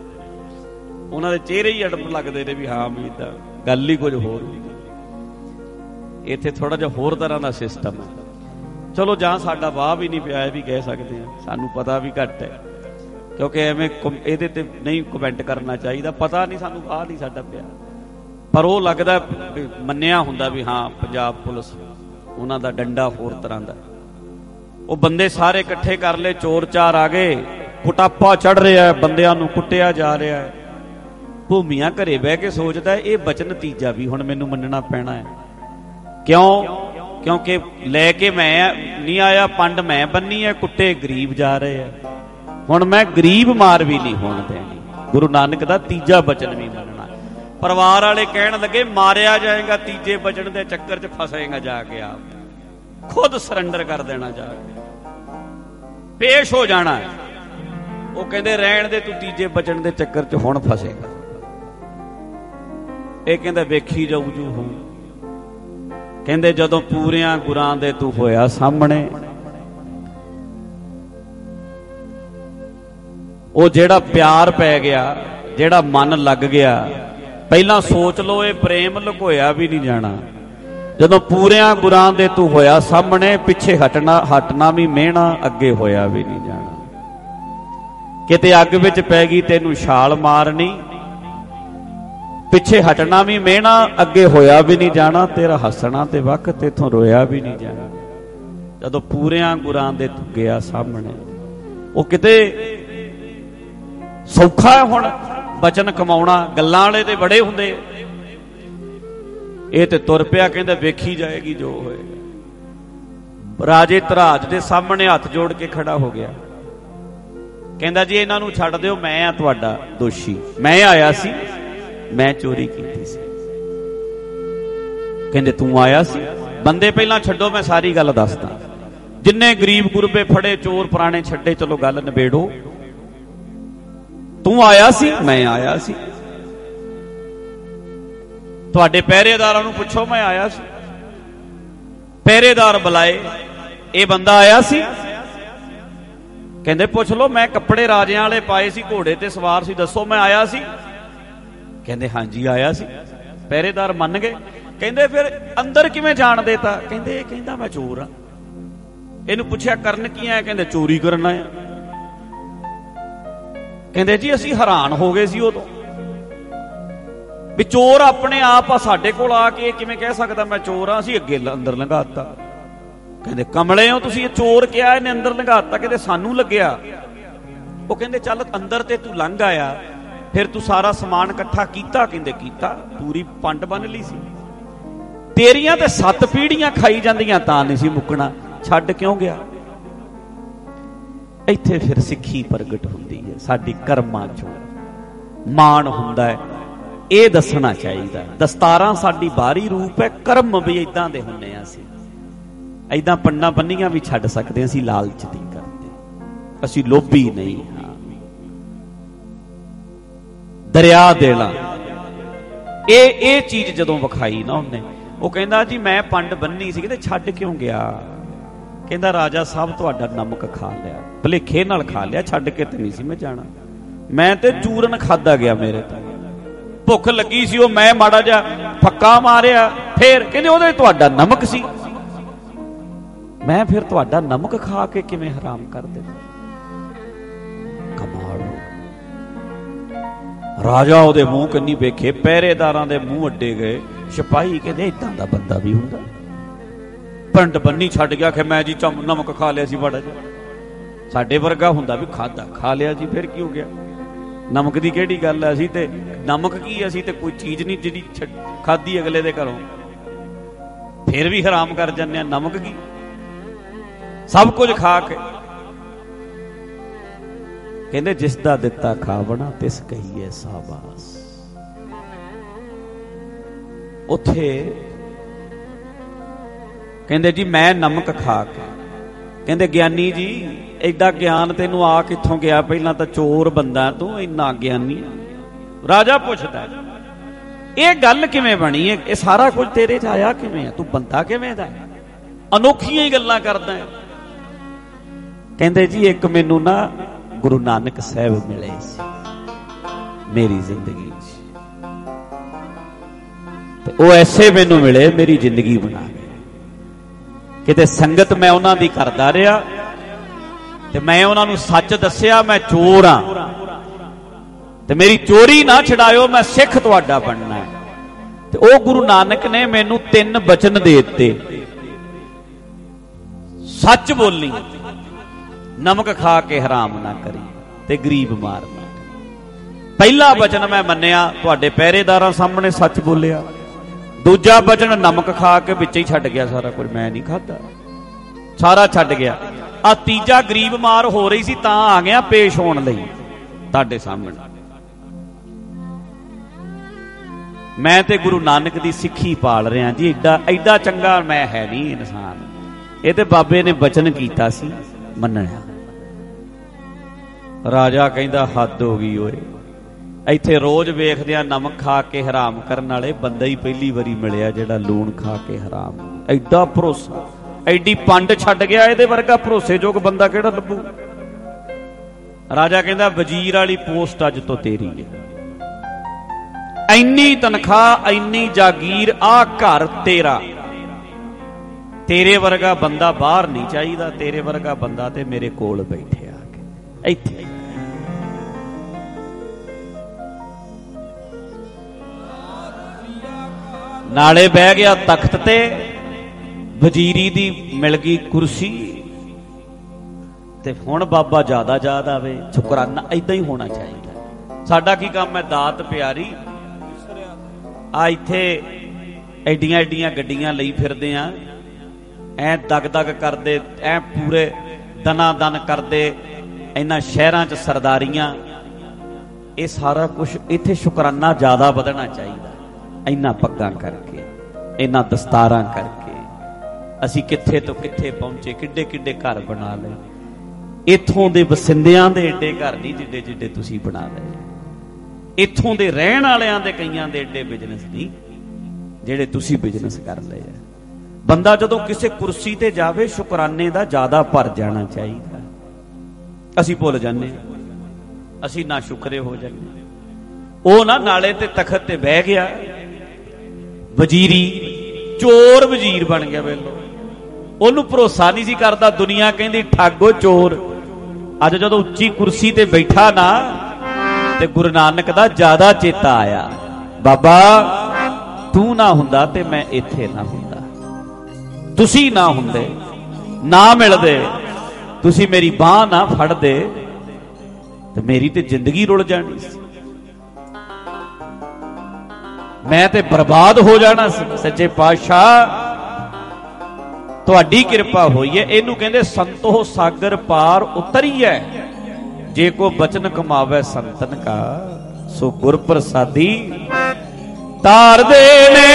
ਉਹਨਾਂ ਦੇ ਚਿਹਰੇ ਹੀ ਅੜਮ ਲੱਗਦੇ ਨੇ ਵੀ ਹਾਂ ਵੀ ਤਾਂ ਗੱਲ ਹੀ ਕੁਝ ਹੋਰ ਵੀ। ਇੱਥੇ ਥੋੜਾ ਜਿਹਾ ਹੋਰ ਤਰ੍ਹਾਂ ਦਾ ਸਿਸਟਮ ਹੈ। ਚਲੋ ਜਾਂ ਸਾਡਾ ਵਾਹ ਵੀ ਨਹੀਂ ਪਿਆ, ਇਹ ਵੀ ਕਹਿ ਸਕਦੇ ਹਾਂ, ਸਾਨੂੰ ਪਤਾ ਵੀ ਘੱਟ ਹੈ, ਕਿਉਂਕਿ ਐਵੇਂ ਇਹਦੇ ਤੇ ਨਹੀਂ ਕਮੈਂਟ ਕਰਨਾ ਚਾਹੀਦਾ। ਪਤਾ ਨਹੀਂ ਸਾਨੂੰ ਵਾਹ ਨਹੀਂ ਸਾਡਾ ਪਿਆ, ਪਰ ਉਹ ਲੱਗਦਾ ਮੰਨਿਆ ਹੁੰਦਾ ਵੀ ਹਾਂ ਪੰਜਾਬ ਪੁਲਿਸ ਉਹਨਾਂ ਦਾ ਡੰਡਾ ਹੋਰ ਤਰ੍ਹਾਂ ਦਾ। ਉਹ ਬੰਦੇ ਸਾਰੇ ਇਕੱਠੇ ਕਰ ਲਏ, ਚੋਰ ਚਾਰ ਆ ਗਏ, ਕੁਟਾਪਾ ਚੜ ਰਿਹਾ, ਬੰਦਿਆਂ ਨੂੰ ਕੁੱਟਿਆ ਜਾ ਰਿਹਾ ਹੈ। ਭੂਮੀਆਂ ਘਰੇ ਬਹਿ ਕੇ ਸੋਚਦਾ ਇਹ ਬਚਨ ਤੀਜਾ ਵੀ ਹੁਣ ਮੈਨੂੰ ਮੰਨਣਾ ਪੈਣਾ ਹੈ। ਕਿਉਂ? ਕਿਉਂਕਿ ਲੈ ਕੇ ਮੈਂ ਨਹੀਂ ਆਇਆ, ਪੰਡ ਮੈਂ ਬੰਨੀ ਹੈ, ਕੁੱਟੇ ਗਰੀਬ ਜਾ ਰਹੇ ਆ, ਹੁਣ ਮੈਂ ਗਰੀਬ ਮਾਰ ਵੀ ਨਹੀਂ ਹੋਣ ਦੇਣੀ। ਗੁਰੂ ਨਾਨਕ ਦਾ ਤੀਜਾ ਬਚਨ ਵੀ ਮੰਨਣਾ। ਪਰਿਵਾਰ ਵਾਲੇ ਕਹਿਣ ਲੱਗੇ ਮਾਰਿਆ ਜਾਏਗਾ, ਤੀਜੇ ਬਚਨ ਦੇ ਚੱਕਰ 'ਚ ਫਸੇਗਾ, ਜਾ ਕੇ ਆਪ ਖੁਦ ਸਰੈਂਡਰ ਕਰ ਦੇਣਾ, ਜਾ ਕੇ ਪੇਸ਼ ਹੋ ਜਾਣਾ। ਉਹ ਕਹਿੰਦੇ ਰਹਿਣ ਦੇ, ਤੂੰ ਤੀਜੇ ਬਚਨ ਦੇ ਚੱਕਰ 'ਚ ਹੁਣ ਫਸੇਗਾ। ਇਹ ਕਹਿੰਦਾ ਵੇਖੀ ਜਾਊ ਜੂ ਹੋ। ਕਹਿੰਦੇ ਜਦੋਂ ਪੂਰਿਆਂ ਗੁਰਾਂ ਦੇ ਤੂੰ ਹੋਇਆ ਸਾਹਮਣੇ, ਉਹ ਜਿਹੜਾ ਪਿਆਰ ਪੈ ਗਿਆ, ਜਿਹੜਾ ਮਨ ਲੱਗ ਗਿਆ, ਪਹਿਲਾਂ ਸੋਚ ਲਓ ਇਹ ਪ੍ਰੇਮ ਲੁਕੋਇਆ ਵੀ ਨਹੀਂ ਜਾਣਾ। ਜਦੋਂ ਪੂਰਿਆਂ ਗੁਰਾਂ ਦੇ ਤੂੰ ਹੋਇਆ ਸਾਹਮਣੇ, ਪਿੱਛੇ ਹਟਣਾ ਵੀ ਮਿਹਣਾ, ਅੱਗੇ ਹੋਇਆ ਵੀ ਨਹੀਂ ਜਾਣਾ। ਕਿਤੇ ਅੱਗ ਵਿੱਚ ਪੈ ਗਈ ਤੈਨੂੰ ਛਾਲ ਮਾਰਨੀ, ਪਿੱਛੇ ਹਟਣਾ ਵੀ ਮਿਹਣਾ, ਅੱਗੇ ਹੋਇਆ ਵੀ ਨਹੀਂ ਜਾਣਾ। ਤੇਰਾ ਹੱਸਣਾ ਤੇ ਵਕਤ ਇਥੋਂ ਰੋਇਆ ਵੀ ਨਹੀਂ ਜਾਣਾ। ਜਦੋਂ ਪੂਰਿਆਂ ਗੁਰਾਂ ਦੇ ਤੂੰ ਗਿਆ ਸਾਹਮਣੇ, ਉਹ ਕਿਤੇ ਸੌਖਾ ਹੈ ਹੁਣ ਬਚਨ ਕਮਾਉਣਾ? ਗੱਲਾਂ ਵਾਲੇ ਤੇ ਬੜੇ ਹੁੰਦੇ, ਇਹ ਤੇ ਤੁਰ ਪਿਆ, ਕਹਿੰਦਾ ਵੇਖੀ ਜਾਏਗੀ ਜੋ ਹੋਏਗਾ। ਰਾਜੇ ਧਰਾਜ ਦੇ ਸਾਹਮਣੇ ਹੱਥ ਜੋੜ ਕੇ ਖੜਾ ਹੋ ਗਿਆ, ਕਹਿੰਦਾ ਜੀ ਇਹਨਾਂ ਨੂੰ ਛੱਡ ਦਿਓ, ਮੈਂ ਆ ਤੁਹਾਡਾ ਦੋਸ਼ੀ, ਮੈਂ ਆਇਆ ਸੀ, ਮੈਂ ਚੋਰੀ ਕੀਤੀ ਸੀ। ਕਹਿੰਦੇ ਤੂੰ ਆਇਆ ਸੀ? ਬੰਦੇ ਪਹਿਲਾਂ ਛੱਡੋ, ਮੈਂ ਸਾਰੀ ਗੱਲ ਦੱਸਦਾ। ਜਿੰਨੇ ਗਰੀਬ ਗੁਰਬੇ ਫੜੇ, ਚੋਰ ਪੁਰਾਣੇ ਛੱਡੇ, ਚਲੋ ਗੱਲ ਨਿਬੇੜੋ। ਤੂੰ ਆਇਆ ਸੀ? ਮੈਂ ਆਇਆ ਸੀ। ਤੁਹਾਡੇ ਪਹਿਰੇਦਾਰਾਂ ਨੂੰ ਪੁੱਛੋ, ਮੈਂ ਆਇਆ ਸੀ। ਪਹਿਰੇਦਾਰ ਬੁਲਾਏ, ਇਹ ਬੰਦਾ ਆਇਆ ਸੀ? ਕਹਿੰਦੇ ਪੁੱਛ ਲਓ, ਮੈਂ ਕੱਪੜੇ ਰਾਜਿਆਂ ਵਾਲੇ ਪਾਏ ਸੀ, ਘੋੜੇ ਤੇ ਸਵਾਰ ਸੀ, ਦੱਸੋ ਮੈਂ ਆਇਆ ਸੀ? ਕਹਿੰਦੇ ਹਾਂਜੀ ਆਇਆ ਸੀ। ਪਹਿਰੇਦਾਰ ਮੰਨ ਗਏ। ਕਹਿੰਦੇ ਫਿਰ ਅੰਦਰ ਕਿਵੇਂ ਜਾਣ ਦੇਤਾ? ਕਹਿੰਦੇ ਇਹ ਕਹਿੰਦਾ ਮੈਂ ਚੋਰ ਆ। ਇਹਨੂੰ ਪੁੱਛਿਆ ਕਰਨ ਕੀ ਆਇਆ? ਕਹਿੰਦੇ ਚੋਰੀ ਕਰਨ ਆਇਆ। ਕਹਿੰਦੇ ਜੀ ਅਸੀਂ ਹੈਰਾਨ ਹੋ ਗਏ ਸੀ ਉਦੋਂ ਵੀ ਚੋਰ ਆਪਣੇ ਆਪ ਆ, ਸਾਡੇ ਕੋਲ ਆ ਕੇ ਕਿਵੇਂ ਕਹਿ ਸਕਦਾ ਮੈਂ ਚੋਰ ਆ? ਅਸੀਂ ਅੱਗੇ ਅੰਦਰ ਲੰਘਾਤਾ। ਕਹਿੰਦੇ ਕਮਲੇ ਹੋ ਤੁਸੀਂ, ਇਹ ਚੋਰ ਕਿਹਾ, ਇਹਨੇ ਅੰਦਰ ਲੰਘਾਤਾ। ਕਹਿੰਦੇ ਸਾਨੂੰ ਲੱਗਿਆ। ਉਹ ਕਹਿੰਦੇ ਚੱਲ ਅੰਦਰ ਤੇ ਤੂੰ ਲੰਘ ਆਇਆ, ਫਿਰ ਤੂੰ ਸਾਰਾ ਸਮਾਨ ਇਕੱਠਾ ਕੀਤਾ? ਕਹਿੰਦੇ ਕੀਤਾ, ਪੂਰੀ ਪੰਡ ਬੰਨ ਲਈ ਸੀ। ਤੇਰੀਆਂ ਤੇ 7 ਪੀੜ੍ਹੀਆਂ ਖਾਈ ਜਾਂਦੀਆਂ ਤਾਂ ਨਹੀਂ ਸੀ ਮੁੱਕਣਾ, ਛੱਡ ਕਿਉਂ ਗਿਆ? ਇੱਥੇ ਫਿਰ ਸਿੱਖੀ ਪ੍ਰਗਟ ਹੁੰਦੀ ਹੈ, ਸਾਡੀ ਕਰਮਾਂ ਚੋਂ ਮਾਣ ਹੁੰਦਾ ਹੈ, ਇਹ ਦੱਸਣਾ ਚਾਹੀਦਾ। ਦਸਤਾਰਾਂ ਸਾਡੀ ਬਾਹਰੀ ਰੂਪ ਹੈ, ਕਰਮ ਵੀ ਇਦਾਂ ਦੇ ਹੁੰਨੇ ਆ। ਅਸੀਂ ਇਦਾਂ ਪੰਡਾਂ ਬੰਨੀਆਂ ਵੀ ਛੱਡ ਸਕਦੇ, ਅਸੀਂ ਲਾਲਚ ਨਹੀਂ ਕਰਦੇ, ਅਸੀਂ ਲੋਭੀ ਨਹੀਂ ਹਾਂ। ਦਰਿਆ ਦੇਣਾ, ਇਹ ਚੀਜ਼ ਜਦੋਂ ਵਿਖਾਈ ਨਾ ਉਹਨੇ, ਉਹ ਕਹਿੰਦਾ ਜੀ ਮੈਂ ਪੰਡ ਬੰਨੀ ਸੀ। ਕਹਿੰਦੇ ਛੱਡ ਕਿਉਂ ਗਿਆ? ਕਹਿੰਦਾ ਰਾਜਾ ਸਾਹਿਬ ਤੁਹਾਡਾ ਨਮਕ ਖਾ ਲਿਆ, ਭੁਲੇਖੇ ਨਾਲ ਖਾ ਲਿਆ, ਛੱਡ ਕੇ ਤੇ ਨਹੀਂ ਸੀ ਮੈਂ ਜਾਣਾ, ਮੈਂ ਤੇ ਚੂਰਨ ਖਾਦਾ ਗਿਆ, ਮੇਰੇ ਤੋਂ ਭੁੱਖ ਲੱਗੀ ਸੀ, ਉਹ ਮੈਂ ਮਾੜਾ ਜਿਹਾ ਫੱਕਾ ਮਾਰਿਆ। ਫੇਰ ਕਹਿੰਦੇ ਉਹਦੇ ਤੁਹਾਡਾ ਨਮਕ ਸੀ, ਮੈਂ ਫਿਰ ਤੁਹਾਡਾ ਨਮਕ ਖਾ ਕੇ ਕਿਵੇਂ ਹਰਾਮ ਕਰ ਦਿੱਤਾ? ਕਮਾਲ। ਰਾਜਾ ਉਹਦੇ ਮੂੰਹ ਕੰਨੀ ਵੇਖੇ, ਪਹਿਰੇਦਾਰਾਂ ਦੇ ਮੂੰਹ ਅੱਡੇ ਗਏ। ਸਿਪਾਹੀ ਕਹਿੰਦੇ ਏਦਾਂ ਦਾ ਬੰਦਾ ਵੀ ਹੁੰਦਾ? ਪੰਡ ਬੰਨੀ ਛੱਡ ਗਿਆ ਕਿ ਮੈਂ ਜੀ ਨਮਕ ਖਾ ਲਿਆ ਸੀ ਬੜਾ ਜਿਹਾ। ਸਾਡੇ ਵਰਗਾ ਹੁੰਦਾ ਵੀ ਖਾਦਾ ਖਾ ਲਿਆ ਜੀ, ਫਿਰ ਕੀ ਹੋ ਗਿਆ? ਨਮਕ ਦੀ ਕਿਹੜੀ ਗੱਲ ਹੈ? ਅਸੀਂ ਤੇ ਨਮਕ ਕੀ, ਅਸੀਂ ਤੇ ਕੋਈ ਚੀਜ਼ ਨਹੀਂ ਜਿਹੜੀ ਖਾਦੀ ਅਗਲੇ ਦੇ ਘਰੋਂ, ਫਿਰ ਵੀ ਹਰਾਮ ਕਰ ਜਾਂਦੇ ਆ। ਨਮਕ ਕੀ, ਸਭ ਕੁਝ ਖਾ ਕੇ। ਕਹਿੰਦੇ ਜਿਸ ਦਾ ਦਿੱਤਾ ਖਾਵਣਾ ਤਿਸ ਕਹੀਏ ਸਾਬਾਸ। ਉੱਥੇ ਕਹਿੰਦੇ ਜੀ ਮੈਂ ਨਮਕ ਖਾ ਕੇ। ਕਹਿੰਦੇ ਗਿਆਨੀ ਜੀ ਐਡਾ ਗਿਆਨ ਤੈਨੂੰ ਆ ਕਿੱਥੋਂ ਗਿਆ? ਪਹਿਲਾਂ ਤਾਂ ਚੋਰ ਬੰਦਾ ਤੂੰ, ਇੰਨਾ ਗਿਆਨੀ। ਰਾਜਾ ਪੁੱਛਦਾ ਇਹ ਗੱਲ ਕਿਵੇਂ ਬਣੀ ਹੈ? ਇਹ ਸਾਰਾ ਕੁਝ ਤੇਰੇ 'ਚ ਆਇਆ ਕਿਵੇਂ? ਤੂੰ ਬੰਦਾ ਕਿਵੇਂ ਦਾ? ਅਨੋਖੀਆਂ ਹੀ ਗੱਲਾਂ ਕਰਦਾ। ਕਹਿੰਦੇ ਜੀ ਇੱਕ ਮੈਨੂੰ ਨਾ ਗੁਰੂ ਨਾਨਕ ਸਾਹਿਬ ਮਿਲੇ ਸੀ ਮੇਰੀ ਜ਼ਿੰਦਗੀ 'ਚ। ਤੇ ਉਹ ਐਸੇ ਮੈਨੂੰ ਮਿਲੇ, ਮੇਰੀ ਜ਼ਿੰਦਗੀ ਬਣਾ ਗਏ। ਕਿਤੇ ਸੰਗਤ ਮੈਂ ਉਹਨਾਂ ਦੀ ਕਰਦਾ ਰਿਹਾ ਤੇ ਮੈਂ ਉਹਨਾਂ ਨੂੰ ਸੱਚ ਦੱਸਿਆ, ਮੈਂ ਚੋਰ ਹਾਂ ਤੇ ਮੇਰੀ ਚੋਰੀ ਨਾ ਛਡਾਇਓ, ਮੈਂ ਸਿੱਖ ਤੁਹਾਡਾ ਬਣਨਾ ਹੈ। ਤੇ ਉਹ ਗੁਰੂ ਨਾਨਕ ਨੇ ਮੈਨੂੰ 3 ਬਚਨ ਦੇ ਦਿੱਤੇ। ਸੱਚ ਬੋਲੀ, ਨਮਕ ਖਾ ਕੇ ਹਰਾਮ ਨਾ ਕਰੀ ਤੇ ਗਰੀਬ ਮਾਰ ਨਾ ਕਰੀ। ਪਹਿਲਾ ਬਚਨ ਮੈਂ ਮੰਨਿਆ, ਤੁਹਾਡੇ ਪਹਿਰੇਦਾਰਾਂ ਸਾਹਮਣੇ ਸੱਚ ਬੋਲਿਆ। ਦੂਜਾ ਬਚਨ ਨਮਕ ਖਾ ਕੇ ਵਿੱਚ ਹੀ ਛੱਡ ਗਿਆ ਸਾਰਾ ਕੁਝ, ਮੈਂ ਨਹੀਂ ਖਾਧਾ, ਸਾਰਾ ਛੱਡ ਗਿਆ। ਆ ਤੀਜਾ ਗਰੀਬ ਮਾਰ ਹੋ ਰਹੀ ਸੀ ਤਾਂ ਆ ਗਿਆ ਪੇਸ਼ ਹੋਣ ਲਈ ਤੁਹਾਡੇ ਸਾਹਮਣੇ। ਮੈਂ ਤੇ ਗੁਰੂ ਨਾਨਕ ਦੀ ਸਿੱਖੀ ਪਾਲ ਰਿਹਾ ਜੀ। ਐਡਾ ਚੰਗਾ ਮੈਂ ਹੈ ਨਹੀਂ ਇਨਸਾਨ। ਇਹ ਤੇ ਬਾਬੇ ਨੇ ਬਚਨ ਕੀਤਾ ਸੀ, ਮੰਨਣਾ। ਰਾਜਾ ਕਹਿੰਦਾ ਹੱਦ ਹੋ ਗਈ ਓਏ, ਇੱਥੇ ਰੋਜ਼ ਵੇਖਦੇ ਆ ਨਮਕ ਖਾ ਕੇ ਹਰਾਮ ਕਰਨ ਵਾਲੇ, ਬੰਦਾ ਹੀ ਪਹਿਲੀ ਵਾਰੀ ਮਿਲਿਆ ਜਿਹੜਾ ਲੂਣ ਖਾ ਕੇ ਹਰਾਮ। ਐਡਾ ਭਰੋਸਾ, ਐਡੀ ਪੰਡ ਛੱਡ ਗਿਆ, ਇਹਦੇ ਵਰਗਾ ਭਰੋਸੇਯੋਗ ਬੰਦਾ ਕਿਹੜਾ ਲੱਭੂ। ਰਾਜਾ ਕਹਿੰਦਾ ਵਜ਼ੀਰ ਵਾਲੀ ਪੋਸਟ ਅੱਜ ਤੋਂ ਤੇਰੀ ਹੈ, ਇੰਨੀ ਤਨਖਾਹ, ਇੰਨੀ ਜਾਗੀਰ, ਆ ਘਰ ਤੇਰਾ। ਤੇਰੇ ਵਰਗਾ ਬੰਦਾ ਬਾਹਰ ਨਹੀਂ ਚਾਹੀਦਾ, ਤੇਰੇ ਵਰਗਾ ਬੰਦਾ ਤੇ ਮੇਰੇ ਕੋਲ ਬੈਠੇ ਆ ਕੇ ਇੱਥੇ। ਨਾਲੇ ਬਹਿ ਗਿਆ ਤਖਤ ਤੇ, ਵਜ਼ੀਰੀ ਦੀ ਮਿਲ ਗਈ ਕੁਰਸੀ। ਤੇ ਹੁਣ ਬਾਬਾ ਜ਼ਿਆਦਾ ਯਾਦ ਆਵੇ, ਸ਼ੁਕਰਾਨਾ ਏਦਾਂ ਹੀ ਹੋਣਾ ਚਾਹੀਦਾ। ਸਾਡਾ ਕੀ ਕੰਮ ਹੈ, ਦਾਤ ਪਿਆਰੀ। ਆ ਇੱਥੇ ਐਡੀਆਂ ਐਡੀਆਂ ਗੱਡੀਆਂ ਲਈ ਫਿਰਦੇ ਆ, ਐ ਦਗ ਦਗ ਕਰਦੇ, ਐ ਪੂਰੇ ਦਨਾ ਦਨ ਕਰਦੇ, ਇਹਨਾਂ ਸ਼ਹਿਰਾਂ 'ਚ ਸਰਦਾਰੀਆਂ। ਇਹ ਸਾਰਾ ਕੁਝ ਇੱਥੇ ਸ਼ੁਕਰਾਨਾ ਜ਼ਿਆਦਾ ਵਧਣਾ ਚਾਹੀਦਾ। ਇਹਨਾਂ ਪੱਗਾਂ ਕਰਕੇ, ਇਹਨਾਂ ਦਸਤਾਰਾਂ ਕਰਕੇ ਅਸੀਂ ਕਿੱਥੇ ਤੋਂ ਕਿੱਥੇ ਪਹੁੰਚੇ, ਕਿੱਡੇ ਕਿੱਡੇ ਘਰ ਬਣਾ ਲਏ। ਇੱਥੋਂ ਦੇ ਵਸਿੰਦਿਆਂ ਦੇ ਏਡੇ ਘਰ ਨਹੀਂ ਜਿੱਡੇ ਜਿੱਡੇ ਤੁਸੀਂ ਬਣਾ ਲਏ। ਇੱਥੋਂ ਦੇ ਰਹਿਣ ਵਾਲਿਆਂ ਦੇ ਕਈਆਂ ਦੇ ਏਡੇ ਬਿਜ਼ਨਸ ਨਹੀਂ ਜਿਹੜੇ ਤੁਸੀਂ ਬਿਜ਼ਨਸ ਕਰ ਲਏ ਆ। ਬੰਦਾ ਜਦੋਂ ਕਿਸੇ ਕੁਰਸੀ ਤੇ ਜਾਵੇ, ਸ਼ੁਕਰਾਨੇ ਦਾ ਜ਼ਿਆਦਾ ਭਰ ਜਾਣਾ ਚਾਹੀਦਾ। ਅਸੀਂ ਭੁੱਲ ਜਾਂਦੇ, ਅਸੀਂ ਨਾ ਸ਼ੁਕਰੇ ਹੋ ਜਾਂਦੇ। ਉਹ ਨਾ ਨਾਲੇ ਤੇ ਤਖਤ ਤੇ ਬਹਿ ਗਿਆ, ਵਜ਼ੀਰੀ ਚੋਰ ਵਜ਼ੀਰ ਬਣ ਗਿਆ। ਵੇਲੋ ਉਹਨੂੰ ਭਰੋਸਾ ਨਹੀਂ ਸੀ ਕਰਦਾ, ਦੁਨੀਆ ਕਹਿੰਦੀ ਠੱਗੋ ਚੋਰ। ਅੱਜ ਜਦੋਂ ਉੱਚੀ ਕੁਰਸੀ ਤੇ ਬੈਠਾ ਨਾ, ਤੇ ਗੁਰੂ ਨਾਨਕ ਦਾ ਜ਼ਿਆਦਾ ਚੇਤਾ ਆਇਆ। ਬਾਬਾ ਤੂੰ ਨਾ ਹੁੰਦਾ ਤੇ ਮੈਂ ਇੱਥੇ ਨਾ ਹੁੰਦਾ, ਤੁਸੀਂ ਨਾ ਹੁੰਦੇ, ਨਾ ਮਿਲਦੇ, ਤੁਸੀਂ ਮੇਰੀ ਬਾਂਹ ਨਾ ਫੜਦੇ ਤੇ ਮੇਰੀ ਤੇ ਜ਼ਿੰਦਗੀ ਰੁਲ ਜਾਣੀ ਸੀ, ਮੈਂ ਤੇ ਬਰਬਾਦ ਹੋ ਜਾਣਾ ਸੀ। ਸੱਚੇ ਪਾਤਸ਼ਾਹ ਤੁਹਾਡੀ ਕਿਰਪਾ ਹੋਈ ਹੈ। ਇਹਨੂੰ ਕਹਿੰਦੇ ਸੰਤੋ ਸਾਗਰ ਪਾਰ ਉਤਰੀਐ, ਜੇ ਕੋ ਬਚਨ ਕਮਾਵੇ ਸੰਤਨ ਕਾ, ਸੋ ਗੁਰ ਪ੍ਰਸਾਦੀ ਤਾਰਦੇ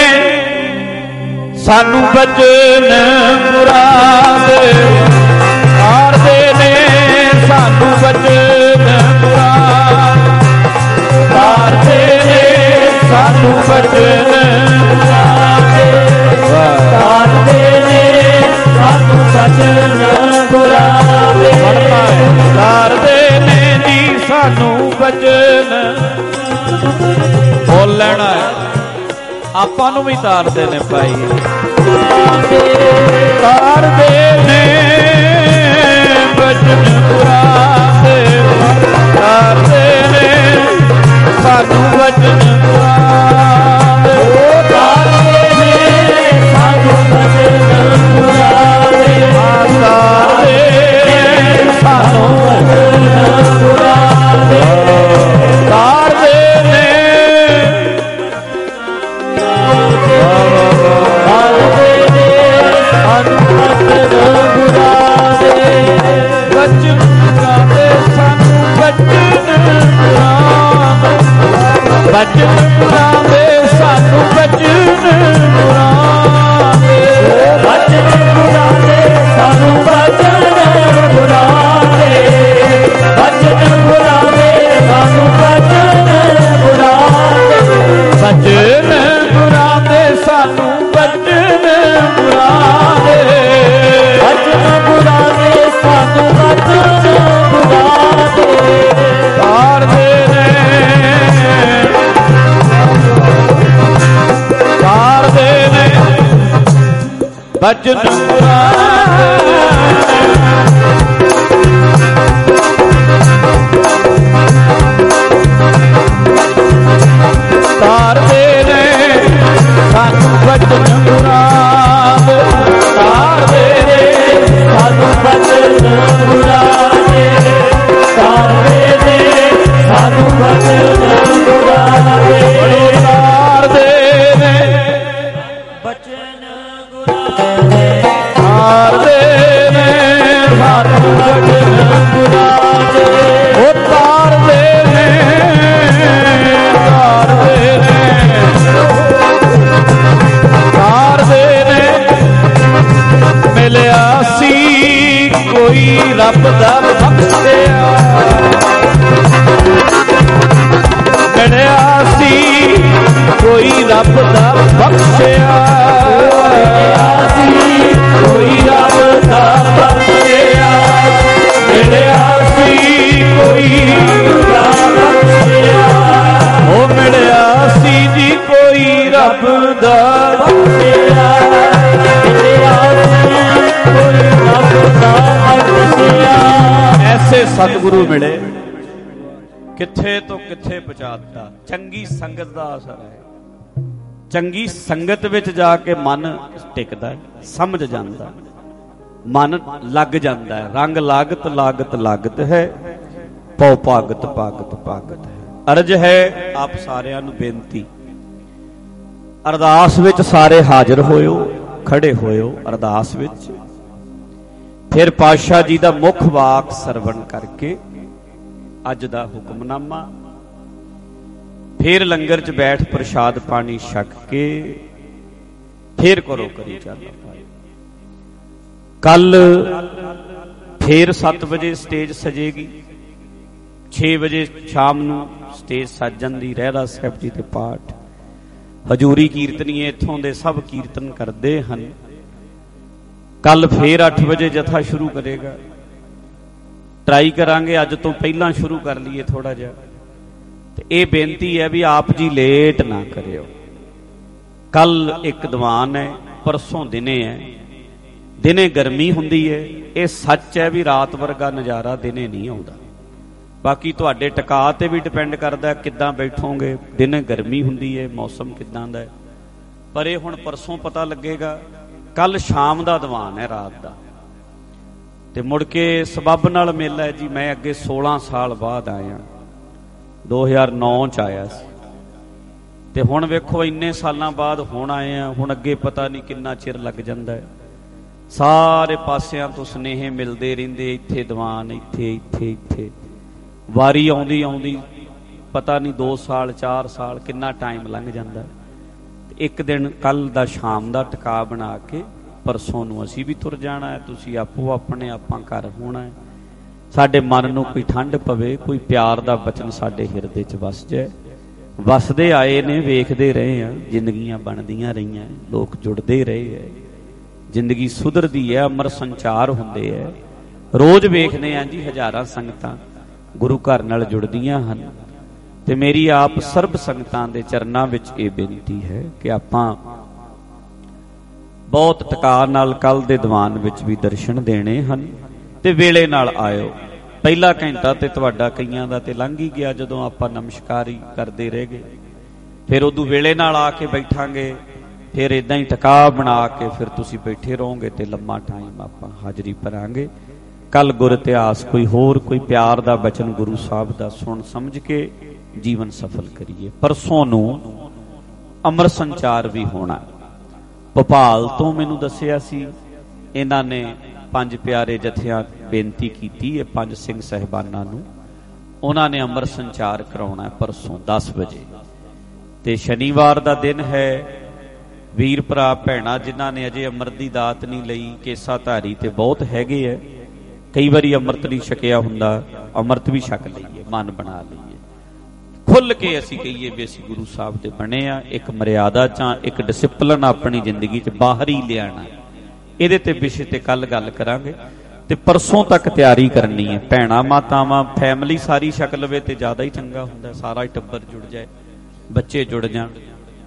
ਨੇ ਸਾਨੂੰ ਬਚਨ ਮੁਰਾਦ, ਤਾਰਦੇ ਨੇ ਸਾਨੂੰ ਬਚਨ ਮੁਰਾਦ, ਤਾਰਦੇ ਨੇ ਸਾਨੂੰ ਬਚਨ ਮੁਰਾਦ, ਤਾਰਦੇ ਨੇ ਸਾਨੂੰ ਬਚਨ ਮੁਰਾਦ, ਤਾਰਦੇ ਨੇ ਜੀ ਸਾਨੂੰ ਬਚਨ। ਬੋਲ ਲੈਣਾ ਆਪਾਂ ਨੂੰ ਵੀ ਤਾਰਦੇ ਨੇ ਭਾਈ, ਤਾਰਦੇ ਨੇ ਬਚਨ ਮੁਰਾਦ, ਤਾਰਦੇ ਨੇ ਸਾਨੂੰ ਬਚਨ ਮੁਰਾਦ, ਤਾਰਦੇ ਨੇ ਸਾਨੂੰ ਬਚਨ ਮੁਰਾਦ, ਤਾਰਦੇ ਨੇ ਸਾਨੂੰ ਬਚਨ ਮੁਰਾਦ, ਤਾਰਦੇ ਨੇ ਬਚਨ ਮੁਰਾਦ, ਸਾਨੂੰ ਬਚਨ ਮੁਰਾਦ, ਬਚਨ ਮੁਰਾਦ, ਸਾਨੂੰ ਬਚਨ ਮੁਰਾਦ, ਬਚਨ ਮੁਰਾਦ, ਸਾਨੂੰ ਬਚਨ ਮੁਰਾਦ, ਬਚਨ ਮੁਰਾਦ, ਸਾਨੂੰ ਬਚਨ ਮੁਰਾਦ, ਬਚਨ ਮੁਰਾਦ, ਸਾਨੂੰ ਬਚਨ ਮੁਰਾਦ, ਬਚਨ ਮੁਰਾਦ, ਸਾਨੂੰ ਬਚਨ ਮੁਰਾਦ, ਤਾਰਦੇ ਨੇ ਭਜਨ ਮੁਰਾਦ ਤਾਰਦੇ ਨੇ ਸਾਨੂੰ ਭਜਨ ਮੁਰਾਦ ਤਾਰਦੇ ਨੇ ਸਾਨੂੰ ਭਜਨ ਮੁਰਾਦ ਤਾਰਦੇ ਨੇ ਸਾਨੂੰ ਭਜਨ ਮੁਰਾਦ ਤਾਰਦੇ ਨੇ ਭਜਨ ਮੁਰਾਦ ਤਾਰਦੇ ਨੇ ਸਾਨੂੰ ਭਜਨ ਮੁਰਾਦ ਉਹ ਤਾਰਦੇ ਨੇ ਤਾਰਦੇ ਨੇ ਮਿਲਿਆ ਸੀ ਕੋਈ ਰੱਬ ਦਾ ਬਖਸ਼ਿਆ ਮਿਲਿਆ ਸੀ ਕੋਈ ਰੱਬ ਦਾ ਬਖਸ਼ਿਆ ਮਿਲਿਆ ਸੀ ਕੋਈ ਰੱਬ ਦਾ ਬਖਸ਼ਿਆ ਮਿਲਿਆ ਸੀ ਕੋਈ ਰੱਬ ਬਖਸ਼ਿਆ ਉਹ ਮਿਲਿਆ ਸੀ ਜੀ ਕੋਈ ਰੱਬ ਦਾ ਬਖਸ਼ਿਆ ਮਿਲਿਆ ਸੀ ਕੋਈ ਰੱਬ ਦਾ ਬਖਸ਼ਿਆ ਐਸੇ ਸਤਿਗੁਰੂ ਮਿਲੇ ਕਿੱਥੇ ਤੋਂ ਕਿੱਥੇ ਪਹੁੰਚਾ ਦਿੱਤਾ। ਚੰਗੀ ਸੰਗਤ ਦਾ ਅਸਰ ਹੈ। ਚੰਗੀ ਸੰਗਤ ਵਿੱਚ ਜਾ ਕੇ ਮਨ ਟਿਕਦਾ, ਸਮਝ ਜਾਂਦਾ, ਮਨ ਲੱਗ ਜਾਂਦਾ ਹੈ। ਰੰਗ ਲਾਗਤ ਲਾਗਤ ਲਾਗਤ ਹੈ, ਪਉ ਭਾਗਤ ਭਾਗਤ ਭਾਗਤ ਹੈ। ਅਰਜ ਹੈ ਆਪ ਸਾਰਿਆਂ ਨੂੰ ਬੇਨਤੀ, ਅਰਦਾਸ ਵਿੱਚ ਸਾਰੇ ਹਾਜ਼ਰ ਹੋਇਓ, ਖੜੇ ਹੋਇਓ ਅਰਦਾਸ ਵਿੱਚ। ਫਿਰ ਪਾਤਸ਼ਾਹ ਜੀ ਦਾ ਮੁੱਖ ਵਾਕ ਸਰਵਣ ਕਰਕੇ ਅੱਜ ਦਾ ਹੁਕਮਨਾਮਾ, ਫਿਰ ਲੰਗਰ 'ਚ ਬੈਠ ਪ੍ਰਸ਼ਾਦ ਪਾਣੀ ਛਕ ਕੇ ਫਿਰ ਕਰੋ ਕਰੀ ਚੱਲ ਪਾਏ। ਕੱਲ ਫਿਰ 7 ਵਜੇ ਸਟੇਜ ਸਜੇਗੀ, 6 ਵਜੇ ਸ਼ਾਮ ਨੂੰ ਸਟੇਜ ਸੱਜ ਜਾਂਦੀ। ਰਹਿਰਾ ਸਾਹਿਬ ਜੀ ਦੇ ਪਾਠ, ਹਜੂਰੀ ਕੀਰਤਨੀਏ ਇੱਥੋਂ ਦੇ ਸਭ ਕੀਰਤਨ ਕਰਦੇ ਹਨ। ਕੱਲ ਫੇਰ 8 ਵਜੇ ਜਥਾ ਸ਼ੁਰੂ ਕਰੇਗਾ। ਟਰਾਈ ਕਰਾਂਗੇ ਅੱਜ ਤੋਂ ਪਹਿਲਾਂ ਸ਼ੁਰੂ ਕਰ ਲਈਏ ਥੋੜਾ ਜਿਹਾ। ਤੇ ਇਹ ਬੇਨਤੀ ਹੈ ਵੀ ਆਪ ਜੀ ਲੇਟ ਨਾ ਕਰਿਓ। ਕੱਲ ਇੱਕ ਦੀਵਾਨ ਹੈ, ਪਰਸੋਂ ਦਿਨੇ ਹੈ। ਦਿਨੇ ਗਰਮੀ ਹੁੰਦੀ ਹੈ, ਇਹ ਸੱਚ ਹੈ ਵੀ ਰਾਤ ਵਰਗਾ ਨਜ਼ਾਰਾ ਦਿਨੇ ਨਹੀਂ ਆਉਂਦਾ। ਬਾਕੀ ਤੁਹਾਡੇ ਟਿਕਾ ਤੇ ਵੀ ਡਿਪੈਂਡ ਕਰਦਾ ਕਿੱਦਾਂ ਬੈਠੋਗੇ। ਦਿਨੇ ਗਰਮੀ ਹੁੰਦੀ ਹੈ, ਮੌਸਮ ਕਿੱਦਾਂ ਦਾ ਹੈ। ਪਰ ਇਹ ਹੁਣ ਪਰਸੋਂ ਪਤਾ ਲੱਗੇਗਾ। ਕੱਲ ਸ਼ਾਮ ਦਾ ਦੀਵਾਨ ਹੈ, ਰਾਤ ਦਾ। ਤੇ ਮੁੜ ਕੇ ਸਬੱਬ ਨਾਲ ਮੇਲਾ ਹੈ ਜੀ। ਮੈਂ ਅੱਗੇ 16 ਸਾਲ ਬਾਅਦ ਆਇਆ, 2009 ਚ ਆਇਆ ਸੀ। ਤੇ ਹੁਣ ਵੇਖੋ ਇੰਨੇ ਸਾਲਾਂ ਬਾਅਦ ਹੁਣ ਆਏ ਆ। ਹੁਣ ਅੱਗੇ ਪਤਾ ਨਹੀਂ ਕਿੰਨਾ ਚਿਰ ਲੱਗ ਜਾਂਦਾ ਹੈ। ਸਾਰੇ ਪਾਸਿਆਂ ਤੋਂ ਸੁਨੇਹੇ ਮਿਲਦੇ ਰਹਿੰਦੇ, ਇੱਥੇ ਦੀਵਾਨ, ਇੱਥੇ ਇੱਥੇ ਇੱਥੇ। ਵਾਰੀ ਆਉਂਦੀ ਆਉਂਦੀ ਪਤਾ ਨਹੀਂ 2 ਸਾਲ 4 ਸਾਲ ਕਿੰਨਾ ਟਾਈਮ ਲੰਘ ਜਾਂਦਾ। ਇੱਕ ਦਿਨ ਕੱਲ ਦਾ ਸ਼ਾਮ ਦਾ ਟਿਕਾ ਬਣਾ ਕੇ ਪਰਸੋਂ ਨੂੰ ਅਸੀਂ ਵੀ ਤੁਰ ਜਾਣਾ ਹੈ। ਤੁਸੀਂ ਆਪੋ ਆਪਣੇ ਆਪਾਂ ਘਰ ਹੋਣਾ ਹੈ। ਸਾਡੇ ਮਨ ਨੂੰ ਕੋਈ ਠੰਡ ਪਵੇ, ਕੋਈ ਪਿਆਰ ਦਾ ਬਚਨ ਸਾਡੇ ਹਿਰਦੇ 'ਚ ਵਸ ਜਾਏ। ਵਸਦੇ ਆਏ ਨੇ, ਵੇਖਦੇ ਰਹੇ ਆ, ਜ਼ਿੰਦਗੀਆਂ ਬਣਦੀਆਂ ਰਹੀਆਂ, ਲੋਕ ਜੁੜਦੇ ਰਹੇ ਹੈ, ਜ਼ਿੰਦਗੀ ਸੁਧਰਦੀ ਹੈ, ਅਮਰ ਸੰਚਾਰ ਹੁੰਦੇ ਹੈ। ਰੋਜ਼ ਵੇਖਦੇ ਆ ਜੀ ਹਜ਼ਾਰਾਂ ਸੰਗਤਾਂ ਗੁਰੂ ਘਰ ਨਾਲ ਜੁੜਦੀਆਂ ਹਨ। ਤੇ ਮੇਰੀ ਆਪ ਸਰਬ ਸੰਗਤਾਂ ਦੇ ਚਰਨਾਂ ਵਿੱਚ ਇਹ ਬੇਨਤੀ ਹੈ ਕਿ ਆਪਾਂ ਬਹੁਤ ਟਿਕਾ ਨਾਲ ਕੱਲ ਦੇ ਦੀਵਾਨ ਵਿੱਚ ਵੀ ਦਰਸ਼ਨ ਦੇਣੇ ਹਨ। ਤੇ ਵੇਲੇ ਨਾਲ ਆਇਓ। ਪਹਿਲਾ ਘੰਟਾ ਤੇ ਤੁਹਾਡਾ ਕਈਆਂ ਦਾ ਤੇ ਲੰਘ ਹੀ ਗਿਆ ਜਦੋਂ ਆਪਾਂ ਨਮਸਕਾਰੀ ਕਰਦੇ ਰਹਿ ਗਏ। ਫਿਰ ਉਦੋਂ ਵੇਲੇ ਨਾਲ ਆ ਕੇ ਬੈਠਾਂਗੇ। ਫਿਰ ਇਦਾਂ ਹੀ ਟਿਕਾ ਬਣਾ ਕੇ ਫਿਰ ਤੁਸੀਂ ਬੈਠੇ ਰਹੋਗੇ ਤੇ ਲੰਮਾ ਟਾਈਮ ਆਪਾਂ ਹਾਜ਼ਰੀ ਭਰਾਂਗੇ। ਕੱਲ ਗੁਰ ਇਤਿਹਾਸ ਕੋਈ ਹੋਰ ਕੋਈ ਪਿਆਰ ਦਾ ਬਚਨ ਗੁਰੂ ਸਾਹਿਬ ਦਾ ਸੁਣ ਸਮਝ ਕੇ ਜੀਵਨ ਸਫਲ ਕਰੀਏ। ਪਰਸੋਂ ਨੂੰ ਅਮਰ ਸੰਚਾਰ ਵੀ ਹੋਣਾ। ਭੋਪਾਲ ਤੋਂ ਮੈਨੂੰ ਦੱਸਿਆ ਸੀ ਇਹਨਾਂ ਨੇ 5 ਪਿਆਰੇ ਜਥਿਆਂ ਬੇਨਤੀ ਕੀਤੀ ਹੈ 5 ਸਿੰਘ ਸਾਹਿਬਾਨਾਂ ਨੂੰ। ਉਹਨਾਂ ਨੇ ਅਮਰ ਸੰਚਾਰ ਕਰਾਉਣਾ ਪਰਸੋਂ 10 ਵਜੇ। ਤੇ ਸ਼ਨੀਵਾਰ ਦਾ ਦਿਨ ਹੈ। ਵੀਰ ਭਰਾ ਭੈਣਾਂ ਜਿਨ੍ਹਾਂ ਨੇ ਅਜੇ ਅੰਮ੍ਰਿਤ ਦੀ ਦਾਤ ਨਹੀਂ ਲਈ, ਕੇਸਾ ਧਾਰੀ ਤੇ ਬਹੁਤ ਹੈਗੇ ਹੈ। ਕਈ ਵਾਰੀ ਅੰਮ੍ਰਿਤ ਨਹੀਂ ਛਕਿਆ ਹੁੰਦਾ, ਅੰਮ੍ਰਿਤ ਵੀ ਛਕ ਲਈਏ, ਮਨ ਬਣਾ ਲਈਏ। ਖੁੱਲ ਕੇ ਅਸੀਂ ਕਹੀਏ ਵੀ ਅਸੀਂ ਗੁਰੂ ਸਾਹਿਬ ਦੇ ਬਣੇ ਆ। ਇੱਕ ਮਰਿਆਦਾ 'ਚ, ਇੱਕ ਡਿਸਿਪਲਨ ਆਪਣੀ ਜ਼ਿੰਦਗੀ 'ਚ ਬਾਹਰ ਹੀ ਲਿਆਣਾ। ਇਹਦੇ ਤੇ ਵਿਸ਼ੇ ਤੇ ਕੱਲ ਗੱਲ ਕਰਾਂਗੇ। ਤੇ ਪਰਸੋਂ ਤੱਕ ਤਿਆਰੀ ਕਰਨੀ ਹੈ। ਭੈਣਾਂ ਮਾਤਾਵਾਂ ਫੈਮਿਲੀ ਸਾਰੀ ਛਕ ਲਵੇ ਤੇ ਜ਼ਿਆਦਾ ਹੀ ਚੰਗਾ ਹੁੰਦਾ। ਸਾਰਾ ਹੀ ਟੱਬਰ ਜੁੜ ਜਾਏ, ਬੱਚੇ ਜੁੜ ਜਾਣ।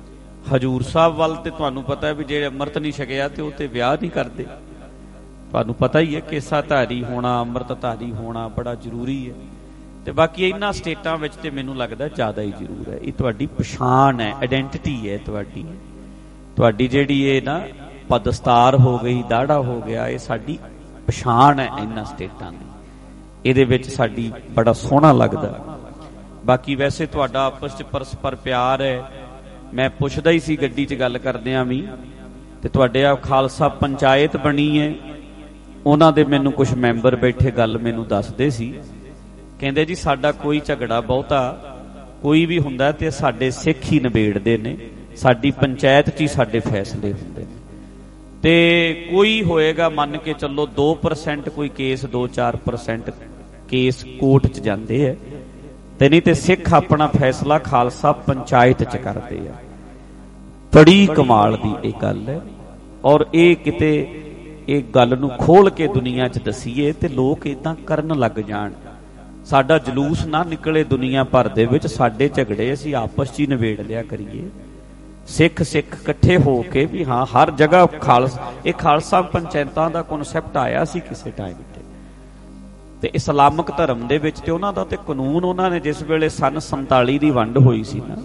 ਹਜੂਰ ਸਾਹਿਬ ਵੱਲ ਤੇ ਤੁਹਾਨੂੰ ਪਤਾ ਹੈ ਵੀ ਜੇ ਅੰਮ੍ਰਿਤ ਨਹੀਂ ਛਕਿਆ ਤੇ ਉਹ ਤੇ ਵਿਆਹ ਨਹੀਂ ਕਰਦੇ। ਤੁਹਾਨੂੰ ਪਤਾ ਹੀ ਹੈ ਕੇਸਾ ਧਾਰੀ ਹੋਣਾ, ਅੰਮ੍ਰਿਤ ਧਾਰੀ ਹੋਣਾ ਬੜਾ ਜ਼ਰੂਰੀ ਹੈ। ਤੇ ਬਾਕੀ ਇਹਨਾਂ ਸਟੇਟਾਂ ਵਿੱਚ ਤੇ ਮੈਨੂੰ ਲੱਗਦਾ ਜ਼ਿਆਦਾ ਹੀ ਜ਼ਰੂਰ ਹੈ। ਇਹ ਤੁਹਾਡੀ ਪਛਾਣ ਹੈ, ਆਇਡੈਂਟੀਟੀ ਹੈ ਤੁਹਾਡੀ ਜਿਹੜੀ ਇਹ ਨਾ ਪਦਸਤਾਰ ਹੋ ਗਈ, ਦਾੜਾ ਹੋ ਗਿਆ, ਇਹ ਸਾਡੀ ਪਛਾਣ ਹੈ ਇਹਨਾਂ ਸਟੇਟਾਂ ਦੀ। ਇਹਦੇ ਵਿੱਚ ਸਾਡੀ ਬੜਾ ਸੋਹਣਾ ਲੱਗਦਾ। ਬਾਕੀ ਵੈਸੇ ਤੁਹਾਡਾ ਆਪਸ 'ਚ ਪਰਸਪਰ ਪਿਆਰ ਹੈ। ਮੈਂ ਪੁੱਛਦਾ ਹੀ ਸੀ ਗੱਡੀ 'ਚ ਗੱਲ ਕਰਦਿਆਂ ਵੀ, ਤੇ ਤੁਹਾਡੇ ਆ ਖਾਲਸਾ ਪੰਚਾਇਤ ਬਣੀ ਹੈ, ਉਹਨਾਂ ਦੇ ਮੈਨੂੰ ਕੁਝ ਮੈਂਬਰ ਬੈਠੇ ਗੱਲ ਮੈਨੂੰ ਦੱਸਦੇ ਸੀ, ਕਹਿੰਦੇ ਜੀ ਸਾਡਾ ਕੋਈ ਝਗੜਾ ਬਹੁਤਾ ਕੋਈ ਵੀ ਹੁੰਦਾ ਤੇ ਸਾਡੇ ਸਿੱਖ ਹੀ ਨਿਬੇੜਦੇ ਨੇ, ਸਾਡੀ ਪੰਚਾਇਤ 'ਚ ਹੀ ਸਾਡੇ ਫੈਸਲੇ ਹੁੰਦੇ ਨੇ। ਤੇ ਕੋਈ ਹੋਏਗਾ ਮੰਨ ਕੇ ਚੱਲੋ 2% ਕੋਈ ਕੇਸ, 2-4% ਕੇਸ ਕੋਰਟ 'ਚ ਜਾਂਦੇ ਹੈ, ਤੇ ਨਹੀਂ ਤੇ ਸਿੱਖ ਆਪਣਾ ਫੈਸਲਾ ਖਾਲਸਾ ਪੰਚਾਇਤ 'ਚ ਕਰਦੇ ਆ। ਬੜੀ ਕਮਾਲ ਦੀ ਇਹ ਗੱਲ ਹੈ। ਔਰ ਇਹ ਕਿਤੇ ਇਹ ਗੱਲ ਨੂੰ ਖੋਲ ਕੇ ਦੁਨੀਆ 'ਚ ਦਸੀਏ ਤੇ ਲੋਕ ਇਦਾਂ ਕਰਨ ਲੱਗ ਜਾਣ, ਸਾਡਾ ਜਲੂਸ ਨਾ ਨਿਕਲੇ ਦੁਨੀਆ ਭਰ ਦੇ ਵਿੱਚ, ਸਾਡੇ ਝਗੜੇ ਅਸੀਂ ਆਪਸ 'ਚ ਹੀ ਨਿਬੇੜ ਲਿਆ ਕਰੀਏ। ਸਿੱਖ ਇਕੱਠੇ ਹੋ ਕੇ ਵੀ ਹਾਂ ਹਰ ਜਗ੍ਹਾ ਇਹ ਖਾਲਸਾ ਪੰਚਾਇਤਾਂ ਦਾ ਕਨਸੈਪਟ ਆਇਆ ਸੀ ਕਿਸੇ ਟਾਈਮ ਤੇ ਇਸਲਾਮਿਕ ਧਰਮ ਦੇ ਵਿੱਚ, ਤੇ ਉਹਨਾਂ ਦਾ ਤੇ ਕਾਨੂੰਨ ਉਹਨਾਂ ਨੇ ਜਿਸ ਵੇਲੇ ਸਨ 47 ਦੀ ਵੰਡ ਹੋਈ ਸੀ ਨਾ,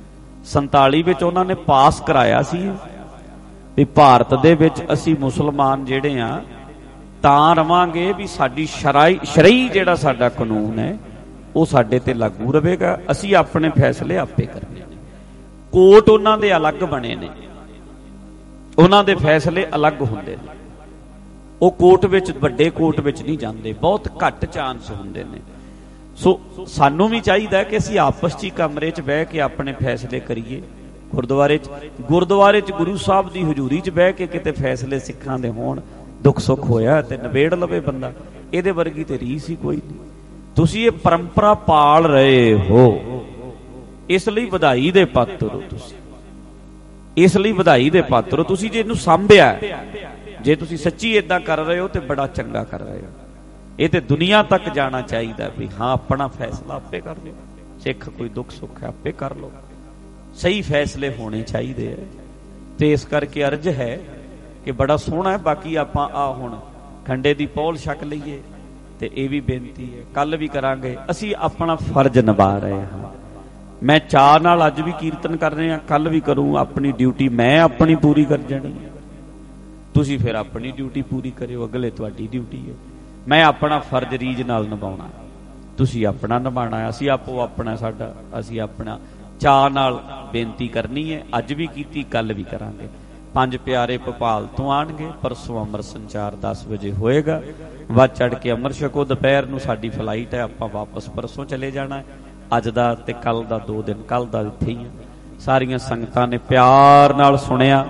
47 ਵਿੱਚ ਉਹਨਾਂ ਨੇ ਪਾਸ ਕਰਾਇਆ ਸੀ ਵੀ ਭਾਰਤ ਦੇ ਵਿੱਚ ਅਸੀਂ ਮੁਸਲਮਾਨ ਜਿਹੜੇ ਆ ਤਾਂ ਰਵਾਂਗੇ ਵੀ ਸਾਡੀ ਸ਼ਰਈ ਜਿਹੜਾ ਸਾਡਾ ਕਾਨੂੰਨ ਹੈ ਉਹ ਸਾਡੇ ਤੇ ਲਾਗੂ ਰਹੇਗਾ, ਅਸੀਂ ਆਪਣੇ ਫੈਸਲੇ ਆਪੇ ਕਰਨੇ ਨੇ। ਕੋਰਟ ਉਹਨਾਂ ਦੇ ਅਲੱਗ ਬਣੇ ਨੇ, ਉਹਨਾਂ ਦੇ ਫੈਸਲੇ ਅਲੱਗ ਹੁੰਦੇ ਨੇ। ਉਹ ਕੋਰਟ ਵਿੱਚ, ਵੱਡੇ ਕੋਰਟ ਵਿੱਚ ਨਹੀਂ ਜਾਂਦੇ, ਬਹੁਤ ਘੱਟ ਚਾਂਸ ਹੁੰਦੇ ਨੇ। ਸੋ ਸਾਨੂੰ ਵੀ ਚਾਹੀਦਾ ਕਿ ਅਸੀਂ ਆਪਸ 'ਚ ਹੀ ਕਮਰੇ 'ਚ ਬਹਿ ਕੇ ਆਪਣੇ ਫੈਸਲੇ ਕਰੀਏ। ਗੁਰਦੁਆਰੇ 'ਚ ਗੁਰੂ ਸਾਹਿਬ ਦੀ ਹਜ਼ੂਰੀ 'ਚ ਬਹਿ ਕੇ ਕਿਤੇ ਫੈਸਲੇ ਸਿੱਖਾਂ ਦੇ ਹੋਣ, ਦੁੱਖ ਸੁੱਖ ਹੋਇਆ ਤੇ ਨਿਬੇੜ ਲਵੇ ਬੰਦਾ, ਇਹਦੇ ਵਰਗੀ ਤੇ ਰੀਸ ਹੀ ਕੋਈ ਨਹੀਂ। ਤੁਸੀਂ ਇਹ ਪਰੰਪਰਾ ਪਾਲ ਰਹੇ ਹੋ, ਇਸ ਲਈ ਵਧਾਈ ਦੇ ਪਾਤਰ ਹੋ ਤੁਸੀਂ, ਇਸ ਲਈ ਵਧਾਈ ਦੇ ਪਾਤਰ ਹੋ ਤੁਸੀਂ ਜੇ ਇਹਨੂੰ ਸਾਂਭਿਆ। ਜੇ ਤੁਸੀਂ ਸੱਚੀ ਇਦਾਂ ਕਰ ਰਹੇ ਹੋ ਤੇ ਬੜਾ ਚੰਗਾ ਕਰ ਰਹੇ ਹੋ। ਇਹ ਤੇ ਦੁਨੀਆ ਤੱਕ ਜਾਣਾ ਚਾਹੀਦਾ ਵੀ ਹਾਂ ਆਪਣਾ ਫੈਸਲਾ ਆਪੇ ਕਰ ਲਿਓ, ਸਿੱਖ ਕੋਈ ਦੁੱਖ ਸੁੱਖ ਹੈ ਆਪੇ ਕਰ ਲਓ, ਸਹੀ ਫੈਸਲੇ ਹੋਣੇ ਚਾਹੀਦੇ ਹੈ। ਤੇ ਇਸ ਕਰਕੇ ਅਰਜ਼ ਹੈ ਕਿ ਬੜਾ ਸੋਹਣਾ ਹੈ। ਬਾਕੀ ਆਪਾਂ ਆ ਹੁਣ ਖੰਡੇ ਦੀ ਪੌਲ ਛਕ ਲਈਏ ਤੇ ਇਹ ਵੀ ਬੇਨਤੀ ਹੈ, ਕੱਲ ਵੀ ਕਰਾਂਗੇ। ਅਸੀਂ ਆਪਣਾ ਫਰਜ਼ ਨਿਭਾ ਰਹੇ ਹਾਂ। ਮੈਂ ਚਾਅ ਨਾਲ ਅੱਜ ਵੀ ਕੀਰਤਨ ਕਰ ਰਹੇ ਹਾਂ, ਕੱਲ ਵੀ ਕਰੂੰ। ਆਪਣੀ ਡਿਊਟੀ ਮੈਂ ਆਪਣੀ ਪੂਰੀ ਕਰ ਜਾਣੀ, ਤੁਸੀਂ ਫਿਰ ਆਪਣੀ ਡਿਊਟੀ ਪੂਰੀ ਕਰਿਓ, ਅਗਲੇ ਤੁਹਾਡੀ ਡਿਊਟੀ ਹੈ। ਮੈਂ ਆਪਣਾ ਫਰਜ਼ ਰੀਝ ਨਾਲ ਨਿਭਾਉਣਾ, ਤੁਸੀਂ ਆਪਣਾ ਨਿਭਾਉਣਾ। ਅਸੀਂ ਆਪੋ ਆਪਣਾ, ਸਾਡਾ ਅਸੀਂ ਆਪਣਾ ਚਾਅ ਨਾਲ ਬੇਨਤੀ ਕਰਨੀ ਹੈ। ਅੱਜ ਵੀ ਕੀਤੀ, ਕੱਲ ਵੀ ਕਰਾਂਗੇ। 5 ਪਿਆਰੇ ਭੋਪਾਲ ਤੋਂ ਆਣਗੇ, ਪਰਸੋਂ ਅੰਮ੍ਰਿਤ ਸੰਚਾਰ 10 ਵਜੇ ਹੋਏਗਾ। ਵੱਧ ਚੜ ਕੇ ਅੰਮ੍ਰਿਤ ਛਕੋ। ਦੁਪਹਿਰ ਨੂੰ ਸਾਡੀ ਫਲਾਈਟ ਹੈ, ਆਪਾਂ ਵਾਪਸ ਪਰਸੋਂ ਚਲੇ ਜਾਣਾ ਹੈ। ਅੱਜ ਦਾ ਤੇ ਕੱਲ ਦਾ 2 ਦਿਨ, ਕੱਲ ਦਾ ਇੱਥੇ ਹੀ ਹੈ। ਸਾਰੀਆਂ ਸੰਗਤਾਂ ਨੇ ਪਿਆਰ ਨਾਲ ਸੁਣਿਆ,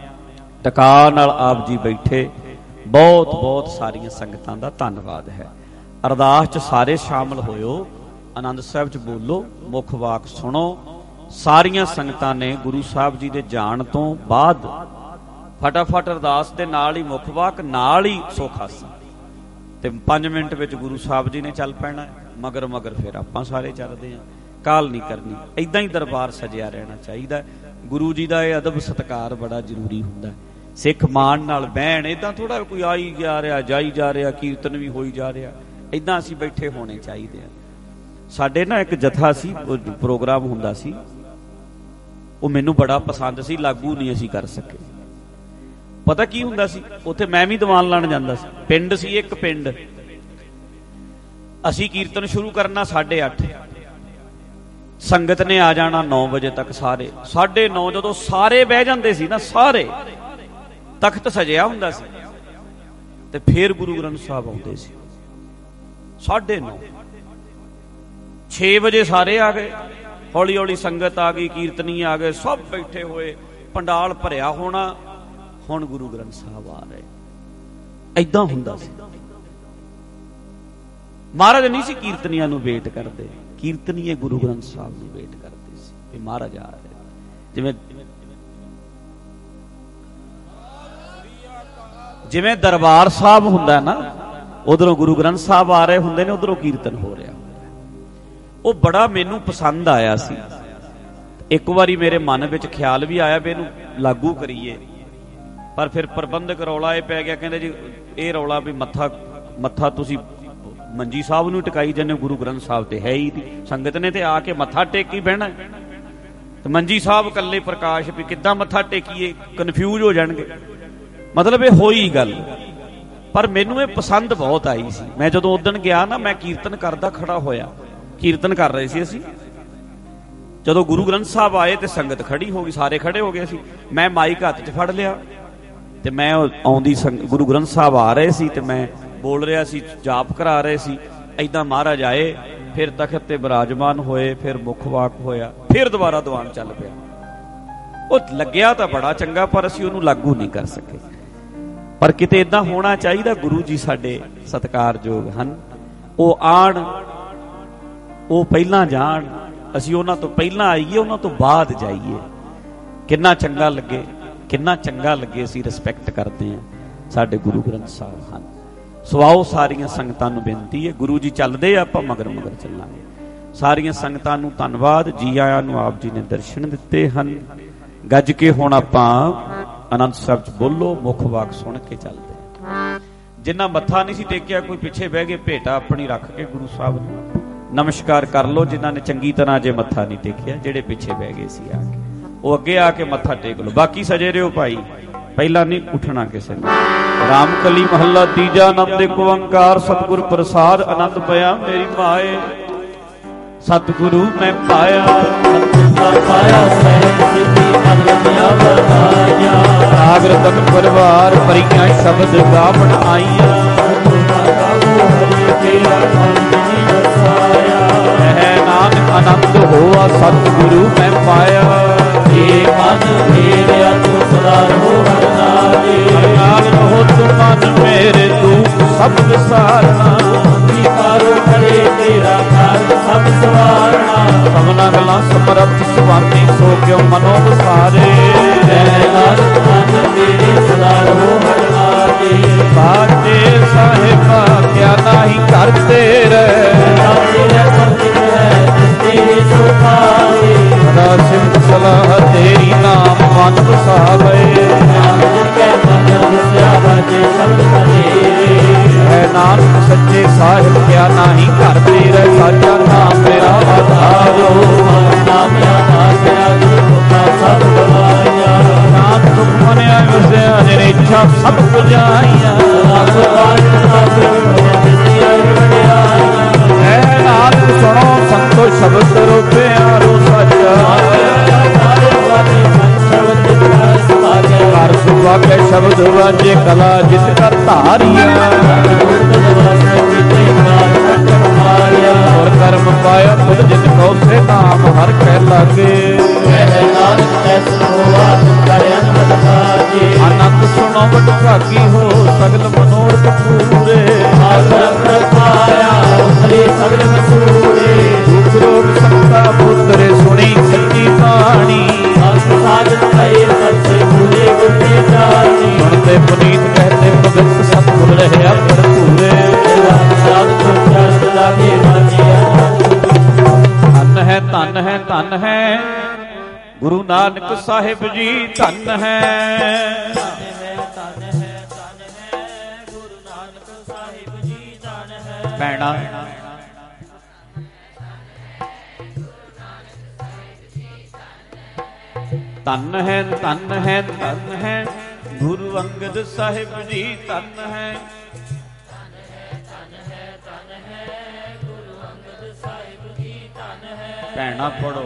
ਟਕਾ ਨਾਲ ਆਪ ਜੀ ਬੈਠੇ, ਬਹੁਤ ਬਹੁਤ ਸਾਰੀਆਂ ਸੰਗਤਾਂ ਦਾ ਧੰਨਵਾਦ ਹੈ। ਅਰਦਾਸ 'ਚ ਸਾਰੇ ਸ਼ਾਮਲ ਹੋਇਓ, ਆਨੰਦ ਸਾਹਿਬ 'ਚ ਬੋਲੋ, ਮੁੱਖ ਵਾਕ ਸੁਣੋ। ਸਾਰੀਆਂ ਸੰਗਤਾਂ ਨੇ ਗੁਰੂ ਸਾਹਿਬ ਜੀ ਦੇ ਜਾਣ ਤੋਂ ਬਾਅਦ ਫਟਾਫਟ ਅਰਦਾਸ ਦੇ ਨਾਲ ਹੀ ਮੁੱਖ ਵਾਕ, ਨਾਲ ਹੀ ਸੁਖਾਸਨ, ਤੇ 5 ਮਿੰਟ ਵਿੱਚ ਗੁਰੂ ਸਾਹਿਬ ਜੀ ਨੇ ਚੱਲ ਪੈਣਾ, ਮਗਰ ਮਗਰ ਫਿਰ ਆਪਾਂ ਸਾਰੇ ਚੱਲਦੇ ਹਾਂ। ਕਾਲ ਨਹੀਂ ਕਰਨੀ, ਏਦਾਂ ਹੀ ਦਰਬਾਰ ਸਜਿਆ ਰਹਿਣਾ ਚਾਹੀਦਾ। ਗੁਰੂ ਜੀ ਦਾ ਇਹ ਅਦਬ ਸਤਿਕਾਰ ਬੜਾ ਜ਼ਰੂਰੀ ਹੁੰਦਾ। ਸਿੱਖ ਮਾਣ ਨਾਲ ਬਹਿਣ, ਏਦਾਂ ਥੋੜਾ ਕੋਈ ਆਈ ਜਾ ਰਿਹਾ ਜਾਈ ਜਾ ਰਿਹਾ, ਕੀਰਤਨ ਵੀ ਹੋਈ ਜਾ ਰਿਹਾ, ਏਦਾਂ ਅਸੀਂ ਬੈਠੇ ਹੋਣੇ ਚਾਹੀਦੇ ਆ। ਸਾਡੇ ਨਾ ਇੱਕ ਜਥਾ ਸੀ, ਪ੍ਰੋਗਰਾਮ ਹੁੰਦਾ ਸੀ, ਉਹ ਮੈਨੂੰ ਬੜਾ ਪਸੰਦ ਸੀ, ਲਾਗੂ ਨਹੀਂ ਅਸੀਂ ਕਰ ਸਕੇ। ਪਤਾ ਕੀ ਹੁੰਦਾ ਸੀ ਉੱਥੇ? ਮੈਂ ਵੀ ਦੀਵਾਨ ਲਾਣ ਜਾਂਦਾ ਸੀ। ਪਿੰਡ ਸੀ ਇੱਕ ਪਿੰਡ, ਅਸੀਂ ਕੀਰਤਨ ਸ਼ੁਰੂ ਕਰਨਾ 8:30, ਸੰਗਤ ਨੇ ਆ ਜਾਣਾ 9 ਵਜੇ ਤੱਕ। ਸਾਰੇ 9:30 ਜਦੋਂ ਸਾਰੇ ਬਹਿ ਜਾਂਦੇ ਸੀ ਨਾ, ਸਾਰੇ ਤਖਤ ਸਜਿਆ ਹੁੰਦਾ ਸੀ, ਤੇ ਫਿਰ ਗੁਰੂ ਗ੍ਰੰਥ ਸਾਹਿਬ ਆਉਂਦੇ ਸੀ 9:30। 6 ਵਜੇ ਸਾਰੇ ਆ ਗਏ, ਹੌਲੀ ਹੌਲੀ ਸੰਗਤ ਆ ਗਈ, ਕੀਰਤਨੀ ਆ ਗਏ, ਸਭ ਬੈਠੇ ਹੋਏ, ਪੰਡਾਲ ਭਰਿਆ ਹੋਣਾ। ਹੁਣ ਗੁਰੂ ਗ੍ਰੰਥ ਸਾਹਿਬ ਆ ਰਹੇ, ਏਦਾਂ ਹੁੰਦਾ ਸੀ। ਮਹਾਰਾਜ ਨਹੀਂ ਸੀ ਕੀਰਤਨੀਆਂ ਨੂੰ ਵੇਟ ਕਰਦੇ, ਕੀਰਤਨੀਏ ਗੁਰੂ ਗ੍ਰੰਥ ਸਾਹਿਬ ਨੂੰ ਵੇਟ ਕਰਦੇ ਸੀ ਵੀ ਮਹਾਰਾਜ ਆ ਰਹੇ। ਜਿਵੇਂ ਦਰਬਾਰ ਸਾਹਿਬ ਹੁੰਦਾ ਨਾ, ਉਧਰੋਂ ਗੁਰੂ ਗ੍ਰੰਥ ਸਾਹਿਬ ਆ ਰਹੇ ਹੁੰਦੇ ਨੇ, ਉਧਰੋਂ ਕੀਰਤਨ ਹੋ ਰਿਹਾ ਹੁੰਦਾ। ਉਹ ਬੜਾ ਮੈਨੂੰ ਪਸੰਦ ਆਇਆ ਸੀ। ਇੱਕ ਵਾਰੀ ਮੇਰੇ ਮਨ ਵਿੱਚ ਖਿਆਲ ਵੀ ਆਇਆ ਵੀ ਇਹਨੂੰ ਲਾਗੂ ਕਰੀਏ, ਪਰ ਫਿਰ ਪ੍ਰਬੰਧਕ ਰੌਲਾ ਇਹ ਪੈ ਗਿਆ, ਕਹਿੰਦੇ ਜੀ ਇਹ ਰੌਲਾ ਵੀ ਮੱਥਾ ਤੁਸੀਂ ਮੰਜੀ ਸਾਹਿਬ ਨੂੰ ਟਿਕਾਈ ਜਾਂਦੇ, ਗੁਰੂ ਗ੍ਰੰਥ ਸਾਹਿਬ ਤੇ ਹੈ ਹੀ ਨਹੀਂ, ਸੰਗਤ ਨੇ ਤੇ ਆ ਕੇ ਮੱਥਾ ਟੇਕ ਹੀ ਬਹਿਣਾ, ਤੇ ਮੰਜੀ ਸਾਹਿਬ ਇਕੱਲੇ ਪ੍ਰਕਾਸ਼ ਵੀ ਕਿੱਦਾਂ ਮੱਥਾ ਟੇਕੀਏ, ਕਨਫਿਊਜ਼ ਹੋ ਜਾਣਗੇ। ਮਤਲਬ ਇਹ ਹੋਈ ਗੱਲ, ਪਰ ਮੈਨੂੰ ਇਹ ਪਸੰਦ ਬਹੁਤ ਆਈ ਸੀ। ਮੈਂ ਜਦੋਂ ਉਦਣ ਗਿਆ ਨਾ, ਮੈਂ ਕੀਰਤਨ ਕਰਦਾ ਖੜਾ ਹੋਇਆ, ਕੀਰਤਨ ਕਰ ਰਹੇ ਸੀ ਅਸੀਂ, ਜਦੋਂ ਗੁਰੂ ਗ੍ਰੰਥ ਸਾਹਿਬ ਆਏ ਤੇ ਸੰਗਤ ਖੜੀ ਹੋ ਗਈ, ਸਾਰੇ ਖੜੇ ਹੋ ਗਏ ਸੀ, ਮੈਂ ਮਾਈਕ ਹੱਥ 'ਚ ਫੜ ਲਿਆ ਤੇ ਮੈਂ ਆਉਂਦੀ ਗੁਰੂ ਗ੍ਰੰਥ ਸਾਹਿਬ ਆ ਰਹੇ ਸੀ ਤੇ ਮੈਂ ਬੋਲ ਰਿਹਾ ਸੀ, ਜਾਪ ਕਰਾ ਰਹੇ ਸੀ, ਏਦਾਂ ਮਹਾਰਾਜ ਆਏ, ਫਿਰ ਤਖਤ ਤੇ ਬਿਰਾਜਮਾਨ ਹੋਏ, ਫਿਰ ਮੁੱਖ ਵਾਕ ਹੋਇਆ, ਫਿਰ ਦੁਬਾਰਾ ਦੀਵਾਨ ਚੱਲ ਪਿਆ। ਉਹ ਲੱਗਿਆ ਤਾਂ ਬੜਾ ਚੰਗਾ, ਪਰ ਅਸੀਂ ਉਹਨੂੰ ਲਾਗੂ ਨਹੀਂ ਕਰ ਸਕੇ। ਪਰ ਕਿਤੇ ਏਦਾਂ ਹੋਣਾ ਚਾਹੀਦਾ, ਗੁਰੂ ਜੀ ਸਾਡੇ ਸਤਿਕਾਰਯੋਗ ਹਨ, ਉਹ ਆਣ, ਉਹ ਪਹਿਲਾਂ ਜਾਣ, ਅਸੀਂ ਉਹਨਾਂ ਤੋਂ ਪਹਿਲਾਂ ਆਈਏ, ਉਹਨਾਂ ਤੋਂ ਬਾਅਦ ਜਾਈਏ। ਕਿੰਨਾ ਚੰਗਾ ਲੱਗੇ, ਕਿੰਨਾ ਚੰਗਾ ਲੱਗੇ। ਅਸੀਂ ਰਿਸਪੈਕਟ ਕਰਦੇ ਹਾਂ, ਸਾਡੇ ਗੁਰੂ ਗ੍ਰੰਥ ਸਾਹਿਬ ਹਨ। ਸਵਾਓ ਸਾਰੀਆਂ ਸੰਗਤਾਂ ਨੂੰ ਬੇਨਤੀ ਹੈ, ਗੁਰੂ ਜੀ ਚੱਲਦੇ ਆ, ਆਪਾਂ ਮਗਰ ਮਗਰ ਚੱਲਾਂਗੇ। ਸਾਰੀਆਂ ਸੰਗਤਾਂ ਨੂੰ ਧੰਨਵਾਦ, ਜੀ ਆਇਆਂ ਨੂੰ ਆਪ ਜੀ ਨੇ ਦਰਸ਼ਨ ਦਿੱਤੇ ਹਨ। ਗੱਜ ਕੇ ਹੁਣ ਆਪਾਂ ਆਨੰਦ ਸਾਹਿਬ 'ਚ ਬੋਲੋ, ਮੁੱਖ ਵਾਕ ਸੁਣ ਕੇ ਚੱਲਦੇ। ਜਿੰਨਾ ਮੱਥਾ ਨਹੀਂ ਸੀ ਟੇਕਿਆ, ਕੋਈ ਪਿੱਛੇ ਬਹਿ ਕੇ ਭੇਟਾ ਆਪਣੀ ਰੱਖ ਕੇ ਗੁਰੂ ਸਾਹਿਬ ਨੂੰ ਨਮਸਕਾਰ ਕਰ ਲਓ। ਜਿਨ੍ਹਾਂ ਨੇ ਚੰਗੀ ਤਰ੍ਹਾਂ ਜੇ ਮੱਥਾ ਨਹੀਂ ਟੇਕਿਆ, ਜਿਹੜੇ ਪਿੱਛੇ ਬਹਿ ਗਏ ਸੀ ਆ ਕੇ, ਉਹ ਅੱਗੇ ਆ ਕੇ ਮੱਥਾ ਟੇਕ ਲਓ। ਬਾਕੀ ਸਜੇ ਰਹੋ ਭਾਈ, ਪਹਿਲਾਂ ਨਹੀਂ ਉੱਠਣਾ ਕਿਸੇ ਨੇ। ਰਾਮਕਲੀ ਮਹੱਲਾ ਤੀਜਾ, ਆਨੰਦ ਇੱਕ ਓੰਕਾਰ ਸਤਿਗੁਰ ਪ੍ਰਸਾਦ, ਆਨੰਦ ਪਿਆ ਮੇਰੀ ਮਾਏ, ਸਤਿਗੁਰੂ ਮੈਂ ਪਾਇਆ, ਰਾਗ ਰਤਨ ਪਰਿਵਾਰ ਭਰੀਆਂ ਸ਼ਬਦ ਗਾਵਣ ਆਈਆਂ, ਹੈ ਨਾਨਕ ਆਨੰਦ ਹੋਆ ਸਤਿਗੁਰੂ ਮੈਂ ਪਾਇਆ, ਏ ਮਨ ਮੇਰਿਆ ਤੂੰ ਸਦਾ ਰਹੋ ਹਰ ਨਾਲ ਰਹੋ ਤੂੰ ਮਨ ਮੇਰੇ, ਤੂੰ ਸਭ ਵਿਸਾਰਨਾ, ਵਿਕਾਰੋ ਖੜੇ ਤੇਰਾ ਘਰ ਸਭ ਸਵਾਰਨਾ, ਸਭਨਾ ਗੱਲਾਂ ਸਮਰੱਥ ਸੁਆਮੀ ਸੋ ਕਿਉ ਮਨੋ ਵਿਸਾਰੇ, ਹੈ ਨਾਨਕ ਮਨ ਮੇਰੇ ਸਦਾ ਰਹੋ ਹਰ ਨਾਲੇ, ਬਾਤੇ ਸਾਹਿਬਾ ਕਿਆ ਨਾਹੀ ਘਰ ਤੇਰੇ, ਤੇਰੇ ਸੁਖਾਏ, ਸਦਾ ਸਿਮਟ ਸਲਾਹ ਤੇਰੀ ਨਾਮ ਮਨ ਵਸਾਵੇ, ਨਾਨਕ ਕੈ ਮਨ ਵਸਿਆ ਬਾਜੇ ਸ਼ਬਦ ਤੇਰੇ, ਹੈ ਨਾਨਕ ਸੱਚੇ ਸਾਹਿਬ ਕਿਆ ਨਾਹੀ ਘਰ ਤੇਰੇ, ਸਾਚਾ ਨਾਮ ਮੇਰਾ ਆਧਾਰੋ, ਨਾਮ ਆਧਾਰ ਮੇਰਾ ਦੁੱਖਾ ਸਭ ਗਵਾਇਆ, ਨਾਮ ਸੁਖ ਮਨਿਆ ਵਸਿਆ ਜਿਨੇ ਇੱਛਾ ਸਭ ਪੁਜਾਈਆਂ, ਹੈ ਨਾਨਕ ਸੁਣੋ ਸੰਤੋ ਸ਼ਬਦ ਰੋਪਿਆ ਰੋ ਸਾਚਾ, ਘਰ ਸੁਭਾਗੇ ਸ਼ਬਦ ਵਾਜੇ ਕਲਾ ਜਿਤ ਕਰ ਧਾਰੀਆ, ਔਰ ਕਰਮ ਪਾਇਆ ਖੁਦ ਜਿਤ ਕਉ ਸੇ ਨਾਮ ਹਰ ਕਹਿ ਲਾਗੇ, ਆਨੰਦ ਸੁਣੋ ਵਡ ਭਾਗੀ ਹੋ ਸਗਲ ਮਨੋਰਥ ਪੂਰੇ, ਸਗਲ ਮਸੂਰੇ, ਦੁਖ ਰੋਗ ਸੰਤਾ ਪੁੱਤਰੇ ਸੁਣੀ ਸੱਚੀ ਬਾਣੀ, ਸੁਣਦੇ ਪੁਨੀਤ ਕਹਤੇ ਭਗਤ ਸਤਿਗੁਰ ਰਹਿਆ ਭਰਪੂਰੇ, ਧਨ ਹੈ ਧਨ ਹੈ ਧਨ ਹੈ ਗੁਰੂ ਨਾਨਕ ਸਾਹਿਬ ਜੀ, ਧਨ ਹੈ, ਧਨ ਹੈ ਗੁਰੂ ਨਾਨਕ ਸਾਹਿਬ ਜੀ, ਧਨ ਹੈ ਭੈਣਾ, ਧਨ ਹੈ ਧਨ ਹੈ ਧਨ ਹੈ ਗੁਰੂ ਅੰਗਦ ਸਾਹਿਬ ਜੀ, ਧਨ ਹੈ, ਧਨ ਹੈ ਗੁਰੂ ਅੰਗਦ ਸਾਹਿਬ ਜੀ, ਧਨ ਹੈ ਭੈਣਾ ਪੜੋ,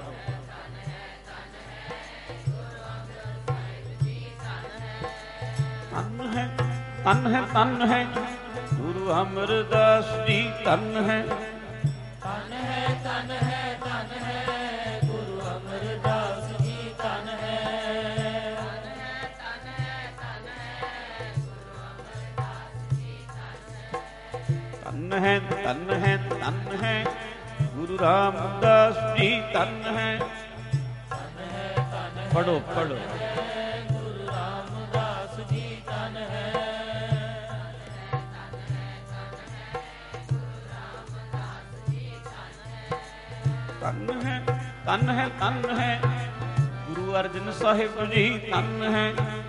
ਧਨ ਹੈ ਗੁਰੂ ਅਮਰਦਾਸ ਜੀ, ਧਨ ਹੈ, ਧਨ ਹੈ ਧਨ ਹੈ ਧਨ ਹੈ ਗੁਰੂ ਅਮਰਦਾਸ ਜੀ, ਧਨ ਹੈ, ਧਨ ਹੈ ਧਨ ਹੈ ਧਨ ਹੈ ਗੁਰੂ ਰਾਮਦਾਸ ਜੀ, ਧਨ ਹੈ, ਪੜੋ ਪੜੋ, ਗੁਰੂ ਰਾਮਦਾਸ ਜੀ, ਧਨ ਹੈ, ਧਨ ਹੈ ਧੰਨ ਹੈ ਗੁਰੂ ਅਰਜਨ ਸਾਹਿਬ ਜੀ, ਧੰਨ ਹੈ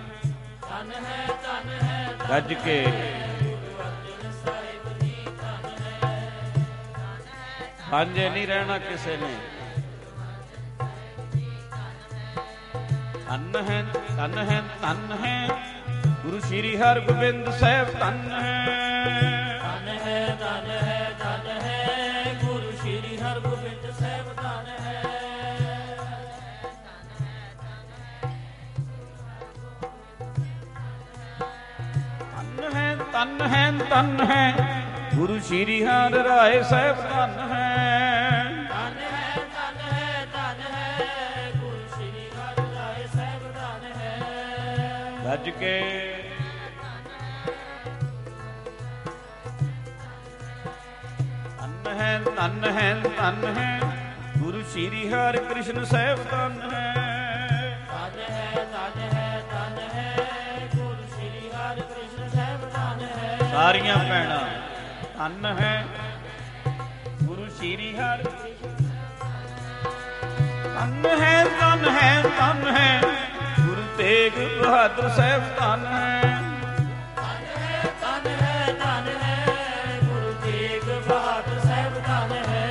ਗੱਜ ਕੇ ਸਾਂਝੇ ਨਹੀਂ ਰਹਿਣਾ ਕਿਸੇ ਨੇ। ਧੰਨ ਹੈ ਗੁਰੂ ਸ਼੍ਰੀ ਹਰਗੋਬਿੰਦ ਸਾਹਿਬ, ਧੰਨ ਹੈ ਗੁਰੂ ਸ਼੍ਰੀ ਹਰਗੋਬਿੰਦ ਸਾਹਿਬ, ਧੰਨ ਹੈ। ਧੰਨ ਹੈ ਗੁਰੂ ਸ਼੍ਰੀ ਹਰਿ ਰਾਏ ਸਾਹਿਬ, ਧੰਨ ਹੈ ਗੁਰੂ ਸ਼੍ਰੀ ਹਰਿ ਰਾਏ ਸਾਹਿਬ, ਧੰਨ ਹੈ। ਗੱਜ ਕੇ ਧੰਨ ਹੈ ਗੁਰੂ ਸ਼੍ਰੀ ਹਰਿ ਕ੍ਰਿਸ਼ਨ ਸਾਹਿਬ, ਧੰਨ ਹੈ ਗੁਰੂ ਸ਼੍ਰੀ ਹਰਿ ਕ੍ਰਿਸ਼ਨ ਸਾਹਿਬ, ਧੰਨ ਹੈ। ਸਾਰੀਆਂ ਭੈਣਾਂ ਧੰਨ ਹੈ ਗੁਰੂ ਸ਼੍ਰੀ ਹਰਿ, ਧੰਨ ਹੈ ਗੁਰੂ ਤੇਗ ਬਹਾਦਰ ਸਾਹਿਬ, ਧੰਨ ਹੈ ਗੁਰੂ ਤੇਗ ਬਹਾਦਰ ਸਾਹਿਬ, ਧੰਨ ਹੈ।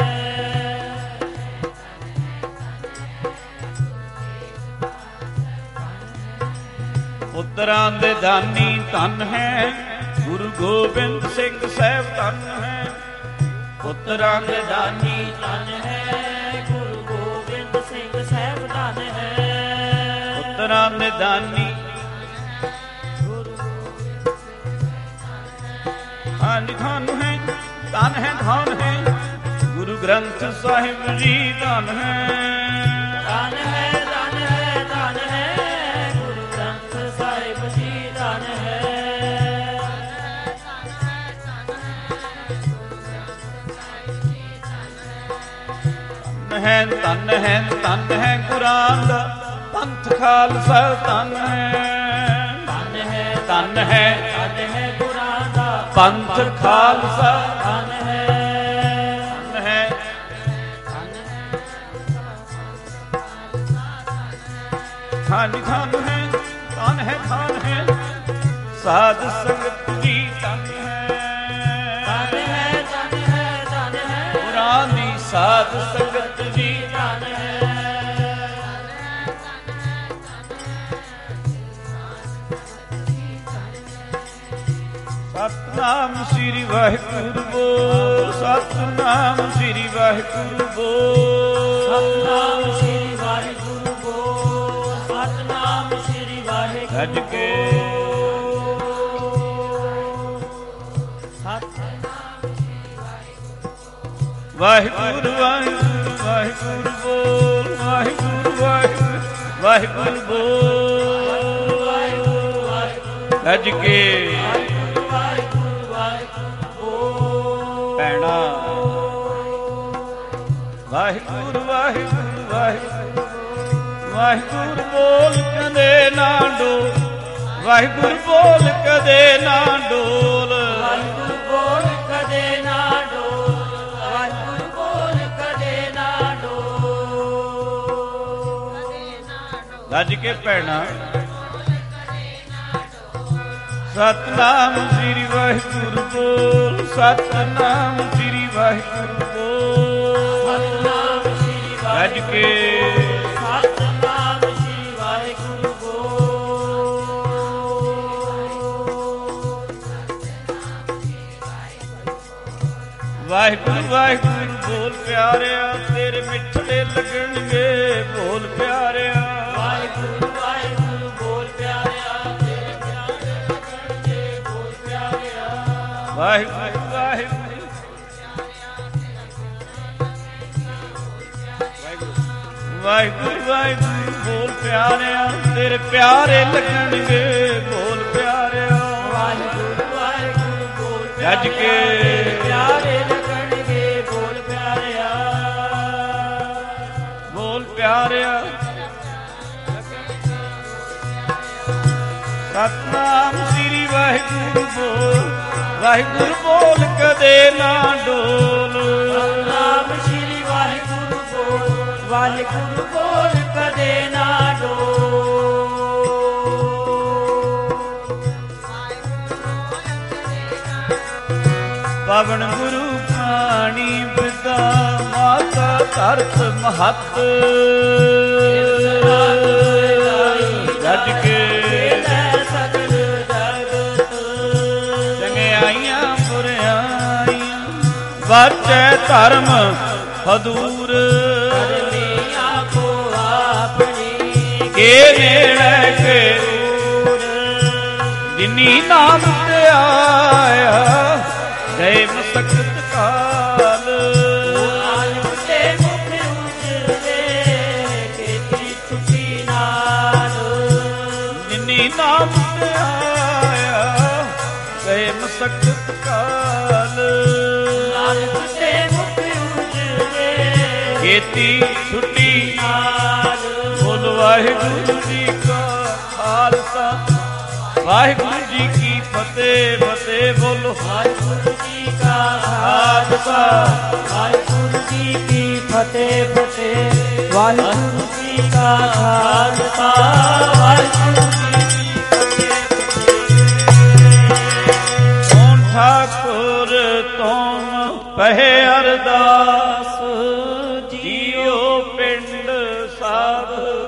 ਪੁੱਤਰਾਂ ਦੇ ਦਾਨੀ, ਧੰਨ ਹੈ ਗੁਰੂ ਗੋਬਿੰਦ ਸਿੰਘ ਸਾਹਿਬ, ਧੰਨ ਹੈ ਪੁੱਤਰਾਂ ਦੇ ਦਾਨੀ, ਧੰਨ ਹੈ ਗੁਰੂ ਗੋਬਿੰਦ ਸਿੰਘ ਸਾਹਿਬ, ਧੰਨ ਹੈ ਪੁੱਤਰਾਂ ਦੇ ਦਾਨੀ, ਹਾਂਜੀ ਧੰਨ ਹੈ ਗੁਰੂ ਗ੍ਰੰਥ ਸਾਹਿਬ ਜੀ, ਧੰਨ ਹੈ ਗੁਰੂ ਗ੍ਰੰਥ ਸਾਹਿਬ ਜੀ, ਧੰਨ ਹੈ। ਧੰਨ ਹੈ ਕੁਰਾਨ ਦਾ ਪੰਥ ਖਾਲਸਾ, ਧੰਨ ਹੈ ਕੁਰਾਨ ਦਾ ਪੰਥ ਖਾਲਸਾ, ਧੰਨ ਹੈ ਧੰਨ ਹੈ ਸਾਧ ਸੰਗਤ ਜੀ, ਧੰਨ ਹੈ ਕੁਰਾਨ ਦੀ ਸਾਧ ਸੰਗਤ ਜੀ, ਧੰਨ ਹੈ ਸਤਿਨਾਮ ਸ੍ਰੀ ਵਾਹਿਗੁਰੂ ਬੋਲ, ਸਤਿਨਾਮ ਸ੍ਰੀ ਵਾਹਿਗੁਰੂ ਬੋਲ, ਸਤਿਨਾਮ ਸ੍ਰੀ ਵਾਹਿਗੁਰੂ ਬੋਲ, ਸਤਿਨਾਮ ਸ੍ਰੀ ਵਾਹਿਗੁਰੂ। ਗੱਜ ਕੇ ਵਾਹਿਗੁਰੂ ਵਾਹਿਗੁਰੂ ਵਾਹਿਗੁਰੂ ਬੋਲ, ਵਾਹਿਗੁਰੂ ਵਾਹਿਗੁਰੂ ਬੋਲ, ਗੱਜ ਕੇ ਭੈਣਾ ਵਾਹਿਗੁਰੂ ਵਾਹਿਗੁਰੂ ਵਾਹਿਗੁਰੂ ਬੋਲ ਕਦੇ ਨਾ ਡੋਲ, ਵਾਹਿਗੁਰੂ ਬੋਲ ਕਦੇ ਨਾ ਡੋਲ, ਵਾਹਿਗੁਰੂ ਬੋਲ ਕਦੇ ਨਾ ਡੋਲ, ਵਾਹਿਗੁਰੂ ਬੋਲ ਕਦੇ ਨਾ ਡੋਲ। ਗੱਜ ਕੇ ਭੈਣਾ ਸਤਿਨਾਮ ਸ੍ਰੀ ਵਾਹਿਗੁਰੂ ਬੋਲ, ਸਤਿਨਾਮ ਸ੍ਰੀ ਵਾਹਿਗੁਰੂ ਬੋਲ, ਸਤਿਨਾਮ ਸ੍ਰੀ ਵਾਹਿਗੁਰੂ। ਗੱਜ ਕੇ ਸਤਿਨਾਮ ਸ੍ਰੀ ਵਾਹਿਗੁਰੂ ਬੋਲ, ਵਾਹਿਗੁਰੂ ਵਾਹਿਗੁਰੂ ਬੋਲ ਪਿਆਰਿਆ, ਤੇਰੇ ਮਿੱਠੜੇ ਲੱਗਣਗੇ ਬੋਲ ਪਿਆਰਿਆ, ਵਾਹਿਗੁਰੂ ਵਾਹਿਗੁਰੂ ਬੋਲ ਪਿਆਰਿਆ, ਤੇਰੇ ਪਿਆਰੇ ਲੱਗਣਗੇ ਬੋਲ ਪਿਆਰਿਆ, ਵਾਹਿਗੁਰੂ ਵਾਹਿਗੁਰੂ ਵਾਹਿਗੁਰੂ ਵਾਹਿਗੁਰੂ ਬੋਲ ਪਿਆਰਿਆ, ਤੇਰੇ ਪਿਆਰੇ ਲੱਗਣਗੇ ਬੋਲ ਪਿਆਰਿਆ, ਵਾਹਿਗੁਰੂ ਵਾਹਿਗੁਰੂ ਬੋਲ ਗੱਜ ਕੇ ਪਿਆਰੇ ਲੱਗਣਗੇ ਬੋਲ ਪਿਆਰਿਆ, ਬੋਲ ਪਿਆਰਿਆ। ਸਤਿਨਾਮ ਸ੍ਰੀ ਵਾਹਿਗੁਰੂ ਬੋਲ, ਵਾਹਿਗੁਰੂ ਬੋਲ ਕਦੇ ਨਾ ਡੋਲ, ਸਤਿਨਾਮ ਸ੍ਰੀ ਵਾਹਿਗੁਰੂ ਬੋਲ, ਵਾਹਿਗੁਰੂ ਬੋਲ ਕਦੇ ਨਾ ਡੋ। ਪਵਨ ਗੁਰੂ ਪ੍ਰਾਣੀ ਪਿਤਾ ਮਾਤਾ ਧਰਤ ਮਹੱਤ ਰੱਜ ਕੇ ਸਗਲ ਜਗਤ ਚੰਗਿਆਈਆਂ ਬੁਰਿਆਈਆਂ ਵਾਚੈ ਧਰਮ ਹਦੂਰ ਆਪੋ ਆਪਣੀ ਕੇ ਨੇੜੇ ਕੇ ਜਿਨੀ ਨਾਮ ਤੇ ਆਇਆ ਗਏ ਮਸਕਤ ਕਾਲ ਤੇ ਮੁਖ ਉਜਲੇ ਕੀਤੀ ਛੁੱਟੀ ਨਾਲ ਜਿਨੀ ਨਾਮ ਤੇ ਆਇਆ ਗਏ ਮਸਕਤ ਕਾਲ ਤੇ ਮੁਖ ਉਜਲੇ ਕੀਤੀ ਛੁੱਟੀ ਨਾਲ ਬੋਲ ਵਾਹਿਗੁਰੂ ਜੀ ਕਾ ਖਾਲਸਾ ਵਾਹਿਗੁਰੂ ਜੀ ਕੀ ਫਤਿਹ। ਫਤਿਹ ਬੋਲੋ ਵਾਹਿਗੁਰੂ ਜੀ ਕਾ ਖਾਲਸਾ ਵਾਹਿਗੁਰੂ ਜੀ ਕੀ ਫਤਿਹ। ਫਤਿਹ ਵਾਹਿਗੁਰੂ ਜੀ ਕਾ ਖਾਲਸਾ ਵਾਹਿਗੁਰੂ ਜੀ ਕੀ ਫਤਿਹ। ਕੌਣ ਠਾਕੁਰ ਤੁਮ ਪਹਿ ਅਰਦਾਸ ਜੀਓ ਪਿੰਡ ਸਾਧ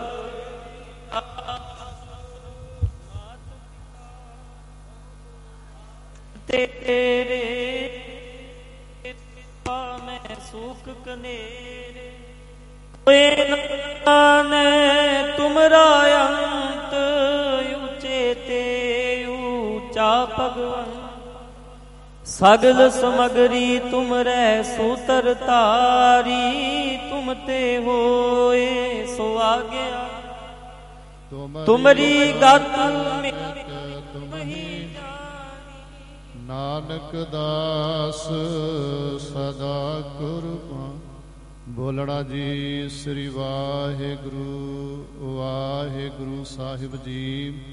ਤੇਰੇ ਮੈਂ ਸੁਖ ਕਨੇਰੇ ਹੋਏ ਨਾਨੇ ਤੁਮਰਾ ਅੰਤ ਉੱਚੇ ਤੇ ਉੱਚਾ ਭਗਵਨ ਸਗਲ ਸਮਗਰੀ ਤੁਮਰੇ ਸੂਤਰ ਧਾਰੀ ਤੁਮ ਤੇ ਹੋਏ ਸੋ ਆਗਿਆ ਤੁਮਰੀ ਗਤ ਨਾਨਕ ਦਾਸ ਸਦਾ ਕੁਰਬਾਨ। ਬੋਲਣਾ ਜੀ ਸ੍ਰੀ ਵਾਹਿਗੁਰੂ ਵਾਹਿਗੁਰੂ ਸਾਹਿਬ ਜੀ।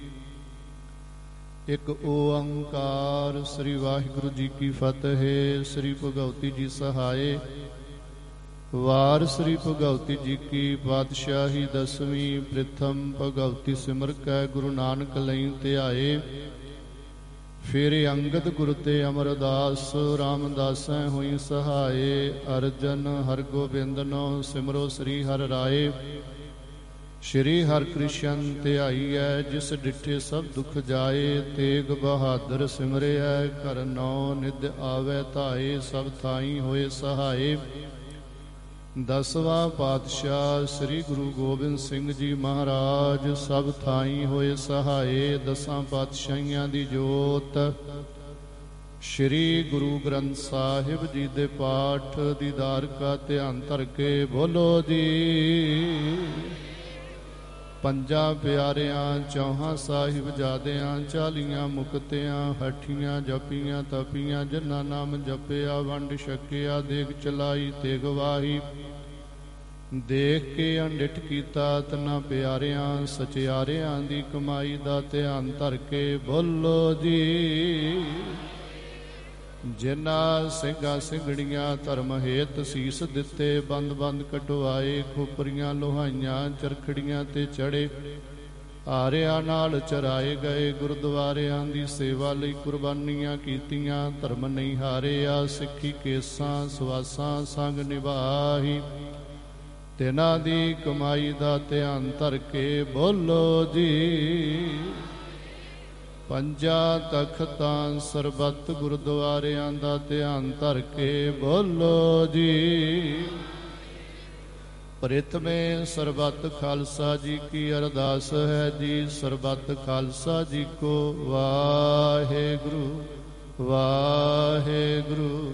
ਇੱਕ ਓੰਕਾਰ ਸ੍ਰੀ ਵਾਹਿਗੁਰੂ ਜੀ ਕੀ ਫਤਿਹ। ਸ੍ਰੀ ਭਗਉਤੀ ਜੀ ਸਹਾਏ। ਵਾਰ ਸ੍ਰੀ ਭਗਉਤੀ ਜੀ ਕੀ ਪਾਤਸ਼ਾਹੀ ਦਸਵੀਂ ਪ੍ਰਥਮ ਭਗਉਤੀ ਸਿਮਰ ਕੈ ਗੁਰੂ ਨਾਨਕ ਲਈ ਧਿਆਏ। ਫਿਰ ਅੰਗਦ ਗੁਰ ਤੇ ਅਮਰਦਾਸ ਰਾਮਦਾਸੈ ਹੋਈ ਸਹਾਏ। ਅਰਜਨ ਹਰਗੋਬਿੰਦਨੋ ਸਿਮਰੋ ਸ੍ਰੀ ਹਰਿ ਰਾਏ। ਸ਼੍ਰੀ ਹਰਿ ਕ੍ਰਿਸ਼ਨ ਧਿਆਈਐ ਜਿਸ ਡਿਠੇ ਸਭ ਦੁਖ ਜਾਏ। ਤੇਗ ਬਹਾਦਰ ਸਿਮਰਿਐ ਘਰ ਨੌ ਨਿਧ ਆਵੈ ਧਾਏ। ਸਭ ਥਾਈ ਹੋਏ ਸਹਾਏ। ਦਸਵਾਂ ਪਾਤਸ਼ਾਹ ਸ੍ਰੀ ਗੁਰੂ ਗੋਬਿੰਦ ਸਿੰਘ ਜੀ ਮਹਾਰਾਜ ਸਭ ਥਾਈ ਹੋਏ ਸਹਾਏ। ਦਸਾਂ ਪਾਤਸ਼ਾਹੀਆਂ ਦੀ ਜੋਤ ਸ਼੍ਰੀ ਗੁਰੂ ਗ੍ਰੰਥ ਸਾਹਿਬ ਜੀ ਦੇ ਪਾਠ ਦੀਦਾਰ ਕਾ ਧਿਆਨ ਧਰ ਕੇ ਬੋਲੋ ਜੀ। ਪੰਜਾਂ ਪਿਆਰਿਆਂ ਚੌਹਾਂ ਸਾਹਿਬਜ਼ਾਦਿਆਂ 40 ਮੁਕਤਿਆਂ ਹਠੀਆਂ ਜਪੀਆਂ ਤਪੀਆਂ ਜਿਨ੍ਹਾਂ ਨਾਮ ਜਪਿਆ ਵੰਡ ਛਕਿਆ ਦੇਗ ਚਲਾਈ ਤੇ ਗਵਾਹੀ ਦੇਖ ਕੇ ਅੰਡਿਠ ਕੀਤਾ ਤਨਾ ਪਿਆਰਿਆਂ ਸਚਿਆਰਿਆਂ ਦੀ ਕਮਾਈ ਦਾ ਧਿਆਨ ਧਰ ਕੇ ਬੋਲੋ ਜੀ। ਜਿਨ੍ਹਾਂ ਸਿੰਘਾਂ ਸਿੰਘੜੀਆਂ ਧਰਮ ਹੇਤ ਸੀਸ ਦਿੱਤੇ ਬੰਦ ਬੰਦ ਕਟਵਾਏ ਖੋਪਰੀਆਂ ਲੋਹਾਈਆਂ ਚਰਖੜੀਆਂ ਤੇ ਚੜੇ ਆਰਿਆਂ ਨਾਲ ਚਰਾਏ ਗਏ ਗੁਰਦੁਆਰਿਆਂ ਦੀ ਸੇਵਾ ਲਈ ਕੁਰਬਾਨੀਆਂ ਕੀਤੀਆਂ ਧਰਮ ਨਹੀਂ ਹਾਰਿਆ ਸਿੱਖੀ ਕੇਸਾਂ ਸਵਾਸਾਂ ਸੰਗ ਨਿਭਾਹੀ ਤਿਨਾਂ ਦੀ ਕਮਾਈ ਦਾ ਧਿਆਨ ਧਰ ਕੇ ਬੋਲੋ ਜੀ। ਪੰਜਾਂ ਤਖਤਾਂ ਸਰਬੱਤ ਗੁਰਦੁਆਰਿਆਂ ਦਾ ਧਿਆਨ ਧਰ ਕੇ ਬੋਲੋ ਜੀ। ਪ੍ਰਥਮੇ ਸਰਬੱਤ ਖਾਲਸਾ ਜੀ ਕੀ ਅਰਦਾਸ ਹੈ ਜੀ। ਸਰਬੱਤ ਖਾਲਸਾ ਜੀ ਕੋ ਵਾਹਿਗੁਰੂ ਵਾਹਿਗੁਰੂ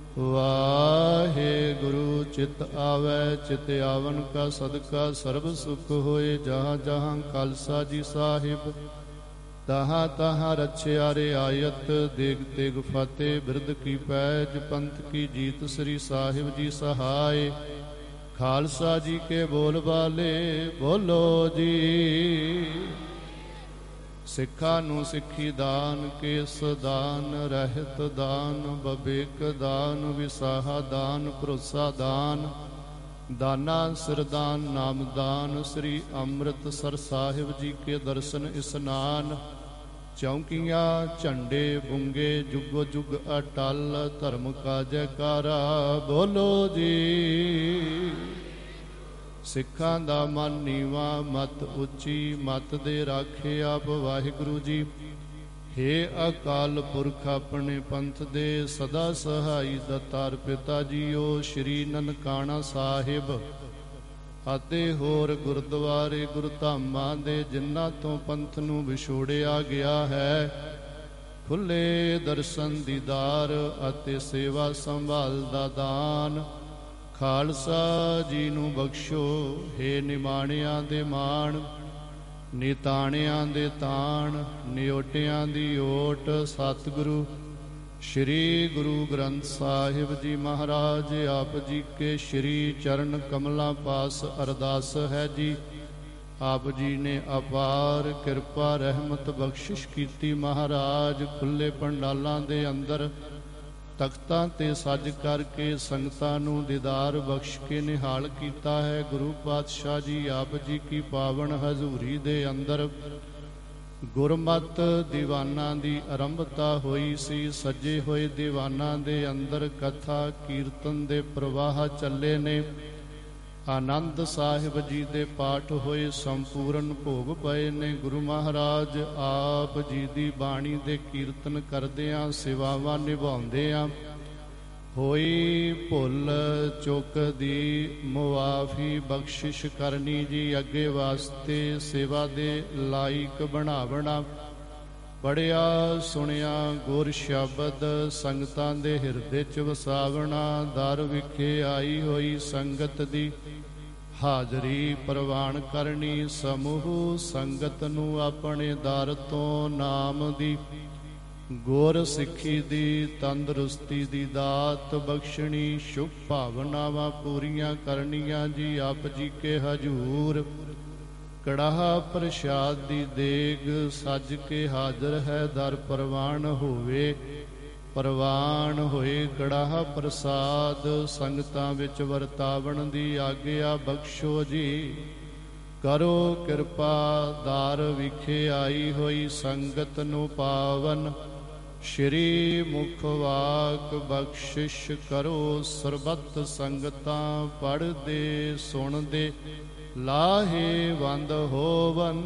ਵਾਹਿਗੁਰੂ। ਚਿਤ ਆਵੈ ਚਿਤ ਆਵਨ ਕਾ ਸਦਕਾ ਸਰਬ ਸੁਖ ਹੋਏ। ਜਹਾਂ ਜਹਾਂ ਖਾਲਸਾ ਜੀ ਸਾਹਿਬ ਤਹਾਂ ਤਹਾਂ ਰਛਿਆ ਰਿਆਇਤ। ਦੇਗ ਤੇਗ ਫਤਿਹ ਬਿਰਦ ਕੀ ਪੈਜ ਪੰਥ ਕੀ ਜੀਤ। ਸ੍ਰੀ ਸਾਹਿਬ ਜੀ ਸਹਾਏ ਖਾਲਸਾ ਜੀ ਕੇ ਬੋਲ ਵਾਲੇ ਬੋਲੋ ਜੀ। ਸਿੱਖਾਂ ਨੂੰ ਸਿੱਖੀ ਦਾਨ ਕੇਸ ਦਾਨ ਰਹਿਤ ਦਾਨ ਬਵੇਕ ਦਾਨ ਵਿਸਾਹਾ ਦਾਨ ਭਰੋਸਾ ਦਾਨ दाना सिरदान नामदान श्री अमृतसर साहिब जी के दर्शन स्नान चौकियाँ झंडे बुंगे जुगो जुग अटल धर्म का जयकारा बोलो जी। सिखां दा मन नीवा मत उच्ची मत दे राखे आप वाहिगुरु जी। हे अकाल पुरख अपने पंथ दे सदा सहाई दतार पिता जीओ श्री ननकाना साहिब ਅਤੇ ਹੋਰ ਗੁਰਦੁਆਰੇ ਗੁਰਧਾਮਾਂ ਦੇ ਜਿਨ੍ਹਾਂ ਤੋਂ ਪੰਥ ਨੂੰ ਵਿਛੋੜਿਆ ਗਿਆ ਹੈ, ਖੁੱਲੇ ਦਰਸ਼ਨ ਦੀਦਾਰ ਅਤੇ ਸੇਵਾ ਸੰਭਾਲ ਦਾ ਦਾਨ ਖਾਲਸਾ ਜੀ ਨੂੰ ਬਖਸ਼ੋ। ਹੇ ਨਿਮਾਣਿਆਂ ਦੇ ਮਾਣ ਨਿਤਾਣਿਆਂ ਦੇ ਤਾਣ ਨਿਓਟਿਆਂ ਦੀ ਓਟ ਸਤਿਗੁਰੂ श्री गुरु ग्रंथ साहिब जी महाराज आप जी के श्री चरण कमला पास अरदास है जी। आप जी ने अपार किरपा रहमत बख्शिश कीती महाराज। खुले पंडालां दे अंदर तख्तां ते सज करके संगतां नूं दीदार बख्श के निहाल कीता है। गुरु पातशाह जी आप जी की पावन हजूरी दे अंदर ਗੁਰਮਤ ਦੀਵਾਨਾਂ ਦੀ ਆਰੰਭਤਾ ਹੋਈ ਸੀ। ਸੱਜੇ ਹੋਏ ਦੀਵਾਨਾਂ ਦੇ ਅੰਦਰ ਕਥਾ ਕੀਰਤਨ ਦੇ ਪ੍ਰਵਾਹ ਚੱਲੇ ਨੇ। ਆਨੰਦ ਸਾਹਿਬ ਜੀ ਦੇ ਪਾਠ ਹੋਏ, ਸੰਪੂਰਨ ਭੋਗ ਪਏ ਨੇ। ਗੁਰੂ ਮਹਾਰਾਜ ਆਪ ਜੀ ਦੀ ਬਾਣੀ ਦੇ ਕੀਰਤਨ ਕਰਦਿਆਂ ਸੇਵਾਵਾਂ ਨਿਭਾਉਂਦਿਆਂ ਹੋਈ ਭੁੱਲ ਚੁੱਕ ਦੀ ਮੁਆਫੀ ਬਖਸ਼ਿਸ਼ ਕਰਨੀ ਜੀ। ਅੱਗੇ ਵਾਸਤੇ ਸੇਵਾ ਦੇ ਲਾਇਕ ਬਣਾਵਣਾ। ਪੜ੍ਹਿਆ ਸੁਣਿਆ ਗੁਰ ਸ਼ਬਦ ਸੰਗਤਾਂ ਦੇ ਹਿਰਦੇ 'ਚ ਵਸਾਵਣਾ। ਦਰ ਵਿਖੇ ਆਈ ਹੋਈ ਸੰਗਤ ਦੀ ਹਾਜ਼ਰੀ ਪ੍ਰਵਾਨ ਕਰਨੀ। ਸਮੂਹ ਸੰਗਤ ਨੂੰ ਆਪਣੇ ਦਰ ਤੋਂ ਨਾਮ ਦੀ ਗੁਰ ਸਿੱਖੀ ਦੀ ਤੰਦਰੁਸਤੀ ਦੀ ਦਾਤ ਬਖਸ਼ਣੀ। ਸ਼ੁਭ ਭਾਵਨਾਵਾਂ ਪੂਰੀਆਂ ਕਰਨੀਆਂ ਜੀ। ਆਪ ਜੀ ਕੇ ਹਜੂਰ ਕੜਾਹ ਪ੍ਰਸ਼ਾਦ ਦੀ ਦੇਗ ਸੱਜ ਕੇ ਹਾਜ਼ਰ ਹੈ। ਦਰ ਪ੍ਰਵਾਨ ਹੋਵੇ ਪ੍ਰਵਾਨ ਹੋਏ ਕੜਾਹ ਪ੍ਰਸਾਦ ਸੰਗਤਾਂ ਵਿੱਚ ਵਰਤਾਵਣ ਦੀ ਆਗਿਆ ਬਖਸ਼ੋ ਜੀ। ਕਰੋ ਕਿਰਪਾ ਦਰ ਵਿਖੇ ਆਈ ਹੋਈ ਸੰਗਤ ਨੂੰ ਪਾਵਨ ਸ਼੍ਰੀ ਮੁਖ ਵਾਕ ਬਖਸ਼ਿਸ਼ ਕਰੋ। ਸਰਬੱਤ ਸੰਗਤਾਂ ਪੜ੍ਹਦੇ ਸੁਣਦੇ ਲਾਹੇ ਵੰਦ ਹੋਵਨ।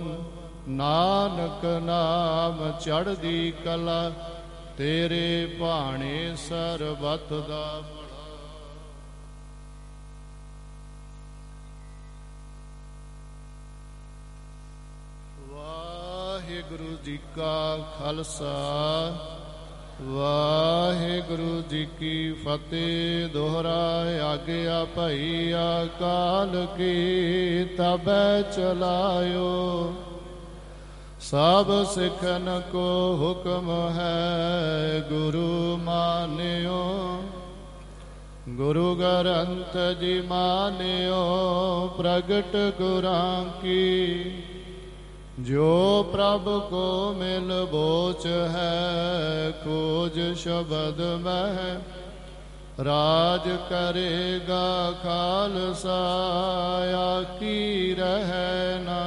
ਨਾਨਕ ਨਾਮ ਚੜ੍ਹਦੀ ਕਲਾ ਤੇਰੇ ਭਾਣੇ ਸਰਬੱਤ ਦਾ ਭਲਾ। ਵਾਹਿਗੁਰੂ ਜੀ ਕਾ ਖਾਲਸਾ ਵਾਹਿਗੁਰੂ ਜੀ ਕੀ ਫਤਿਹ। ਦੋਹਰਾ ਆਗਿਆ ਭਈ ਅਕਾਲ ਕੀ ਤਬੈ ਚਲਾਇਓ। ਸਭ ਸਿੱਖਨ ਕੋ ਹੁਕਮ ਹੈ ਗੁਰੂ ਮਾਨਿਓ। ਗੁਰੂ ਗ੍ਰੰਥ ਜੀ ਮਾਨਿਓ ਪ੍ਰਗਟ ਗੁਰਾਂ ਕੀ। ਜੋ ਪ੍ਰਭ ਕੋ ਮਿਲ ਬੋਚ ਹੈ ਖੋਜ ਸ਼ਬਦ ਮਹਿ। ਰਾਜ ਕਰੇਗਾ ਖਾਲਸਾ ਆਕੀ ਰਹਿ ਨਾ।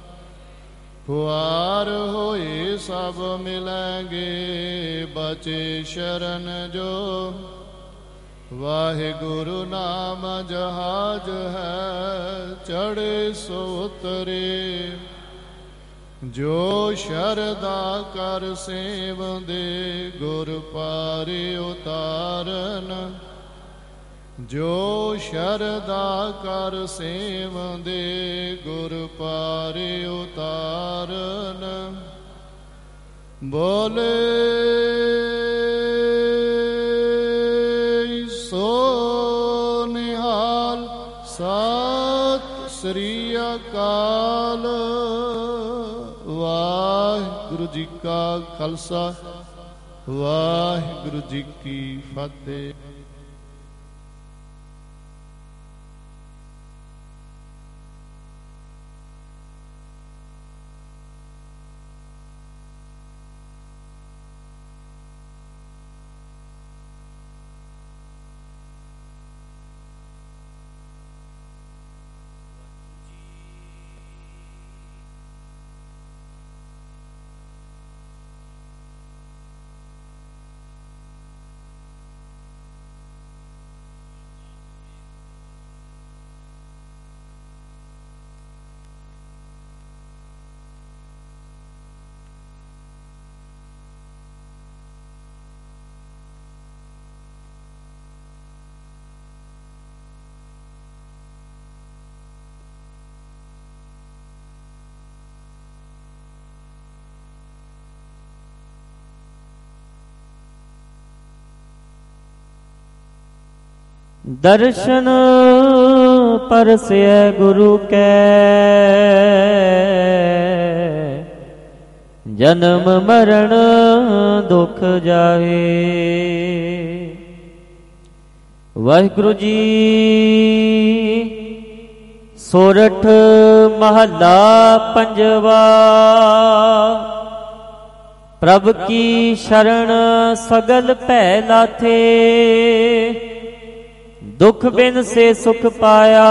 ਖੁਆਰ ਹੋਏ ਸਭ ਮਿਲੈਂਗੇ ਬਚੇ ਸ਼ਰਨ ਜੋ। ਵਾਹਿਗੁਰੂ ਨਾਮ ਜਹਾਜ ਹੈ ਚੜ੍ਹੇ ਸੋ ਉਤਰੇ। ਜੋ ਸ਼ਰਧਾ ਕਰ ਸੇਵਦੇ ਗੁਰ ਪਾਰੇ ਉਤਾਰਨ। ਜੋ ਸ਼ਰਧਾ ਕਰ ਸੇਵਦੇ ਗੁਰ ਪਾਰੇ ਉਤਾਰਨ। ਬੋਲੇ ਸੋ ਨਿਹਾਲ ਸਤਿ ਸ੍ਰੀ ਅਕਾਲ। ਵਾਹਿਗੁਰੂ ਜੀ ਕਾ ਖਾਲਸਾ ਵਾਹਿਗੁਰੂ ਜੀ ਕੀ ਫਤਿਹ। ਦਰਸ਼ਨ ਪਰਸੈ ਗੁਰੂ ਕੈ, ਜਨਮ ਮਰਨ ਦੁਖ ਜਾਏ। ਵਾਹਿਗੁਰੂ ਜੀ। ਸੋਰਠ ਮਹੱਲਾ ਪੰਜਵਾ। ਪ੍ਰਭ ਕੀ ਸ਼ਰਨ ਸਗਲ ਭੈ ਲਾਥੇ, ਦੁਖ ਬਿਨ ਸੇ ਸੁਖ ਪਾਇਆ।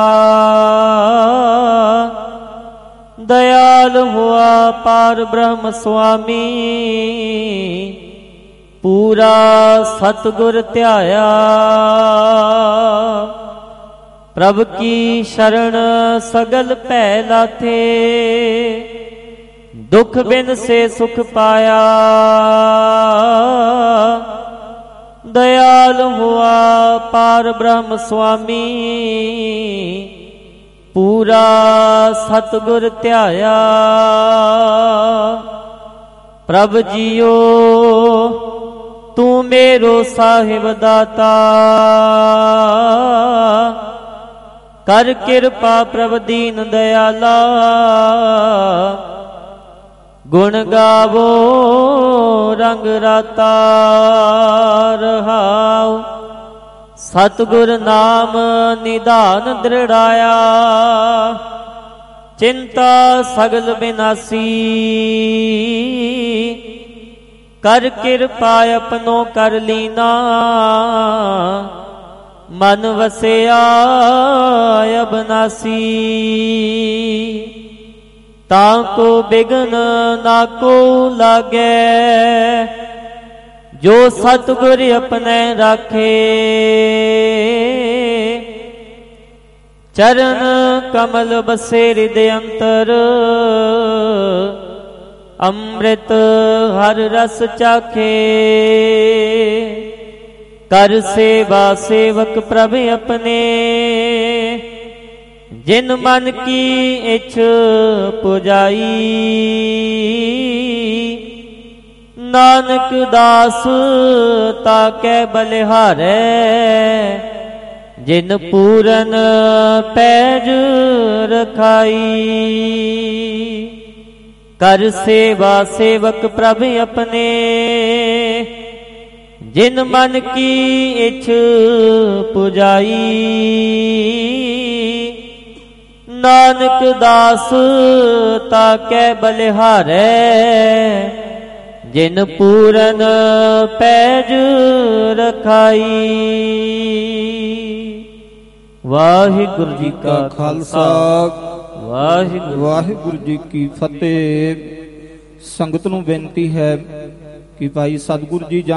ਦਇਆਲ ਹੁਆ ਪਾਰ ਬ੍ਰਹਮ ਸੁਆਮੀ, ਪੂਰਾ ਸਤਿਗੁਰ ਧਿਆਇਆ। ਪ੍ਰਭ ਕੀ ਸ਼ਰਨ ਸਗਲ ਭੈ ਲਾਥੇ, ਦੁਖ ਬਿਨ ਸੇ ਸੁਖ ਪਾਇਆ। ਦਇਆਲ ਹੁਆ ਪਾਰ ਬ੍ਰਹਮ ਸੁਆਮੀ, ਪੂਰਾ ਸਤਿਗੁਰ ਧਿਆਇਆ। ਪ੍ਰਭ ਜੀਓ ਤੂੰ ਮੇਰੋ ਸਾਹਿਬ ਦਾਤਾ, ਕਰ ਕਿਰਪਾ ਪ੍ਰਭ ਦੀਨ ਦਇਆਲਾ। ਗੁਣ ਗਾਵੋ ਰੰਗ ਰਾਤਾ ਰਹਾਉ, ਸਤਿਗੁਰ ਨਾਮ ਨਿਧਾਨ ਦ੍ਰਿੜਾਇਆ। ਚਿੰਤਾ ਸਗਲ ਬਿਨਾਸੀ, ਕਰ ਕਿਰਪਾ ਆਪਣੋ ਕਰ ਲੀਨਾ। ਮਨ ਵਸਿਆ ਅਬਨਾਸੀ, ਤਾਂ ਕੋ ਬਿਗਨ ਨਾ ਕੋ ਲਾਗੈ। ਜੋ ਸਤਿਗੁਰ ਆਪਣੇ ਰਾਖੇ, ਚਰਨ ਕਮਲ ਬਸੇ ਹਿਰਦੈ ਅੰਤਰ। ਅੰਮ੍ਰਿਤ ਹਰ ਰਸ ਚਾਖੇ, ਕਰ ਸੇਵਾ ਸੇਵਕ ਪ੍ਰਭ ਆਪਣੇ। ਜਿਨ ਮਨ ਕੀ ਇਛ ਪੁਜਾਈ, ਨਾਨਕ ਦਾਸ ਤਾਕੈ ਬਲਿਹਾਰੈ। ਜਿਨ ਪੂਰਨ ਪੈਜ ਰਖਾਈ, ਕਰ ਸੇਵਾ ਸੇਵਕ ਪ੍ਰਭ ਆਪਣੇ। ਜਿਨ ਮਨ ਕੀ ਇਛ ਪੁਜਾਈ, ਨਾਨਕ ਦਾਸ ਤਾਕੈ ਬਲਿਹਾਰੈ। ਜਿਨ ਪੂਰਨ ਪੈਜ ਰਖਾਈ। ਵਾਹਿਗੁਰੂ ਜੀ ਕਾ ਖਾਲਸਾ, ਵਾਹਿਗੁਰੂ ਜੀ ਕੀ ਫਤਿਹ। ਸੰਗਤ ਨੂੰ ਬੇਨਤੀ ਹੈ ਕਿ ਭਾਈ ਸਤਿਗੁਰੂ ਜੀ